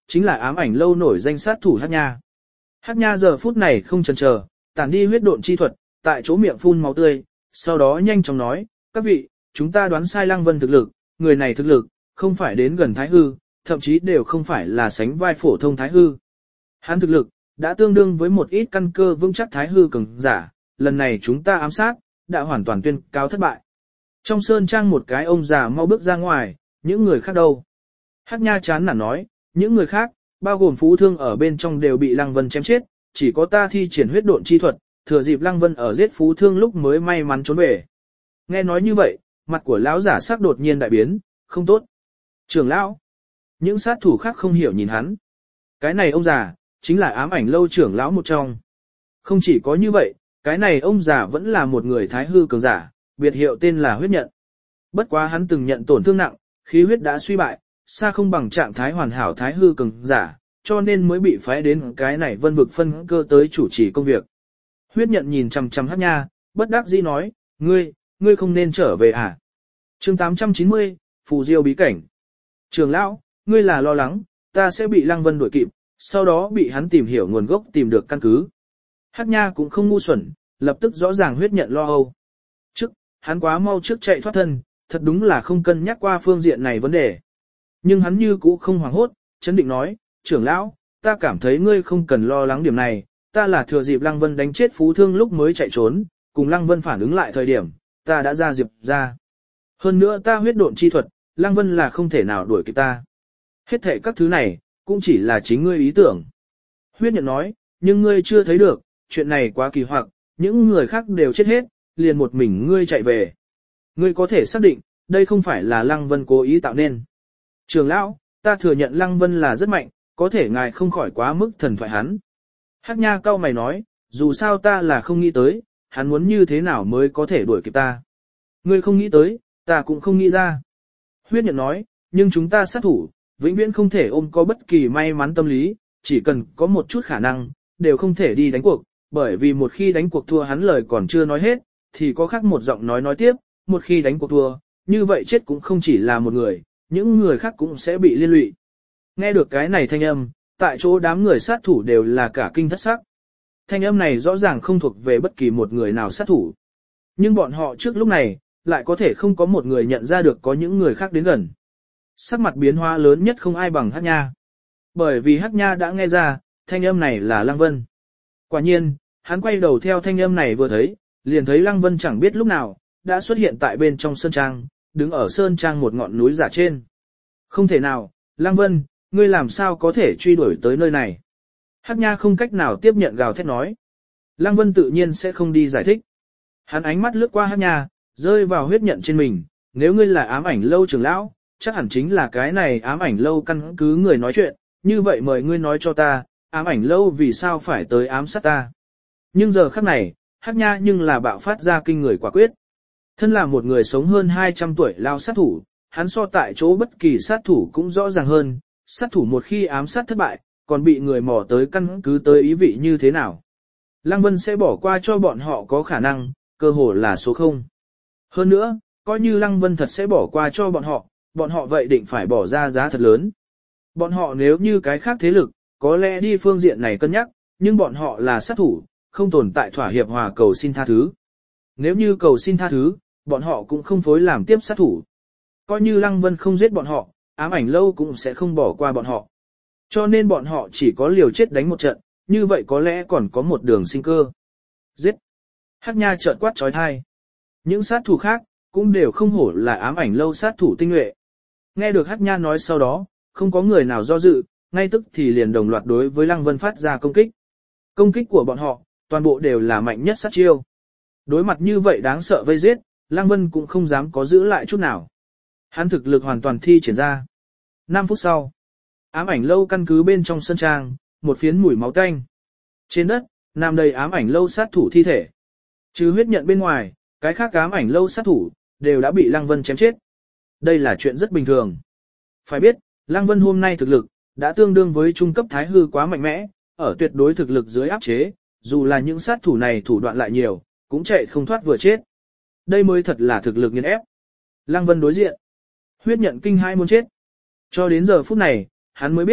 chính là ám ảnh lâu nổi danh sát thủ Hắc Nha. Hắc Nha giờ phút này không chần chờ, tản đi huyết độn chi thuật, tại chỗ miệng phun máu tươi, sau đó nhanh chóng nói, các vị, chúng ta đoán sai Lăng Vân thực lực, người này thực lực, không phải đến gần Thái Hư, thậm chí đều không phải là sánh vai phổ thông Thái Hư. Hắn thực lực, đã tương đương với một ít căn cơ vững chắc Thái Hư cường giả, lần này chúng ta ám sát, đã hoàn toàn tuyên cáo thất bại. Trong sơn trang một cái ông già mau bước ra ngoài, những người khác đâu? Hắc Nha chán nản nói, những người khác, bao gồm Phú Thương ở bên trong đều bị Lăng Vân chém chết, chỉ có ta thi triển huyết độn chi thuật, thừa dịp Lăng Vân ở giết Phú Thương lúc mới may mắn trốn về. Nghe nói như vậy, mặt của lão giả sắc đột nhiên đại biến, không tốt. Trưởng lão, những sát thủ khác không hiểu nhìn hắn. Cái này ông già, chính là ám ảnh lâu trưởng lão một trong. Không chỉ có như vậy, cái này ông già vẫn là một người Thái Hư cường giả, biệt hiệu tên là huyết nhận. Bất quá hắn từng nhận tổn thương nặng, khí huyết đã suy bại, xa không bằng trạng thái hoàn hảo Thái Hư cường giả, cho nên mới bị phái đến cái này vân vực phân cơ tới chủ trì công việc. Huyết nhận nhìn chằm chằm Hắc Nha, bất đắc dĩ nói, ngươi, ngươi không nên trở về à? Chương tám trăm chín mươi, Phù Diêu bí cảnh. Trưởng lão, ngươi là lo lắng, ta sẽ bị Lăng Vân đuổi kịp, sau đó bị hắn tìm hiểu nguồn gốc tìm được căn cứ. Hắc Nha cũng không ngu xuẩn, lập tức rõ ràng huyết nhận lo âu. Trước, hắn quá mau trước chạy thoát thân, thật đúng là không cân nhắc qua phương diện này vấn đề. Nhưng hắn như cũ không hoảng hốt, chấn định nói, trưởng lão, ta cảm thấy ngươi không cần lo lắng điểm này, ta là thừa dịp Lăng Vân đánh chết Phú Thương lúc mới chạy trốn, cùng Lăng Vân phản ứng lại thời điểm, ta đã ra diệp ra. Hơn nữa ta huyết độn chi thuật, Lăng Vân là không thể nào đuổi kịp ta. Hết thảy các thứ này, cũng chỉ là chính ngươi ý tưởng. Huyết nhận nói, nhưng ngươi chưa thấy được, chuyện này quá kỳ hoặc, những người khác đều chết hết, liền một mình ngươi chạy về. Ngươi có thể xác định, đây không phải là Lăng Vân cố ý tạo nên. Trường lão, ta thừa nhận Lăng Vân là rất mạnh, có thể ngài không khỏi quá mức thần thoại hắn. Hắc Nha cau mày nói, dù sao ta là không nghĩ tới, hắn muốn như thế nào mới có thể đuổi kịp ta. Ngươi không nghĩ tới, ta cũng không nghĩ ra. Huyết nhận nói, nhưng chúng ta sát thủ, vĩnh viễn không thể ôm có bất kỳ may mắn tâm lý, chỉ cần có một chút khả năng, đều không thể đi đánh cuộc, bởi vì một khi đánh cuộc thua hắn lời còn chưa nói hết, thì có khác một giọng nói nói tiếp, một khi đánh cuộc thua, như vậy chết cũng không chỉ là một người, những người khác cũng sẽ bị liên lụy. Nghe được cái này thanh âm, tại chỗ đám người sát thủ đều là cả kinh thất sắc. Thanh âm này rõ ràng không thuộc về bất kỳ một người nào sát thủ. Nhưng bọn họ trước lúc này, lại có thể không có một người nhận ra được có những người khác đến gần. Sắc mặt biến hóa lớn nhất không ai bằng Hắc Nha. Bởi vì Hắc Nha đã nghe ra, thanh âm này là Lăng Vân. Quả nhiên, hắn quay đầu theo thanh âm này vừa thấy, liền thấy Lăng Vân chẳng biết lúc nào, đã xuất hiện tại bên trong sơn trang, đứng ở sơn trang một ngọn núi giả trên. Không thể nào, Lăng Vân, ngươi làm sao có thể truy đuổi tới nơi này? Hắc Nha không cách nào tiếp nhận gào thét nói. Lăng Vân tự nhiên sẽ không đi giải thích. Hắn ánh mắt lướt qua Hắc Nha, rơi vào huyết nhận trên mình, nếu ngươi là ám ảnh lâu trưởng lão, chắc hẳn chính là cái này ám ảnh lâu căn cứ người nói chuyện, như vậy mời ngươi nói cho ta, ám ảnh lâu vì sao phải tới ám sát ta. Nhưng giờ khắc này, Hắc Nha nhưng là bạo phát ra kinh người quả quyết. Thân là một người sống hơn hai trăm tuổi lao sát thủ, hắn so tại chỗ bất kỳ sát thủ cũng rõ ràng hơn, sát thủ một khi ám sát thất bại, còn bị người mò tới căn cứ tới ý vị như thế nào. Lăng Vân sẽ bỏ qua cho bọn họ có khả năng, cơ hồ là số không. Hơn nữa, coi như Lăng Vân thật sẽ bỏ qua cho bọn họ, bọn họ vậy định phải bỏ ra giá thật lớn. Bọn họ nếu như cái khác thế lực, có lẽ đi phương diện này cân nhắc, nhưng bọn họ là sát thủ, không tồn tại thỏa hiệp hòa cầu xin tha thứ. Nếu như cầu xin tha thứ, bọn họ cũng không phối làm tiếp sát thủ. Coi như Lăng Vân không giết bọn họ, ám ảnh lâu cũng sẽ không bỏ qua bọn họ. Cho nên bọn họ chỉ có liều chết đánh một trận, như vậy có lẽ còn có một đường sinh cơ. Giết! Hắc Nha trợn quát trói thai. Những sát thủ khác, cũng đều không hổ là ám ảnh lâu sát thủ tinh nhuệ. Nghe được Hắc Nha nói sau đó, không có người nào do dự, ngay tức thì liền đồng loạt đối với Lăng Vân phát ra công kích. Công kích của bọn họ, toàn bộ đều là mạnh nhất sát chiêu. Đối mặt như vậy đáng sợ vây giết, Lăng Vân cũng không dám có giữ lại chút nào. Hắn thực lực hoàn toàn thi triển ra. năm phút sau, ám ảnh lâu căn cứ bên trong sân trang, một phiến mùi máu tanh. Trên đất, nằm đầy ám ảnh lâu sát thủ thi thể. Trừ huyết nhận bên ngoài, cái khác ám ảnh lâu sát thủ, đều đã bị Lăng Vân chém chết. Đây là chuyện rất bình thường. Phải biết, Lăng Vân hôm nay thực lực, đã tương đương với trung cấp thái hư quá mạnh mẽ, ở tuyệt đối thực lực dưới áp chế, dù là những sát thủ này thủ đoạn lại nhiều, cũng chạy không thoát vừa chết. Đây mới thật là thực lực nghiền ép. Lăng Vân đối diện. Huyết nhận kinh hai muốn chết. Cho đến giờ phút này, hắn mới biết,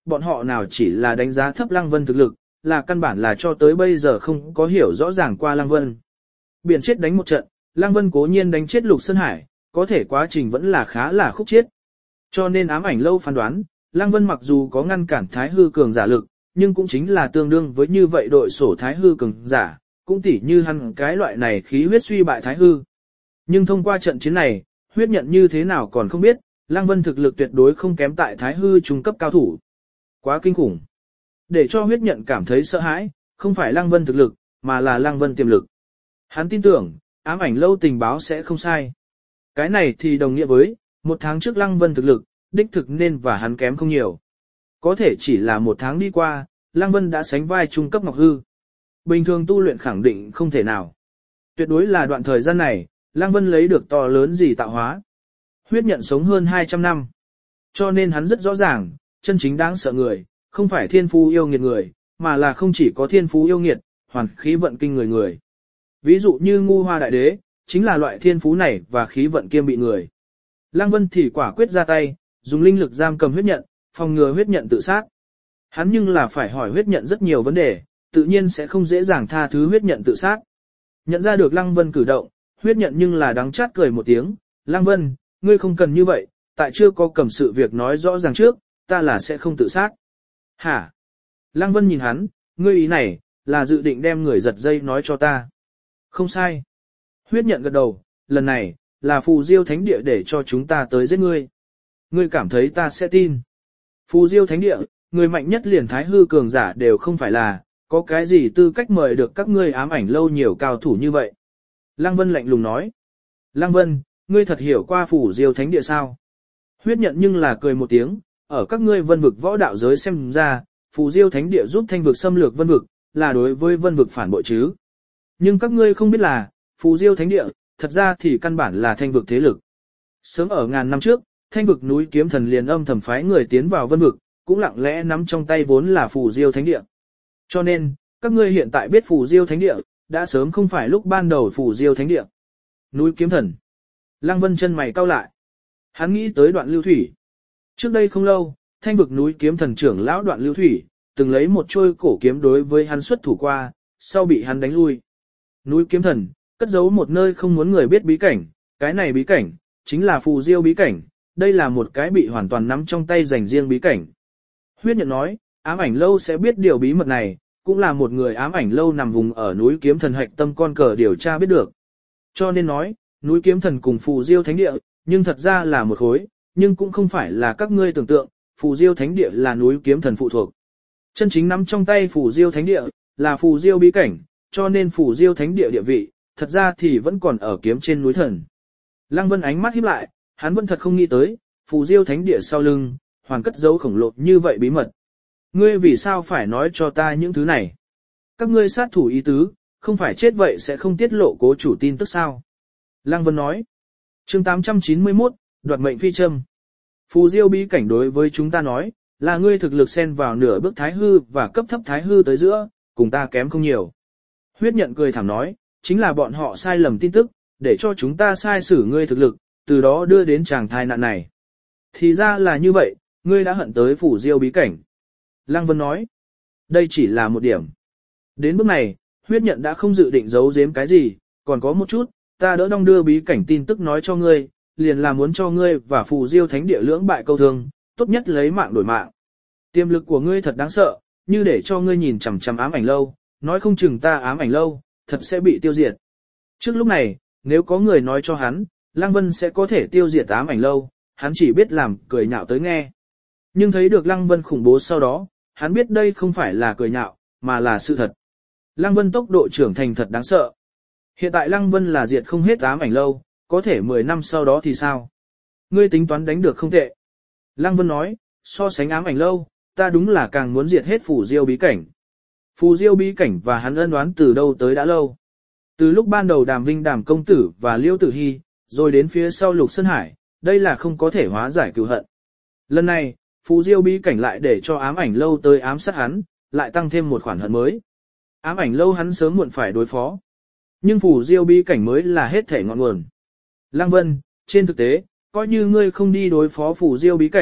bọn họ nào chỉ là đánh giá thấp Lăng Vân thực lực, là căn bản là cho tới bây giờ không có hiểu rõ ràng qua Lăng Vân. Biển chết đánh một trận, Lăng Vân cố nhiên đánh chết Lục Sơn Hải, có thể quá trình vẫn là khá là khúc chiết. Cho nên ám ảnh lâu phán đoán, Lăng Vân mặc dù có ngăn cản Thái Hư cường giả lực, nhưng cũng chính là tương đương với như vậy đội sổ Thái Hư cường giả, cũng tỉ như hắn cái loại này khí huyết suy bại Thái Hư. Nhưng thông qua trận chiến này, huyết nhận như thế nào còn không biết, Lăng Vân thực lực tuyệt đối không kém tại Thái Hư trung cấp cao thủ. Quá kinh khủng. Để cho huyết nhận cảm thấy sợ hãi, không phải Lăng Vân thực lực, mà là Lăng Vân tiềm lực. Hắn tin tưởng, ám ảnh lâu tình báo sẽ không sai. Cái này thì đồng nghĩa với, một tháng trước Lăng Vân thực lực, đích thực nên và hắn kém không nhiều. Có thể chỉ là một tháng đi qua, Lăng Vân đã sánh vai trung cấp ngọc hư. Bình thường tu luyện khẳng định không thể nào. Tuyệt đối là đoạn thời gian này, Lăng Vân lấy được to lớn gì tạo hóa. Huyết nhận sống hơn hai trăm năm. Cho nên hắn rất rõ ràng, chân chính đáng sợ người, không phải thiên phú yêu nghiệt người, mà là không chỉ có thiên phú yêu nghiệt, hoàn khí vận kinh người người. Ví dụ như Ngu Hoa Đại Đế, chính là loại thiên phú này và khí vận kiêm bị người. Lăng Vân thì quả quyết ra tay, dùng linh lực giam cầm huyết nhận, phòng ngừa huyết nhận tự sát. Hắn nhưng là phải hỏi huyết nhận rất nhiều vấn đề, tự nhiên sẽ không dễ dàng tha thứ huyết nhận tự sát. Nhận ra được Lăng Vân cử động, huyết nhận nhưng là đắng chát cười một tiếng, Lăng Vân, ngươi không cần như vậy, tại chưa có cầm sự việc nói rõ ràng trước, ta là sẽ không tự sát. Hả? Lăng Vân nhìn hắn, ngươi ý này, là dự định đem người giật dây nói cho ta. Không sai. Huyết nhận gật đầu, lần này, là Phù Diêu Thánh Địa để cho chúng ta tới giết ngươi. Ngươi cảm thấy ta sẽ tin. Phù Diêu Thánh Địa, người mạnh nhất liền Thái Hư cường giả đều không phải là, có cái gì tư cách mời được các ngươi ám ảnh lâu nhiều cao thủ như vậy. Lăng Vân lạnh lùng nói. Lăng Vân, ngươi thật hiểu qua Phù Diêu Thánh Địa sao? Huyết nhận nhưng là cười một tiếng, ở các ngươi vân vực võ đạo giới xem ra, Phù Diêu Thánh Địa giúp thanh vực xâm lược vân vực, là đối với vân vực phản bội chứ. Nhưng các ngươi không biết là, Phù Diêu Thánh Địa, thật ra thì căn bản là thanh vực thế lực. Sớm ở ngàn năm trước, thanh vực núi kiếm thần liền âm thầm phái người tiến vào vân vực, cũng lặng lẽ nắm trong tay vốn là Phù Diêu Thánh Địa. Cho nên, các ngươi hiện tại biết Phù Diêu Thánh Địa, đã sớm không phải lúc ban đầu Phù Diêu Thánh Địa. Núi kiếm thần. Lăng Vân chân mày cau lại. Hắn nghĩ tới Đoạn Lưu Thủy. Trước đây không lâu, thanh vực núi kiếm thần trưởng lão Đoạn Lưu Thủy, từng lấy một trôi cổ kiếm đối với hắn xuất thủ qua, sau bị hắn đánh lui. Núi kiếm thần, cất giấu một nơi không muốn người biết bí cảnh, cái này bí cảnh, chính là Phù Diêu bí cảnh, đây là một cái bị hoàn toàn nắm trong tay dành riêng bí cảnh. Huyết nhận nói, ám ảnh lâu sẽ biết điều bí mật này, cũng là một người ám ảnh lâu nằm vùng ở núi kiếm thần hạch tâm con cờ điều tra biết được. Cho nên nói, núi kiếm thần cùng Phù Diêu Thánh Địa, nhưng thật ra là một khối, nhưng cũng không phải là các ngươi tưởng tượng, Phù Diêu Thánh Địa là núi kiếm thần phụ thuộc. Chân chính nắm trong tay Phù Diêu Thánh Địa, là Phù Diêu bí cảnh, cho nên Phù Diêu Thánh Địa địa vị, thật ra thì vẫn còn ở kiếm trên núi thần. Lăng Vân ánh mắt híp lại, hắn vẫn thật không nghĩ tới, Phù Diêu Thánh Địa sau lưng, hoàn cất giấu khổng lồ như vậy bí mật. Ngươi vì sao phải nói cho ta những thứ này? Các ngươi sát thủ ý tứ, không phải chết vậy sẽ không tiết lộ cố chủ tin tức sao? Lăng Vân nói. Chương tám trăm chín mươi mốt, đoạt mệnh phi châm. Phù Diêu bí cảnh đối với chúng ta nói, là ngươi thực lực xen vào nửa bước thái hư và cấp thấp thái hư tới giữa, cùng ta kém không nhiều. Huyết nhận cười thẳng nói, chính là bọn họ sai lầm tin tức, để cho chúng ta sai xử ngươi thực lực, từ đó đưa đến chàng thai nạn này. Thì ra là như vậy, ngươi đã hận tới Phù Diêu bí cảnh. Lăng Vân nói, đây chỉ là một điểm. Đến bước này, huyết nhận đã không dự định giấu giếm cái gì, còn có một chút, ta đỡ đong đưa bí cảnh tin tức nói cho ngươi, liền là muốn cho ngươi và Phù Diêu Thánh Địa lưỡng bại câu thương, tốt nhất lấy mạng đổi mạng. Tiềm lực của ngươi thật đáng sợ, như để cho ngươi nhìn chằm chằm ám ảnh lâu, nói không chừng ta ám ảnh lâu, thật sẽ bị tiêu diệt. Trước lúc này, nếu có người nói cho hắn, Lăng Vân sẽ có thể tiêu diệt ám ảnh lâu, hắn chỉ biết làm cười nhạo tới nghe. Nhưng thấy được Lăng Vân khủng bố sau đó, hắn biết đây không phải là cười nhạo, mà là sự thật. Lăng Vân tốc độ trưởng thành thật đáng sợ. Hiện tại Lăng Vân là diệt không hết ám ảnh lâu, có thể mười năm sau đó thì sao? Ngươi tính toán đánh được không tệ. Lăng Vân nói, so sánh ám ảnh lâu, ta đúng là càng muốn diệt hết Phù Diêu bí cảnh. Phù Diêu bí cảnh và hắn ân đoán từ đâu tới đã lâu. Từ lúc ban đầu Đàm Vinh Đàm công tử và Liêu Tử Hy, rồi đến phía sau Lục Sơn Hải, đây là không có thể hóa giải cừu hận. Lần này, Phù Diêu bí cảnh lại để cho ám ảnh lâu tới ám sát hắn, lại tăng thêm một khoản hận mới. Ám ảnh lâu hắn sớm muộn phải đối phó. Nhưng Phù Diêu bí cảnh mới là hết thể ngọn nguồn. Lăng Vân, trên thực tế, coi như ngươi không đi đối phó Phù Diêu bí cảnh,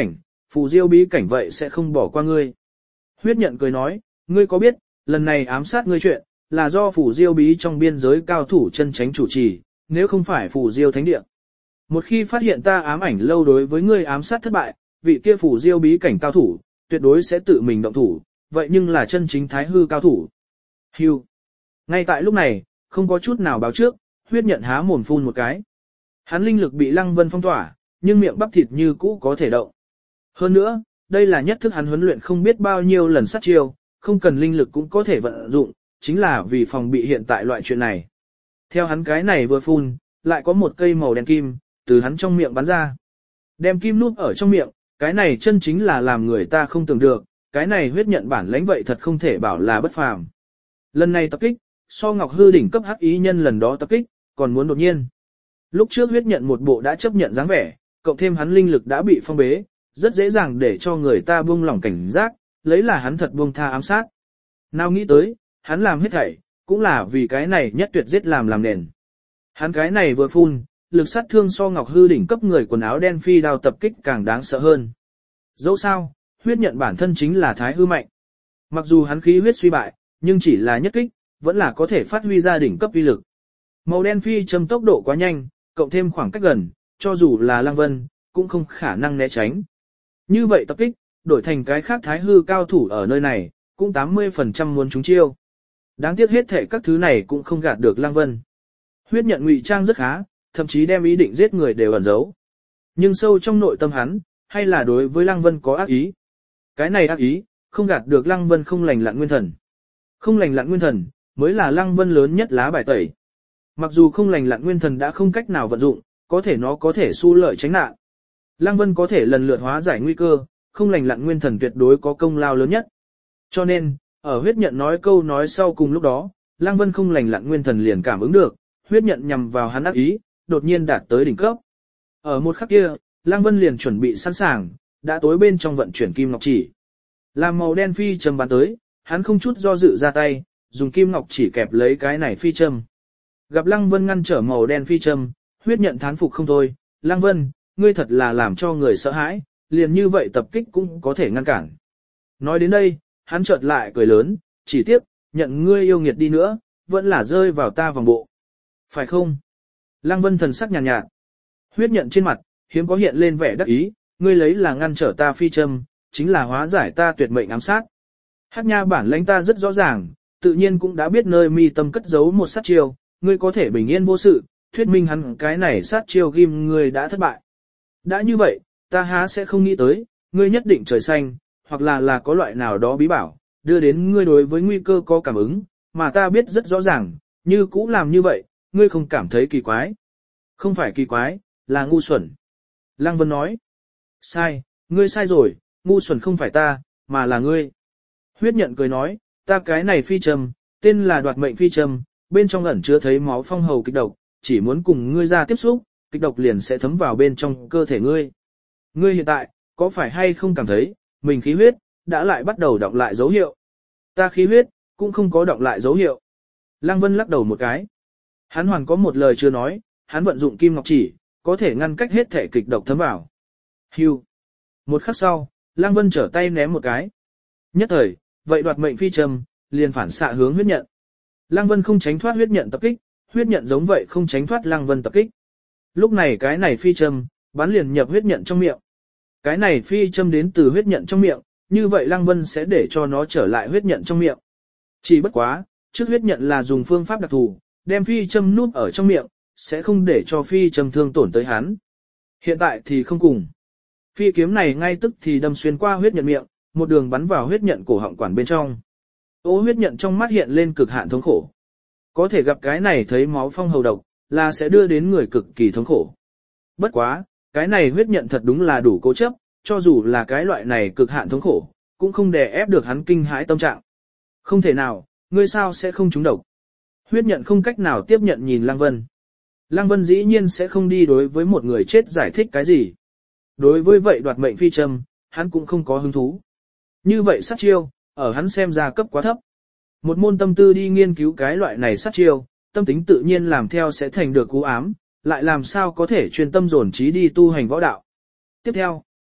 phù diêu bí cảnh vậy sẽ không bỏ qua ngươi. Huyết nhận cười nói, ngươi có biết, lần này ám sát ngươi chuyện, là do phù diêu bí trong biên giới cao thủ chân chánh chủ trì, nếu không phải phù diêu thánh địa. Một khi phát hiện ta ám ảnh lâu đối với ngươi ám sát thất bại, vị kia phù diêu bí cảnh cao thủ, tuyệt đối sẽ tự mình động thủ, vậy nhưng là chân chính thái hư cao thủ. Hưu. Ngay tại lúc này, không có chút nào báo trước, huyết nhận há mồm phun một cái. Hắn linh lực bị Lăng Vân phong tỏa, nhưng miệng bắp thịt như cũ có thể động. Hơn nữa, đây là nhất thức hắn huấn luyện không biết bao nhiêu lần sát chiêu, không cần linh lực cũng có thể vận dụng, chính là vì phòng bị hiện tại loại chuyện này. Theo hắn cái này vừa phun, lại có một cây màu đen kim, từ hắn trong miệng bắn ra. Đem kim nút ở trong miệng, cái này chân chính là làm người ta không tưởng được, cái này huyết nhận bản lãnh vậy thật không thể bảo là bất phàm. Lần này tập kích, so Ngọc Hư đỉnh cấp hắc ý nhân lần đó tập kích, còn muốn đột nhiên. Lúc trước huyết nhận một bộ đã chấp nhận dáng vẻ, cộng thêm hắn linh lực đã bị phong bế, rất dễ dàng để cho người ta buông lỏng cảnh giác, lấy là hắn thật buông tha ám sát. Nào nghĩ tới, hắn làm hết thảy, cũng là vì cái này nhất tuyệt giết làm làm nền. Hắn cái này vừa phun, lực sát thương so Ngọc Hư đỉnh cấp người quần áo đen phi đao tập kích càng đáng sợ hơn. Dẫu sao, huyết nhận bản thân chính là thái hư mạnh. Mặc dù hắn khí huyết suy bại, nhưng chỉ là nhất kích, vẫn là có thể phát huy ra đỉnh cấp uy lực. Màu đen phi châm tốc độ quá nhanh, cộng thêm khoảng cách gần, cho dù là Lăng Vân, cũng không khả năng né tránh. Như vậy tập kích, đổi thành cái khác thái hư cao thủ ở nơi này, cũng tám mươi phần trăm muốn trúng chiêu. Đáng tiếc hết thể các thứ này cũng không gạt được Lăng Vân. Huyết nhận ngụy trang rất khá, thậm chí đem ý định giết người đều ẩn giấu. Nhưng sâu trong nội tâm hắn, hay là đối với Lăng Vân có ác ý. Cái này ác ý, không gạt được Lăng Vân không lành lặn nguyên thần. Không lành lặn nguyên thần, mới là Lăng Vân lớn nhất lá bài tẩy. Mặc dù không lành lặn nguyên thần đã không cách nào vận dụng, có thể nó có thể xu lợi tránh nạn. Lăng Vân có thể lần lượt hóa giải nguy cơ, không lành lặn nguyên thần tuyệt đối có công lao lớn nhất. Cho nên, ở huyết nhận nói câu nói sau cùng lúc đó, Lăng Vân không lành lặn nguyên thần liền cảm ứng được, huyết nhận nhằm vào hắn ác ý, đột nhiên đạt tới đỉnh cấp. Ở một khắc kia, Lăng Vân liền chuẩn bị sẵn sàng, đã tối bên trong vận chuyển kim ngọc chỉ. Làm màu đen phi châm bắn tới, hắn không chút do dự ra tay, dùng kim ngọc chỉ kẹp lấy cái này phi châm. Gặp Lăng Vân ngăn trở màu đen phi châm, huyết nhận thán phục không thôi, Lăng Vân, ngươi thật là làm cho người sợ hãi, liền như vậy tập kích cũng có thể ngăn cản. Nói đến đây, hắn chợt lại cười lớn, chỉ tiếc, nhận ngươi yêu nghiệt đi nữa, vẫn là rơi vào ta vòng bộ. Phải không? Lăng Vân thần sắc nhàn nhạt, nhạt. Huyết nhận trên mặt, hiếm có hiện lên vẻ đắc ý, ngươi lấy là ngăn trở ta phi châm, chính là hóa giải ta tuyệt mệnh ám sát. Hắc nha bản lãnh ta rất rõ ràng, tự nhiên cũng đã biết nơi mi tâm cất giấu một sát chiêu, ngươi có thể bình yên vô sự, thuyết minh hắn cái này sát chiêu ghim ngươi đã thất bại. Đã như vậy, ta há sẽ không nghĩ tới, ngươi nhất định trời xanh, hoặc là là có loại nào đó bí bảo, đưa đến ngươi đối với nguy cơ có cảm ứng, mà ta biết rất rõ ràng, như cũ làm như vậy, ngươi không cảm thấy kỳ quái. Không phải kỳ quái, là ngu xuẩn. Lăng Vân nói, sai, ngươi sai rồi, ngu xuẩn không phải ta, mà là ngươi. Huyết nhận cười nói, ta cái này phi châm, tên là đoạt mệnh phi châm, bên trong ẩn chứa thấy máu phong hầu kịch độc, chỉ muốn cùng ngươi ra tiếp xúc, kịch độc liền sẽ thấm vào bên trong cơ thể ngươi. Ngươi hiện tại, có phải hay không cảm thấy, mình khí huyết, đã lại bắt đầu đọng lại dấu hiệu. Ta khí huyết, cũng không có đọng lại dấu hiệu. Lăng Vân lắc đầu một cái. Hắn hoàn có một lời chưa nói, hắn vận dụng kim ngọc chỉ, có thể ngăn cách hết thể kịch độc thấm vào. Hưu. Một khắc sau, Lăng Vân trở tay ném một cái. Nhất thời, vậy đoạt mệnh phi châm, liền phản xạ hướng huyết nhận. Lăng Vân không tránh thoát huyết nhận tập kích, huyết nhận giống vậy không tránh thoát Lăng Vân tập kích. Lúc này cái này phi châm, bắn liền nhập huyết nhận trong miệng. Cái này phi châm đến từ huyết nhận trong miệng, như vậy Lăng Vân sẽ để cho nó trở lại huyết nhận trong miệng. Chỉ bất quá, trước huyết nhận là dùng phương pháp đặc thù, đem phi châm núp ở trong miệng, sẽ không để cho phi châm thương tổn tới hắn. Hiện tại thì không cùng. Phi kiếm này ngay tức thì đâm xuyên qua huyết nhận miệng, một đường bắn vào huyết nhận cổ họng quản bên trong. Ô huyết nhận trong mắt hiện lên cực hạn thống khổ. Có thể gặp cái này thấy máu phong hầu độc, là sẽ đưa đến người cực kỳ thống khổ. Bất quá, cái này huyết nhận thật đúng là đủ cố chấp, cho dù là cái loại này cực hạn thống khổ, cũng không đè ép được hắn kinh hãi tâm trạng. Không thể nào, ngươi sao sẽ không trúng độc. Huyết nhận không cách nào tiếp nhận nhìn Lăng Vân. Lăng Vân dĩ nhiên sẽ không đi đối với một người chết giải thích cái gì. Đối với vậy đoạt mệnh phi châm, hắn cũng không có hứng thú. Như vậy sát chiêu, ở hắn xem ra cấp quá thấp. Một môn tâm tư đi nghiên cứu cái loại này sát chiêu, tâm tính tự nhiên làm theo sẽ thành được cú ám, lại làm sao có thể chuyên tâm dồn trí đi tu hành võ đạo. Tiếp theo,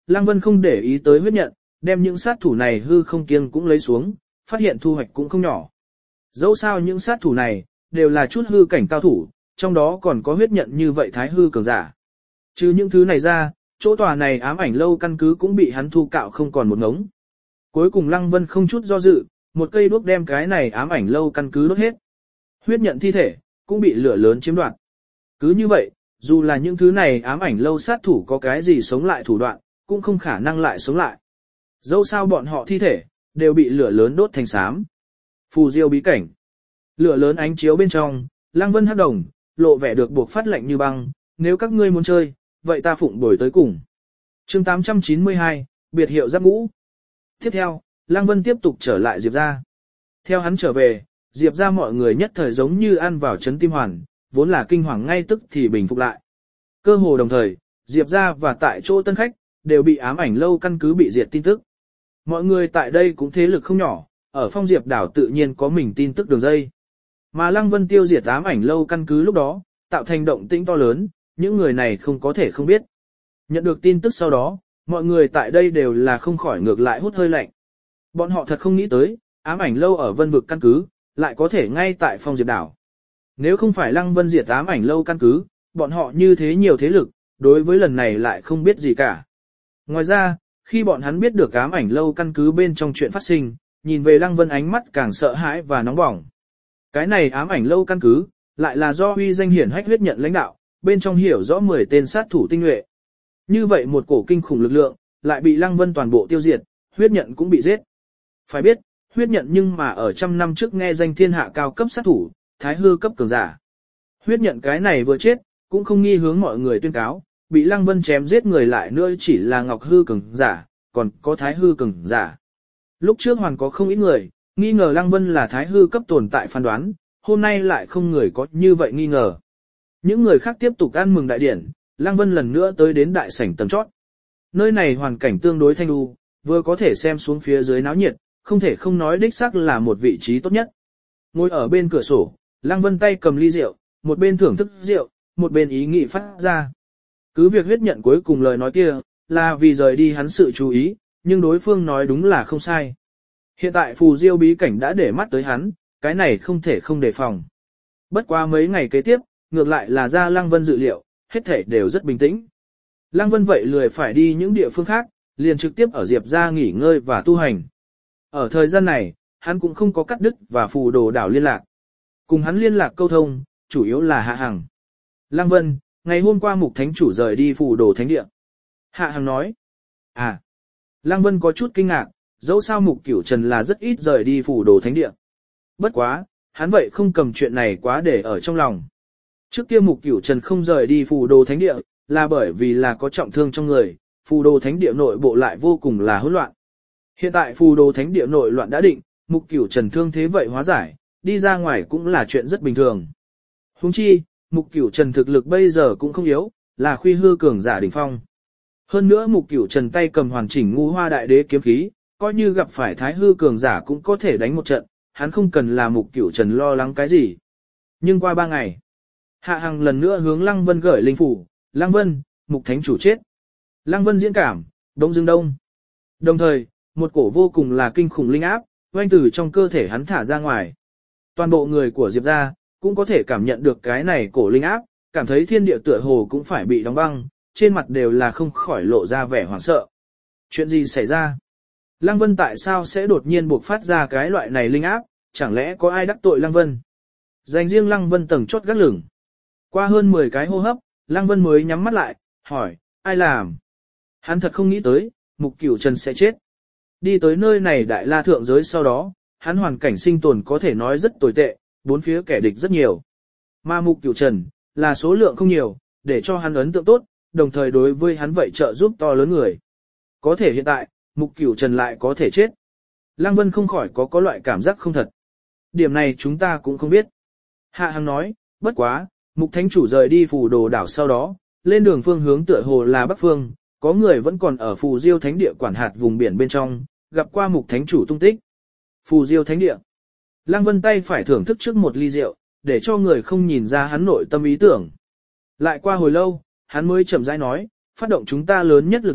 Lăng Vân không để ý tới huyết nhận, đem những sát thủ này hư không kiêng cũng lấy xuống, phát hiện thu hoạch cũng không nhỏ. Dẫu sao những sát thủ này, đều là chút hư cảnh cao thủ, trong đó còn có huyết nhận như vậy thái hư cường giả. Trừ những thứ này ra, chỗ tòa này ám ảnh lâu căn cứ cũng bị hắn thu cạo không còn một ngống. Cuối cùng Lăng Vân không chút do dự, một cây đuốc đem cái này ám ảnh lâu căn cứ đốt hết. Huyết nhận thi thể, cũng bị lửa lớn chiếm đoạt. Cứ như vậy, dù là những thứ này ám ảnh lâu sát thủ có cái gì sống lại thủ đoạn, cũng không khả năng lại sống lại. Dẫu sao bọn họ thi thể, đều bị lửa lớn đốt thành xám. Phù Diêu bí cảnh. Lửa lớn ánh chiếu bên trong, Lăng Vân hắc đồng, lộ vẻ được buộc phát lạnh như băng, nếu các ngươi muốn chơi, vậy ta phụng bồi tới cùng. Chương tám trăm chín mươi hai, biệt hiệu giáp ngũ. Tiếp theo, Lăng Vân tiếp tục trở lại Diệp gia. Theo hắn trở về, Diệp gia mọi người nhất thời giống như ăn vào chấn tim hoàn, vốn là kinh hoàng ngay tức thì bình phục lại. Cơ hồ đồng thời, Diệp gia và tại chỗ tân khách, đều bị ám ảnh lâu căn cứ bị diệt tin tức. Mọi người tại đây cũng thế lực không nhỏ, ở phong Diệp đảo tự nhiên có mình tin tức đường dây. Mà Lăng Vân tiêu diệt ám ảnh lâu căn cứ lúc đó, tạo thành động tĩnh to lớn, những người này không có thể không biết. Nhận được tin tức sau đó, mọi người tại đây đều là không khỏi ngược lại hút hơi lạnh. Bọn họ thật không nghĩ tới, ám ảnh lâu ở Vân vực căn cứ, lại có thể ngay tại phong Diệp đảo. Nếu không phải Lăng Vân diệt ám ảnh lâu căn cứ, bọn họ như thế nhiều thế lực, đối với lần này lại không biết gì cả. Ngoài ra, khi bọn hắn biết được ám ảnh lâu căn cứ bên trong chuyện phát sinh, nhìn về Lăng Vân ánh mắt càng sợ hãi và nóng bỏng. Cái này ám ảnh lâu căn cứ, lại là do uy danh hiển hách huyết nhận lãnh đạo, bên trong hiểu rõ mười tên sát thủ tinh nhuệ. Như vậy một cổ kinh khủng lực lượng, lại bị Lăng Vân toàn bộ tiêu diệt, huyết nhận cũng bị giết. Phải biết, huyết nhận nhưng mà ở trăm năm trước nghe danh thiên hạ cao cấp sát thủ, thái hư cấp cường giả. Huyết nhận cái này vừa chết, cũng không nghi hướng mọi người tuyên cáo, bị Lăng Vân chém giết người lại nữa chỉ là ngọc hư cường giả, còn có thái hư cường giả. Lúc trước hoàn có không ít người, nghi ngờ Lăng Vân là thái hư cấp tồn tại phán đoán, hôm nay lại không người có như vậy nghi ngờ. Những người khác tiếp tục ăn mừng đại điển, Lăng Vân lần nữa tới đến đại sảnh tầng chót. Nơi này hoàn cảnh tương đối thanh đu, vừa có thể xem xuống phía dưới náo nhiệt, không thể không nói đích xác là một vị trí tốt nhất. Ngồi ở bên cửa sổ, Lăng Vân tay cầm ly rượu, một bên thưởng thức rượu, một bên ý nghĩ phát ra. Cứ việc huyết nhận cuối cùng lời nói kia, là vì rời đi hắn sự chú ý, nhưng đối phương nói đúng là không sai. Hiện tại Phù Diêu bí cảnh đã để mắt tới hắn, cái này không thể không đề phòng. Bất quá mấy ngày kế tiếp, ngược lại là ra Lăng Vân dự liệu, hết thể đều rất bình tĩnh. Lăng Vân vậy lười phải đi những địa phương khác, liền trực tiếp ở Diệp gia nghỉ ngơi và tu hành. Ở thời gian này, hắn cũng không có cắt đứt và phù đồ đảo liên lạc. Cùng hắn liên lạc câu thông, chủ yếu là Hạ Hằng. Lăng Vân, ngày hôm qua Mục Thánh Chủ rời đi phù đồ thánh địa. Hạ Hằng nói. À. Lăng Vân có chút kinh ngạc, dẫu sao Mục Cửu Trần là rất ít rời đi phù đồ thánh địa. Bất quá, hắn vậy không cầm chuyện này quá để ở trong lòng. Trước kia Mục Cửu Trần không rời đi phù đồ thánh địa, là bởi vì là có trọng thương trong người, phù đồ thánh địa nội bộ lại vô cùng là hỗn loạn. Hiện tại phù đồ thánh địa nội loạn đã định, Mục Cửu Trần thương thế vậy hóa giải, đi ra ngoài cũng là chuyện rất bình thường. Huống chi, Mục Cửu Trần thực lực bây giờ cũng không yếu, là khuy hư cường giả đỉnh phong. Hơn nữa Mục Cửu Trần tay cầm hoàn chỉnh Ngũ Hoa Đại Đế kiếm khí, coi như gặp phải thái hư cường giả cũng có thể đánh một trận, hắn không cần là Mục Cửu Trần lo lắng cái gì. Nhưng qua ba ngày, Hạ Hằng lần nữa hướng Lăng Vân gửi linh phủ, Lăng Vân, Mục Thánh Chủ chết. Lăng Vân diễn cảm, Đông Dương Đông. Đồng thời, một cổ vô cùng là kinh khủng linh áp, oanh từ trong cơ thể hắn thả ra ngoài. Toàn bộ người của Diệp gia cũng có thể cảm nhận được cái này cổ linh áp, cảm thấy thiên địa tựa hồ cũng phải bị đóng băng, trên mặt đều là không khỏi lộ ra vẻ hoảng sợ. Chuyện gì xảy ra? Lăng Vân tại sao sẽ đột nhiên buộc phát ra cái loại này linh áp, chẳng lẽ có ai đắc tội Lăng Vân? Dành riêng Lăng Vân tầng chốt gác lửng. Qua hơn mười cái hô hấp, Lăng Vân mới nhắm mắt lại, hỏi, ai làm? Hắn thật không nghĩ tới, Mục Cửu Trần sẽ chết. Đi tới nơi này Đại La thượng giới sau đó, hắn hoàn cảnh sinh tồn có thể nói rất tồi tệ, bốn phía kẻ địch rất nhiều. Mà Mục Cửu Trần, là số lượng không nhiều, để cho hắn ấn tượng tốt, đồng thời đối với hắn vậy trợ giúp to lớn người. Có thể hiện tại, Mục Cửu Trần lại có thể chết. Lăng Vân không khỏi có có loại cảm giác không thật. Điểm này chúng ta cũng không biết. Hạ Hằng nói, bất quá, Mục Thánh Chủ rời đi phù đồ đảo sau đó, lên đường phương hướng tựa hồ là Bắc Phương, có người vẫn còn ở phù Diêu Thánh Địa quản hạt vùng biển bên trong, gặp qua Mục Thánh Chủ tung tích. Phù Diêu Thánh Địa. Lăng Vân tay phải thưởng thức trước một ly rượu, để cho người không nhìn ra hắn nội tâm ý tưởng. Lại qua hồi lâu, hắn mới chậm rãi nói, phát động chúng ta lớn nhất lực lượng,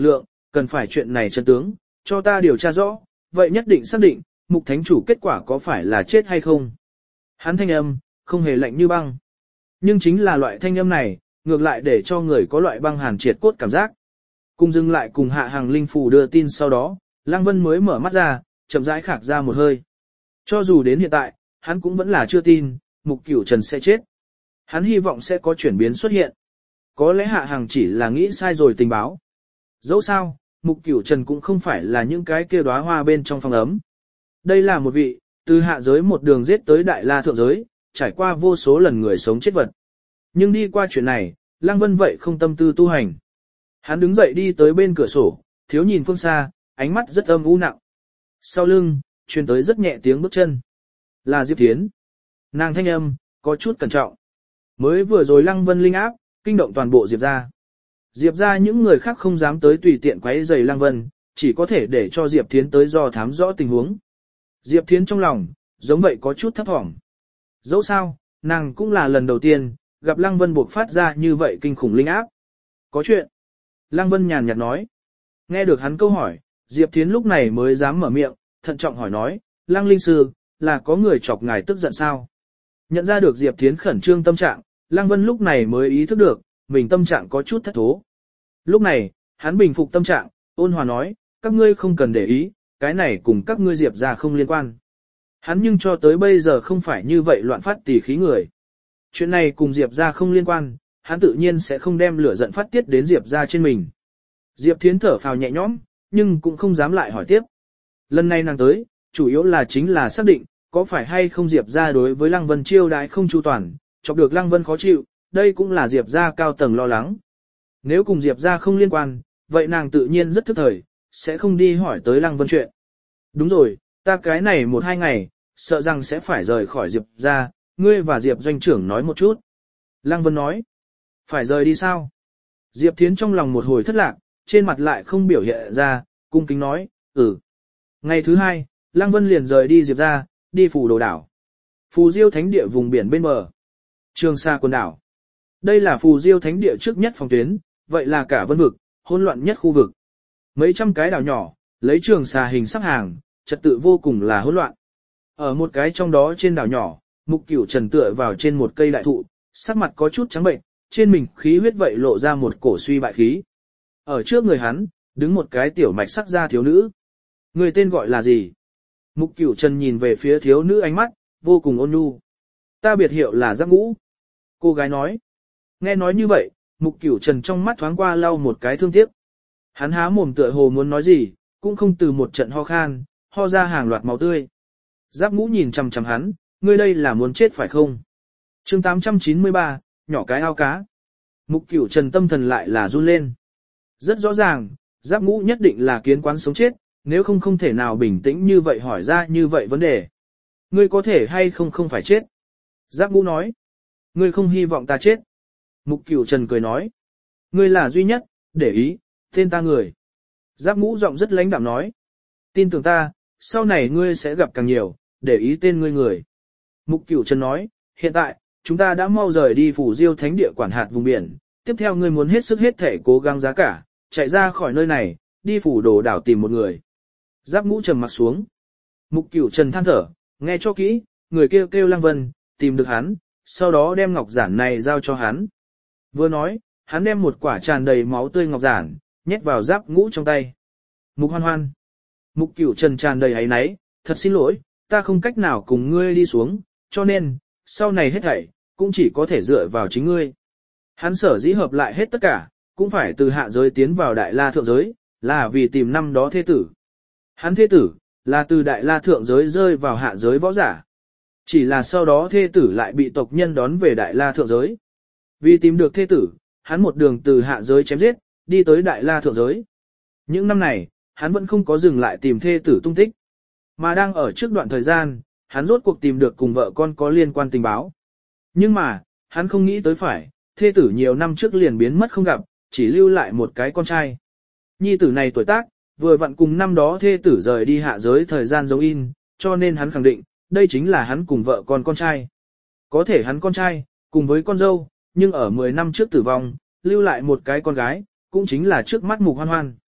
cần phải chuyện này chân tướng, cho ta điều tra rõ, vậy nhất định xác định, mục thánh chủ kết quả có phải là chết hay không. Hắn thanh âm, không hề lạnh như băng. Nhưng chính là loại thanh âm này, ngược lại để cho người có loại băng hàn triệt cốt cảm giác. Cùng dừng lại cùng hạ hàng linh phù đưa tin sau đó, Lăng Vân mới mở mắt ra, chậm rãi khạc ra một hơi. Cho dù đến hiện tại, hắn cũng vẫn là chưa tin, mục cửu trần sẽ chết. Hắn hy vọng sẽ có chuyển biến xuất hiện. Có lẽ hạ hàng chỉ là nghĩ sai rồi tình báo. Dẫu sao, mục cửu trần cũng không phải là những cái kia đóa hoa bên trong phòng ấm. Đây là một vị, từ hạ giới một đường giết tới đại la thượng giới, trải qua vô số lần người sống chết vật. Nhưng đi qua chuyện này, Lăng Vân vậy không tâm tư tu hành. Hắn đứng dậy đi tới bên cửa sổ, thiếu nhìn phương xa, ánh mắt rất âm u nặng. Sau lưng, truyền tới rất nhẹ tiếng bước chân. Là Diệp Thiến. Nàng thanh âm, có chút cẩn trọng. Mới vừa rồi Lăng Vân linh áp, kinh động toàn bộ Diệp gia. Diệp gia những người khác không dám tới tùy tiện quấy rầy Lăng Vân, chỉ có thể để cho Diệp Thiến tới do thám rõ tình huống. Diệp Thiến trong lòng, giống vậy có chút thấp thỏm. Dẫu sao, nàng cũng là lần đầu tiên, gặp Lăng Vân buộc phát ra như vậy kinh khủng linh áp. Có chuyện. Lăng Vân nhàn nhạt nói. Nghe được hắn câu hỏi, Diệp Thiến lúc này mới dám mở miệng, thận trọng hỏi nói, Lăng Linh Sư, là có người chọc ngài tức giận sao? Nhận ra được Diệp Thiến khẩn trương tâm trạng, Lăng Vân lúc này mới ý thức được, mình tâm trạng có chút thất thố. Lúc này, hắn bình phục tâm trạng, ôn hòa nói, các ngươi không cần để ý, cái này cùng các ngươi Diệp gia không liên quan. Hắn nhưng cho tới bây giờ không phải như vậy loạn phát tỉ khí người. Chuyện này cùng Diệp gia không liên quan, hắn tự nhiên sẽ không đem lửa giận phát tiết đến Diệp gia trên mình. Diệp Thiến thở phào nhẹ nhõm, nhưng cũng không dám lại hỏi tiếp. Lần này nàng tới, chủ yếu là chính là xác định, có phải hay không Diệp gia đối với Lăng Vân chiêu đãi không chu toàn, chọc được Lăng Vân khó chịu, đây cũng là Diệp gia cao tầng lo lắng. Nếu cùng Diệp gia không liên quan, vậy nàng tự nhiên rất thức thời, sẽ không đi hỏi tới Lăng Vân chuyện. Đúng rồi, ta cái này một hai ngày, sợ rằng sẽ phải rời khỏi Diệp gia, ngươi và Diệp doanh trưởng nói một chút. Lăng Vân nói, phải rời đi sao? Diệp Thiến trong lòng một hồi thất lạc, trên mặt lại không biểu hiện ra, cung kính nói, ừ. Ngày thứ hai, Lăng Vân liền rời đi Diệp gia, đi Phù Đồ đảo. Phù Diêu Thánh địa vùng biển bên bờ. Trường Sa quần đảo. Đây là Phù Diêu Thánh địa trước nhất phòng tuyến, vậy là cả vân vực, hỗn loạn nhất khu vực. Mấy trăm cái đảo nhỏ, lấy Trường Sa hình sắp hàng, trật tự vô cùng là hỗn loạn. Ở một cái trong đó trên đảo nhỏ, Mục Cửu Trần tựa vào trên một cây đại thụ, sắc mặt có chút trắng bệnh, trên mình khí huyết vậy lộ ra một cổ suy bại khí. Ở trước người hắn, đứng một cái tiểu mạch sắc da thiếu nữ. Người tên gọi là gì? Mục Cửu Trần nhìn về phía thiếu nữ ánh mắt, vô cùng ôn nhu. Ta biệt hiệu là Giáp Ngũ. Cô gái nói. Nghe nói như vậy, Mục Cửu Trần trong mắt thoáng qua lau một cái thương tiếc. Hắn há mồm tựa hồ muốn nói gì, cũng không từ một trận ho khan, ho ra hàng loạt máu tươi. Giáp Ngũ nhìn chằm chằm hắn, ngươi đây là muốn chết phải không? Chương tám trăm chín mươi ba, nhỏ cái ao cá. Mục Cửu Trần tâm thần lại là run lên. Rất rõ ràng, Giáp Ngũ nhất định là kiến quán sống chết, nếu không không thể nào bình tĩnh như vậy hỏi ra như vậy vấn đề. Ngươi có thể hay không không phải chết? Giáp Ngũ nói. Ngươi không hy vọng ta chết. Mục Cửu Trần cười nói. Ngươi là duy nhất, để ý, tên ta người. Giáp Ngũ giọng rất lãnh đạm nói. Tin tưởng ta, sau này ngươi sẽ gặp càng nhiều, để ý tên ngươi người. Mục Cửu Trần nói, hiện tại, chúng ta đã mau rời đi Phù Diêu Thánh địa quản hạt vùng biển, tiếp theo ngươi muốn hết sức hết thể cố gắng giá cả, chạy ra khỏi nơi này, đi Phù Đồ đảo tìm một người. Giáp Ngũ trầm mặt xuống. Mục Cửu Trần than thở, nghe cho kỹ, người kêu kêu Lăng Vân, tìm được hắn, sau đó đem ngọc giản này giao cho hắn. Vừa nói, hắn đem một quả tràn đầy máu tươi ngọc giản, nhét vào Giáp Ngũ trong tay. Mục Hoan Hoan. Mục Cửu Trần tràn đầy áy náy, thật xin lỗi, ta không cách nào cùng ngươi đi xuống, cho nên, sau này hết thảy, cũng chỉ có thể dựa vào chính ngươi. Hắn sở dĩ hợp lại hết tất cả, cũng phải từ hạ giới tiến vào đại la thượng giới, là vì tìm năm đó thế tử. Hắn thế tử, là từ đại la thượng giới rơi vào hạ giới võ giả. Chỉ là sau đó thế tử lại bị tộc nhân đón về đại la thượng giới. Vì tìm được thế tử, hắn một đường từ hạ giới chém giết, đi tới đại la thượng giới. Những năm này, hắn vẫn không có dừng lại tìm thế tử tung tích. Mà đang ở trước đoạn thời gian, hắn rốt cuộc tìm được cùng vợ con có liên quan tình báo. Nhưng mà, hắn không nghĩ tới phải, thê tử nhiều năm trước liền biến mất không gặp, chỉ lưu lại một cái con trai. Nhi tử này tuổi tác, vừa vặn cùng năm đó thê tử rời đi hạ giới thời gian giống in, cho nên hắn khẳng định, đây chính là hắn cùng vợ con con trai. Có thể hắn con trai, cùng với con dâu, nhưng ở mười năm trước tử vong, lưu lại một cái con gái, cũng chính là trước mắt Mục Hoan Hoan.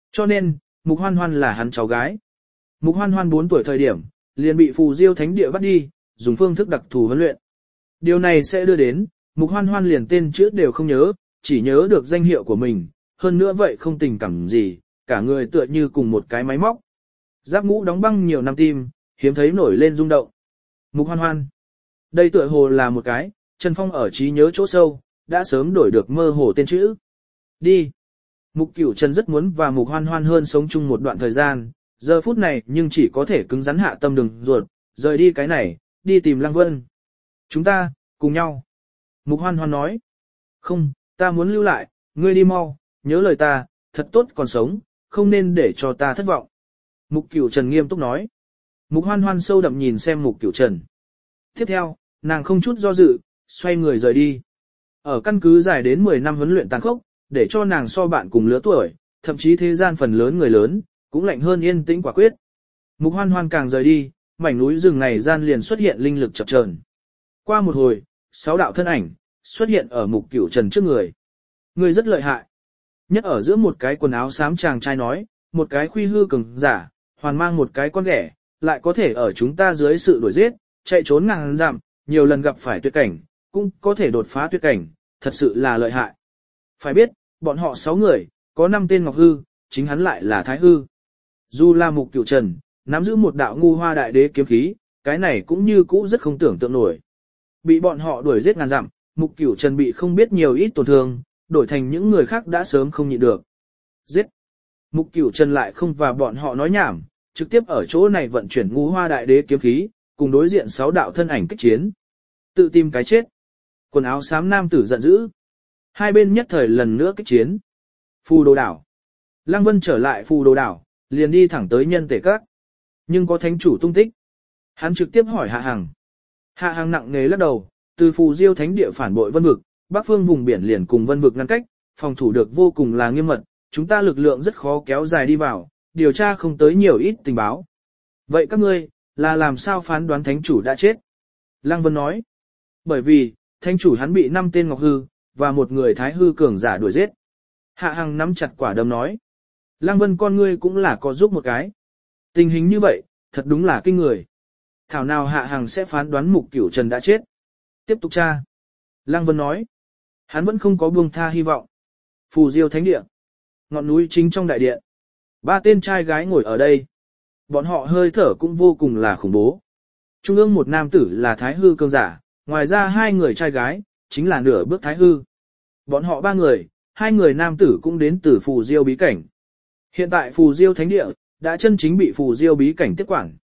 Cho nên, Mục Hoan Hoan là hắn cháu gái. Mục Hoan Hoan bốn tuổi thời điểm, liền bị Phù Diêu Thánh Địa bắt đi, dùng phương thức đặc thù huấn luyện. Điều này sẽ đưa đến, Mục Hoan Hoan liền tên chữ đều không nhớ, chỉ nhớ được danh hiệu của mình, hơn nữa vậy không tình cảm gì, cả người tựa như cùng một cái máy móc. Giáp ngũ đóng băng nhiều năm tim, hiếm thấy nổi lên rung động. Mục Hoan Hoan. Đây tựa hồ là một cái, Trần Phong ở trí nhớ chỗ sâu, đã sớm đổi được mơ hồ tên chữ. Đi. Mục Cửu Trần rất muốn và Mục Hoan Hoan hơn sống chung một đoạn thời gian, giờ phút này nhưng chỉ có thể cứng rắn hạ tâm đường ruột, rời đi cái này, đi tìm Lăng Vân. Chúng ta, cùng nhau. Mục Hoan Hoan nói. Không, ta muốn lưu lại, ngươi đi mau, nhớ lời ta, thật tốt còn sống, không nên để cho ta thất vọng. Mục Cửu Trần nghiêm túc nói. Mục Hoan Hoan sâu đậm nhìn xem Mục Cửu Trần. Tiếp theo, nàng không chút do dự, xoay người rời đi. Ở căn cứ dài đến mười năm huấn luyện tàn khốc, để cho nàng so bạn cùng lứa tuổi, thậm chí thế gian phần lớn người lớn, cũng lạnh hơn yên tĩnh quả quyết. Mục Hoan Hoan càng rời đi, mảnh núi rừng này gian liền xuất hiện linh lực chập chờn. Qua một hồi, sáu đạo thân ảnh xuất hiện ở Mục Cửu Trần trước người. Người rất lợi hại. Nhất ở giữa một cái quần áo xám chàng trai nói, một cái khuy hư cường giả, hoàn mang một cái con ghẻ, lại có thể ở chúng ta dưới sự đuổi giết, chạy trốn ngàn dặm, nhiều lần gặp phải tuyệt cảnh, cũng có thể đột phá tuyệt cảnh, thật sự là lợi hại. Phải biết, bọn họ sáu người, có năm tên Ngọc Hư, chính hắn lại là Thái Hư. Dù là Mục Cửu Trần, nắm giữ một đạo ngu hoa đại đế kiếm khí, cái này cũng như cũ rất không tưởng tượng nổi. Bị bọn họ đuổi giết ngàn dặm, Mục Cửu Trần bị không biết nhiều ít tổn thương, đổi thành những người khác đã sớm không nhịn được. Giết! Mục Cửu Trần lại không và bọn họ nói nhảm, trực tiếp ở chỗ này vận chuyển ngu hoa đại đế kiếm khí, cùng đối diện sáu đạo thân ảnh kích chiến. Tự tìm cái chết. Quần áo xám nam tử giận dữ. Hai bên nhất thời lần nữa kích chiến. Phù Đồ Đảo. Lăng Vân trở lại Phù Đồ Đảo, liền đi thẳng tới Nhân Tể Các. Nhưng có thánh chủ tung tích. Hắn trực tiếp hỏi Hạ Hằng. Hạ Hằng nặng nề lắc đầu, từ Phù Diêu Thánh Địa phản bội Vân Vực, Bắc phương vùng biển liền cùng Vân Vực ngăn cách, phòng thủ được vô cùng là nghiêm mật, chúng ta lực lượng rất khó kéo dài đi vào, điều tra không tới nhiều ít tình báo. Vậy các ngươi, là làm sao phán đoán thánh chủ đã chết? Lăng Vân nói. Bởi vì, thánh chủ hắn bị năm tên Ngọc Hư, và một người Thái Hư cường giả đuổi giết. Hạ Hằng nắm chặt quả đấm nói. Lăng Vân con ngươi cũng là có giúp một cái. Tình hình như vậy, thật đúng là kinh người. Thảo nào Hạ Hằng sẽ phán đoán Mục Cửu Trần đã chết. Tiếp tục tra. Lăng Vân nói. Hắn vẫn không có buông tha hy vọng. Phù Diêu Thánh Địa. Ngọn núi chính trong đại điện. Ba tên trai gái ngồi ở đây. Bọn họ hơi thở cũng vô cùng là khủng bố. Trung ương một nam tử là Thái Hư cường giả, ngoài ra hai người trai gái, chính là nửa bước Thái Hư. Bọn họ ba người, hai người nam tử cũng đến từ Phù Diêu bí cảnh. Hiện tại Phù Diêu Thánh Địa, đã chân chính bị Phù Diêu bí cảnh tiếp quản.